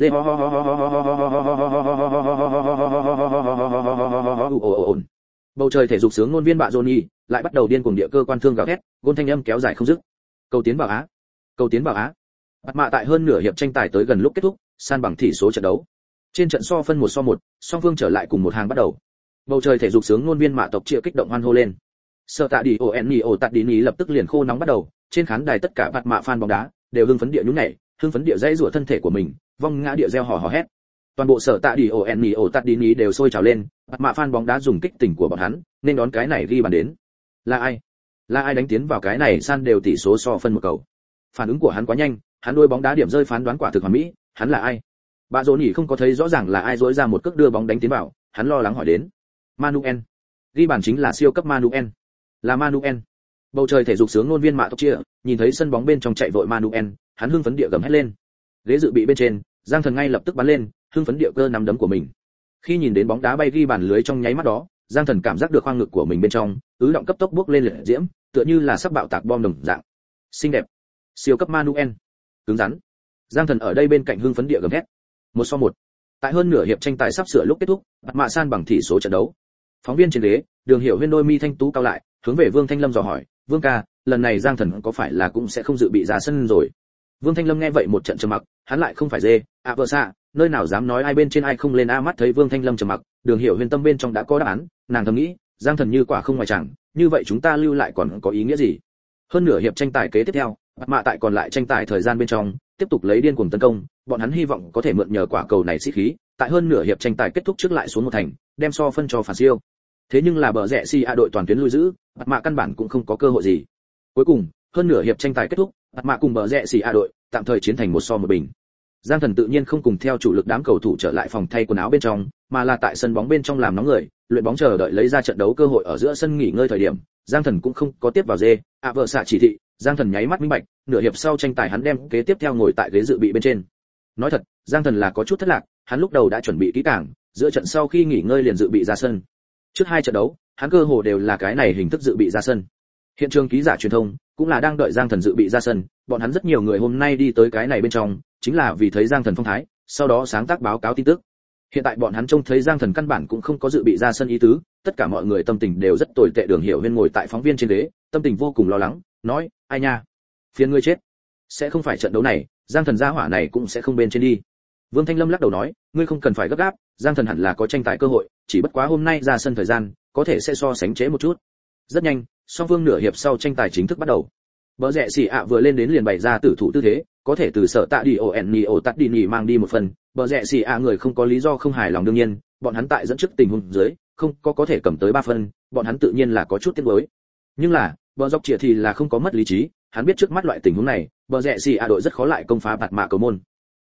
Bầu trời thể dục sướng ngôn viên bạ Johnny lại bắt đầu điên cuồng địa cơ quan thương gào thét, gôn thanh âm kéo dài không dứt. Cầu tiến vào Á, cầu tiến vào Á. Bạt mạ tại hơn nửa hiệp tranh tài tới gần lúc kết thúc, san bằng tỷ số trận đấu. Trên trận so phân 1-1, song phương trở lại cùng một hàng bắt đầu. Bầu trời thể dục sướng ngôn viên mạ tộc Triệu kích động hoan hô lên. Sở Tạ Đi Onio Tadini lập tức liền khô nóng bắt đầu, trên khán đài tất cả bạt mạ fan bóng đá đều hưng phấn địa nhún nhảy, hưng phấn địa dãy rủa thân thể của mình, vong ngã địa reo hò hét. Toàn bộ Sở Tạ Đi Onio Tadini đều sôi trào lên, bạt mạ fan bóng đá dùng kích tình của bọn hắn, nên đón cái này ghi bàn đến. Là ai? Là ai đánh tiến vào cái này san đều tỷ số so phân một cầu? Phản ứng của hắn quá nhanh, hắn đôi bóng đá điểm rơi phán đoán quả thực hoàn mỹ, hắn là ai? Bà Johnny không có thấy rõ ràng là ai dỗi ra một cước đưa bóng đánh tiến vào, hắn lo lắng hỏi đến. Manuel. Ghi bàn chính là siêu cấp Manuel. Là Manuel. Bầu trời thể dục sướng ngôn viên mạ tộc Chia, nhìn thấy sân bóng bên trong chạy vội Manuel, hắn hưng phấn địa gầm hét lên. Ghế dự bị bên trên, Giang Thần ngay lập tức bắn lên, hưng phấn địa cơ nắm đấm của mình. Khi nhìn đến bóng đá bay ghi bàn lưới trong nháy mắt đó, Giang Thần cảm giác được khoang ngực của mình bên trong, ứ động cấp tốc bốc lên liệt diễm, tựa như là sắp bạo tạc bom đồng dạng. Xinh đẹp. Siêu cấp Manuel. Cứng rắn. Giang Thần ở đây bên cạnh hưng phấn địa gầm hét. 1-1. Tại hơn nửa hiệp tranh tài sắp sửa lúc kết thúc, bạt mạ san bằng tỷ số trận đấu. Phóng viên trên ghế, Đường Hiểu Huyên đôi mi thanh tú cao lại, hướng về Vương Thanh Lâm dò hỏi, "Vương ca, lần này Giang Thần có phải là cũng sẽ không dự bị ra sân rồi?" Vương Thanh Lâm nghe vậy một trận trầm mặc, hắn lại không phải dê, vợ xạ, nơi nào dám nói ai bên trên ai không lên a. Mắt thấy Vương Thanh Lâm trầm mặc, Đường Hiểu Huyên tâm bên trong đã có đáp án, nàng thầm nghĩ, Giang Thần như quả không ngoài chẳng, như vậy chúng ta lưu lại còn có ý nghĩa gì? Hơn nửa hiệp tranh tài kế tiếp theo, bạt mạ tại còn lại tranh tài thời gian bên trong, tiếp tục lấy điên cuồng tấn công, bọn hắn hy vọng có thể mượn nhờ quả cầu này sĩ khí, tại hơn nửa hiệp tranh tài kết thúc trước lại xuống một thành, đem so phân cho phản siêu. Thế nhưng là bờ rẽ xì đội toàn tuyến lui giữ, bạt mạ căn bản cũng không có cơ hội gì. Cuối cùng, hơn nửa hiệp tranh tài kết thúc, bạt mạ cùng bờ rẽ xì đội tạm thời chiến thành 1-1 bình. Giang Thần tự nhiên không cùng theo chủ lực đám cầu thủ trở lại phòng thay quần áo bên trong, mà là tại sân bóng bên trong làm nóng người, luyện bóng chờ đợi lấy ra trận đấu cơ hội ở giữa sân nghỉ ngơi thời điểm, Giang Thần cũng không có tiếp vào dê, vợ xạ chỉ thị, Giang Thần nháy mắt minh bạch, nửa hiệp sau tranh tài hắn đem kế tiếp theo ngồi tại ghế dự bị bên trên. Nói thật, Giang Thần là có chút thất lạc, hắn lúc đầu đã chuẩn bị kỹ càng, giữa trận sau khi nghỉ ngơi liền dự bị ra sân. Trước hai trận đấu, hắn cơ hồ đều là cái này hình thức dự bị ra sân. Hiện trường ký giả truyền thông cũng là đang đợi Giang Thần dự bị ra sân, bọn hắn rất nhiều người hôm nay đi tới cái này bên trong, chính là vì thấy Giang Thần phong thái, sau đó sáng tác báo cáo tin tức. Hiện tại bọn hắn trông thấy Giang Thần căn bản cũng không có dự bị ra sân ý tứ, tất cả mọi người tâm tình đều rất tồi tệ. Đường Hiểu Huyên ngồi tại phóng viên trên ghế, tâm tình vô cùng lo lắng, nói, ai nha, phiền ngươi chết. Sẽ không phải trận đấu này, Giang Thần gia hỏa này cũng sẽ không bên trên đi. Vương Thanh Lâm lắc đầu nói, ngươi không cần phải gấp gáp, Giang Thần hẳn là có tranh tài cơ hội, chỉ bất quá hôm nay ra sân thời gian, có thể sẽ so sánh trễ một chút. Rất nhanh, song phương nửa hiệp sau tranh tài chính thức bắt đầu. Bờ rẽ xì vừa lên đến liền bày ra tử thủ tư thế, có thể từ Sở Tạ Đi Onio Tadini mang đi một phần, bờ rẽ xì người không có lý do không hài lòng đương nhiên, bọn hắn tại dẫn trước tình huống dưới, không có thể cầm tới 3 phân, bọn hắn tự nhiên là có chút tiếc nuối. Nhưng là, bờ dọc chĩa thì là không có mất lý trí, hắn biết trước mắt loại tình huống này, bờ rẽ xì đội rất khó lại công phá bạt mạ cầu môn.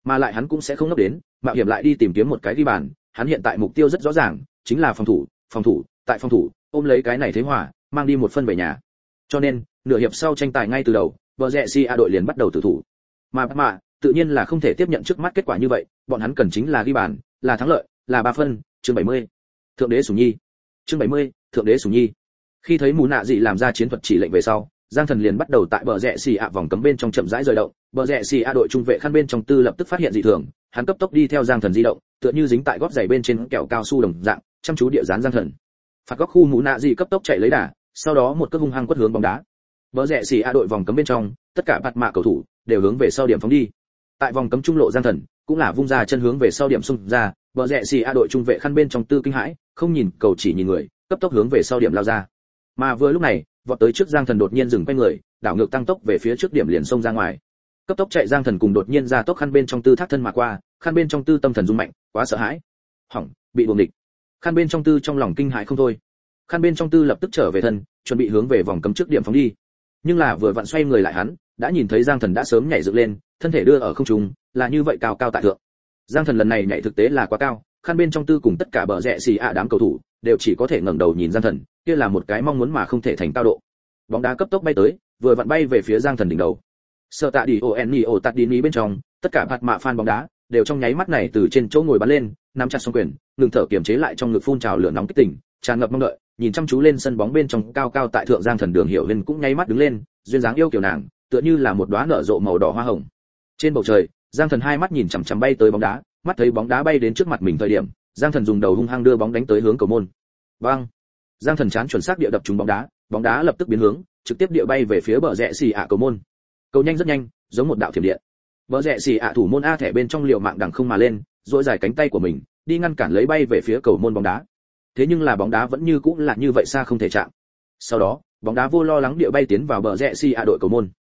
mà lại hắn cũng sẽ không ngốc đến mạo hiểm lại đi tìm kiếm một cái ghi bàn, hắn hiện tại mục tiêu rất rõ ràng, chính là phòng thủ, tại phòng thủ, ôm lấy cái này thế hòa, mang đi một phân về nhà. Cho nên, nửa hiệp sau tranh tài ngay từ đầu, Brescia đội liền bắt đầu tự thủ. Mà tự nhiên là không thể tiếp nhận trước mắt kết quả như vậy, bọn hắn cần chính là ghi bàn, là thắng lợi, là 3 phân, chương 70. Thượng đế sủng nhi. Chương 70, thượng đế sủng nhi. Khi thấy Mù Nạ Dị làm ra chiến thuật chỉ lệnh về sau, Giang Thần liền bắt đầu tại Brescia vòng cấm bên trong chậm rãi rời động, Brescia đội trung vệ khăn bên trong tư lập tức phát hiện dị thường, hắn cấp tốc đi theo Giang Thần di động, tựa như dính tại gót giày bên trên kẹo cao su đồng dạng, chăm chú địa dán Giang Thần. Phạt góc khu Mù Nạ Dị cấp tốc chạy lấy đà, sau đó một cước hung hăng quất hướng bóng đá. Brescia đội vòng cấm bên trong, tất cả bạt mạ cầu thủ đều hướng về sau điểm phóng đi. Tại vòng cấm trung lộ Giang Thần cũng là vung ra chân hướng về sau điểm xung ra, Brescia đội trung vệ khăn bên trong tư kinh hãi, không nhìn cầu chỉ nhìn người, cấp tốc hướng về sau điểm lao ra. Mà vừa lúc này, vọt tới trước Giang Thần đột nhiên dừng quay người, đảo ngược tăng tốc về phía trước điểm liền xông ra ngoài. Cấp tốc chạy Giang Thần cùng đột nhiên ra tốc khăn bên trong tư thác thân mà qua, khăn bên trong tư tâm thần rung mạnh, quá sợ hãi. Hỏng, bị buồng địch. Khăn bên trong tư trong lòng kinh hãi không thôi. Khăn bên trong tư lập tức trở về thân, chuẩn bị hướng về vòng cấm trước điểm phóng đi. Nhưng là vừa vặn xoay người lại hắn, đã nhìn thấy Giang Thần đã sớm nhảy dựng lên, thân thể đưa ở không trung, là như vậy cao cao tại thượng. Giang Thần lần này nhảy thực tế là quá cao, khăn bên trong tư cùng tất cả bờ rẽ xì ạ đám cầu thủ đều chỉ có thể ngẩng đầu nhìn Giang Thần, kia là một cái mong muốn mà không thể thành cao độ. Bóng đá cấp tốc bay tới, vừa vặn bay về phía Giang Thần đỉnh đầu. Sở tạ đi Onio Tadini bên trong, tất cả bạt mạ fan bóng đá đều trong nháy mắt này từ trên chỗ ngồi bắn lên, nắm chặt song quyền, ngừng thở kiềm chế lại trong ngực phun trào lửa nóng kích tỉnh, tràn ngập mong đợi, nhìn chăm chú lên sân bóng bên trong cao cao tại thượng Giang Thần Đường Hiểu Huyền cũng nháy mắt đứng lên, duyên dáng yêu kiều nàng, tựa như là một đóa nở rộ màu đỏ hoa hồng. Trên bầu trời, Giang Thần hai mắt nhìn chằm chằm bay tới bóng đá, mắt thấy bóng đá bay đến trước mặt mình thời điểm, Giang Thần dùng đầu hung hăng đưa bóng đánh tới hướng cầu môn. Bang! Giang Thần chán chuẩn xác địa đập trúng bóng đá lập tức biến hướng, trực tiếp địa bay về phía bờ rẽ xì ạ cầu môn. Cầu nhanh rất nhanh, giống một đạo thiểm điện. Bờ rẽ xì ạ thủ môn A thẻ bên trong liều mạng đằng không mà lên, duỗi dài cánh tay của mình, đi ngăn cản lấy bay về phía cầu môn bóng đá. Thế nhưng là bóng đá vẫn như cũ là như vậy xa không thể chạm. Sau đó, bóng đá vô lo lắng địa bay tiến vào bờ rẽ xì ạ đội cầu môn.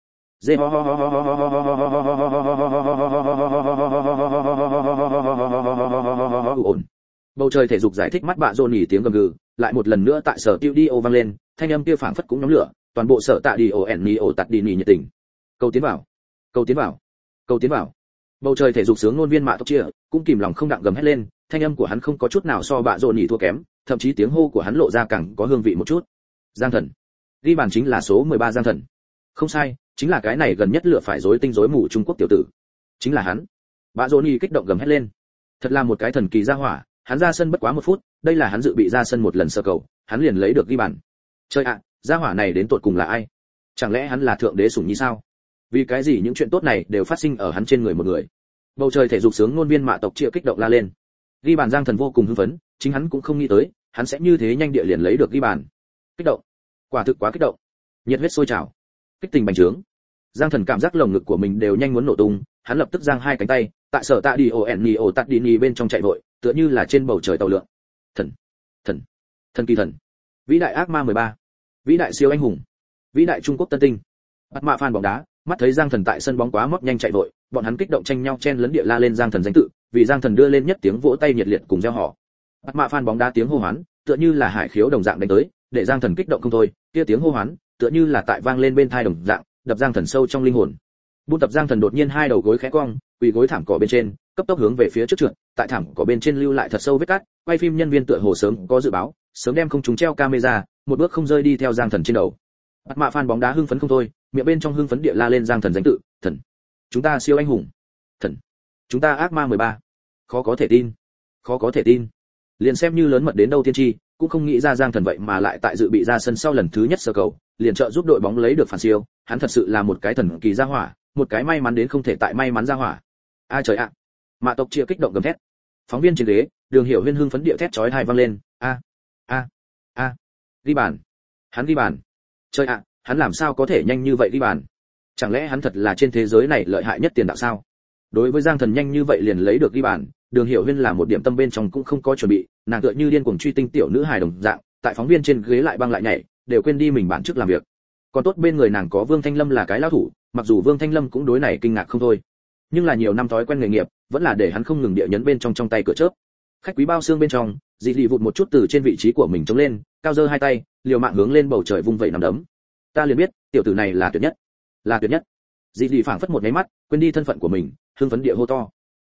Ổn. Bầu trời thể dục giải thích mắt bạ rôn nhỉ tiếng gầm gừ, lại một lần nữa tại sở studio vang lên, thanh âm kia phảng phất cũng nhóm lửa, toàn bộ sở tạ đi ổ tạt đi nhỉ nhiệt tình. Cầu tiến vào, cầu tiến vào, cầu tiến vào. Bầu trời thể dục sướng ngôn viên mạ tốc chia, cũng kìm lòng không đặng gầm hét lên, thanh âm của hắn không có chút nào so bạ rôn nhỉ thua kém, thậm chí tiếng hô của hắn lộ ra càng có hương vị một chút. Giang Thần. Ghi bàn chính là số 13 Giang Thần. Không sai, chính là cái này gần nhất lựa phải rối tinh rối mù Trung Quốc tiểu tử. Chính là hắn. Bạ rôn nhỉ kích động gầm hét lên. Thật là một cái thần kỳ gia hỏa, hắn ra sân bất quá 1 phút, đây là hắn dự bị ra sân một lần sơ cầu, hắn liền lấy được ghi bàn. Trời ạ, gia hỏa này đến tột cùng là ai? Chẳng lẽ hắn là thượng đế sủng nhi sao? Vì cái gì những chuyện tốt này đều phát sinh ở hắn trên người một người? Bầu trời thể dục sướng ngôn viên mạ tộc chia kích động la lên. Ghi bàn Giang Thần vô cùng hưng phấn, chính hắn cũng không nghĩ tới, hắn sẽ như thế nhanh địa liền lấy được ghi bàn. Kích động, quả thực quá kích động. Nhiệt huyết sôi trào, kích tình bành trướng. Giang Thần cảm giác lồng ngực của mình đều nhanh muốn nổ tung, hắn lập tức giang hai cánh tay, tại sở tạ đi ổ tạt đi bên trong chạy vội, tựa như là trên bầu trời tàu lượn. Thần kỳ thần, vĩ đại ác ma 13, vĩ đại siêu anh hùng, vĩ đại Trung Quốc tân tinh. Bắt mạ fan bóng đá, mắt thấy Giang Thần tại sân bóng quá móc nhanh chạy vội, bọn hắn kích động tranh nhau chen lấn địa la lên Giang Thần danh tự, vì Giang Thần đưa lên nhất tiếng vỗ tay nhiệt liệt cùng reo hò. Bắt mạ fan bóng đá tiếng hô hoán, tựa như là hải khiếu đồng dạng đánh tới, để Giang Thần kích động không thôi, kia tiếng hô hoán, tựa như là tại vang lên bên tai đồng dạng, đập Giang Thần sâu trong linh hồn. Buôn tập Giang Thần đột nhiên hai đầu gối khẽ cong, quỳ gối thảm cỏ bên trên, cấp tốc hướng về phía trước trượt, tại thảm cỏ bên trên lưu lại thật sâu vết cắt, quay phim nhân viên tựa hồ sớm có dự báo, sớm đem không trúng treo camera, một bước không rơi đi theo Giang Thần trên đầu. Bắt mạ fan bóng đá hưng phấn không thôi, miệng bên trong hưng phấn địa la lên Giang Thần danh tự, thần, chúng ta siêu anh hùng, thần, chúng ta ác ma 13. Khó có thể tin, khó có thể tin. Liền xem như lớn mật đến đâu tiên tri, cũng không nghĩ ra Giang Thần vậy mà lại tại dự bị ra sân sau lần thứ nhất sơ cầu, liền trợ giúp đội bóng lấy được phản siêu, hắn thật sự là một cái thần kỳ gia hỏa, một cái may mắn đến không thể tại may mắn gia hỏa. A trời ạ. Mạ tộc chia kích động gầm thét. Phóng viên trên ghế, Đường Hiểu Huyên hưng phấn địa thét chói tai vang lên, a, ghi bàn. Hắn ghi bàn. Trời ạ, hắn làm sao có thể nhanh như vậy ghi bàn? Chẳng lẽ hắn thật là trên thế giới này lợi hại nhất tiền đạo sao? Đối với Giang Thần nhanh như vậy liền lấy được ghi bàn, Đường Hiểu Huyên là một điểm tâm bên trong cũng không có chuẩn bị, nàng tựa như điên cuồng truy tinh tiểu nữ hài đồng dạng, tại phóng viên trên ghế lại băng lại nhảy, đều quên đi mình bản chức làm việc. Còn tốt bên người nàng có Vương Thanh Lâm là cái lão thủ, mặc dù Vương Thanh Lâm cũng đối này kinh ngạc không thôi, nhưng là nhiều năm thói quen nghề nghiệp, vẫn là để hắn không ngừng địa nhấn bên trong tay cửa chớp. Khách quý bao xương bên trong, Dị Lị vụt một chút từ trên vị trí của mình chống lên, cao giơ hai tay, liều mạng hướng lên bầu trời vung vẩy nắm đấm. Ta liền biết, tiểu tử này là tuyệt nhất, là tuyệt nhất. Dị Lị phảng phất một cái mắt, quên đi thân phận của mình, hưng phấn địa hô to.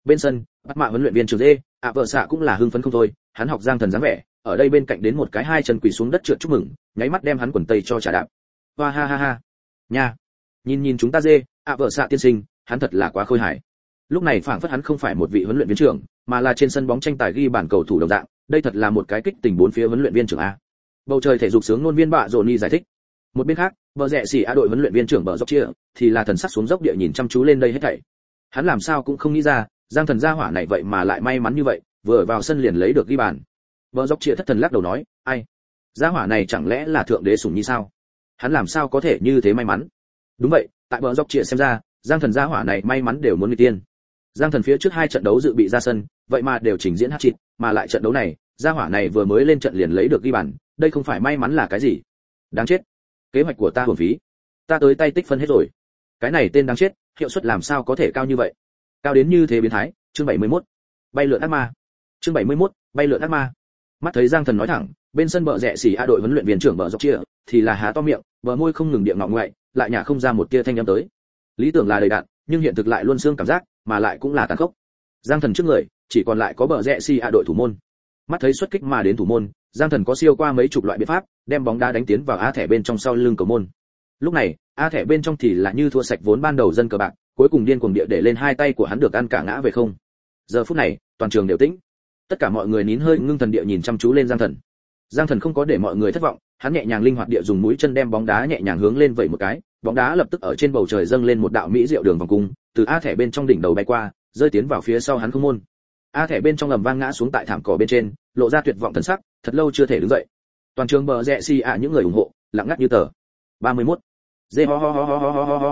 Bên sân, bắt mạ huấn luyện viên trưởng Dê, vợ xạ cũng là hưng phấn không thôi, hắn học Giang Thần dáng vẻ, ở đây bên cạnh đến một cái hai chân quỳ xuống đất trượt chúc mừng, nháy mắt đem hắn quần tây cho trả đạp. Hoa ha ha ha. Nha. Nhìn chúng ta Dê, vợ xạ tiên sinh, hắn thật là quá khôi hài. Lúc này phảng phất hắn không phải một vị huấn luyện viên trưởng, mà là trên sân bóng tranh tài ghi bản cầu thủ đồng dạng, đây thật là một cái kích tình bốn phía huấn luyện viên trưởng a. Bầu trời thể dục sướng ngôn viên bạ Johnny giải thích. Một bên khác, bờ rẽ xỉ đội huấn luyện viên trưởng bờ dốc chia thì là thần sắc xuống dốc địa nhìn chăm chú lên đây hết thảy. Hắn làm sao cũng không nghĩ ra, Giang Thần gia hỏa này vậy mà lại may mắn như vậy, vừa vào sân liền lấy được ghi bàn. Bờ dốc chia thất thần lắc đầu nói, ai, gia hỏa này chẳng lẽ là thượng đế sủng nhi sao? Hắn làm sao có thể như thế may mắn? Đúng vậy, tại bờ dốc chia xem ra, Giang Thần gia hỏa này may mắn đều muốn người tiên. Giang Thần phía trước hai trận đấu dự bị ra sân, vậy mà đều trình diễn hat-trick, mà lại trận đấu này, gia hỏa này vừa mới lên trận liền lấy được ghi bàn, đây không phải may mắn là cái gì? Đáng chết. Kế hoạch của ta uổng phí. Ta tới tay tích phân hết rồi. Cái này tên đáng chết, hiệu suất làm sao có thể cao như vậy? Cao đến như thế biến thái. Chương 71. Bay lượn ác ma. Chương 71. Bay lượn ác ma. Mắt thấy Giang Thần nói thẳng, bên sân bờ rẽ xỉ đội huấn luyện viên trưởng bờ dốc chia thì là há to miệng, bờ môi không ngừng địa ngọ ngoại, lại nhả không ra một tia thanh âm tới. Lý tưởng là đầy đặn, nhưng hiện thực lại luôn xương cảm giác, mà lại cũng là tàn khốc. Giang Thần trước người, chỉ còn lại có bờ rẽ xỉ đội thủ môn. Mắt thấy xuất kích mà đến thủ môn, Giang Thần có siêu qua mấy chục loại biện pháp, đem bóng đá đánh tiến vào A thẻ bên trong sau lưng cầu môn. Lúc này, A thẻ bên trong thì là như thua sạch vốn ban đầu dân cờ bạc, cuối cùng điên cuồng địa để lên hai tay của hắn được ăn cả ngã về không. Giờ phút này, toàn trường đều tĩnh. Tất cả mọi người nín hơi ngưng thần địa nhìn chăm chú lên Giang Thần. Giang Thần không có để mọi người thất vọng, hắn nhẹ nhàng linh hoạt địa dùng mũi chân đem bóng đá nhẹ nhàng hướng lên vẩy một cái, bóng đá lập tức ở trên bầu trời dâng lên một đạo mỹ diệu đường vòng cung, từ A thẻ bên trong đỉnh đầu bay qua, rơi tiến vào phía sau hắn không môn. A thẻ bên trong ầm vang ngã xuống tại thảm cỏ bên trên, lộ ra tuyệt vọng thần sắc, thật lâu chưa thể đứng dậy. Toàn trường bờ rẽ xì những người ủng hộ, lặng ngắt như tờ. 31. Dê ho ho ho ho ho ho ho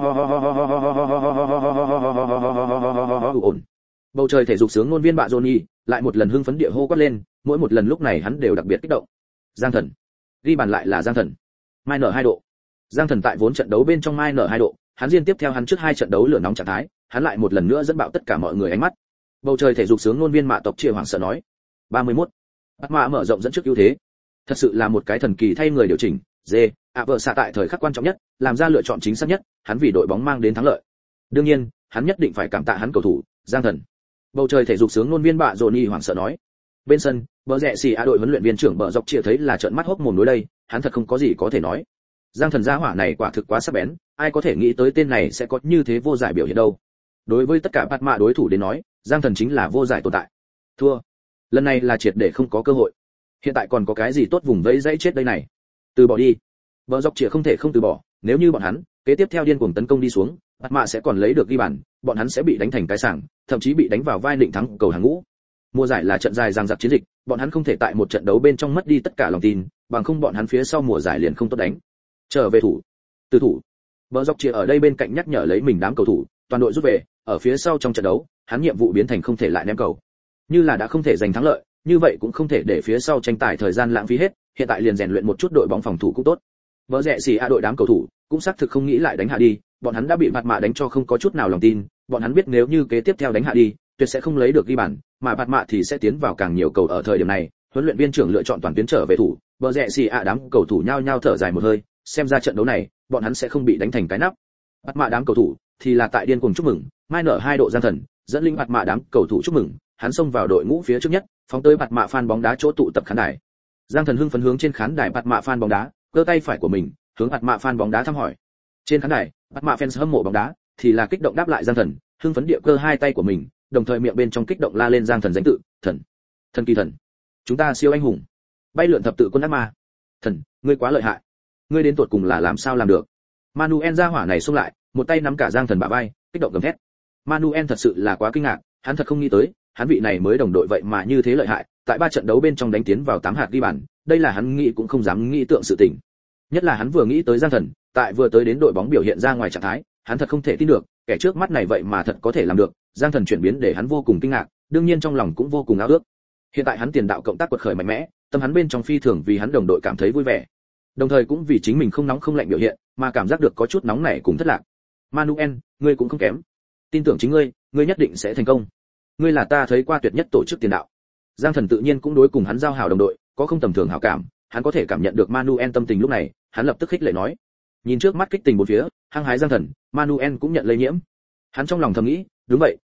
ho ho ho. Bầu trời thể dục sướng ngôn viên bạ Johnny lại một lần hưng phấn địa hô quát lên, mỗi một lần lúc này hắn đều đặc biệt kích động. Giang Thần, ghi bàn lại là Giang Thần. Mai nở 2 độ. Giang Thần tại vốn trận đấu bên trong mai nở 2 độ, hắn liên tiếp theo hắn trước 2 trận đấu lửa nóng trạng thái, hắn lại một lần nữa dẫn bạo tất cả mọi người ánh mắt. Bầu trời thể dục sướng ngôn viên mạ tộc chia hoảng sợ nói. 31. Bắt mạ mở rộng dẫn trước ưu thế. Thật sự là một cái thần kỳ thay người điều chỉnh. Dê, vợ xạ tại thời khắc quan trọng nhất, làm ra lựa chọn chính xác nhất, hắn vì đội bóng mang đến thắng lợi. Đương nhiên, hắn nhất định phải cảm tạ hắn cầu thủ, Giang Thần. Bầu trời thể dục sướng ngôn viên bạ Johnny hoảng sợ nói. Bên sân, bờ rẽ xì đội huấn luyện viên trưởng bờ dọc chia thấy là trợn mắt hốc mồm đối đây, hắn thật không có gì có thể nói. Giang Thần gia hỏa này quả thực quá sắc bén, ai có thể nghĩ tới tên này sẽ có như thế vô giải biểu hiện đâu. Đối với tất cả bạt mạ đối thủ đến nói, Giang Thần chính là vô giải tồn tại. Thua. Lần này là triệt để không có cơ hội. Hiện tại còn có cái gì tốt vùng vẫy dãy chết đây này. Từ bỏ đi. Bờ dọc chia không thể không từ bỏ, nếu như bọn hắn kế tiếp theo điên cuồng tấn công đi xuống, bạt mạ sẽ còn lấy được ghi bàn, bọn hắn sẽ bị đánh thành cái sảng, thậm chí bị đánh vào vai định thắng cầu hàng ngũ. Mùa giải là trận dài dằng dặc chiến dịch, bọn hắn không thể tại một trận đấu bên trong mất đi tất cả lòng tin, bằng không bọn hắn phía sau mùa giải liền không tốt đánh. Trở về thủ. Từ thủ. Bờ dọc chia ở đây bên cạnh nhắc nhở lấy mình đám cầu thủ, toàn đội rút về, ở phía sau trong trận đấu, hắn nhiệm vụ biến thành không thể lại ném cầu. Như là đã không thể giành thắng lợi, như vậy cũng không thể để phía sau tranh tài thời gian lãng phí hết, hiện tại liền rèn luyện một chút đội bóng phòng thủ cũng tốt. Bờ rẽ xì đội đám cầu thủ cũng xác thực không nghĩ lại đánh hạ đi, bọn hắn đã bị bạt mạ đánh cho không có chút nào lòng tin, bọn hắn biết nếu như kế tiếp theo đánh hạ đi, tuyệt sẽ không lấy được ghi bàn, mà bạt mạ thì sẽ tiến vào càng nhiều cầu ở thời điểm này. Huấn luyện viên trưởng lựa chọn toàn tuyến trở về thủ, bờ rẽ xì đám cầu thủ nhao nhao thở dài một hơi, xem ra trận đấu này, bọn hắn sẽ không bị đánh thành cái nắp. Bạt mạ đám cầu thủ thì là tại điên cuồng chúc mừng, mai nở 2 độ Giang Thần, dẫn linh bạt mạ đám cầu thủ chúc mừng, hắn xông vào đội ngũ phía trước nhất, phóng tới bạt mạ fan bóng đá chỗ tụ tập khán đài. Giang Thần hưng phấn hướng trên khán đài bạt mạ fan bóng đá, giơ tay phải của mình, hướng bạt mạ fan bóng đá thăm hỏi. Trên khán đài, bạt mạ fans hâm mộ bóng đá thì là kích động đáp lại Giang Thần, hưng phấn địa cơ hai tay của mình, đồng thời miệng bên trong kích động la lên Giang Thần danh tự, thần, thần kỳ thần, chúng ta siêu anh hùng, bay lượn thập tự quân ác ma, thần, ngươi quá lợi hại, ngươi đến tuột cùng là làm sao làm được? Manuel gia hỏa này xông lại, một tay nắm cả Giang Thần bả vai, kích động gầm thét. Manuel thật sự là quá kinh ngạc, hắn thật không nghĩ tới, hắn vị này mới đồng đội vậy mà như thế lợi hại, tại 3 trận đấu bên trong đánh tiến vào 8 hạt ghi bàn, đây là hắn nghĩ cũng không dám nghĩ tượng sự tình. Nhất là hắn vừa nghĩ tới Giang Thần, tại vừa tới đến đội bóng biểu hiện ra ngoài trạng thái, hắn thật không thể tin được, kẻ trước mắt này vậy mà thật có thể làm được, Giang Thần chuyển biến để hắn vô cùng kinh ngạc, đương nhiên trong lòng cũng vô cùng ao ước. Hiện tại hắn tiền đạo cộng tác quật khởi mạnh mẽ, tâm hắn bên trong phi thường vì hắn đồng đội cảm thấy vui vẻ. Đồng thời cũng vì chính mình không nóng không lạnh biểu hiện, mà cảm giác được có chút nóng nảy cùng thất lạc. Manuel, ngươi cũng không kém. Tin tưởng chính ngươi, ngươi nhất định sẽ thành công. Ngươi là ta thấy qua tuyệt nhất tổ chức tiền đạo. Giang Thần tự nhiên cũng đối cùng hắn giao hảo đồng đội, có không tầm thường hảo cảm, hắn có thể cảm nhận được Manuel tâm tình lúc này, hắn lập tức khích lệ nói. Nhìn trước mắt kích tình bốn phía, hăng hái Giang Thần, Manuel cũng nhận lây nhiễm. Hắn trong lòng thầm nghĩ, đúng vậy,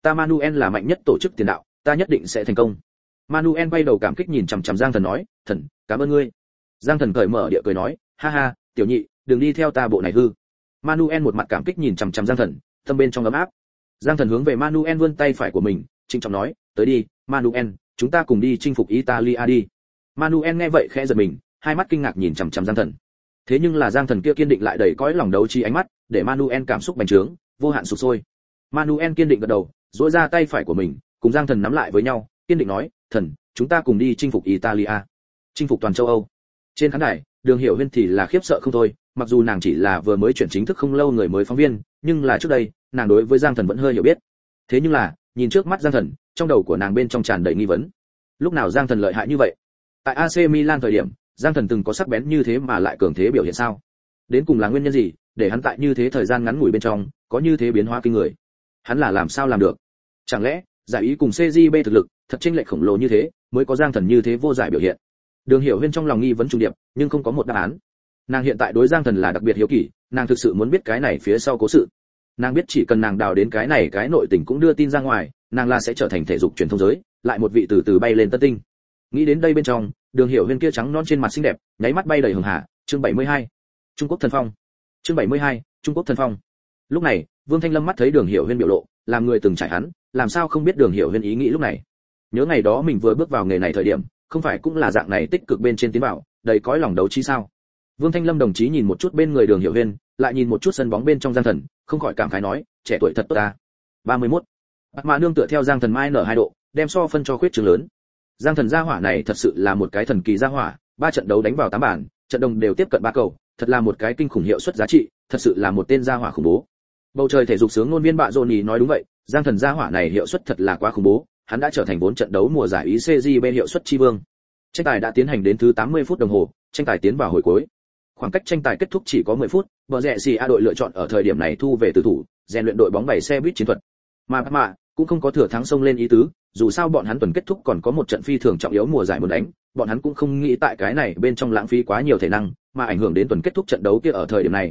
ta Manuel là mạnh nhất tổ chức tiền đạo, ta nhất định sẽ thành công. Manuel quay đầu cảm kích nhìn chằm chằm Giang Thần nói, thần, cảm ơn ngươi. Giang Thần cởi mở địa cười nói, ha ha, tiểu nhị, đừng đi theo ta bộ này hư. Manuel một mặt cảm kích nhìn chằm chằm Giang Thần, tâm bên trong ấm áp. Giang Thần hướng về Manuel vươn tay phải của mình, trịnh trọng nói, tới đi, Manuel, chúng ta cùng đi chinh phục Italia đi. Manuel nghe vậy khẽ giật mình, hai mắt kinh ngạc nhìn chằm chằm Giang Thần. Thế nhưng là Giang Thần kia kiên định lại đầy cõi lòng đấu trí ánh mắt, để Manuel cảm xúc bành trướng, vô hạn sục sôi. Manuel kiên định gật đầu, duỗi ra tay phải của mình, cùng Giang Thần nắm lại với nhau, kiên định nói, thần, chúng ta cùng đi chinh phục Italia, chinh phục toàn châu Âu. Trên khán đài, Đường Hiểu Huyên thì là khiếp sợ không thôi, mặc dù nàng chỉ là vừa mới chuyển chính thức không lâu người mới phóng viên, nhưng là trước đây, nàng đối với Giang Thần vẫn hơi hiểu biết. Thế nhưng là, nhìn trước mắt Giang Thần, trong đầu của nàng bên trong tràn đầy nghi vấn. Lúc nào Giang Thần lợi hại như vậy? Tại AC Milan thời điểm, Giang Thần từng có sắc bén như thế mà lại cường thế biểu hiện sao? Đến cùng là nguyên nhân gì, để hắn tại như thế thời gian ngắn ngủi bên trong, có như thế biến hóa kinh người? Hắn là làm sao làm được? Chẳng lẽ, giải ý cùng CJB thực lực, thật chênh lệch khổng lồ như thế, mới có Giang Thần như thế vô giải biểu hiện? Đường Hiểu Huyên trong lòng nghi vấn trùng điệp, nhưng không có một đáp án. Nàng hiện tại đối Giang Thần là đặc biệt hiếu kỳ, nàng thực sự muốn biết cái này phía sau cố sự. Nàng biết chỉ cần nàng đào đến cái này cái nội tình cũng đưa tin ra ngoài, nàng là sẽ trở thành thể dục truyền thông giới, lại một vị từ từ bay lên tân tinh. Nghĩ đến đây bên trong, Đường Hiểu Huyên kia trắng non trên mặt xinh đẹp, nháy mắt bay đầy hường hà. Chương 72. Trung Quốc thần phong. Chương 72. Trung Quốc thần phong. Lúc này, Vương Thanh Lâm mắt thấy Đường Hiểu Huyên biểu lộ, làm người từng trải hắn, làm sao không biết Đường Hiểu Huyên ý nghĩ lúc này. Nhớ ngày đó mình vừa bước vào nghề này thời điểm, không phải cũng là dạng này tích cực bên trên tiến vào, đầy cõi lòng đấu trí sao? Vương Thanh Lâm đồng chí nhìn một chút bên người Đường Hiểu Huyên, lại nhìn một chút sân bóng bên trong Giang Thần, không khỏi cảm khái nói, trẻ tuổi thật tốt ta. 31. Bạc Mã nương tựa theo Giang Thần mai nở 2 độ, đem so phân cho khuyết trường lớn. Giang Thần gia hỏa này thật sự là một cái thần kỳ gia hỏa, 3 trận đấu đánh vào 8 bàn, trận đồng đều tiếp cận 3 cầu, thật là một cái kinh khủng hiệu suất giá trị, thật sự là một tên gia hỏa khủng bố. Bầu trời thể dục sướng ngôn viên Bạ Johnny nói đúng vậy, Giang Thần gia hỏa này hiệu suất thật là quá khủng bố, hắn đã trở thành 4 trận đấu mùa giải ICJB hiệu suất chi vương. Tranh tài đã tiến hành đến thứ 80 phút đồng hồ, tranh tài tiến vào hồi cuối. Khoảng cách tranh tài kết thúc chỉ có 10 phút, bờ rẽ xì A đội lựa chọn ở thời điểm này thu về tử thủ, rèn luyện đội bóng 7 xe buýt chiến thuật. Mà cũng không có thừa thắng xông lên ý tứ, dù sao bọn hắn tuần kết thúc còn có một trận phi thường trọng yếu mùa giải muốn đánh, bọn hắn cũng không nghĩ tại cái này bên trong lãng phí quá nhiều thể năng, mà ảnh hưởng đến tuần kết thúc trận đấu kia ở thời điểm này.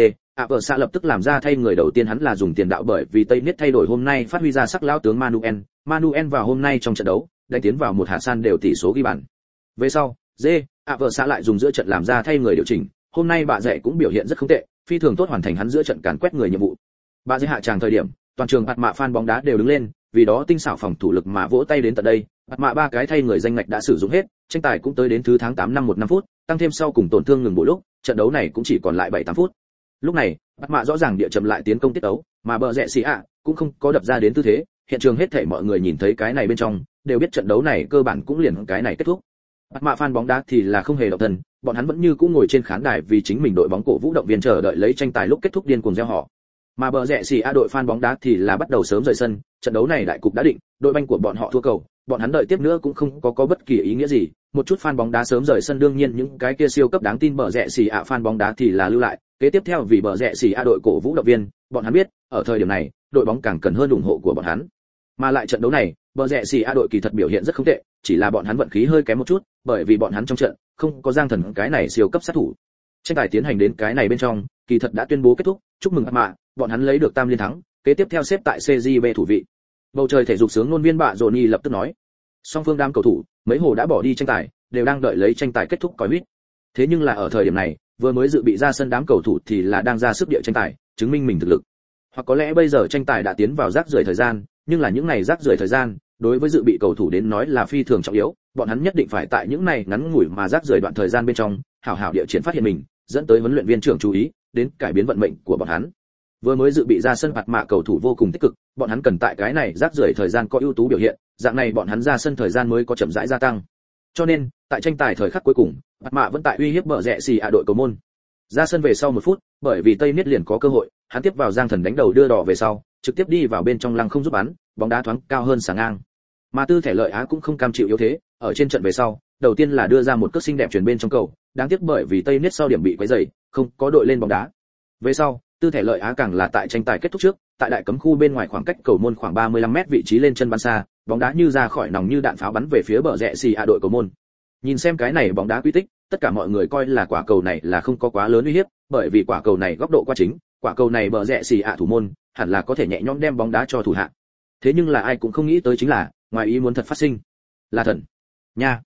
Vợ lập tức làm ra thay người đầu tiên hắn là dùng tiền đạo bởi vì Tây Niết thay đổi hôm nay phát huy ra sắc lão tướng Manuel vào hôm nay trong trận đấu, đánh tiến vào một hạ san đều tỷ số ghi bàn. Về sau, vợ lại dùng giữa trận làm ra thay người điều chỉnh, hôm nay bà dạy cũng biểu hiện rất không tệ, phi thường tốt hoàn thành hắn giữa trận càn quét người nhiệm vụ. Bà dạy hạ tràng thời điểm, toàn trường bạt mạ fan bóng đá đều đứng lên, vì đó tinh xảo phòng thủ lực mà vỗ tay đến tận đây. Bạt mạ 3 cái thay người danh ngạch đã sử dụng hết, tranh tài cũng tới đến thứ tháng 8 năm 1 phút, tăng thêm sau cùng tổn thương ngừng bù lúc, trận đấu này cũng chỉ còn lại 7-8 phút. Lúc này, bạt mạ rõ ràng địa chậm lại tiến công tiết tấu, mà bờ rẽ xì ạ cũng không có đập ra đến tư thế, hiện trường hết thảy mọi người nhìn thấy cái này bên trong, đều biết trận đấu này cơ bản cũng liền cái này kết thúc. Bạt mạ fan bóng đá thì là không hề động thần, bọn hắn vẫn như cũ ngồi trên khán đài vì chính mình đội bóng cổ vũ động viên chờ đợi lấy tranh tài lúc kết thúc điên cuồng reo hò. Mà bờ rẽ xì A đội fan bóng đá thì là bắt đầu sớm rời sân, trận đấu này đại cục đã định, đội banh của bọn họ thua cầu, bọn hắn đợi tiếp nữa cũng không có bất kỳ ý nghĩa gì, một chút fan bóng đá sớm rời sân đương nhiên những cái kia siêu cấp đáng tin bờ rẽ xì A fan bóng đá thì là lưu lại, kế tiếp theo vì bờ rẽ xì A đội cổ vũ động viên, bọn hắn biết, ở thời điểm này, đội bóng càng cần hơn ủng hộ của bọn hắn. Mà lại trận đấu này, bờ rẽ xì A đội kỳ thật biểu hiện rất không tệ, chỉ là bọn hắn vận khí hơi kém một chút, bởi vì bọn hắn trong trận không có Giang Thần cái này siêu cấp sát thủ. Tranh tài tiến hành đến cái này bên trong, kỳ thật đã tuyên bố kết thúc, chúc mừng Mạ, bọn hắn lấy được tam liên thắng, kế tiếp theo xếp tại CJB thủ vị. Bầu trời thể dục sướng ngôn viên Bạ Johnny lập tức nói, song phương đám cầu thủ, mấy hồ đã bỏ đi tranh tài, đều đang đợi lấy tranh tài kết thúc còi huýt. Thế nhưng là ở thời điểm này, vừa mới dự bị ra sân đám cầu thủ thì là đang ra sức địa tranh tài, chứng minh mình thực lực. Hoặc có lẽ bây giờ tranh tài đã tiến vào rác rưởi thời gian, nhưng là những này rác rưởi thời gian, đối với dự bị cầu thủ đến nói là phi thường trọng yếu, bọn hắn nhất định phải tại những này ngắn ngủi mà rác rưởi đoạn thời gian bên trong, hảo hảo địa triển phát hiện mình, dẫn tới huấn luyện viên trưởng chú ý, đến cải biến vận mệnh của bọn hắn. Vừa mới dự bị ra sân Bạt Mạ cầu thủ vô cùng tích cực, bọn hắn cần tại cái này rác rưởi thời gian có ưu tú biểu hiện, dạng này bọn hắn ra sân thời gian mới có chậm rãi gia tăng. Cho nên, tại tranh tài thời khắc cuối cùng, Bạt Mạ vẫn tại uy hiếp bờ rẽ xì đội cầu môn. Ra sân về sau 1 phút, bởi vì Tây Niết liền có cơ hội, hắn tiếp vào Giang Thần đánh đầu đưa đỏ về sau, trực tiếp đi vào bên trong lăng không giúp bắn, bóng đá thoáng cao hơn sáng ngang. Mà Tư Thể Lợi Á cũng không cam chịu yếu thế, ở trên trận về sau, đầu tiên là đưa ra một cước xinh đẹp chuyển bên trong cầu, đáng tiếc bởi vì Tây Niết sau điểm bị quấy rầy, không có đội lên bóng đá. Về sau, Tư Thể Lợi Á càng là tại tranh tài kết thúc trước, tại đại cấm khu bên ngoài khoảng cách cầu môn khoảng 35m vị trí lên chân bắn xa, bóng đá như ra khỏi nòng như đạn pháo bắn về phía bờ rẽ xì đội cầu môn. Nhìn xem cái này bóng đá quy tích, tất cả mọi người coi là quả cầu này là không có quá lớn uy hiếp, bởi vì quả cầu này góc độ quá chính, quả cầu này bờ rẽ xì thủ môn hẳn là có thể nhẹ nhõm đem bóng đá cho thủ hạ. Thế nhưng là ai cũng không nghĩ tới chính là ngoài ý muốn thật phát sinh, là thần nha.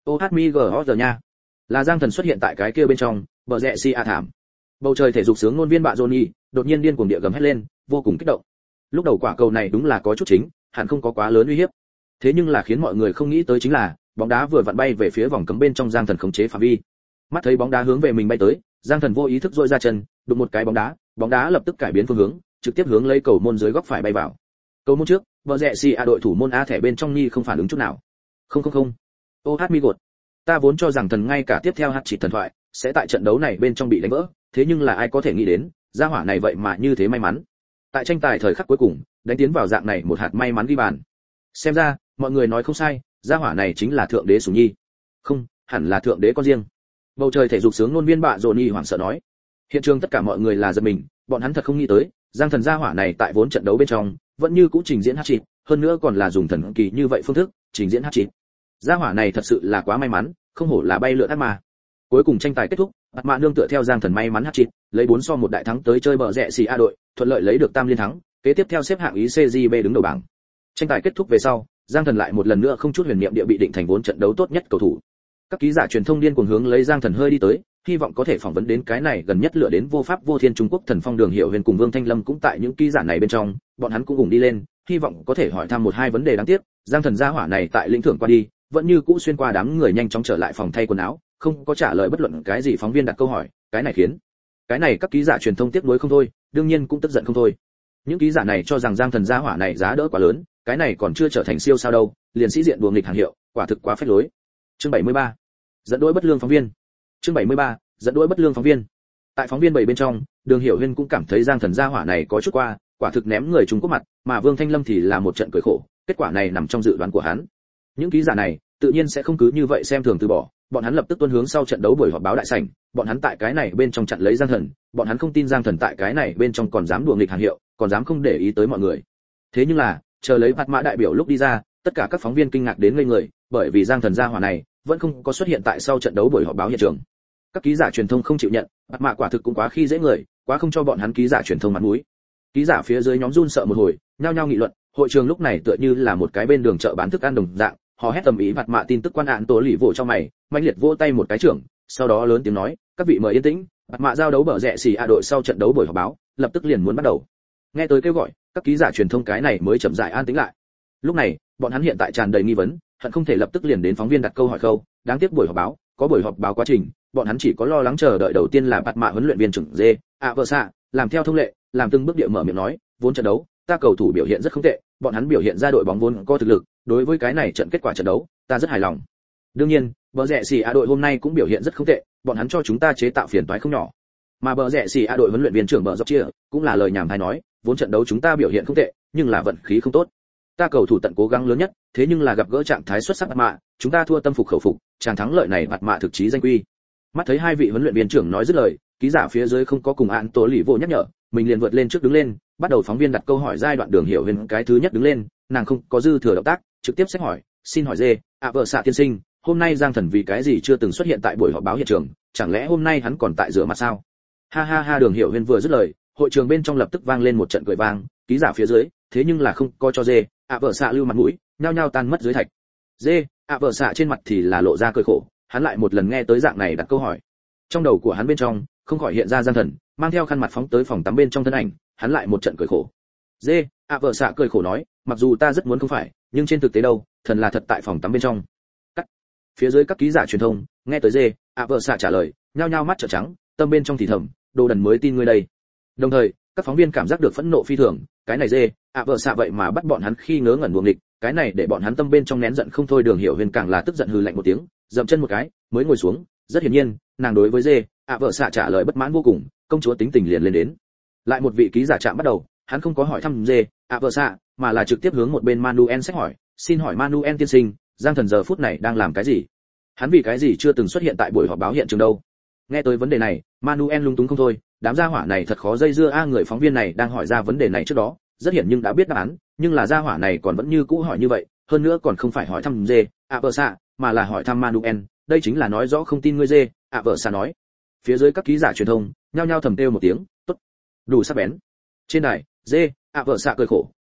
OHMIGOR nha, là Giang Thần xuất hiện tại cái kia bên trong bờ rẽ si a thảm. Bầu trời thể dục sướng ngôn viên bạ Johnny đột nhiên điên cuồng địa gầm hét lên, vô cùng kích động. Lúc đầu quả cầu này đúng là có chút chính, hẳn không có quá lớn uy hiếp. Thế nhưng là khiến mọi người không nghĩ tới chính là bóng đá vừa vặn bay về phía vòng cấm bên trong Giang Thần khống chế phạm vi. Mắt thấy bóng đá hướng về mình bay tới, Giang Thần vô ý thức dội ra chân, đụng một cái bóng đá lập tức cải biến phương hướng, trực tiếp hướng lấy cầu môn dưới góc phải bay vào. Cầu môn trước, vợ rẽ si a đội thủ môn A thẻ bên trong Nhi không phản ứng chút nào. Không. OH mi gột. Ta vốn cho rằng thần ngay cả tiếp theo hạt chỉ thần thoại sẽ tại trận đấu này bên trong bị đánh vỡ, thế nhưng là ai có thể nghĩ đến, gia hỏa này vậy mà như thế may mắn. Tại tranh tài thời khắc cuối cùng, đánh tiến vào dạng này một hạt may mắn ghi bàn. Xem ra, mọi người nói không sai, gia hỏa này chính là thượng đế sủng nhi. Không, hẳn là thượng đế con riêng. Bầu trời thể dục sướng ngôn viên bạ Johnny hoảng sợ nói. Hiện trường tất cả mọi người là giật mình, bọn hắn thật không nghĩ tới, Giang Thần gia hỏa này tại vốn trận đấu bên trong, vẫn như cũ trình diễn hat-trick, hơn nữa còn là dùng thần kỳ như vậy phương thức trình diễn hat-trick. Gia hỏa này thật sự là quá may mắn, không hổ là bay lượn ác ma. Cuối cùng tranh tài kết thúc, Bạt Mạ nương tựa theo Giang Thần may mắn hat-trick, lấy 4-1 đại thắng tới chơi bờ rẽ xì A đội, thuận lợi lấy được tam liên thắng, kế tiếp theo xếp hạng ICJB đứng đầu bảng. Tranh tài kết thúc về sau, Giang Thần lại một lần nữa không chút huyền niệm địa bị định thành vốn trận đấu tốt nhất cầu thủ. Các ký giả truyền thông điên cuồng hướng lấy Giang Thần hơi đi tới, hy vọng có thể phỏng vấn đến cái này gần nhất lựa đến vô pháp vô thiên Trung Quốc thần phong Đường Hiểu Huyền cùng Vương Thanh Lâm cũng tại những ký giả này bên trong, bọn hắn cũng cùng đi lên, hy vọng có thể hỏi thăm một hai vấn đề đáng tiếc, Giang Thần gia hỏa này tại lĩnh thưởng qua đi, vẫn như cũ xuyên qua đám người nhanh chóng trở lại phòng thay quần áo, không có trả lời bất luận cái gì phóng viên đặt câu hỏi, cái này khiến các ký giả truyền thông tiếc nuối không thôi, đương nhiên cũng tức giận không thôi. Những ký giả này cho rằng Giang Thần gia hỏa này giá đỡ quá lớn, cái này còn chưa trở thành siêu sao đâu, liền sĩ diện đùa nghịch hàng hiệu, quả thực quá phách lối. Chương 73. Dẫn đuổi bất lương phóng viên. Chương 73. Dẫn đuổi bất lương phóng viên. Tại phóng viên 7 bên trong, Đường Hiểu Huyên cũng cảm thấy Giang Thần gia hỏa này có chút qua, quả thực ném người Trung Quốc mặt, mà Vương Thanh Lâm thì là một trận cười khổ, kết quả này nằm trong dự đoán của hắn. Những ký giả này tự nhiên sẽ không cứ như vậy xem thường từ bỏ, bọn hắn lập tức tuân hướng sau trận đấu buổi họp báo đại sảnh, bọn hắn tại cái này bên trong chặn lấy Giang Thần, bọn hắn không tin Giang Thần tại cái này bên trong còn dám đùa nghịch hàng hiệu, còn dám không để ý tới mọi người. Thế nhưng là, chờ lấy Bạt Mã đại biểu lúc đi ra, tất cả các phóng viên kinh ngạc đến ngây người, bởi vì Giang Thần gia hỏa này vẫn không có xuất hiện tại sau trận đấu buổi họp báo hiện trường. Các ký giả truyền thông không chịu nhận, Bạt Mã quả thực cũng quá khi dễ người, quá không cho bọn hắn ký giả truyền thông mặt mũi. Ký giả phía dưới nhóm run sợ một hồi, nhao nhao nghị luận, hội trường lúc này tựa như là một cái bên đường chợ bán thức ăn đồng dạng, họ hét tầm ý Bạt Mã tin tức quan án tố lì vỗ cho mày, mãnh liệt vỗ tay một cái trưởng, sau đó lớn tiếng nói, các vị mời yên tĩnh, Bạt Mã giao đấu bờ rẽ xì A đội sau trận đấu buổi họp báo, lập tức liền muốn bắt đầu. Nghe tới kêu gọi, các ký giả truyền thông cái này mới chậm rãi an tĩnh lại. Lúc này, bọn hắn hiện tại tràn đầy nghi vấn, hận không thể lập tức liền đến phóng viên đặt câu hỏi khâu, đáng tiếc buổi họp báo, có buổi họp báo quá trình, bọn hắn chỉ có lo lắng chờ đợi đầu tiên là Bạt Mã huấn luyện viên trưởng Dê, vợ xạ, làm theo thông lệ, làm từng bước địa mở miệng nói, vốn trận đấu, ta cầu thủ biểu hiện rất không tệ, bọn hắn biểu hiện ra đội bóng vốn có thực lực, đối với cái này trận kết quả trận đấu, ta rất hài lòng. Đương nhiên, bờ rẽ xì A đội hôm nay cũng biểu hiện rất không tệ, bọn hắn cho chúng ta chế tạo phiền toái không nhỏ. Mà bờ rẽ xì A đội huấn luyện viên trưởng bờ dọc chia cũng là lời nhảm hay nói, vốn trận đấu chúng ta biểu hiện không tệ, nhưng là vận khí không tốt. Ta cầu thủ tận cố gắng lớn nhất, thế nhưng là gặp gỡ trạng thái xuất sắc Bạt Mã, chúng ta thua tâm phục khẩu phục, chàng thắng lợi này Bạt Mã thực chí danh quy. Mắt thấy hai vị huấn luyện viên trưởng nói dứt lời, ký giả phía dưới không có cùng án tố lì vô nhắc nhở, mình liền vượt lên trước đứng lên, bắt đầu phóng viên đặt câu hỏi giai đoạn Đường Hiểu Huyền cái thứ nhất đứng lên, nàng không có dư thừa động tác, trực tiếp xét hỏi, xin hỏi Dê, vợ xạ tiên sinh, hôm nay Giang Thần vì cái gì chưa từng xuất hiện tại buổi họp báo hiện trường, chẳng lẽ hôm nay hắn còn tại rửa mặt sao? Ha ha ha, Đường Hiểu Huyền vừa dứt lời, hội trường bên trong lập tức vang lên một trận cười vang, ký giả phía dưới, thế nhưng là không có cho Dê, vợ xạ lưu mặt mũi, nhao nhao tan mất dưới thạch. Dê, vợ xạ trên mặt thì là lộ ra cười khổ, hắn lại một lần nghe tới dạng này đặt câu hỏi. Trong đầu của hắn bên trong, không khỏi hiện ra Giang Thần, mang theo khăn mặt phóng tới phòng tắm bên trong thân ảnh, hắn lại một trận cười khổ. Dê, vợ xạ cười khổ nói, mặc dù ta rất muốn không phải, nhưng trên thực tế đâu, thần là thật tại phòng tắm bên trong. Cắt. Phía dưới các ký giả truyền thông, nghe tới Dê, vợ xạ trả lời, nhao nhao mắt trợn trắng, tâm bên trong thì thầm, đồ đần mới tin ngươi đây. Đồng thời, các phóng viên cảm giác được phẫn nộ phi thường, cái này Dê, vợ xạ vậy mà bắt bọn hắn khi ngớ ngẩn đuồng nghịch, cái này để bọn hắn tâm bên trong nén giận không thôi. Đường Hiểu Huyền càng là tức giận hừ lạnh một tiếng, dậm chân một cái, mới ngồi xuống, rất hiển nhiên, nàng đối với Dê, vợ xạ trả lời bất mãn vô cùng, công chúa tính tình liền lên đến. Lại một vị ký giả chạm bắt đầu, hắn không có hỏi thăm Dê, vợ xạ, mà là trực tiếp hướng một bên Manuel sách hỏi, xin hỏi Manuel tiên sinh, Giang Thần giờ phút này đang làm cái gì? Hắn vì cái gì chưa từng xuất hiện tại buổi họp báo hiện trường đâu? Nghe tới vấn đề này, Manuel lung túng không thôi, đám gia hỏa này thật khó dây dưa người phóng viên này đang hỏi ra vấn đề này trước đó, rất hiển nhưng đã biết đáp án, nhưng là gia hỏa này còn vẫn như cũ hỏi như vậy, hơn nữa còn không phải hỏi thăm Dê, vợ xạ, mà là hỏi thăm Manuel, đây chính là nói rõ không tin ngươi Dê, vợ xạ nói. Phía dưới các ký giả truyền thông nhao nhao thầm kêu một tiếng, tốt, đủ sắc bén. Trên đài, Dê, vợ xạ cười khổ,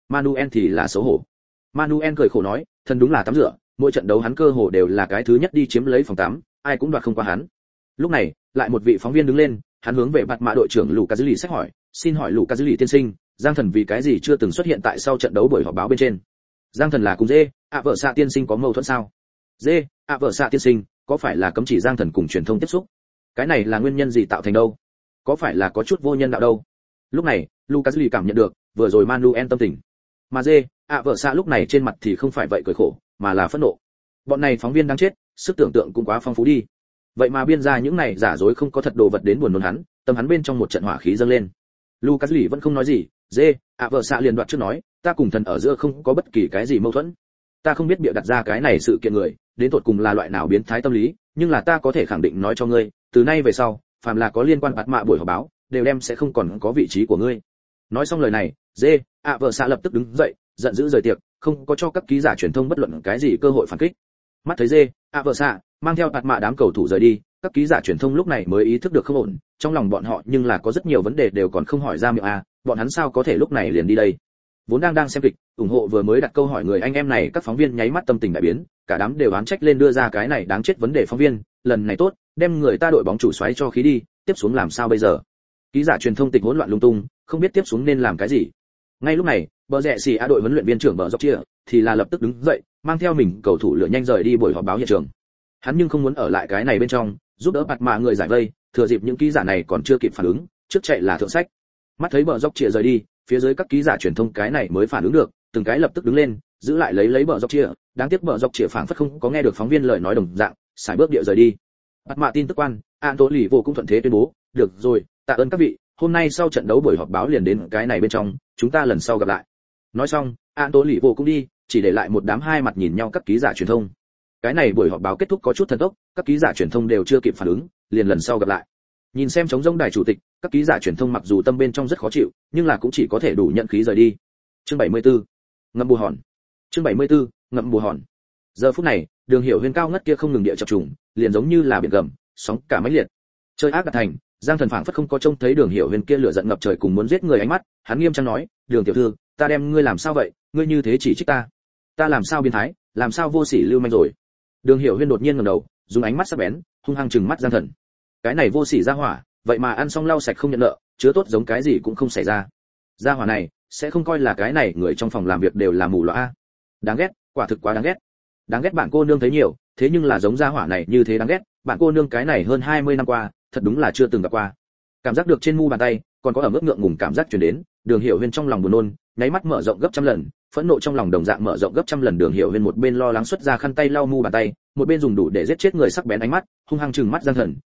Manuel thì là xấu hổ. Manuel cười khổ nói, thần đúng là tắm rửa, mỗi trận đấu hắn cơ hồ đều là cái thứ nhất đi chiếm lấy phòng tắm, ai cũng đoạt không qua hắn. Lúc này, lại một vị phóng viên đứng lên, hắn hướng về bạt mạ đội trưởng Lucas Dili xét hỏi, xin hỏi Lucas Dili tiên sinh, Giang Thần vì cái gì chưa từng xuất hiện tại sau trận đấu buổi họp báo bên trên? Giang Thần là cùng dê, vợ xạ tiên sinh có mâu thuẫn sao? Dê, vợ xạ tiên sinh, có phải là cấm chỉ Giang Thần cùng truyền thông tiếp xúc? Cái này là nguyên nhân gì tạo thành đâu? Có phải là có chút vô nhân đạo đâu? Lúc này, Lucas Dili cảm nhận được, vừa rồi Manuel tâm tình. Mà dê, vợ xạ lúc này trên mặt thì không phải vậy cười khổ, mà là phẫn nộ. Bọn này phóng viên đáng chết, sức tưởng tượng cũng quá phong phú đi. Vậy mà biên ra những này giả dối không có thật đồ vật đến buồn nôn hắn, tâm hắn bên trong một trận hỏa khí dâng lên. Lucas Lee vẫn không nói gì, dê, vợ xạ liền đoạt trước nói, ta cùng thần ở giữa không có bất kỳ cái gì mâu thuẫn. Ta không biết bịa đặt ra cái này sự kiện người, đến tột cùng là loại nào biến thái tâm lý, nhưng là ta có thể khẳng định nói cho ngươi, từ nay về sau, phàm là có liên quan bạt mạ buổi họp báo, đều đem sẽ không còn có vị trí của ngươi. Nói xong lời này, dê, vợ xạ lập tức đứng dậy, giận dữ rời tiệc, không có cho các ký giả truyền thông bất luận cái gì cơ hội phản kích. Mắt thấy dê, vợ xạ mang theo bạt mạ đám cầu thủ rời đi, các ký giả truyền thông lúc này mới ý thức được không ổn, trong lòng bọn họ nhưng là có rất nhiều vấn đề đều còn không hỏi ra miệng bọn hắn sao có thể lúc này liền đi đây? Vốn đang xem kịch, ủng hộ vừa mới đặt câu hỏi người anh em này, các phóng viên nháy mắt tâm tình đại biến, cả đám đều oán trách lên đưa ra cái này đáng chết vấn đề phóng viên, lần này tốt, đem người ta đội bóng chủ xoáy cho khí đi, tiếp xuống làm sao bây giờ? Ký giả truyền thông tịch hỗn loạn lung tung, không biết tiếp xuống nên làm cái gì. Ngay lúc này, bờ rẽ xì đội huấn luyện viên trưởng bờ dọc chia thì là lập tức đứng dậy, mang theo mình cầu thủ lửa nhanh rời đi buổi họp báo hiện trường. Hắn nhưng không muốn ở lại cái này bên trong, giúp đỡ bạt mạ người giải vây, thừa dịp những ký giả này còn chưa kịp phản ứng, trước chạy là thượng sách. Mắt thấy bờ dọc chia rời đi, phía dưới các ký giả truyền thông cái này mới phản ứng được, từng cái lập tức đứng lên, giữ lại lấy bờ dọc chia, đáng tiếc bờ dọc chia phảng phất không có nghe được phóng viên lời nói đồng dạng, sải bước điệu rời đi. Bạt mạ tin tức quan, Anthony vô cũng thuận thế tuyên bố, được rồi, tạ ơn các vị, hôm nay sau trận đấu buổi họp báo liền đến cái này bên trong, chúng ta lần sau gặp lại. Nói xong, Anthony vô cũng đi, chỉ để lại một đám hai mặt nhìn nhau các ký giả truyền thông. Cái này buổi họp báo kết thúc có chút thần tốc, các ký giả truyền thông đều chưa kịp phản ứng, liền lần sau gặp lại. Nhìn xem trống rỗng đài chủ tịch, các ký giả truyền thông mặc dù tâm bên trong rất khó chịu, nhưng là cũng chỉ có thể đủ nhận khí rời đi. Chương 74. Ngậm bù hòn. Chương 74. Ngậm bù hòn. Giờ phút này, Đường Hiểu Huyên cao ngất kia không ngừng địa chập trùng, liền giống như là biển gầm, sóng cả mãnh liệt. Chơi ác đạt thành, Giang Thần phảng phất không có trông thấy Đường Hiểu Huyên kia lửa giận ngập trời cùng muốn giết người ánh mắt, hắn nghiêm trang nói, "Đường tiểu thư, ta đem ngươi làm sao vậy, ngươi như thế chỉ trích ta. Ta làm sao biến thái, làm sao vô sỉ lưu manh rồi?" Đường Hiểu Huyên đột nhiên ngẩng đầu, dùng ánh mắt sắc bén, hung hăng trừng mắt Giang Thần. Cái này vô sỉ ra hỏa, vậy mà ăn xong lau sạch không nhận nợ, chứa tốt giống cái gì cũng không xảy ra. Gia hỏa này, sẽ không coi là cái này người trong phòng làm việc đều là mù lòa a. Đáng ghét, quả thực quá đáng ghét. Đáng ghét bạn cô nương thấy nhiều, thế nhưng là giống gia hỏa này như thế đáng ghét, bạn cô nương cái này hơn 20 năm qua, thật đúng là chưa từng gặp qua. Cảm giác được trên mu bàn tay, còn có ẩm ướt ngượng ngùng cảm giác truyền đến, Đường Hiểu Huyên trong lòng buồn nôn, nháy mắt mở rộng gấp trăm lần, phẫn nộ trong lòng đồng dạng mở rộng gấp trăm lần. Đường Hiểu Huyên một bên lo lắng xuất ra khăn tay lau mu bàn tay, một bên dùng đủ để giết chết người sắc bén ánh mắt, hung hăng trừng mắt Giang Thần,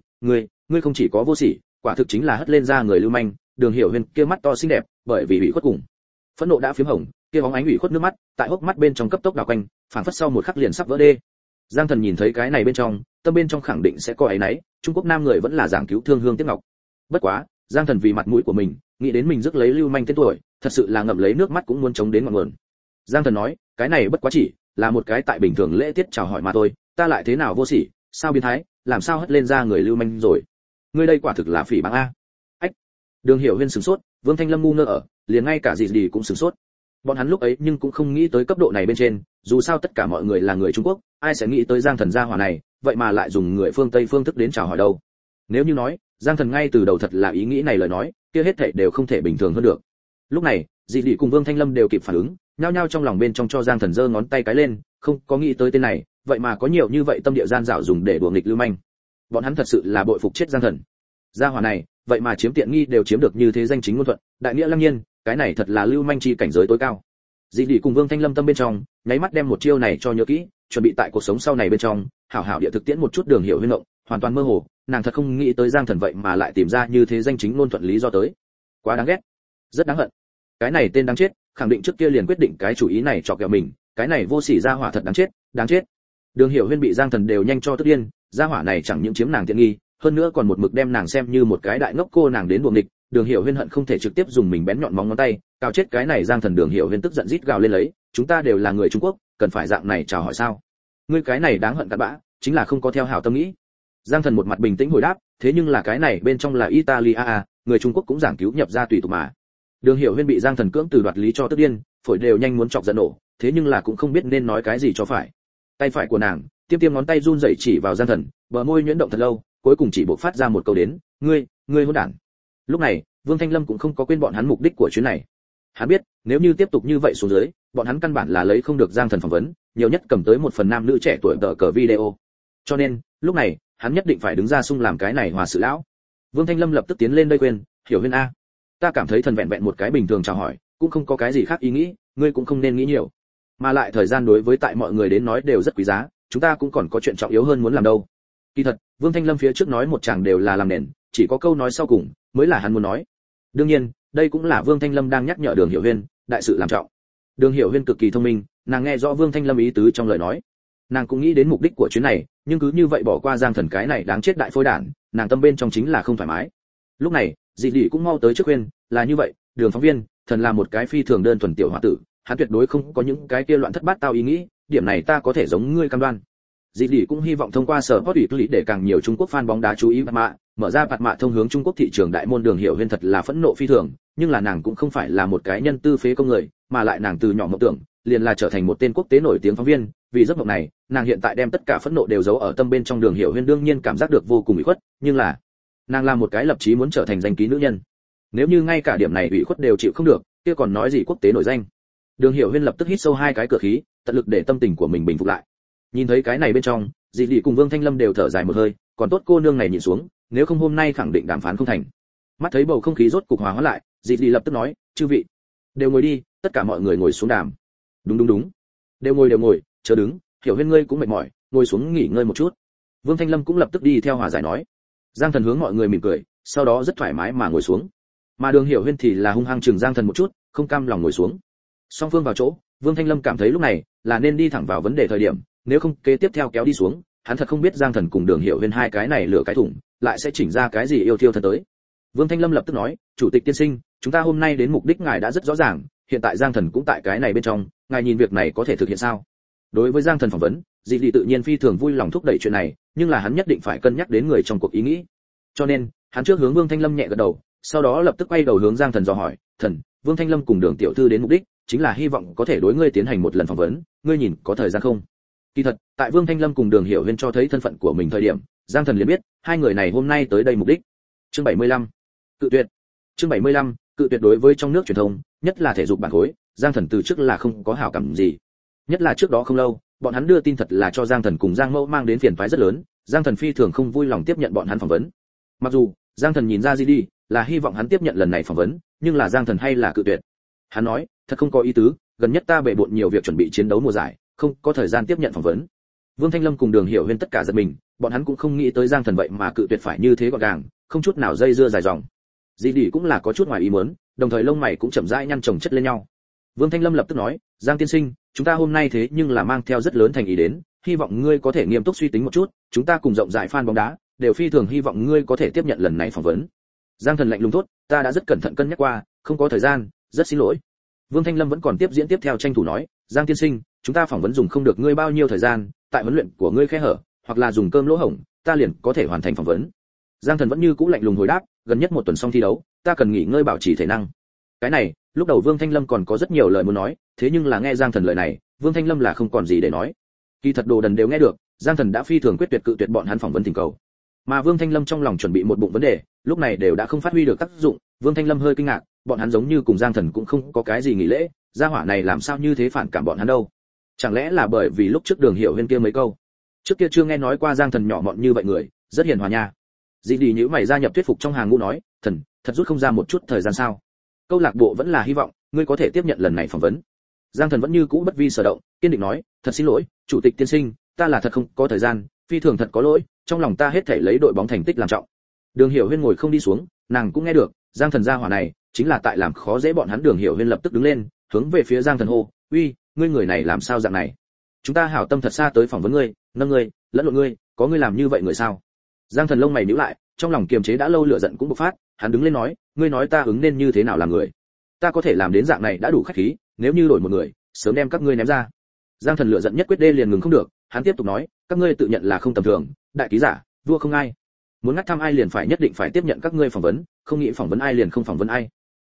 ngươi không chỉ có vô sỉ, quả thực chính là hất lên ra người lưu manh." Đường Hiểu Huyên kia mắt to xinh đẹp, bởi vì ủy khuất cùng phẫn nộ đã phiếm hồng, kia bóng ánh ủy khuất nước mắt, tại hốc mắt bên trong cấp tốc đảo quanh, phảng phất sau một khắc liền sắp vỡ đê. Giang Thần nhìn thấy cái này bên trong, tâm bên trong khẳng định sẽ có áy náy, Trung Quốc nam người vẫn là giảng cứu thương hương tiếc ngọc. Bất quá, Giang Thần vì mặt mũi của mình, nghĩ đến mình rước lấy lưu manh tên tuổi, thật sự là ngậm lấy nước mắt cũng muốn chống đến ngọn nguồn. Giang Thần nói, cái này bất quá chỉ là một cái tại bình thường lễ tiết chào hỏi mà thôi, ta lại thế nào vô sỉ, sao biến thái, làm sao hất lên ra người lưu manh rồi? Ngươi đây quả thực là phỉ báng a. Ách. Đường Hiểu Huyên sửng sốt, Vương Thanh Lâm ngu ngơ ở, liền ngay cả gì cũng sửng sốt. Bọn hắn lúc ấy nhưng cũng không nghĩ tới cấp độ này bên trên, dù sao tất cả mọi người là người Trung Quốc, ai sẽ nghĩ tới Giang Thần gia hỏa này, vậy mà lại dùng người phương Tây phương thức đến chào hỏi đâu. Nếu như nói, Giang Thần ngay từ đầu thật là ý nghĩ này lời nói, kia hết thảy đều không thể bình thường hơn được. Lúc này, Dị Dị cùng Vương Thanh Lâm đều kịp phản ứng, nhao nhao trong lòng bên trong cho Giang Thần giơ ngón tay cái lên, không có nghĩ tới tên này, vậy mà có nhiều như vậy tâm địa gian dảo dùng để đùa nghịch lưu manh. Bọn hắn thật sự là bội phục chết Giang Thần. Gia hỏa này, vậy mà chiếm tiện nghi đều chiếm được như thế danh chính ngôn thuận, đại nghĩa lăng nhiên, cái này thật là lưu manh chi cảnh giới tối cao. Dị Dị cùng Vương Thanh Lâm tâm bên trong, nháy mắt đem một chiêu này cho nhớ kỹ, chuẩn bị tại cuộc sống sau này bên trong, hảo hảo địa thực tiễn một chút Đường Hiểu Huyên động, hoàn toàn mơ hồ, nàng thật không nghĩ tới Giang Thần vậy mà lại tìm ra như thế danh chính ngôn thuận lý do tới. Quá đáng ghét, rất đáng hận. Cái này tên đáng chết, khẳng định trước kia liền quyết định cái chủ ý này chọc ghẹo mình, cái này vô sỉ gia hỏa thật đáng chết, đáng chết. Đường Hiểu Huyên bị Giang Thần đều nhanh cho tức điên, gia hỏa này chẳng những chiếm nàng tiện nghi, hơn nữa còn một mực đem nàng xem như một cái đại ngốc cô nàng đến đùa nghịch. Đường Hiểu Huyên hận không thể trực tiếp dùng mình bén nhọn móng ngón tay cào chết cái này Giang Thần. Đường Hiểu Huyên tức giận rít gào lên lấy, chúng ta đều là người Trung Quốc, cần phải dạng này chào hỏi sao? Ngươi cái này đáng hận cặn bã, chính là không có theo hảo tâm nghĩ. Giang Thần một mặt bình tĩnh hồi đáp, thế nhưng là cái này bên trong là Italia, người Trung Quốc cũng giảng cứu nhập ra tùy tục mà. Đường Hiểu Huyên bị Giang Thần cưỡng từ đoạt lý cho tức điên, phổi đều nhanh muốn chọc giận nổ, thế nhưng là cũng không biết nên nói cái gì cho phải. Tay phải của nàng, tiêm ngón tay run rẩy chỉ vào Giang Thần, bờ môi nhuyễn động thật lâu, cuối cùng chỉ buộc phát ra một câu đến, ngươi hỗn đản. Lúc này, Vương Thanh Lâm cũng không có quên bọn hắn mục đích của chuyến này. Hắn biết, nếu như tiếp tục như vậy xuống dưới, bọn hắn căn bản là lấy không được Giang Thần phỏng vấn, nhiều nhất cầm tới một phần nam nữ trẻ tuổi tờ cờ video. Cho nên, lúc này, hắn nhất định phải đứng ra xung làm cái này hòa sự lão. Vương Thanh Lâm lập tức tiến lên đây khuyên, Hiểu Huyên a, ta cảm thấy thần vẹn vẹn một cái bình thường chào hỏi, cũng không có cái gì khác ý nghĩ, ngươi cũng không nên nghĩ nhiều. Mà lại thời gian đối với tại mọi người đến nói đều rất quý giá, chúng ta cũng còn có chuyện trọng yếu hơn muốn làm đâu. Kỳ thật, Vương Thanh Lâm phía trước nói một chàng đều là làm nền, chỉ có câu nói sau cùng mới là hắn muốn nói. Đương nhiên, đây cũng là Vương Thanh Lâm đang nhắc nhở Đường Hiểu Huyên, đại sự làm trọng. Đường Hiểu Huyên cực kỳ thông minh, nàng nghe rõ Vương Thanh Lâm ý tứ trong lời nói. Nàng cũng nghĩ đến mục đích của chuyến này, nhưng cứ như vậy bỏ qua Giang Thần cái này đáng chết đại phôi đản, nàng tâm bên trong chính là không thoải mái. Lúc này, Dị Dị cũng mau tới trước khuyên, là như vậy, Đường phóng viên, thần là một cái phi thường đơn thuần tiểu hòa tử, hắn tuyệt đối không có những cái kia loạn thất bát tao ý nghĩ, điểm này ta có thể giống ngươi cam đoan. Dị Dị cũng hy vọng thông qua sở hot ủy để càng nhiều Trung Quốc fan bóng đá chú ý bạt mạ, mở ra bạt mạ thông hướng Trung Quốc thị trường đại môn. Đường Hiểu Huyên thật là phẫn nộ phi thường, nhưng là nàng cũng không phải là một cái nhân tư phế công người, mà lại nàng từ nhỏ mộng tưởng liền là trở thành một tên quốc tế nổi tiếng phóng viên, vì giấc mộng này, nàng hiện tại đem tất cả phẫn nộ đều giấu ở tâm bên trong. Đường Hiểu Huyên đương nhiên cảm giác được vô cùng ủy khuất, nhưng là nàng là một cái lập chí muốn trở thành danh ký nữ nhân, nếu như ngay cả điểm này ủy khuất đều chịu không được, kia còn nói gì quốc tế nổi danh. Đường Hiểu Huyên lập tức hít sâu hai cái cửa khí, tận lực để tâm tình của mình bình phục lại. Nhìn thấy cái này bên trong, Dị Dị cùng Vương Thanh Lâm đều thở dài một hơi, còn tốt cô nương này nhịn xuống, nếu không hôm nay khẳng định đàm phán không thành. Mắt thấy bầu không khí rốt cục hòa hóa lại, Dị Dị lập tức nói, chư vị, đều ngồi đi, tất cả mọi người ngồi xuống đàm. Đúng, đều ngồi, chớ đứng, Hiểu Huyên ngươi cũng mệt mỏi, ngồi xuống nghỉ ngơi một chút. Vương Thanh Lâm cũng lập tức đi theo hòa giải nói. Giang Thần hướng mọi người mỉm cười, sau đó rất thoải mái mà ngồi xuống. Mà Đường Hiểu Huyên thì là hung hăng chừng Giang Thần một chút, không cam lòng ngồi xuống. Song phương vào chỗ, Vương Thanh Lâm cảm thấy lúc này là nên đi thẳng vào vấn đề thời điểm, nếu không kế tiếp theo kéo đi xuống, hắn thật không biết Giang Thần cùng Đường Hiểu Huyên hai cái này lửa cái thủng, lại sẽ chỉnh ra cái gì yêu thiêu thân tới. Vương Thanh Lâm lập tức nói, chủ tịch tiên sinh, chúng ta hôm nay đến mục đích ngài đã rất rõ ràng, hiện tại Giang Thần cũng tại cái này bên trong, ngài nhìn việc này có thể thực hiện sao? Đối với Giang Thần phỏng vấn, Dị Dị tự nhiên phi thường vui lòng thúc đẩy chuyện này, nhưng là hắn nhất định phải cân nhắc đến người trong cuộc ý nghĩ. Cho nên, hắn trước hướng Vương Thanh Lâm nhẹ gật đầu, sau đó lập tức quay đầu hướng Giang Thần dò hỏi, "Thần, Vương Thanh Lâm cùng Đường tiểu thư đến mục đích chính là hy vọng có thể đối ngươi tiến hành một lần phỏng vấn, ngươi nhìn có thời gian không?" Kỳ thật, tại Vương Thanh Lâm cùng Đường Hiểu Huyên cho thấy thân phận của mình thời điểm, Giang Thần liền biết, hai người này hôm nay tới đây mục đích. Chương 75. Cự tuyệt. Chương 75. Cự tuyệt. Đối với trong nước truyền thông, nhất là thể dục bản khối, Giang Thần từ trước là không có hảo cảm gì. Nhất là trước đó không lâu, bọn hắn đưa tin thật là cho Giang Thần cùng Giang Mẫu mang đến phiền toái rất lớn, Giang Thần phi thường không vui lòng tiếp nhận bọn hắn phỏng vấn. Mặc dù, Giang Thần nhìn ra gì đi, là hy vọng hắn tiếp nhận lần này phỏng vấn, nhưng là Giang Thần hay là cự tuyệt. Hắn nói, thật không có ý tứ, gần nhất ta bệ bội nhiều việc chuẩn bị chiến đấu mùa giải, không có thời gian tiếp nhận phỏng vấn. Vương Thanh Lâm cùng Đường Hiểu Huyên tất cả giật mình, bọn hắn cũng không nghĩ tới Giang Thần vậy mà cự tuyệt phải như thế gọn gàng, không chút nào dây dưa dài dòng. Dĩ Đỉ cũng là có chút ngoài ý muốn, đồng thời lông mày cũng chậm rãi nhăn chồng chất lên nhau. Vương Thanh Lâm lập tức nói, Giang tiên sinh, chúng ta hôm nay thế nhưng là mang theo rất lớn thành ý đến, hy vọng ngươi có thể nghiêm túc suy tính một chút, chúng ta cùng rộng rãi fan bóng đá, đều phi thường hy vọng ngươi có thể tiếp nhận lần này phỏng vấn. Giang Thần lạnh lùng thốt, ta đã rất cẩn thận cân nhắc qua, không có thời gian, rất xin lỗi. Vương Thanh Lâm vẫn còn tiếp diễn tiếp theo tranh thủ nói, Giang tiên sinh, chúng ta phỏng vấn dùng không được ngươi bao nhiêu thời gian, tại huấn luyện của ngươi khe hở, hoặc là dùng cơm lỗ hổng, ta liền có thể hoàn thành phỏng vấn. Giang Thần vẫn như cũ lạnh lùng hồi đáp, gần nhất một tuần xong thi đấu, ta cần nghỉ ngơi bảo trì thể năng. Cái này, lúc đầu Vương Thanh Lâm còn có rất nhiều lời muốn nói, thế nhưng là nghe Giang Thần lời này, Vương Thanh Lâm là không còn gì để nói. Kỳ thật đồ đần đều nghe được, Giang Thần đã phi thường quyết tuyệt cự tuyệt bọn hắn phỏng vấn thỉnh cầu. Mà Vương Thanh Lâm trong lòng chuẩn bị một bụng vấn đề, lúc này đều đã không phát huy được tác dụng, Vương Thanh Lâm hơi kinh ngạc, bọn hắn giống như cùng Giang Thần cũng không có cái gì nghỉ lễ, gia hỏa này làm sao như thế phản cảm bọn hắn đâu? Chẳng lẽ là bởi vì lúc trước Đường Hiểu Huyên kia mấy câu, trước kia chưa nghe nói qua Giang Thần nhỏ mọn như vậy người, rất hiền hòa nha. Dĩ Đi nhíu mày gia nhập thuyết phục trong hàng ngũ nói, Thần, thật rút không ra một chút thời gian sao? Câu lạc bộ vẫn là hy vọng ngươi có thể tiếp nhận lần này phỏng vấn. Giang Thần vẫn như cũ bất vi sở động, kiên định nói, thật xin lỗi, chủ tịch tiên sinh, ta là thật không có thời gian, phi thường thật có lỗi, trong lòng ta hết thảy lấy đội bóng thành tích làm trọng. Đường Hiểu Huyên ngồi không đi xuống, nàng cũng nghe được, Giang Thần gia hỏa này chính là tại làm khó dễ bọn hắn. Đường Hiểu Huyên lập tức đứng lên, hướng về phía Giang Thần hô, uy, ngươi người này làm sao dạng này? Chúng ta hảo tâm thật xa tới phỏng vấn ngươi, nâng ngươi, lẫn lộn ngươi, có ngươi làm như vậy người sao? Giang Thần lông mày nhíu lại, trong lòng kiềm chế đã lâu lửa giận cũng bộc phát, hắn đứng lên nói, ngươi nói ta ứng nên như thế nào làm người? Ta có thể làm đến dạng này đã đủ khách khí, nếu như đổi một người, sớm đem các ngươi ném ra. Giang Thần lửa giận nhất quyết đê liền ngừng không được, hắn tiếp tục nói, các ngươi tự nhận là không tầm thường, đại ký giả, vua không ai. Muốn ngắt thăm ai liền phải nhất định phải tiếp nhận các ngươi phỏng vấn, không nghĩ phỏng vấn ai liền không phỏng vấn ai.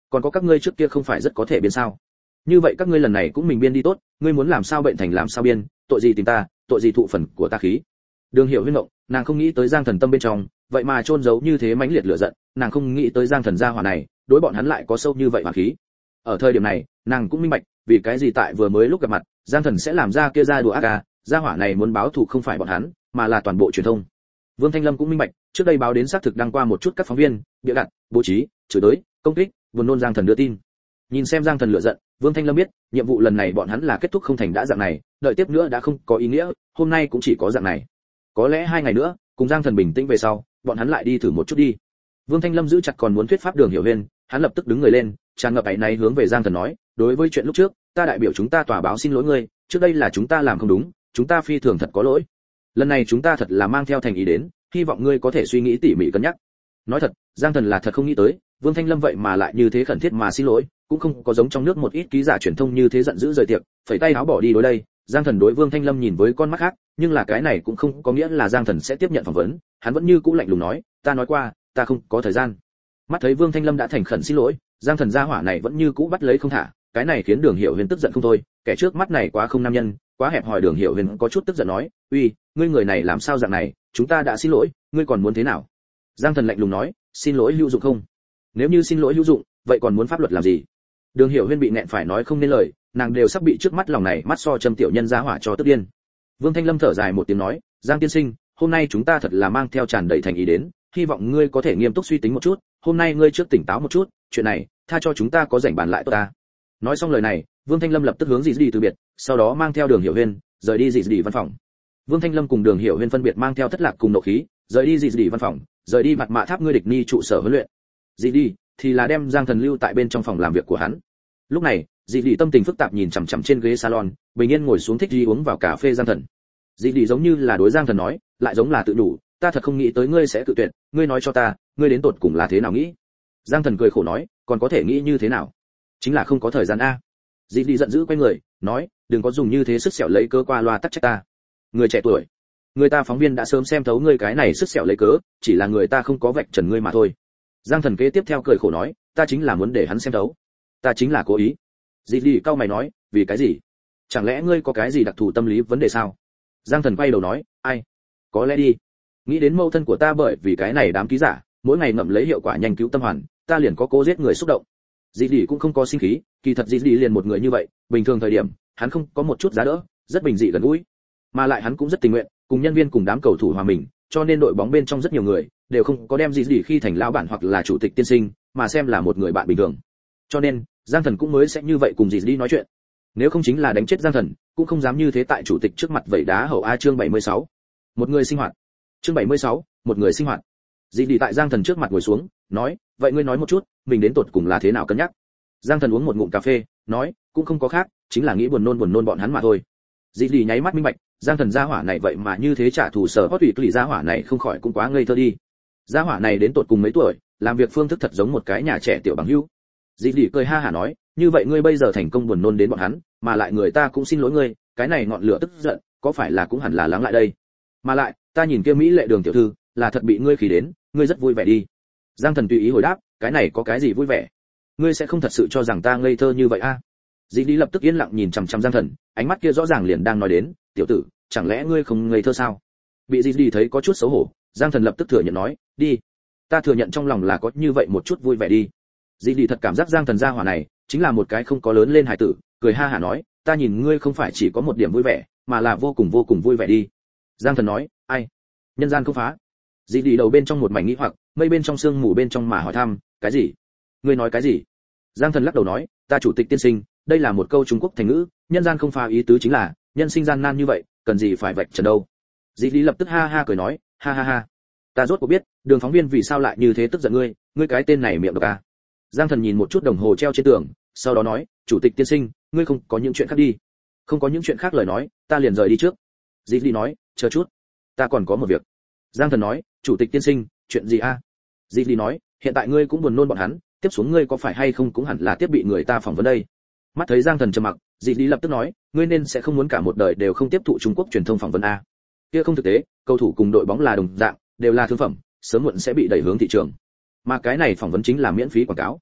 Còn có các ngươi trước kia không phải rất có thể biên sao? Như vậy các ngươi lần này cũng mình biên đi tốt, ngươi muốn làm sao bệnh thành làm sao biên, tội gì tìm ta, tội gì thụ phần của ta khí. Đường Hiểu Huyên ngộng, nàng không nghĩ tới Giang Thần tâm bên trong, vậy mà chôn giấu như thế mãnh liệt lửa giận, nàng không nghĩ tới Giang Thần gia hỏa này, đối bọn hắn lại có sâu như vậy hỏa khí. Ở thời điểm này, nàng cũng minh bạch, vì cái gì tại vừa mới lúc gặp mặt, Giang Thần sẽ làm ra kia ra đùa ác à, gia hỏa này muốn báo thù không phải bọn hắn, mà là toàn bộ truyền thông. Vương Thanh Lâm cũng minh bạch, trước đây báo đến xác thực đăng qua một chút các phóng viên, bịa đặt, bố trí, chửi tới, công kích, buồn nôn Giang Thần đưa tin. Nhìn xem Giang Thần lửa giận, Vương Thanh Lâm biết, nhiệm vụ lần này bọn hắn là kết thúc không thành đã dạng này, đợi tiếp nữa đã không có ý nghĩa, hôm nay cũng chỉ có dạng này. Có lẽ 2 ngày nữa, cùng Giang Thần bình tĩnh về sau, bọn hắn lại đi thử một chút đi. Vương Thanh Lâm giữ chặt còn muốn thuyết pháp Đường Hiểu Huyên, hắn lập tức đứng người lên, tràn ngập áy náy hướng về Giang Thần nói, đối với chuyện lúc trước, ta đại biểu chúng ta tòa báo xin lỗi ngươi, trước đây là chúng ta làm không đúng, chúng ta phi thường thật có lỗi. Lần này chúng ta thật là mang theo thành ý đến, hy vọng ngươi có thể suy nghĩ tỉ mỉ cân nhắc. Nói thật, Giang Thần là thật không nghĩ tới, Vương Thanh Lâm vậy mà lại như thế khẩn thiết mà xin lỗi, cũng không có giống trong nước một ít ký giả truyền thông như thế giận dữ rời tiệc, phẩy tay áo bỏ đi đối đây. Giang Thần đối Vương Thanh Lâm nhìn với con mắt khác, nhưng là cái này cũng không có nghĩa là Giang Thần sẽ tiếp nhận phỏng vấn, hắn vẫn như cũ lạnh lùng nói, ta nói qua, ta không có thời gian. Mắt thấy Vương Thanh Lâm đã thành khẩn xin lỗi, Giang Thần gia hỏa này vẫn như cũ bắt lấy không thả, cái này khiến Đường Hiểu Huyền tức giận không thôi, kẻ trước mắt này quá không nam nhân, quá hẹp hòi. Đường Hiểu Huyền có chút tức giận nói, uy, ngươi người này làm sao dạng này, chúng ta đã xin lỗi, ngươi còn muốn thế nào? Giang Thần lạnh lùng nói, xin lỗi hữu dụng không? Nếu như xin lỗi hữu dụng, vậy còn muốn pháp luật làm gì? Đường Hiểu Huyên bị nẹn phải nói không nên lời, nàng đều sắp bị trước mắt lòng này mắt so châm tiểu nhân giá hỏa cho tức điên. Vương Thanh Lâm thở dài một tiếng nói, Giang tiên sinh, hôm nay chúng ta thật là mang theo tràn đầy thành ý đến, hy vọng ngươi có thể nghiêm túc suy tính một chút, hôm nay ngươi trước tỉnh táo một chút, chuyện này, tha cho chúng ta có rảnh bàn lại tốt ta. Nói xong lời này, Vương Thanh Lâm lập tức hướng Dĩ Dĩ từ biệt, sau đó mang theo Đường Hiểu Huyên, rời đi Dĩ Dĩ văn phòng. Vương Thanh Lâm cùng Đường Hiểu Huyên phân biệt mang theo thất lạc cùng nộ khí, rời đi Dĩ Dĩ văn phòng, rời đi mặt mạ tháp ngươi địch ni trụ sở huấn luyện. Dĩ Dĩ thì là đem Giang Thần lưu tại bên trong phòng làm việc của hắn. Lúc này, Dĩ Dĩ tâm tình phức tạp nhìn chằm chằm trên ghế salon, bình yên ngồi xuống thích đi uống vào cà phê Giang Thần. Dĩ Dĩ giống như là đối Giang Thần nói, lại giống là tự đủ, ta thật không nghĩ tới ngươi sẽ tự tuyệt, ngươi nói cho ta, ngươi đến tột cùng là thế nào nghĩ? Giang Thần cười khổ nói, còn có thể nghĩ như thế nào? Chính là không có thời gian a. Dĩ Dĩ giận dữ quay người, nói, đừng có dùng như thế sức sẹo lấy cớ qua loa tắc trách ta. Người trẻ tuổi, người ta phóng viên đã sớm xem thấu ngươi cái này sức sẹo lấy cớ, chỉ là người ta không có vạch trần ngươi mà thôi. Giang Thần kế tiếp theo cười khổ nói, ta chính là muốn để hắn xem thấu, ta chính là cố ý. Dĩ Dĩ cau mày nói, vì cái gì? Chẳng lẽ ngươi có cái gì đặc thù tâm lý vấn đề sao? Giang Thần quay đầu nói, ai? Có lẽ đi. Nghĩ đến mâu thân của ta bởi vì cái này đám ký giả, mỗi ngày ngậm lấy hiệu quả nhanh cứu tâm hoàn, ta liền có cố giết người xúc động. Dĩ Dĩ cũng không có sinh khí, kỳ thật Dĩ Dĩ liền một người như vậy, bình thường thời điểm, hắn không có một chút giá đỡ, rất bình dị gần gũi, mà lại hắn cũng rất tình nguyện, cùng nhân viên cùng đám cầu thủ hòa mình, cho nên đội bóng bên trong rất nhiều người đều không có đem Dĩ Dĩ khi thành lão bản hoặc là chủ tịch tiên sinh, mà xem là một người bạn bình thường. Cho nên, Giang Thần cũng mới sẽ như vậy cùng Dĩ Dĩ nói chuyện. Nếu không chính là đánh chết Giang Thần, cũng không dám như thế tại chủ tịch trước mặt vẩy đá hậu a. Chương 76. Một người sinh hoạt. Chương 76. Một người sinh hoạt. Dĩ Dĩ tại Giang Thần trước mặt ngồi xuống, nói, vậy ngươi nói một chút, mình đến tột cùng là thế nào cân nhắc? Giang Thần uống một ngụm cà phê, nói, cũng không có khác, chính là nghĩ buồn nôn bọn hắn mà thôi. Dĩ Dĩ nháy mắt minh bạch, Giang Thần gia hỏa này vậy mà như thế trả thù sở hot ủy gia hỏa này không khỏi cũng quá ngây thơ đi. Gia hỏa này đến tột cùng mấy tuổi, làm việc phương thức thật giống một cái nhà trẻ tiểu bằng hữu. Dĩ Dĩ cười ha hả nói, như vậy ngươi bây giờ thành công buồn nôn đến bọn hắn, mà lại người ta cũng xin lỗi ngươi, cái này ngọn lửa tức giận, có phải là cũng hẳn là lắng lại đây. Mà lại, ta nhìn kia Mỹ lệ Đường tiểu thư, là thật bị ngươi khí đến, ngươi rất vui vẻ đi. Giang Thần tùy ý hồi đáp, cái này có cái gì vui vẻ? Ngươi sẽ không thật sự cho rằng ta ngây thơ như vậy a? Dĩ Dĩ lập tức yên lặng nhìn chằm chằm Giang Thần, ánh mắt kia rõ ràng liền đang nói đến, tiểu tử, chẳng lẽ ngươi không ngây thơ sao? Bị Dĩ Dĩ thấy có chút xấu hổ, Giang Thần lập tức thừa nhận nói, đi, ta thừa nhận trong lòng là có như vậy một chút vui vẻ đi. Dĩ Dĩ thật cảm giác Giang Thần gia hỏa này chính là một cái không có lớn lên hài tử, cười ha hả nói, ta nhìn ngươi không phải chỉ có một điểm vui vẻ, mà là vô cùng vui vẻ đi. Giang Thần nói, ai? Nhân gian không phá. Dĩ Dĩ đầu bên trong một mảnh nghĩ hoặc, mây bên trong sương mù bên trong mà hỏi thăm, cái gì? Ngươi nói cái gì? Giang Thần lắc đầu nói, ta chủ tịch tiên sinh, đây là một câu Trung Quốc thành ngữ, nhân gian không phá ý tứ chính là, nhân sinh gian nan như vậy, cần gì phải vạch trần đâu. Dĩ Dĩ lập tức ha ha cười nói, ha ha ha, ta rốt cuộc biết, Đường phóng viên vì sao lại như thế tức giận ngươi, ngươi cái tên này miệng độc à. Giang Thần nhìn một chút đồng hồ treo trên tường, sau đó nói, chủ tịch tiên sinh, ngươi không có những chuyện khác đi. Không có những chuyện khác lời nói, ta liền rời đi trước. Dĩ Dĩ nói, chờ chút, ta còn có một việc. Giang Thần nói, chủ tịch tiên sinh, chuyện gì a? Dĩ Dĩ nói, hiện tại ngươi cũng buồn nôn bọn hắn, tiếp xuống ngươi có phải hay không cũng hẳn là tiếp bị người ta phỏng vấn đây. Mắt thấy Giang Thần trầm mặc, Dĩ Dĩ lập tức nói, ngươi nên sẽ không muốn cả một đời đều không tiếp thụ Trung Quốc truyền thông phỏng vấn a. Kia không thực tế, cầu thủ cùng đội bóng là đồng dạng, đều là thương phẩm, sớm muộn sẽ bị đẩy hướng thị trường. Mà cái này phỏng vấn chính là miễn phí quảng cáo.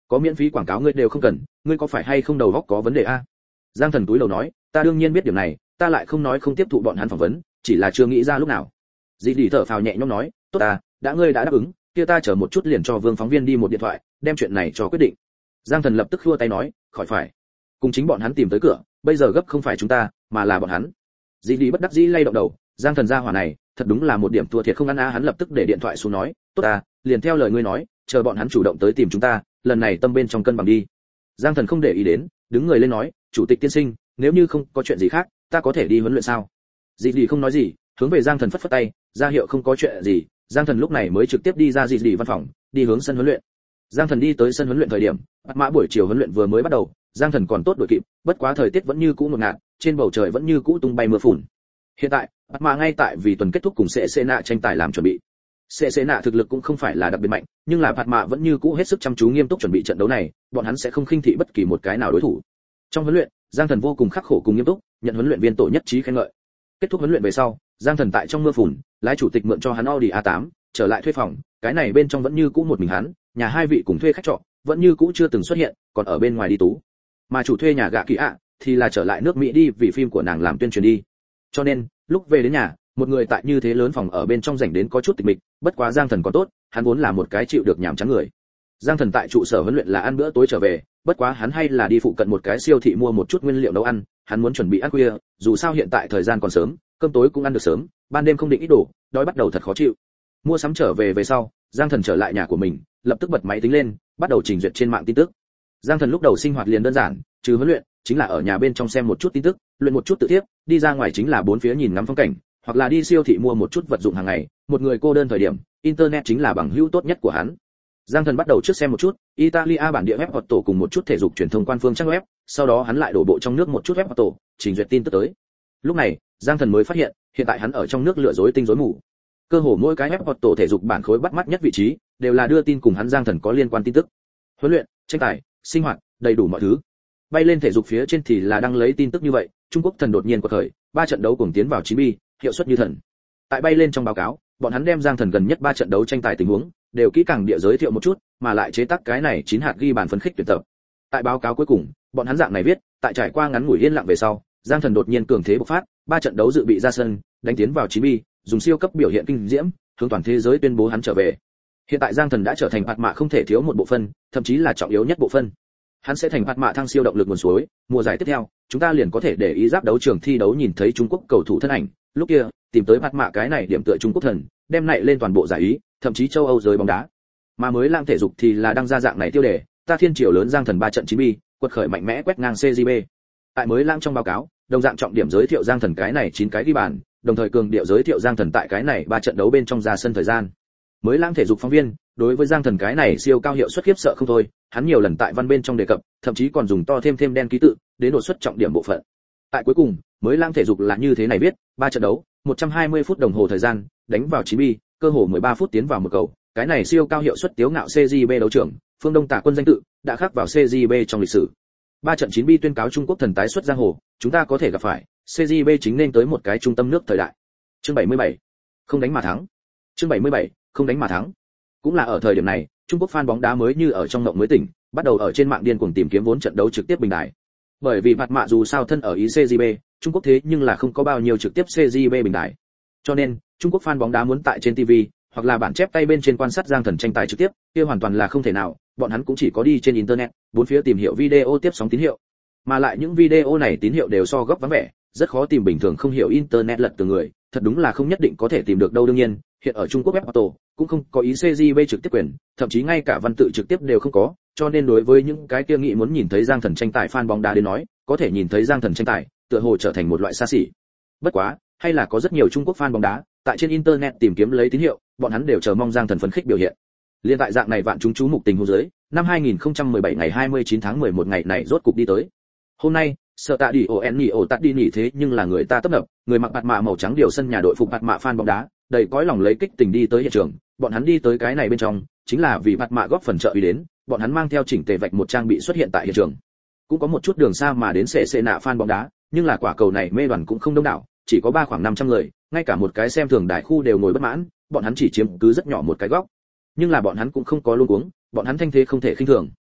Có miễn phí quảng cáo ngươi đều không cần, ngươi có phải hay không đầu óc có vấn đề a? Giang Thần túi đầu nói, ta đương nhiên biết điểm này, ta lại không nói không tiếp thụ bọn hắn phỏng vấn, chỉ là chưa nghĩ ra lúc nào. Dĩ Lì thở phào nhẹ nhõm nói, tốt à, đã ngươi đã đáp ứng, kia ta chờ một chút liền cho Vương phóng viên đi một điện thoại, đem chuyện này cho quyết định. Giang Thần lập tức khua tay nói, khỏi phải, cùng chính bọn hắn tìm tới cửa, bây giờ gấp không phải chúng ta, mà là bọn hắn. Dĩ Lì bất đắc dĩ lay động đầu, Giang Thần gia hỏa này, thật đúng là một điểm thua thiệt không ăn á. Hắn lập tức để điện thoại xuống nói, tốt à, liền theo lời ngươi nói, chờ bọn hắn chủ động tới tìm chúng ta, lần này tâm bên trong cân bằng đi. Giang Thần không để ý đến, đứng người lên nói, chủ tịch tiên sinh, nếu như không có chuyện gì khác, ta có thể đi huấn luyện sao? Dĩ Lì không nói gì, hướng về Giang Thần phất phất tay, ra hiệu không có chuyện gì. Giang Thần lúc này mới trực tiếp đi ra Dĩ Lì văn phòng, đi hướng sân huấn luyện. Giang Thần đi tới sân huấn luyện thời điểm, mã buổi chiều huấn luyện vừa mới bắt đầu, Giang Thần còn tốt đuổi kịp, bất quá thời tiết vẫn như cũ ngột ngạt, trên bầu trời vẫn như cũ tung bay mưa phùn. Hiện tại, mã ngay tại vì tuần kết thúc cùng sẽ nạ tranh tài làm chuẩn bị. Sẽ nạ thực lực cũng không phải là đặc biệt mạnh, nhưng là mã vẫn như cũ hết sức chăm chú nghiêm túc chuẩn bị trận đấu này, bọn hắn sẽ không khinh thị bất kỳ một cái nào đối thủ. Trong huấn luyện, Giang Thần vô cùng khắc khổ cùng nghiêm túc, nhận huấn luyện viên tổ nhất trí khen ngợi. Kết thúc huấn luyện về sau, Giang Thần tại trong mưa phùn, lái chủ tịch mượn cho hắn Audi A8, trở lại thuê phòng, cái này bên trong vẫn như cũ một mình hắn, nhà hai vị cùng thuê khách trọ, vẫn như cũ chưa từng xuất hiện, còn ở bên ngoài đi tú. Mà chủ thuê nhà gạ kỳ ạ thì là trở lại nước Mỹ đi vì phim của nàng làm tuyên truyền đi. Cho nên, lúc về đến nhà, một người tại như thế lớn phòng ở bên trong rảnh đến có chút tịch mịch, bất quá Giang Thần còn tốt, hắn vốn là một cái chịu được nhảm chán người. Giang Thần tại trụ sở huấn luyện là ăn bữa tối trở về, bất quá hắn hay là đi phụ cận một cái siêu thị mua một chút nguyên liệu nấu ăn, hắn muốn chuẩn bị ăn khuya, dù sao hiện tại thời gian còn sớm, cơm tối cũng ăn được sớm, ban đêm không định ít đồ, đói bắt đầu thật khó chịu. Mua sắm trở về sau, Giang Thần trở lại nhà của mình, lập tức bật máy tính lên, bắt đầu trình duyệt trên mạng tin tức. Giang Thần lúc đầu sinh hoạt liền đơn giản, trừ huấn luyện, chính là ở nhà bên trong xem một chút tin tức, luyện một chút tự tiếp, đi ra ngoài chính là bốn phía nhìn ngắm phong cảnh, hoặc là đi siêu thị mua một chút vật dụng hàng ngày, một người cô đơn thời điểm, internet chính là bằng hữu tốt nhất của hắn. Giang Thần bắt đầu trước xem một chút Italia bản địa web hoặc tổ cùng một chút thể dục truyền thông quan phương trang web, sau đó hắn lại đổ bộ trong nước một chút web hoặc tổ, trình duyệt tin tức tới. Lúc này, Giang Thần mới phát hiện, hiện tại hắn ở trong nước lừa dối tinh rối mù. Cơ hồ mỗi cái web hoặc tổ thể dục bản khối bắt mắt nhất vị trí, đều là đưa tin cùng hắn Giang Thần có liên quan tin tức. Huấn luyện, tranh tài, sinh hoạt, đầy đủ mọi thứ. Bay lên thể dục phía trên thì là đăng lấy tin tức như vậy, Trung Quốc thần đột nhiên quật khởi, 3 trận đấu cùng tiến vào 9 bi, hiệu suất như thần. Tại bay lên trong báo cáo, bọn hắn đem Giang Thần gần nhất 3 trận đấu tranh tài tình huống đều kỹ càng địa giới thiệu một chút, mà lại chế tác cái này 9 hạt ghi bàn phấn khích tuyển tập. Tại báo cáo cuối cùng, bọn hắn dạng này viết, tại trải qua ngắn ngủi yên lặng về sau, Giang Thần đột nhiên cường thế bộc phát, 3 trận đấu dự bị ra sân, đánh tiến vào 9 bi, dùng siêu cấp biểu hiện kinh diễm, hướng toàn thế giới tuyên bố hắn trở về. Hiện tại Giang Thần đã trở thành phạt mạ không thể thiếu một bộ phân, thậm chí là trọng yếu nhất bộ phân. Hắn sẽ thành phạt mạ thăng siêu động lực nguồn suối, mùa giải tiếp theo, chúng ta liền có thể để ý giáp đấu trường thi đấu nhìn thấy Trung Quốc cầu thủ thân ảnh, lúc kia, tìm tới phạt mạ cái này điểm tựa Trung Quốc thần, đem nại lên toàn bộ giải Ý, thậm chí châu Âu giới bóng đá. Mà mới lang thể dục thì là đăng ra dạng này tiêu đề, ta thiên triều lớn Giang Thần 3 trận 9 bi, quật khởi mạnh mẽ quét ngang CJB. Tại mới lang trong báo cáo, đồng dạng trọng điểm giới thiệu Giang Thần cái này 9 cái ghi bàn, đồng thời cường điệu giới thiệu Giang Thần tại cái này 3 trận đấu bên trong ra sân thời gian. Mới lang thể dục phóng viên, đối với Giang Thần cái này siêu cao hiệu suất khiếp sợ không thôi, hắn nhiều lần tại văn bên trong đề cập, thậm chí còn dùng to thêm đen ký tự, đến đột xuất trọng điểm bộ phận. Tại cuối cùng, mới lang thể dục là như thế này viết, 3 trận đấu, 120 phút đồng hồ thời gian, đánh vào 9 bi, cơ hồ 13 phút tiến vào một cầu, cái này siêu cao hiệu suất tiếu ngạo CJB đấu trưởng, phương Đông Tả quân danh tự, đã khắc vào CJB trong lịch sử. 3 trận 9 bi tuyên cáo Trung Quốc thần tái xuất giang hồ, chúng ta có thể gặp phải, CJB chính nên tới một cái trung tâm nước thời đại. Chương 77. Không đánh mà thắng. Chương 77. Không đánh mà thắng. Cũng là ở thời điểm này, Trung Quốc fan bóng đá mới như ở trong mộng mới tỉnh, bắt đầu ở trên mạng điên cuồng tìm kiếm vốn trận đấu trực tiếp bình đài. Bởi vì phạt mạ dù sao thân ở ý CJB, Trung Quốc thế nhưng là không có bao nhiêu trực tiếp CJB bình đài. Cho nên, Trung Quốc fan bóng đá muốn tại trên TV hoặc là bản chép tay bên trên quan sát Giang Thần tranh tài trực tiếp, kia hoàn toàn là không thể nào, bọn hắn cũng chỉ có đi trên internet, bốn phía tìm hiểu video tiếp sóng tín hiệu. Mà lại những video này tín hiệu đều so gấp vắng vẻ, rất khó tìm bình thường không hiểu internet lật từ người, thật đúng là không nhất định có thể tìm được đâu. Đương nhiên, hiện ở Trung Quốc web auto cũng không có ý CJB trực tiếp quyền, thậm chí ngay cả văn tự trực tiếp đều không có, cho nên đối với những cái kia nghĩ muốn nhìn thấy Giang Thần tranh tài fan bóng đá đến nói, có thể nhìn thấy Giang Thần tranh tài, tựa hồ trở thành một loại xa xỉ. Bất quá, hay là có rất nhiều Trung Quốc fan bóng đá tại trên internet tìm kiếm lấy tín hiệu, bọn hắn đều chờ mong Giang Thần phấn khích biểu hiện. Liên tại dạng này vạn chúng chú mục tình huống dưới, năm 2017 ngày 29 tháng 11 ngày này rốt cục đi tới. Hôm nay, sợ tạ đi ổ tắt đi nghỉ thế nhưng là người ta tấp nập, người mặc bạt mạ màu trắng điều sân nhà đội phục bạt mạ fan bóng đá, đầy cõi lòng lấy kích tình đi tới hiện trường, bọn hắn đi tới cái này bên trong, chính là vì bạt mạ góp phần trợ uy đến, bọn hắn mang theo chỉnh tề vạch một trang bị xuất hiện tại hiện trường. Cũng có một chút đường xa mà đến sẽ nạ fan bóng đá, nhưng là quả cầu này mê đoàn cũng không đông đảo, chỉ có khoảng 500 người, ngay cả một cái xem thường đại khu đều ngồi bất mãn, bọn hắn chỉ chiếm cứ rất nhỏ một cái góc. Nhưng là bọn hắn cũng không có luống cuống, bọn hắn thanh thế không thể khinh thường.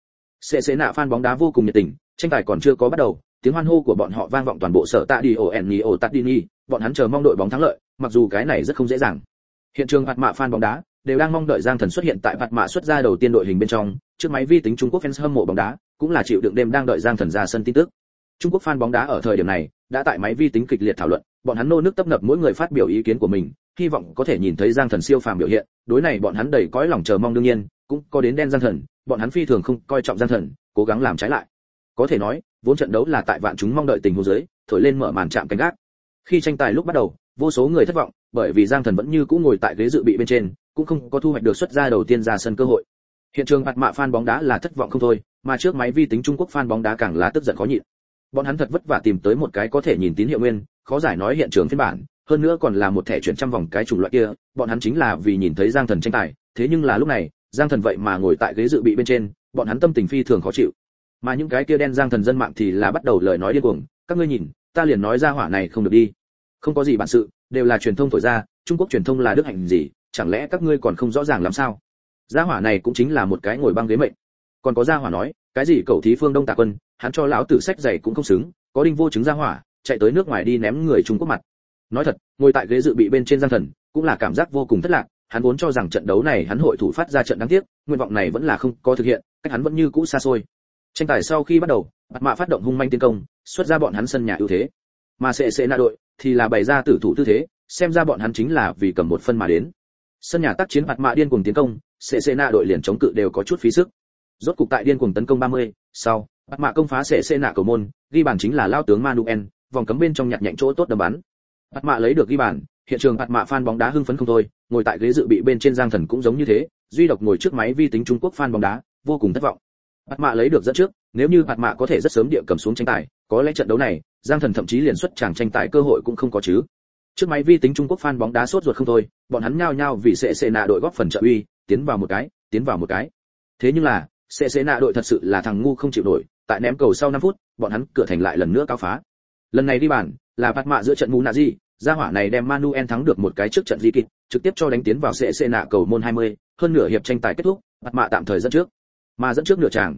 CC nạ fan bóng đá vô cùng nhiệt tình, tranh tài còn chưa có bắt đầu, tiếng hoan hô của bọn họ vang vọng toàn bộ sở Stadio Tardini, bọn hắn chờ mong đội bóng thắng lợi, mặc dù cái này rất không dễ dàng. Hiện trường Phạt Mạ fan bóng đá đều đang mong đợi Giang Thần xuất hiện tại Phạt Mạ xuất ra đầu tiên đội hình bên trong, trước máy vi tính Trung Quốc fans hâm mộ bóng đá, cũng là chịu đựng đêm đang đợi Giang Thần ra sân tin tức. Trung Quốc fan bóng đá ở thời điểm này đã tại máy vi tính kịch liệt thảo luận, bọn hắn nô nước tấp nập mỗi người phát biểu ý kiến của mình, hy vọng có thể nhìn thấy Giang Thần siêu phàm biểu hiện, đối này bọn hắn đầy cõi lòng chờ mong đương nhiên, cũng có đến đen Giang Thần, bọn hắn phi thường không coi trọng Giang Thần, cố gắng làm trái lại. Có thể nói, vốn trận đấu là tại vạn chúng mong đợi tình huống dưới, thổi lên mở màn chạm canh gác. Khi tranh tài lúc bắt đầu, vô số người thất vọng, bởi vì Giang Thần vẫn như cũ ngồi tại ghế dự bị bên trên, cũng không có thu hoạch được xuất ra đầu tiên ra sân cơ hội. Hiện trường Phạt Mạ fan bóng đá là thất vọng không thôi, mà trước máy vi tính Trung Quốc fan bóng đá càng là tức giận khó nhịn. Bọn hắn thật vất vả tìm tới một cái có thể nhìn tín hiệu nguyên, khó giải nói hiện trường phiên bản, hơn nữa còn là một thẻ chuyển trăm vòng cái chủng loại kia, bọn hắn chính là vì nhìn thấy Giang Thần tranh tài, thế nhưng là lúc này, Giang Thần vậy mà ngồi tại ghế dự bị bên trên, bọn hắn tâm tình phi thường khó chịu. Mà những cái kia đen Giang Thần dân mạng thì là bắt đầu lời nói điên cuồng, các ngươi nhìn, ta liền nói ra hỏa này không được đi. Không có gì bản sự, đều là truyền thông thổi ra, Trung Quốc truyền thông là đức hạnh gì, chẳng lẽ các ngươi còn không rõ ràng làm sao? Gia hỏa này cũng chính là một cái ngồi băng ghế mệnh. Còn có gia hỏa nói, cái gì cậu thí Phương Đông Tạ Quân, hắn cho lão tử sách giày cũng không xứng, có đinh vô chứng gia hỏa, chạy tới nước ngoài đi ném người Trung Quốc mặt. Nói thật, ngồi tại ghế dự bị bên trên Giang Thần, cũng là cảm giác vô cùng thất lạc, hắn vốn cho rằng trận đấu này hắn hội thủ phát ra trận đáng tiếc, nguyện vọng này vẫn là không có thực hiện, cách hắn vẫn như cũ xa xôi. Tranh tài sau khi bắt đầu, Phạt Mạ phát động hung manh tiến công, xuất ra bọn hắn sân nhà ưu thế. Mà CC Na đội thì là bày ra tử thủ tư thế, xem ra bọn hắn chính là vì cầm một phân mà đến. Sân nhà tác chiến Phạt Mạ điên cuồng tiến công, CC Na đội liền chống cự đều có chút phí sức. Rốt cục tại điên cuồng tấn công 30, sau, Phạt Mạ công phá CC Na cầu môn, ghi bàn chính là lao tướng Manuel, vòng cấm bên trong nhặt nhạnh chỗ tốt đâm bắn. Phạt Mạ lấy được ghi bàn, hiện trường Phạt Mạ fan bóng đá hưng phấn không thôi, ngồi tại ghế dự bị bên trên Giang Thần cũng giống như thế, duy độc ngồi trước máy vi tính Trung Quốc fan bóng đá, vô cùng thất vọng. Phạt Mạ lấy được dẫn trước, nếu như Phạt Mạ có thể rất sớm địa cầm xuống tranh tài, có lẽ trận đấu này, Giang Thần thậm chí liền xuất tràng tranh tài cơ hội cũng không có chứ. Trước máy vi tính Trung Quốc fan bóng đá sốt ruột không thôi, bọn hắn nhao nhao vì CC Na đội góp phần trợ uy, tiến vào một cái. Thế nhưng là, CC Na đội thật sự là thằng ngu không chịu nổi, tại ném cầu sau 5 phút, bọn hắn cửa thành lại lần nữa cao phá. Lần này đi bàn, là Phạt Mạ giữa trận Munazi, gia hỏa này đem Manuel thắng được một cái trước trận di kịch, trực tiếp cho đánh tiến vào CC Na cầu môn 20, hơn nửa hiệp tranh tài kết thúc, Phạt Mạ tạm thời dẫn trước. Mà dẫn trước nửa tràng,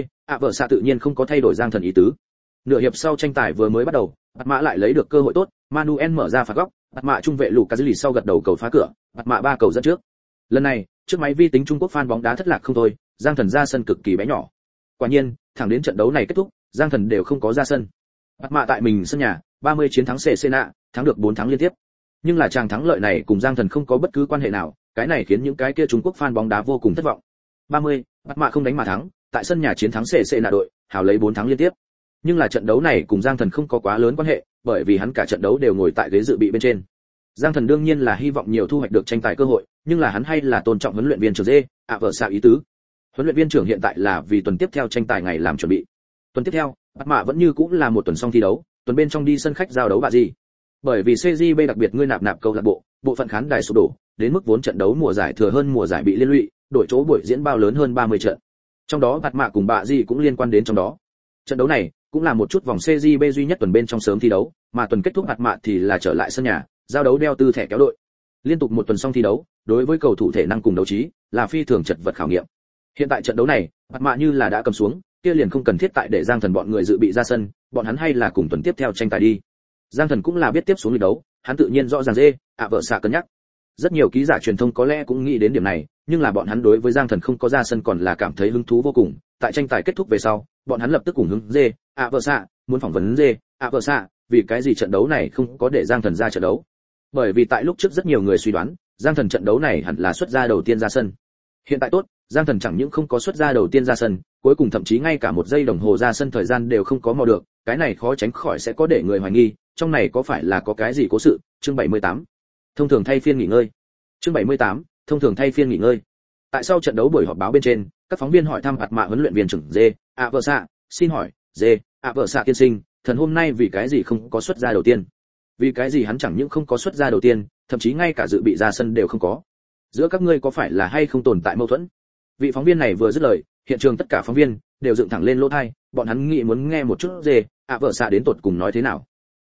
vợ xạ tự nhiên không có thay đổi Giang Thần ý tứ. Nửa hiệp sau tranh tài vừa mới bắt đầu, Phạt Mạ lại lấy được cơ hội tốt, Manuel mở ra phạt góc, Phạt Mạ trung vệ Lucas sau gật đầu cầu phá cửa, Phạt Mạ 3 cầu dẫn trước. Lần này, trước máy vi tính Trung Quốc fan bóng đá thất lạc không thôi, Giang Thần ra sân cực kỳ bé nhỏ. Quả nhiên, thẳng đến trận đấu này kết thúc, Giang Thần đều không có ra sân. Phạt Mạ tại mình sân nhà, 30 chiến thắng CC Na, thắng được 4 thắng liên tiếp. Nhưng là chàng thắng lợi này cùng Giang Thần không có bất cứ quan hệ nào, cái này khiến những cái kia Trung Quốc fan bóng đá vô cùng thất vọng. 30, Phạt Mạ không đánh mà thắng, tại sân nhà chiến thắng CC Na đội, hào lấy 4 thắng liên tiếp. Nhưng là trận đấu này cùng Giang Thần không có quá lớn quan hệ, bởi vì hắn cả trận đấu đều ngồi tại ghế dự bị bên trên. Giang Thần đương nhiên là hy vọng nhiều thu hoạch được tranh tài cơ hội, nhưng là hắn hay là tôn trọng huấn luyện viên trưởng vợ xạ ý tứ. Huấn luyện viên trưởng hiện tại là vì tuần tiếp theo tranh tài ngày làm chuẩn bị. Tuần tiếp theo, Phạt Mạ vẫn như cũng là một tuần xong thi đấu, tuần bên trong đi sân khách giao đấu bà gì. Bởi vì CJB đặc biệt ngươi nạp câu lạc bộ phận khán đài sụp đổ, đến mức vốn trận đấu mùa giải thừa hơn mùa giải bị liên lụy, đổi chỗ buổi diễn bao lớn hơn 30 trận. Trong đó Phạt Mạ cùng bà gì cũng liên quan đến trong đó. Trận đấu này cũng là một chút vòng CJB duy nhất tuần bên trong sớm thi đấu, mà tuần kết thúc Phạt Mạ thì là trở lại sân nhà, giao đấu đeo tư thẻ kéo đội. Liên tục một tuần xong thi đấu, đối với cầu thủ thể năng cùng đấu trí là phi thường chật vật khảo nghiệm. Hiện tại trận đấu này, Phạt Mạ như là đã cầm xuống, kia liền không cần thiết tại để Giang Thần bọn người dự bị ra sân, bọn hắn hay là cùng tuần tiếp theo tranh tài đi. Giang Thần cũng là biết tiếp xuống lịch đấu, hắn tự nhiên rõ ràng vợ xạ cân nhắc. Rất nhiều ký giả truyền thông có lẽ cũng nghĩ đến điểm này, nhưng là bọn hắn đối với Giang Thần không có ra sân còn là cảm thấy hứng thú vô cùng. Tại tranh tài kết thúc về sau, bọn hắn lập tức cùng hứng vợ xạ, muốn phỏng vấn vợ xạ, vì cái gì trận đấu này không có để Giang Thần ra trận đấu. Bởi vì tại lúc trước rất nhiều người suy đoán, Giang Thần trận đấu này hẳn là xuất ra đầu tiên ra sân. Hiện tại tốt, Giang Thần chẳng những không có xuất ra đầu tiên ra sân, cuối cùng thậm chí ngay cả một giây đồng hồ ra sân thời gian đều không có mò được, cái này khó tránh khỏi sẽ có để người hoài nghi, trong này có phải là có cái gì cố sự. Chương 78. Thông thường thay phiên nghỉ ngơi. Chương 78. Thông thường thay phiên nghỉ ngơi. Tại sau trận đấu buổi họp báo bên trên, các phóng viên hỏi thăm Phạt Mạ huấn luyện viên trưởng vợ xạ, xin hỏi, vợ xạ tiên sinh, thần hôm nay vì cái gì không có xuất ra đầu tiên? Vì cái gì hắn chẳng những không có xuất ra đầu tiên, thậm chí ngay cả dự bị ra sân đều không có? Giữa các ngươi có phải là hay không tồn tại mâu thuẫn? Vị phóng viên này vừa dứt lời, hiện trường tất cả phóng viên đều dựng thẳng lên lỗ tai, bọn hắn nghĩ muốn nghe một chút vợ xạ đến tột cùng nói thế nào.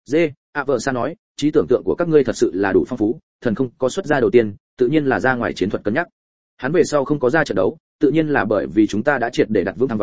Vợ xạ nói, trí tưởng tượng của các ngươi thật sự là đủ phong phú, thần không có xuất ra đầu tiên, tự nhiên là ra ngoài chiến thuật cân nhắc. Hắn về sau không có ra trận đấu, tự nhiên là bởi vì chúng ta đã triệt để đặt vững thắng ván,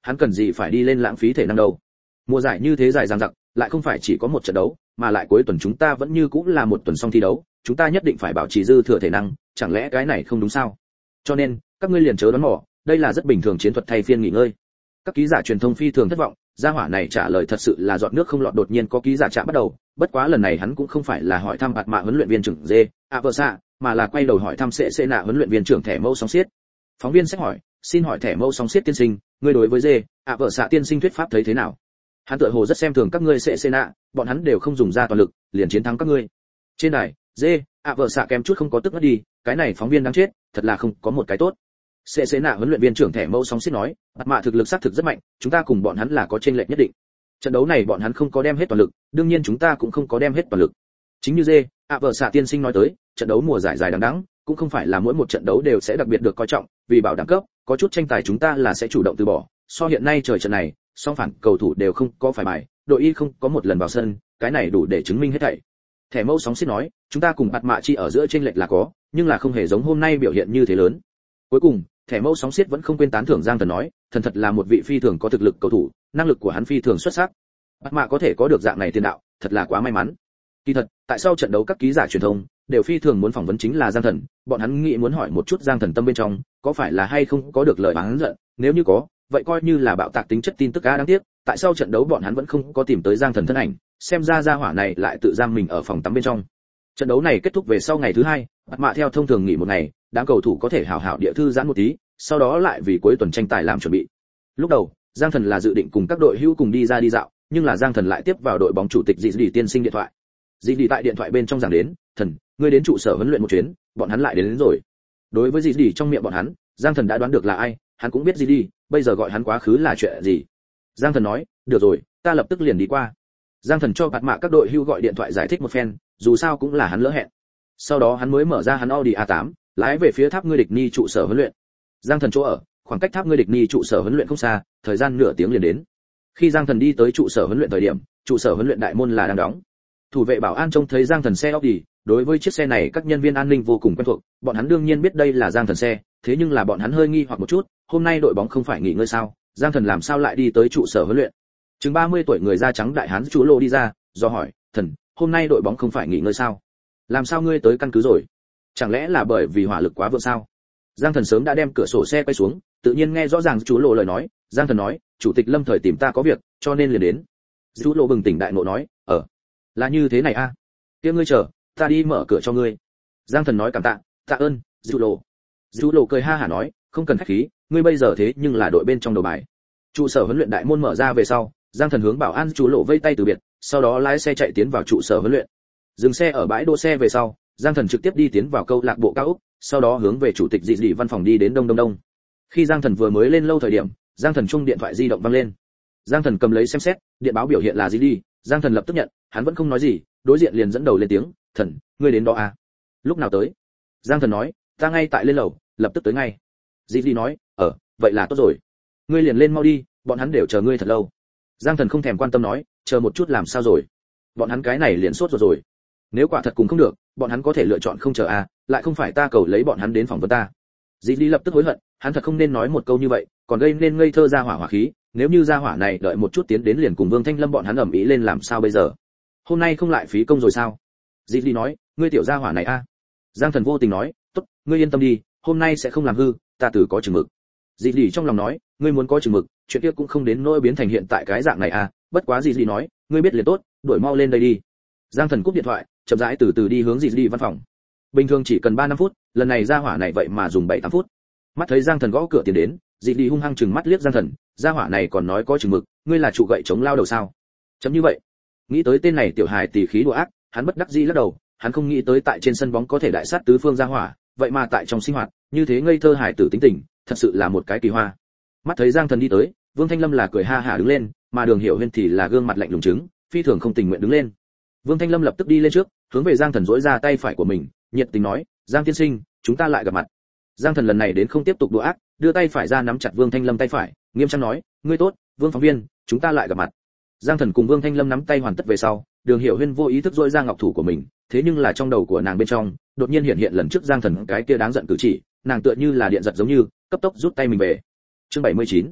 hắn cần gì phải đi lên lãng phí thể năng đâu. Mùa giải như thế dài dằng dặc, lại không phải chỉ có một trận đấu, mà lại cuối tuần chúng ta vẫn như cũng là một tuần xong thi đấu, chúng ta nhất định phải bảo trì dư thừa thể năng, chẳng lẽ cái này không đúng sao? Cho nên, các ngươi liền chớ đoán mò, đây là rất bình thường chiến thuật thay phiên nghỉ ngơi. Các ký giả truyền thông phi thường thất vọng, gia hỏa này trả lời thật sự là giọt nước không lọt. Đột nhiên có ký giả chạm bắt đầu, bất quá lần này hắn cũng không phải là hỏi thăm bạt mạ huấn luyện viên trưởng Dê, Aversa, mà là quay đầu hỏi thăm sẽ nạ huấn luyện viên trưởng thẻ mâu sóng xiết. Phóng viên sẽ hỏi, xin hỏi thẻ mâu sóng xiết tiên sinh, ngươi đối với Dê, Aversa tiên sinh thuyết pháp thấy thế nào? Hắn tựa hồ rất xem thường các ngươi sẽ nạ, bọn hắn đều không dùng ra toàn lực, liền chiến thắng các ngươi. Trên đài, Dê, Aversa kém chút không có tức ngất đi, cái này phóng viên đáng chết, thật là không có một cái tốt. Sẽ nạ huấn luyện viên trưởng thẻ mâu sóng xiết nói, bạt mạ thực lực xác thực rất mạnh, chúng ta cùng bọn hắn là có chênh lệch nhất định. Trận đấu này bọn hắn không có đem hết toàn lực, đương nhiên chúng ta cũng không có đem hết toàn lực. Chính như Dê, Aversa tiên sinh nói tới, trận đấu mùa giải dài đằng đẵng, cũng không phải là mỗi một trận đấu đều sẽ đặc biệt được coi trọng, vì bảo đảm cấp, có chút tranh tài chúng ta là sẽ chủ động từ bỏ. So hiện nay trời trận này, song phản cầu thủ đều không có phải bài, đội y không có một lần vào sân, cái này đủ để chứng minh hết thảy. Thẻ mâu sóng xiết nói, chúng ta cùng bạt mạ chi ở giữa chênh lệch là có, nhưng là không hề giống hôm nay biểu hiện như thế lớn. Cuối cùng, thẻ mâu sóng xiết vẫn không quên tán thưởng Giang Thần nói, thần thật là một vị phi thường có thực lực cầu thủ, năng lực của hắn phi thường xuất sắc. Bạt mạ có thể có được dạng này tiền đạo, thật là quá may mắn. Kỳ thật, tại sao trận đấu các ký giả truyền thông đều phi thường muốn phỏng vấn chính là Giang Thần, bọn hắn nghĩ muốn hỏi một chút Giang Thần tâm bên trong, có phải là hay không có được lời oán giận, nếu như có, vậy coi như là bạo tạc tính chất tin tức đáng tiếc, tại sao trận đấu bọn hắn vẫn không có tìm tới Giang Thần thân ảnh, xem ra gia hỏa này lại tự giam mình ở phòng tắm bên trong. Trận đấu này kết thúc về sau ngày thứ hai, Bạt mạ theo thông thường nghỉ một ngày, đám cầu thủ có thể hảo hảo địa thư giãn một tí, sau đó lại vì cuối tuần tranh tài làm chuẩn bị. Lúc đầu, Giang Thần là dự định cùng các đội hữu cùng đi ra đi dạo, nhưng là Giang Thần lại tiếp vào đội bóng chủ tịch Dĩ tiên sinh điện thoại. Dĩ tại điện thoại bên trong giảng đến, "Thần, ngươi đến trụ sở huấn luyện một chuyến, bọn hắn lại đến rồi." Đối với Dĩ trong miệng bọn hắn, Giang Thần đã đoán được là ai, hắn cũng biết Dĩ, bây giờ gọi hắn quá khứ là chuyện gì. Giang Thần nói, "Được rồi, ta lập tức liền đi qua." Giang Thần cho Bạt mạ các đội hữu gọi điện thoại giải thích một phen, dù sao cũng là hắn lỡ hẹn. Sau đó hắn mới mở ra hắn Audi A8, lái về phía tháp ngươi địch ni trụ sở huấn luyện. Giang Thần chỗ ở, khoảng cách tháp ngươi địch ni trụ sở huấn luyện không xa, thời gian nửa tiếng liền đến. Khi Giang Thần đi tới trụ sở huấn luyện thời điểm, trụ sở huấn luyện đại môn là đang đóng. Thủ vệ bảo an trông thấy Giang Thần xe Audi, đối với chiếc xe này các nhân viên an ninh vô cùng quen thuộc, bọn hắn đương nhiên biết đây là Giang Thần xe, thế nhưng là bọn hắn hơi nghi hoặc một chút, hôm nay đội bóng không phải nghỉ ngơi sao, Giang Thần làm sao lại đi tới trụ sở huấn luyện? Chừng 30 tuổi người da trắng đại hán chú Lô đi ra, do hỏi, "Thần, hôm nay đội bóng không phải nghỉ ngơi sao? Làm sao ngươi tới căn cứ rồi? Chẳng lẽ là bởi vì hỏa lực quá vượng sao?" Giang Thần sớm đã đem cửa sổ xe quay xuống, tự nhiên nghe rõ ràng chú Lô lời nói, Giang Thần nói, "Chủ tịch Lâm thời tìm ta có việc, cho nên liền đến." Chú Lô bừng tỉnh đại ngộ nói, là như thế này a, kia ngươi chờ, ta đi mở cửa cho ngươi." Giang Thần nói cảm tạ, "Tạ ơn, Chú Lô." Chú Lô cười ha hả nói, "Không cần khách khí, ngươi bây giờ thế nhưng là đội bên trong đầu bài." Trụ sở huấn luyện đại môn mở ra về sau, Giang Thần hướng bảo an Chú Lô vây tay từ biệt, sau đó lái xe chạy tiến vào trụ sở huấn luyện. Dừng xe ở bãi đỗ xe về sau, Giang Thần trực tiếp đi tiến vào câu lạc bộ cao ốc, sau đó hướng về chủ tịch Dĩ văn phòng đi đến đông. Khi Giang Thần vừa mới lên lâu thời điểm, Giang Thần chung điện thoại di động vang lên. Giang Thần cầm lấy xem xét, điện báo biểu hiện là Dĩ. Giang Thần lập tức nhận, hắn vẫn không nói gì, đối diện liền dẫn đầu lên tiếng, "Thần, ngươi đến đó à? Lúc nào tới?" Giang Thần nói, "Ta ngay tại lên lầu, lập tức tới ngay." Dĩ nói, vậy là tốt rồi. Ngươi liền lên mau đi, bọn hắn đều chờ ngươi thật lâu." Giang Thần không thèm quan tâm nói, "Chờ một chút làm sao rồi? Bọn hắn cái này liền sốt rồi. Nếu quả thật cùng không được, bọn hắn có thể lựa chọn không chờ à, lại không phải ta cầu lấy bọn hắn đến phỏng vấn ta." Dĩ lập tức hối hận, hắn thật không nên nói một câu như vậy, còn gây nên ngây thơ ra hỏa khí, nếu như ra hỏa này đợi một chút tiến đến liền cùng Vương Thanh Lâm bọn hắn ầm ĩ lên làm sao bây giờ? Hôm nay không lại phí công rồi sao? Dĩ nói, "Ngươi tiểu gia hỏa này a." Giang Thần vô tình nói, "Tốt, ngươi yên tâm đi, hôm nay sẽ không làm hư, ta từ có chừng mực." Dĩ trong lòng nói, "Ngươi muốn có chừng mực, chuyện kia cũng không đến nỗi biến thành hiện tại cái dạng này à, bất quá Dĩ nói, "Ngươi biết liền tốt, đuổi mau lên đây đi." Giang Thần cúp điện thoại, chậm rãi từ từ đi hướng Dĩ văn phòng. Bình thường chỉ cần 3-5 phút, lần này gia hỏa này vậy mà dùng 7-8 phút. Mắt thấy Giang Thần gõ cửa tiến đến, Dĩ hung hăng chừng mắt liếc Giang Thần, gia hỏa này còn nói có chừng mực, ngươi là trụ gậy chống lao đầu sao? Chấm như vậy. Nghĩ tới tên này tiểu hài tỷ khí đùa ác, hắn bất đắc dĩ lắc đầu, hắn không nghĩ tới tại trên sân bóng có thể đại sát tứ phương gia hỏa, vậy mà tại trong sinh hoạt, như thế ngây thơ hài tử tính tình, thật sự là một cái kỳ hoa. Mắt thấy Giang Thần đi tới, Vương Thanh Lâm là cười ha hả đứng lên, mà Đường Hiểu Huyên thì là gương mặt lạnh lùng chứng, phi thường không tình nguyện đứng lên. Vương Thanh Lâm lập tức đi lên trước, hướng về Giang Thần duỗi ra tay phải của mình, nhiệt tình nói, "Giang tiên sinh, chúng ta lại gặp mặt." Giang Thần lần này đến không tiếp tục đùa ác, đưa tay phải ra nắm chặt Vương Thanh Lâm tay phải, nghiêm trang nói, "Ngươi tốt, Vương phóng viên, chúng ta lại gặp mặt." Giang Thần cùng Vương Thanh Lâm nắm tay hoàn tất về sau, Đường Hiểu Huyên vô ý thức duỗi ra ngọc thủ của mình, thế nhưng là trong đầu của nàng bên trong, đột nhiên hiện lần trước Giang Thần cái kia đáng giận cử chỉ, nàng tựa như là điện giật giống như, cấp tốc rút tay mình về. Chương 79.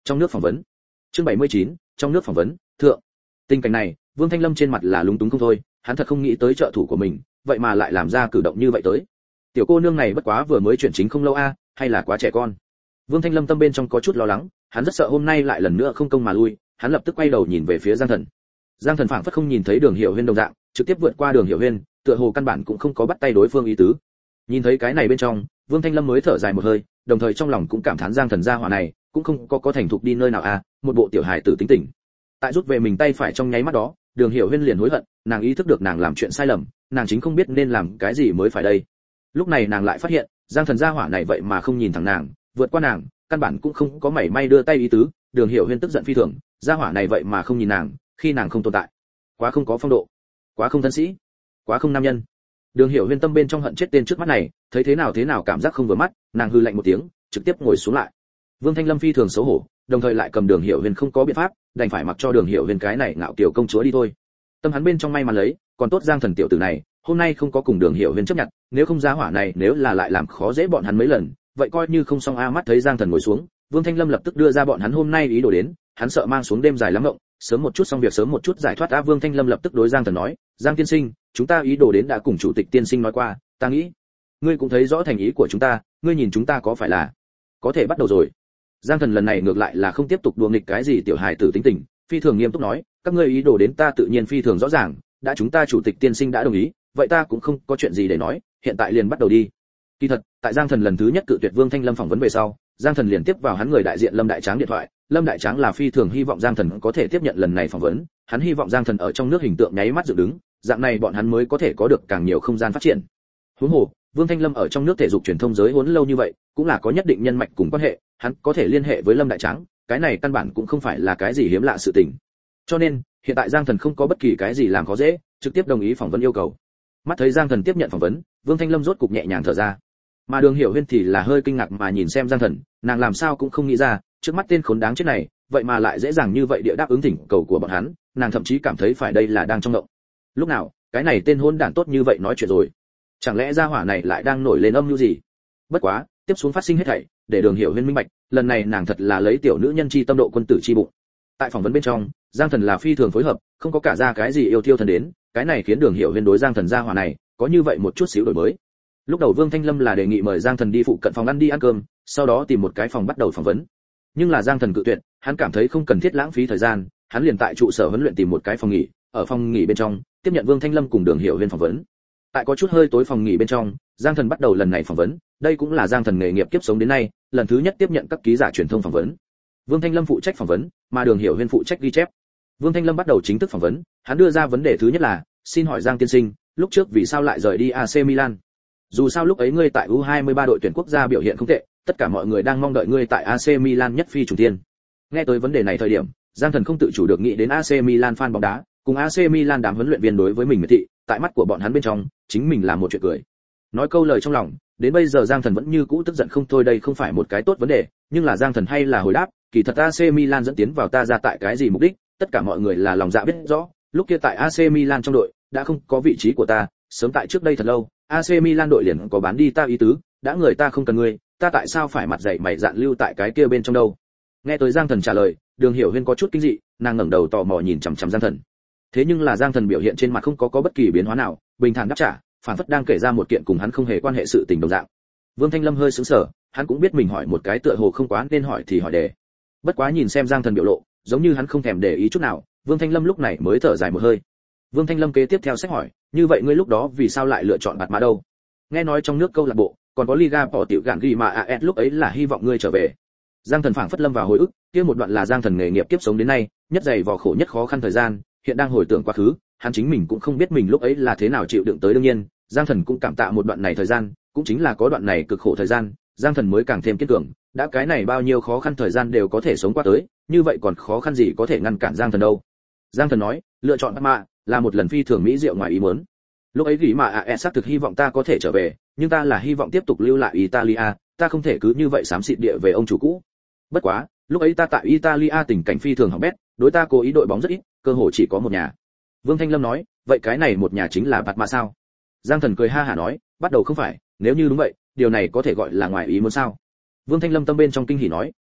Trong nước phỏng vấn. Chương 79, trong nước phỏng vấn, thượng. Tình cảnh này, Vương Thanh Lâm trên mặt là lúng túng không thôi, hắn thật không nghĩ tới trợ thủ của mình, vậy mà lại làm ra cử động như vậy tới. Tiểu cô nương này bất quá vừa mới chuyển chính không lâu a, hay là quá trẻ con. Vương Thanh Lâm tâm bên trong có chút lo lắng, hắn rất sợ hôm nay lại lần nữa không công mà lui, hắn lập tức quay đầu nhìn về phía Giang Thần. Giang Thần phảng phất không nhìn thấy Đường Hiểu Huyên đồng dạng, trực tiếp vượt qua Đường Hiểu Huyên, tựa hồ căn bản cũng không có bắt tay đối phương ý tứ. Nhìn thấy cái này bên trong, Vương Thanh Lâm mới thở dài một hơi, đồng thời trong lòng cũng cảm thán Giang Thần gia hỏa này, cũng không có thành thục đi nơi nào a, một bộ tiểu hài tử tính tình. Tại rút về mình tay phải trong nháy mắt đó, Đường Hiểu Huyên liền hối hận, nàng ý thức được nàng làm chuyện sai lầm, nàng chính không biết nên làm cái gì mới phải đây. Lúc này nàng lại phát hiện, Giang Thần gia hỏa này vậy mà không nhìn thẳng nàng, vượt qua nàng, căn bản cũng không có mảy may đưa tay ý tứ. Đường Hiểu Huyên tức giận phi thường, gia hỏa này vậy mà không nhìn nàng, khi nàng không tồn tại, quá không có phong độ, quá không thân sĩ, quá không nam nhân. Đường Hiểu Huyên tâm bên trong hận chết tên trước mắt này, thấy thế nào cảm giác không vừa mắt, nàng hư lạnh một tiếng, trực tiếp ngồi xuống lại. Vương Thanh Lâm phi thường xấu hổ, đồng thời lại cầm Đường Hiểu Huyên không có biện pháp, đành phải mặc cho Đường Hiểu Huyên cái này ngạo kiều công chúa đi thôi. Tâm hắn bên trong may mắn lấy, còn tốt Giang Thần tiểu tử này, hôm nay không có cùng Đường Hiểu Huyên chấp nhận, nếu không gia hỏa này nếu là lại làm khó dễ bọn hắn mấy lần, vậy coi như không xong a. Mắt thấy Giang Thần ngồi xuống, Vương Thanh Lâm lập tức đưa ra bọn hắn hôm nay ý đồ đến, hắn sợ mang xuống đêm dài lắm ngộng, sớm một chút xong việc sớm một chút giải thoát. Vương Thanh Lâm lập tức đối Giang Thần nói, Giang tiên sinh, chúng ta ý đồ đến đã cùng chủ tịch tiên sinh nói qua, ta nghĩ ngươi cũng thấy rõ thành ý của chúng ta, ngươi nhìn chúng ta có phải là có thể bắt đầu rồi. Giang Thần lần này ngược lại là không tiếp tục đùa nghịch cái gì tiểu hài tử tính tình, phi thường nghiêm túc nói, các ngươi ý đồ đến ta tự nhiên phi thường rõ ràng, đã chúng ta chủ tịch tiên sinh đã đồng ý, vậy ta cũng không có chuyện gì để nói, hiện tại liền bắt đầu đi. Kỳ thật, tại Giang Thần lần thứ nhất cự tuyệt Vương Thanh Lâm phỏng vấn về sau, Giang Thần liền tiếp vào hắn người đại diện Lâm Đại Tráng điện thoại. Lâm Đại Tráng là phi thường hy vọng Giang Thần có thể tiếp nhận lần này phỏng vấn, hắn hy vọng Giang Thần ở trong nước hình tượng nháy mắt dựng đứng, dạng này bọn hắn mới có thể có được càng nhiều không gian phát triển. Huống hồ, Vương Thanh Lâm ở trong nước thể dục truyền thông giới huấn lâu như vậy, cũng là có nhất định nhân mạch cùng quan hệ, hắn có thể liên hệ với Lâm Đại Tráng, cái này căn bản cũng không phải là cái gì hiếm lạ sự tình. Cho nên, hiện tại Giang Thần không có bất kỳ cái gì làm khó dễ, trực tiếp đồng ý phỏng vấn yêu cầu. Mắt thấy Giang Thần tiếp nhận phỏng vấn, Vương Thanh Lâm rốt cục nhẹ nhàng thở ra. Mà Đường Hiểu Huyên thì là hơi kinh ngạc mà nhìn xem Giang Thần, nàng làm sao cũng không nghĩ ra, trước mắt tên khốn đáng chết này, vậy mà lại dễ dàng như vậy địa đáp ứng thỉnh cầu của bọn hắn, nàng thậm chí cảm thấy phải đây là đang trong động. Lúc nào, cái này tên hôn đản tốt như vậy nói chuyện rồi? Chẳng lẽ gia hỏa này lại đang nổi lên âm mưu gì? Bất quá, tiếp xuống phát sinh hết thảy, để Đường Hiểu Huyên minh bạch, lần này nàng thật là lấy tiểu nữ nhân chi tâm độ quân tử chi bụng. Tại phỏng vấn bên trong, Giang Thần là phi thường phối hợp, không có cả ra cái gì yêu thiêu thần đến, cái này khiến Đường Hiểu Huyên đối Giang Thần gia hỏa này có như vậy một chút xíu đổi mới. Lúc đầu Vương Thanh Lâm là đề nghị mời Giang Thần đi phụ cận phòng ăn đi ăn cơm, sau đó tìm một cái phòng bắt đầu phỏng vấn. Nhưng là Giang Thần cự tuyệt, hắn cảm thấy không cần thiết lãng phí thời gian, hắn liền tại trụ sở huấn luyện tìm một cái phòng nghỉ, ở phòng nghỉ bên trong tiếp nhận Vương Thanh Lâm cùng Đường Hiểu Huyên phỏng vấn. Tại có chút hơi tối phòng nghỉ bên trong, Giang Thần bắt đầu lần này phỏng vấn, đây cũng là Giang Thần nghề nghiệp kiếp sống đến nay lần thứ nhất tiếp nhận các ký giả truyền thông phỏng vấn. Vương Thanh Lâm phụ trách phỏng vấn, mà Đường Hiểu Huyên phụ trách ghi chép. Vương Thanh Lâm bắt đầu chính thức phỏng vấn, hắn đưa ra vấn đề thứ nhất là, xin hỏi Giang tiên sinh, lúc trước vì sao lại rời đi AC Milan? Dù sao lúc ấy ngươi tại U23 đội tuyển quốc gia biểu hiện không tệ, tất cả mọi người đang mong đợi ngươi tại AC Milan nhất phi trùng thiên. Nghe tới vấn đề này thời điểm, Giang Thần không tự chủ được nghĩ đến AC Milan fan bóng đá, cùng AC Milan đám huấn luyện viên đối với mình miệt thị, tại mắt của bọn hắn bên trong, chính mình là một chuyện cười. Nói câu lời trong lòng, đến bây giờ Giang Thần vẫn như cũ tức giận không thôi, đây không phải một cái tốt vấn đề, nhưng là Giang Thần hay là hồi đáp, kỳ thật AC Milan dẫn tiến vào ta ra tại cái gì mục đích, tất cả mọi người là lòng dạ biết rõ, lúc kia tại AC Milan trong đội, đã không có vị trí của ta, sớm tại trước đây thật lâu, AC Milan đội liền có bán đi ta ý tứ, đã người ta không cần ngươi, ta tại sao phải mặt dày mày dạn lưu tại cái kia bên trong đâu? Nghe tới Giang Thần trả lời, Đường Hiểu Huyên có chút kinh dị, nàng ngẩng đầu tò mò nhìn chằm chằm Giang Thần. Thế nhưng là Giang Thần biểu hiện trên mặt không có bất kỳ biến hóa nào, bình thản đáp trả, phản phất đang kể ra một kiện cùng hắn không hề quan hệ sự tình đồng dạng. Vương Thanh Lâm hơi sững sờ, hắn cũng biết mình hỏi một cái tựa hồ không quá nên hỏi thì hỏi đề. Bất quá nhìn xem Giang Thần biểu lộ, giống như hắn không thèm để ý chút nào, Vương Thanh Lâm lúc này mới thở dài một hơi. Vương Thanh Lâm kế tiếp theo sách hỏi, như vậy ngươi lúc đó vì sao lại lựa chọn Bạt Mã đâu? Nghe nói trong nước câu lạc bộ, còn có Liga bỏ tiểu gạn ghi mà AS lúc ấy là hy vọng ngươi trở về. Giang Thần phảng phất lâm vào hồi ức, kia một đoạn là Giang Thần nghề nghiệp kiếp sống đến nay, nhất dày vò khổ nhất khó khăn thời gian, hiện đang hồi tưởng quá khứ, hắn chính mình cũng không biết mình lúc ấy là thế nào chịu đựng tới. Đương nhiên, Giang Thần cũng cảm tạ một đoạn này thời gian, cũng chính là có đoạn này cực khổ thời gian, Giang Thần mới càng thêm kiên cường, đã cái này bao nhiêu khó khăn thời gian đều có thể sống qua tới, như vậy còn khó khăn gì có thể ngăn cản Giang Thần đâu. Giang Thần nói, lựa chọn Bạt Mã là một lần phi thường mỹ diệu ngoài ý muốn. Lúc ấy gỉ mà AS xác thực hy vọng ta có thể trở về, nhưng ta là hy vọng tiếp tục lưu lại Italia, ta không thể cứ như vậy xám xịt địa về ông chủ cũ. Bất quá, lúc ấy ta tại Italia tình cảnh phi thường hỏng bét, đối ta cố ý đội bóng rất ít, cơ hội chỉ có một nhà. Vương Thanh Lâm nói, vậy cái này một nhà chính là Bạt Mã sao? Giang Thần cười ha hả nói, bắt đầu không phải, nếu như đúng vậy, điều này có thể gọi là ngoài ý muốn sao? Vương Thanh Lâm tâm bên trong kinh hỉ nói,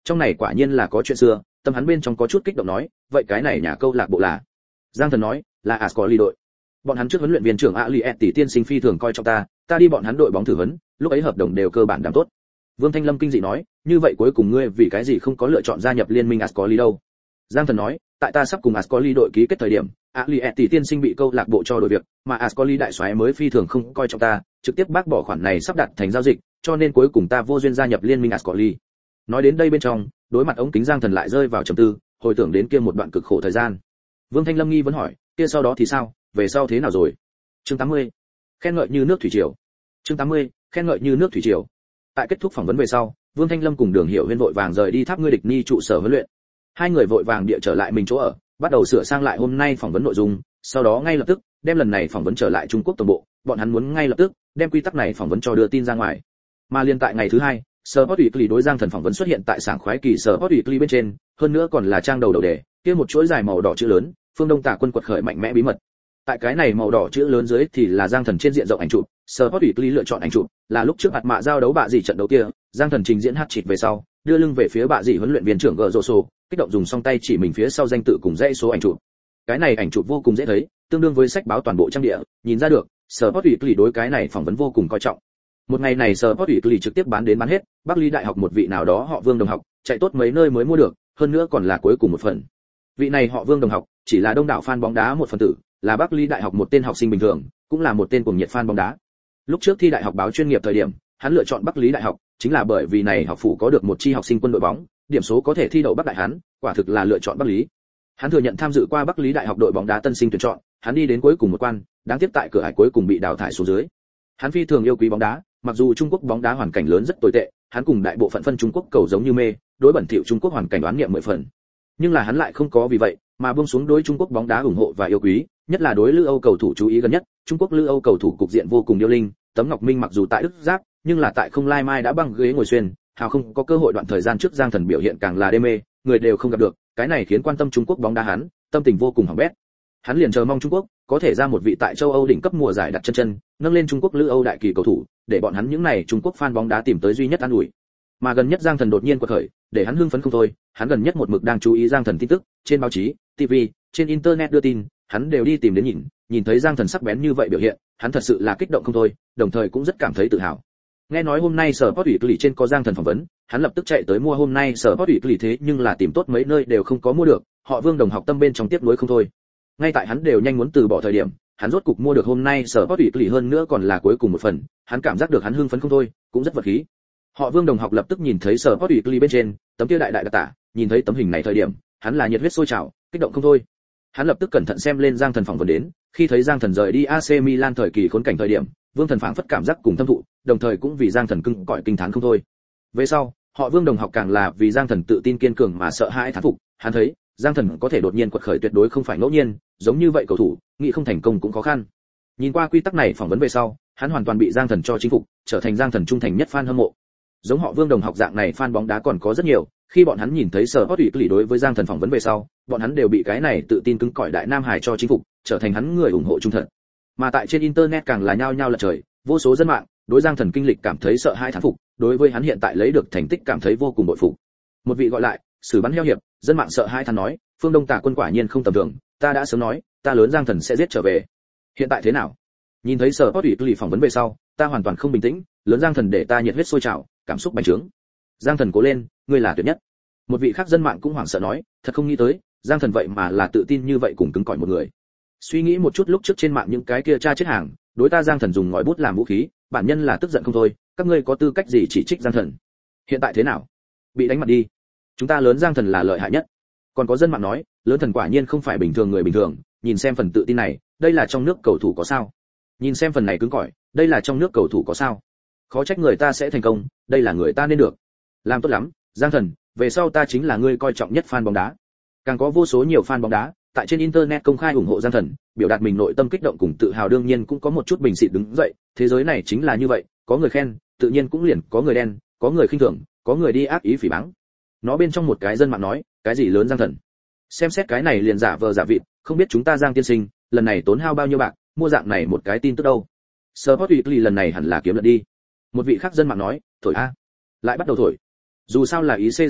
Trong này quả nhiên là có chuyện xưa, tâm hắn bên trong có chút kích động nói, vậy cái này nhà câu lạc bộ là? Giang Thần nói, là Ascoli đội. Bọn hắn trước huấn luyện viên trưởng Alietti tiên sinh phi thường coi trọng ta đi bọn hắn đội bóng thử huấn, lúc ấy hợp đồng đều cơ bản đảm tốt. Vương Thanh Lâm kinh dị nói, như vậy cuối cùng ngươi vì cái gì không có lựa chọn gia nhập liên minh Ascoli đâu? Giang Thần nói, tại ta sắp cùng Ascoli đội ký kết thời điểm, Alietti tiên sinh bị câu lạc bộ cho đổi việc, mà Ascoli đại soái mới phi thường không coi trọng ta, trực tiếp bác bỏ khoản này sắp đặt thành giao dịch, cho nên cuối cùng ta vô duyên gia nhập liên minh Ascoli. Nói đến đây bên trong, đối mặt ống kính Giang Thần lại rơi vào trầm tư, hồi tưởng đến kia một đoạn cực khổ thời gian. Vương Thanh Lâm nghi vấn hỏi, kia sau đó thì sao, về sau thế nào rồi? Chương 80. Khen ngợi như nước thủy triều. Chương 80. Khen ngợi như nước thủy triều. Tại kết thúc phỏng vấn về sau, Vương Thanh Lâm cùng Đường Hiểu Huyên vội vàng rời đi Tháp Ngươi Địch Ni trụ sở huấn luyện. Hai người vội vàng địa trở lại mình chỗ ở, bắt đầu sửa sang lại hôm nay phỏng vấn nội dung, sau đó ngay lập tức đem lần này phỏng vấn trở lại Trung Quốc tổng bộ, bọn hắn muốn ngay lập tức đem quy tắc này phỏng vấn cho đưa tin ra ngoài. Mà liên tại ngày thứ hai, Sport Weekly đối Giang Thần phỏng vấn xuất hiện tại sảng khoái kỳ Sport Weekly bên trên, hơn nữa còn là trang đầu đầu đề, kia một chuỗi dài màu đỏ chữ lớn, phương Đông Tả quân quật khởi mạnh mẽ bí mật. Tại cái này màu đỏ chữ lớn dưới thì là Giang Thần trên diện rộng ảnh chụp, Sport Weekly lựa chọn ảnh chụp, là lúc trước mặt mạ giao đấu bạ gì trận đấu kia, Giang Thần trình diễn hát chít về sau, đưa lưng về phía bạ gì huấn luyện viên trưởng Grosso, kích động dùng song tay chỉ mình phía sau danh tự cùng dãy số ảnh chụp. Cái này ảnh chụp vô cùng dễ thấy, tương đương với sách báo toàn bộ trang địa, nhìn ra được, Sport Weekly đối cái này phỏng vấn vô cùng coi trọng. Một ngày này Sport Weekly trực tiếp bán đến bán hết, Bắc Lý Đại học một vị nào đó họ Vương đồng học, chạy tốt mấy nơi mới mua được, hơn nữa còn là cuối cùng một phần. Vị này họ Vương đồng học, chỉ là đông đảo fan bóng đá một phần tử, là Bắc Lý Đại học một tên học sinh bình thường, cũng là một tên cuồng nhiệt fan bóng đá. Lúc trước thi đại học báo chuyên nghiệp thời điểm, hắn lựa chọn Bắc Lý Đại học, chính là bởi vì này học phủ có được một chi học sinh quân đội bóng, điểm số có thể thi đậu Bắc Đại hắn, quả thực là lựa chọn Bắc Lý. Hắn thừa nhận tham dự qua Bắc Lý Đại học đội bóng đá tân sinh tuyển chọn, hắn đi đến cuối cùng một quan, đáng tiếc tại cửa ải cuối cùng bị đào thải xuống dưới. Hắn phi thường yêu quý bóng đá, mặc dù Trung Quốc bóng đá hoàn cảnh lớn rất tồi tệ, hắn cùng đại bộ phận phân Trung Quốc cầu giống như mê, đối bẩn thỉu Trung Quốc hoàn cảnh đoán niệm 10 phần. Nhưng là hắn lại không có vì vậy mà buông xuống đối Trung Quốc bóng đá ủng hộ và yêu quý, nhất là đối Lư Âu cầu thủ chú ý gần nhất, Trung Quốc Lư Âu cầu thủ cục diện vô cùng điêu linh, Tấm Ngọc Minh mặc dù tại Đức Giáp, nhưng là tại Không Lai Mai đã băng ghế ngồi xuyên, hào không có cơ hội đoạn thời gian trước Giang Thần biểu hiện càng là đê mê, người đều không gặp được, cái này khiến quan tâm Trung Quốc bóng đá hắn, tâm tình vô cùng hỏng bét. Hắn liền chờ mong Trung Quốc có thể ra một vị tại châu Âu đỉnh cấp mùa giải đặt chân, nâng lên Trung Quốc Lư Âu đại kỳ cầu thủ, để bọn hắn những này Trung Quốc fan bóng đá tìm tới duy nhất an ủi. Mà gần nhất Giang Thần đột nhiên quật khởi, để hắn hưng phấn không thôi, hắn gần nhất một mực đang chú ý Giang Thần tin tức, trên báo chí, TV, trên internet đưa tin, hắn đều đi tìm đến nhìn thấy Giang Thần sắc bén như vậy biểu hiện, hắn thật sự là kích động không thôi, đồng thời cũng rất cảm thấy tự hào. Nghe nói hôm nay Sport Weekly trên có Giang Thần phỏng vấn, hắn lập tức chạy tới mua hôm nay Sport Weekly thế nhưng là tìm tốt mấy nơi đều không có mua được, họ Vương đồng học tâm bên trong tiếc nuối không thôi. Ngay tại hắn đều nhanh muốn từ bỏ thời điểm, hắn rốt cục mua được hôm nay Sport Weekly hơn nữa còn là cuối cùng một phần, hắn cảm giác được hắn hưng phấn không thôi, cũng rất vật khí. Họ Vương đồng học lập tức nhìn thấy Sport Weekly bên trên, tấm kia đại đặc tả, nhìn thấy tấm hình này thời điểm, hắn là nhiệt huyết sôi trào, kích động không thôi. Hắn lập tức cẩn thận xem lên Giang Thần phỏng vấn đến, khi thấy Giang Thần rời đi AC Milan thời kỳ khốn cảnh thời điểm, Vương Thần phảng phất cảm giác cùng thâm thụ, đồng thời cũng vì Giang Thần cưng cõi kinh thán không thôi. Về sau, họ Vương đồng học càng là vì Giang Thần tự tin kiên cường mà sợ hãi thán phục, hắn thấy, Giang Thần có thể đột nhiên quật khởi tuyệt đối không phải ngẫu nhiên, giống như vậy cầu thủ, nghĩ không thành công cũng khó khăn. Nhìn qua quy tắc này phỏng vấn về sau, hắn hoàn toàn bị Giang Thần cho chinh phục, trở thành Giang Thần trung thành nhất fan hâm mộ. Giống họ Vương đồng học dạng này fan bóng đá còn có rất nhiều, khi bọn hắn nhìn thấy Sport Weekly đối với Giang Thần phỏng vấn về sau, bọn hắn đều bị cái này tự tin cứng cỏi đại nam hải cho chinh phục, trở thành hắn người ủng hộ trung thật. Mà tại trên internet càng là nhao nhao lật trời, vô số dân mạng đối Giang Thần kinh lịch cảm thấy sợ hãi thán phục, đối với hắn hiện tại lấy được thành tích cảm thấy vô cùng bội phục. Một vị gọi lại, Sử Bắn Heo Hiệp, dân mạng sợ hãi than nói, phương Đông Tả quân quả nhiên không tầm thường, ta đã sớm nói, ta lớn Giang Thần sẽ giết trở về. Hiện tại thế nào? Nhìn thấy Sport Weekly phỏng vấn về sau, ta hoàn toàn không bình tĩnh, lớn Giang Thần để ta nhiệt huyết sôi trào, cảm xúc bành trướng. Giang Thần cố lên, ngươi là tuyệt nhất. Một vị khác dân mạng cũng hoảng sợ nói, thật không nghĩ tới, Giang Thần vậy mà là tự tin như vậy cùng cứng cỏi một người. Suy nghĩ một chút lúc trước trên mạng những cái kia tra chết hàng, đối ta Giang Thần dùng ngòi bút làm vũ khí, bản nhân là tức giận không thôi, các ngươi có tư cách gì chỉ trích Giang Thần? Hiện tại thế nào? Bị đánh mặt đi. Chúng ta lớn Giang Thần là lợi hại nhất. Còn có dân mạng nói, lớn Thần quả nhiên không phải bình thường người bình thường, nhìn xem phần tự tin này, đây là trong nước cầu thủ có sao? Nhìn xem phần này cứng cỏi, đây là trong nước cầu thủ có sao? Khó trách người ta sẽ thành công, đây là người ta nên được. Làm tốt lắm, Giang Thần, về sau ta chính là người coi trọng nhất fan bóng đá. Càng có vô số nhiều fan bóng đá tại trên internet công khai ủng hộ Giang Thần, biểu đạt mình nội tâm kích động cùng tự hào, đương nhiên cũng có một chút bình xịt đứng dậy, thế giới này chính là như vậy, có người khen, tự nhiên cũng liền có người đen, có người khinh thường, có người đi ác ý phỉ báng. Nó bên trong một cái dân mạng nói, cái gì lớn Giang Thần? Xem xét cái này liền giả vờ giả vịt, không biết chúng ta Giang tiên sinh, lần này tốn hao bao nhiêu bạc, mua dạng này một cái tin tức đâu. Sport Weekly lần này hẳn là kiếm lợi đi. Một vị khác dân mạng nói, thổi a. Lại bắt đầu thổi. Dù sao là ý CJB,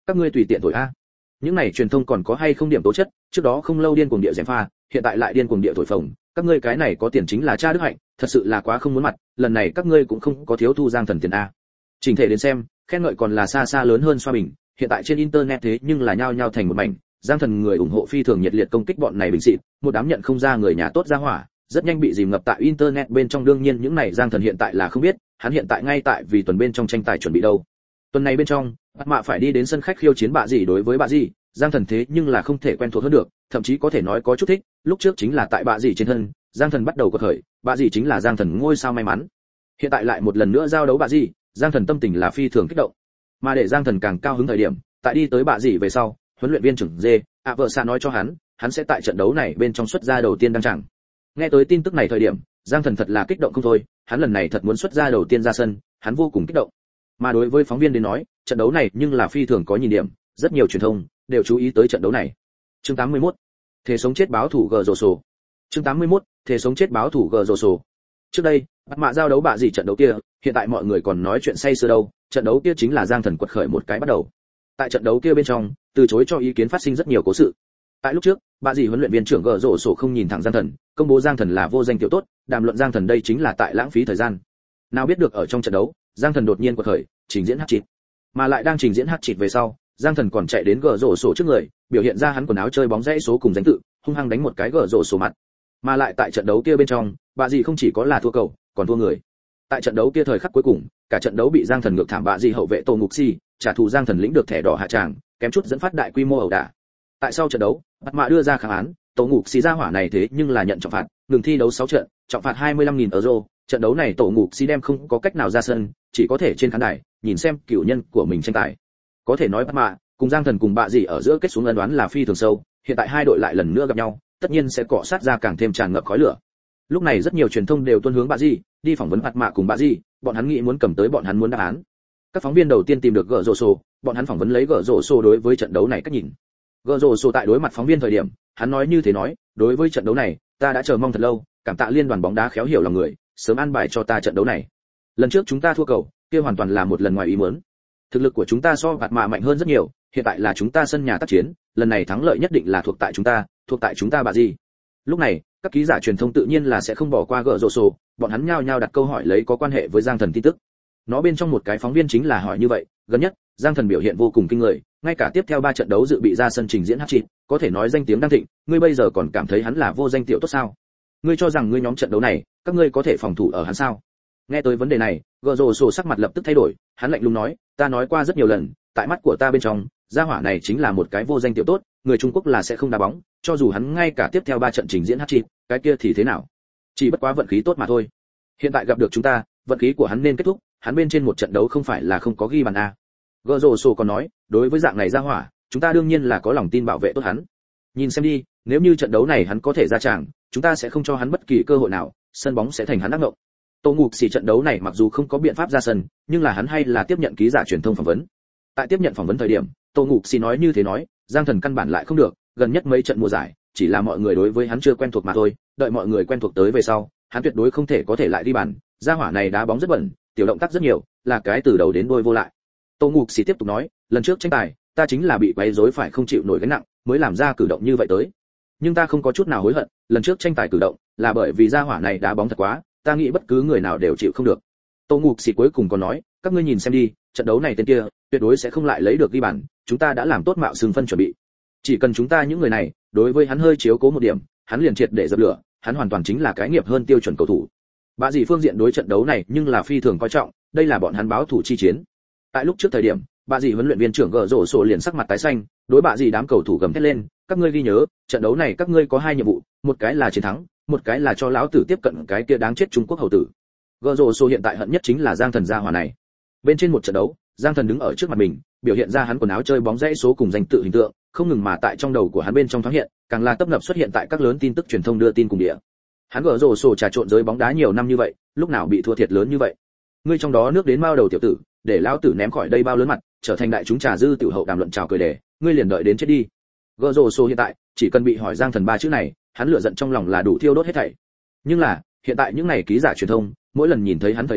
các ngươi tùy tiện thổi a. Những này truyền thông còn có hay không điểm tố chất, trước đó không lâu điên cuồng địa gièm pha, hiện tại lại điên cuồng địa thổi phồng, các ngươi cái này có tiền chính là cha đức hạnh, thật sự là quá không muốn mặt, lần này các ngươi cũng không có thiếu thu Giang Thần tiền a. Chỉnh thể đến xem, khen ngợi còn là xa xa lớn hơn xoa bình, hiện tại trên internet thế nhưng là nhao nhao thành một mảnh, Giang Thần người ủng hộ phi thường nhiệt liệt công kích bọn này bình xịt, một đám nhận không ra người nhà tốt ra hỏa, rất nhanh bị dìm ngập tại internet bên trong. Đương nhiên những này Giang Thần hiện tại là không biết, hắn hiện tại ngay tại vì tuần bên trong tranh tài chuẩn bị đâu. Tuần này bên trong, Bạt Mạ phải đi đến sân khách khiêu chiến bạ gì. Đối với bạ gì, Giang Thần thế nhưng là không thể quen thuộc hơn được, thậm chí có thể nói có chút thích, lúc trước chính là tại bạ gì trên thân, Giang Thần bắt đầu quật khởi, bạ gì chính là Giang Thần ngôi sao may mắn. Hiện tại lại một lần nữa giao đấu bạ gì, Giang Thần tâm tình là phi thường kích động. Mà để Giang Thần càng cao hứng thời điểm, tại đi tới bạ gì về sau, huấn luyện viên trưởng Dê, vợ xa nói cho hắn sẽ tại trận đấu này bên trong xuất ra đầu tiên đăng tràng. Nghe tới tin tức này thời điểm, Giang Thần thật là kích động không thôi, hắn lần này thật muốn xuất ra đầu tiên ra sân, hắn vô cùng kích động. Mà đối với phóng viên đến nói, trận đấu này nhưng là phi thường có nhìn điểm, rất nhiều truyền thông đều chú ý tới trận đấu này. Chương 81. Thể sống chết báo thủ gờ rồ sổ. Chương 81. Thể sống chết báo thủ gờ rồ sổ. Trước đây, Bạt Mạ giao đấu bạ gì trận đấu kia, hiện tại mọi người còn nói chuyện say sưa đâu, trận đấu kia chính là Giang Thần quật khởi một cái bắt đầu. Tại trận đấu kia bên trong, từ chối cho ý kiến phát sinh rất nhiều cố sự. Tại lúc trước, bạ gì huấn luyện viên trưởng gờ rồ sổ không nhìn thẳng Giang Thần, công bố Giang Thần là vô danh tiểu tốt, đàm luận Giang Thần đây chính là tại lãng phí thời gian. Nào biết được ở trong trận đấu, Giang Thần đột nhiên quật khởi, trình diễn hat-trick. Mà lại đang trình diễn hat-trick về sau, Giang Thần còn chạy đến gờ rổ sổ trước người, biểu hiện ra hắn quần áo chơi bóng dãy số cùng danh tự, hung hăng đánh một cái gờ rổ sổ mặt. Mà lại tại trận đấu kia bên trong, bạ gì không chỉ có là thua cầu, còn thua người. Tại trận đấu kia thời khắc cuối cùng, cả trận đấu bị Giang Thần ngược thảm bạ gì hậu vệ Tô Ngục Si, trả thù Giang Thần lĩnh được thẻ đỏ hạ tràng, kém chút dẫn phát đại quy mô ẩu đả. Tại sau trận đấu, Bạt Mạ đưa ra kháng án, Tô Ngục Si ra hỏa này thế nhưng là nhận trọng phạt, ngừng thi đấu 6 trận, trọng phạt 25.000 euro. Trận đấu này Tô Ngục Si đem không có cách nào ra sân, chỉ có thể trên khán đài nhìn xem cựu nhân của mình tranh tài. Có thể nói Bạt Mạ cùng Giang Thần cùng bạ gì ở giữa kết xuống ân đoán là phi thường sâu, hiện tại hai đội lại lần nữa gặp nhau, tất nhiên sẽ cọ sát ra càng thêm tràn ngập khói lửa. Lúc này rất nhiều truyền thông đều tuân hướng bạ gì, đi phỏng vấn Bạt Mạ cùng bạ gì, bọn hắn nghĩ muốn cầm tới bọn hắn muốn đáp án. Các phóng viên đầu tiên tìm được gờ rồ sổ, bọn hắn phỏng vấn lấy gờ rồ sổ đối với trận đấu này cách nhìn. Gờ rồ sổ tại đối mặt phóng viên thời điểm, hắn nói như thế nói, đối với trận đấu này, ta đã chờ mong thật lâu, cảm tạ liên đoàn bóng đá khéo hiểu lòng người, sớm an bài cho ta trận đấu này. Lần trước chúng ta thua cầu, kia hoàn toàn là một lần ngoài ý muốn. Thực lực của chúng ta so Bạt Mạ mạnh hơn rất nhiều, hiện tại là chúng ta sân nhà tác chiến, lần này thắng lợi nhất định là thuộc tại chúng ta bạ gì. Lúc này, các ký giả truyền thông tự nhiên là sẽ không bỏ qua gờ rồ sổ, bọn hắn nhao nhao đặt câu hỏi lấy có quan hệ với Giang Thần tin tức. Nó bên trong một cái phóng viên chính là hỏi như vậy, gần nhất, Giang Thần biểu hiện vô cùng kinh người, ngay cả tiếp theo 3 trận đấu dự bị ra sân trình diễn hat-trick, có thể nói danh tiếng đang thịnh, ngươi bây giờ còn cảm thấy hắn là vô danh tiểu tốt sao? Ngươi cho rằng ngươi nhóm trận đấu này, các ngươi có thể phòng thủ ở hắn sao? Nghe tới vấn đề này, gờ rồ sổ sắc mặt lập tức thay đổi, hắn lạnh lùng nói, ta nói qua rất nhiều lần, tại mắt của ta bên trong, gia hỏa này chính là một cái vô danh tiểu tốt, người Trung Quốc là sẽ không đá bóng, cho dù hắn ngay cả tiếp theo 3 trận trình diễn hat-trick, cái kia thì thế nào? Chỉ bất quá vận khí tốt mà thôi. Hiện tại gặp được chúng ta, vận khí của hắn nên kết thúc, hắn bên trên một trận đấu không phải là không có ghi bàn a. Gờ rồ sổ còn nói, đối với dạng này gia hỏa, chúng ta đương nhiên là có lòng tin bảo vệ tốt hắn. Nhìn xem đi, nếu như trận đấu này hắn có thể ra tràng, chúng ta sẽ không cho hắn bất kỳ cơ hội nào, sân bóng sẽ thành hắn ác mộng. Tô Ngục Sĩ trận đấu này mặc dù không có biện pháp ra sân, nhưng là hắn hay là tiếp nhận ký giả truyền thông phỏng vấn. Tại tiếp nhận phỏng vấn thời điểm, Tô Ngục Sĩ nói như thế nói, Giang Thần căn bản lại không được, gần nhất mấy trận mùa giải, chỉ là mọi người đối với hắn chưa quen thuộc mà thôi, đợi mọi người quen thuộc tới về sau, hắn tuyệt đối không thể có thể lại đi bàn, gia hỏa này đá bóng rất bẩn, tiểu động tác rất nhiều, là cái từ đầu đến đuôi vô lại. Tô Ngục Sĩ tiếp tục nói, lần trước tranh tài, ta chính là bị quấy rối phải không chịu nổi gánh nặng, mới làm ra cử động như vậy tới. Nhưng ta không có chút nào hối hận, lần trước tranh tài cử động, là bởi vì gia hỏa này đá bóng thật quá, ta nghĩ bất cứ người nào đều chịu không được. Tô Ngục Sĩ cuối cùng còn nói, các ngươi nhìn xem đi, trận đấu này tên kia, tuyệt đối sẽ không lại lấy được ghi bàn, chúng ta đã làm tốt mạo xương phân chuẩn bị. Chỉ cần chúng ta những người này, đối với hắn hơi chiếu cố một điểm, hắn liền triệt để dập lửa, hắn hoàn toàn chính là cái nghiệp hơn tiêu chuẩn cầu thủ. Bạ gì phương diện đối trận đấu này nhưng là phi thường coi trọng, đây là bọn hắn báo thủ chi chiến. Tại lúc trước thời điểm, bạ gì huấn luyện viên trưởng gờ rổ sổ liền sắc mặt tái xanh, đối bạ gì đám cầu thủ gầm thét lên, các ngươi ghi nhớ, trận đấu này các ngươi có 2 nhiệm vụ, một cái là chiến thắng, một cái là cho lão tử tiếp cận cái kia đáng chết Trung Quốc hầu tử. Gờ rổ sổ hiện tại hận nhất chính là Giang Thần gia hỏa này. Bên trên một trận đấu, Giang Thần đứng ở trước mặt mình, biểu hiện ra hắn quần áo chơi bóng dãy số cùng danh tự hình tượng, không ngừng mà tại trong đầu của hắn bên trong thoáng hiện, càng là tấp nập xuất hiện tại các lớn tin tức truyền thông đưa tin cùng địa. Hắn gờ rổ sổ trà trộn giới bóng đá nhiều năm như vậy, lúc nào bị thua thiệt lớn như vậy? Ngươi trong đó nước đến bao đầu tiểu tử, để lão tử ném khỏi đây bao lớn mặt, trở thành đại chúng trà dư tiểu hậu đàm luận chào cười đề, ngươi liền đợi đến chết đi. Gờ rổ sổ hiện tại, chỉ cần bị hỏi Giang Thần 3 chữ này, hắn lửa giận trong lòng là đủ thiêu đốt hết thảy. Nhưng là, hiện tại những này ký giả truyền thông, mỗi lần nhìn thấy hắn thời điểm,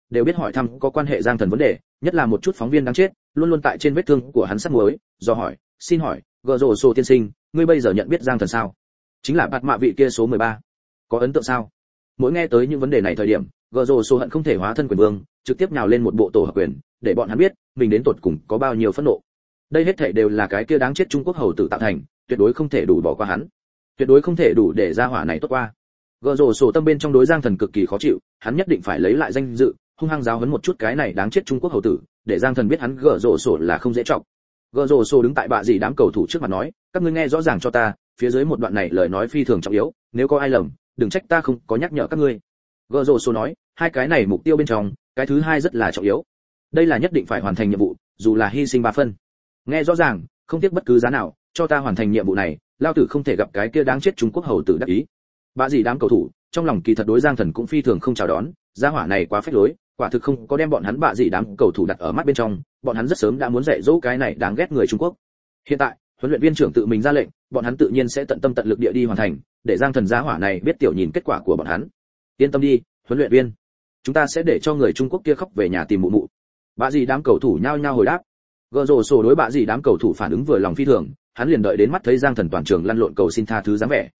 đều biết hỏi thăm có quan hệ Giang Thần vấn đề, nhất là một chút phóng viên đáng chết, luôn luôn tại trên vết thương của hắn sắt muối, do hỏi, xin hỏi, gờ rồ sổ tiên sinh, ngươi bây giờ nhận biết Giang Thần sao? Chính là bạt mạ vị kia số 13. Có ấn tượng sao? Mỗi nghe tới những vấn đề này thời điểm, gờ rồ sổ hận không thể hóa thân quyền vương, trực tiếp nhào lên một bộ tổ hợp quyền, để bọn hắn biết mình đến tột cùng có bao nhiêu phẫn nộ. Đây hết thảy đều là cái kia đáng chết Trung Quốc hầu tử tạo thành, tuyệt đối không thể đủ bỏ qua hắn, tuyệt đối không thể đủ để ra hỏa này tốt qua. Gờ rồ sổ tâm bên trong đối Giang Thần cực kỳ khó chịu, hắn nhất định phải lấy lại danh dự, hung hăng giáo huấn một chút cái này đáng chết Trung Quốc hầu tử, để Giang Thần biết hắn gờ rồ sổ là không dễ trọng. Gờ rồ sổ đứng tại bạ gì đám cầu thủ trước mặt nói, các ngươi nghe rõ ràng cho ta, phía dưới một đoạn này lời nói phi thường trọng yếu, nếu có ai lầm, đừng trách ta không có nhắc nhở các ngươi. Gờ rồ sổ nói, hai cái này mục tiêu bên trong, cái thứ hai rất là trọng yếu. Đây là nhất định phải hoàn thành nhiệm vụ, dù là hy sinh 3 phân. Nghe rõ ràng, không tiếc bất cứ giá nào, cho ta hoàn thành nhiệm vụ này, lao tử không thể gặp cái kia đáng chết Trung Quốc hầu tử đắc ý. Bạ gì đám cầu thủ, trong lòng kỳ thật đối Giang Thần cũng phi thường không chào đón, gia hỏa này quá phách lối, quả thực không có đem bọn hắn bạ gì đám cầu thủ đặt ở mắt bên trong, bọn hắn rất sớm đã muốn dạy dỗ cái này đáng ghét người Trung Quốc. Hiện tại, huấn luyện viên trưởng tự mình ra lệnh, bọn hắn tự nhiên sẽ tận tâm tận lực địa đi hoàn thành, để Giang Thần gia hỏa này biết tiểu nhìn kết quả của bọn hắn. Yên tâm đi, huấn luyện viên, chúng ta sẽ để cho người Trung Quốc kia khóc về nhà tìm mụ mụ. Bạ gì đám cầu thủ nhao nhao hồi đáp. Gờ rồ sổ đối bạ gì đám cầu thủ phản ứng vừa lòng phi thường, hắn liền đợi đến mắt thấy Giang Thần toàn trường lăn lộn cầu xin tha thứ dáng vẻ.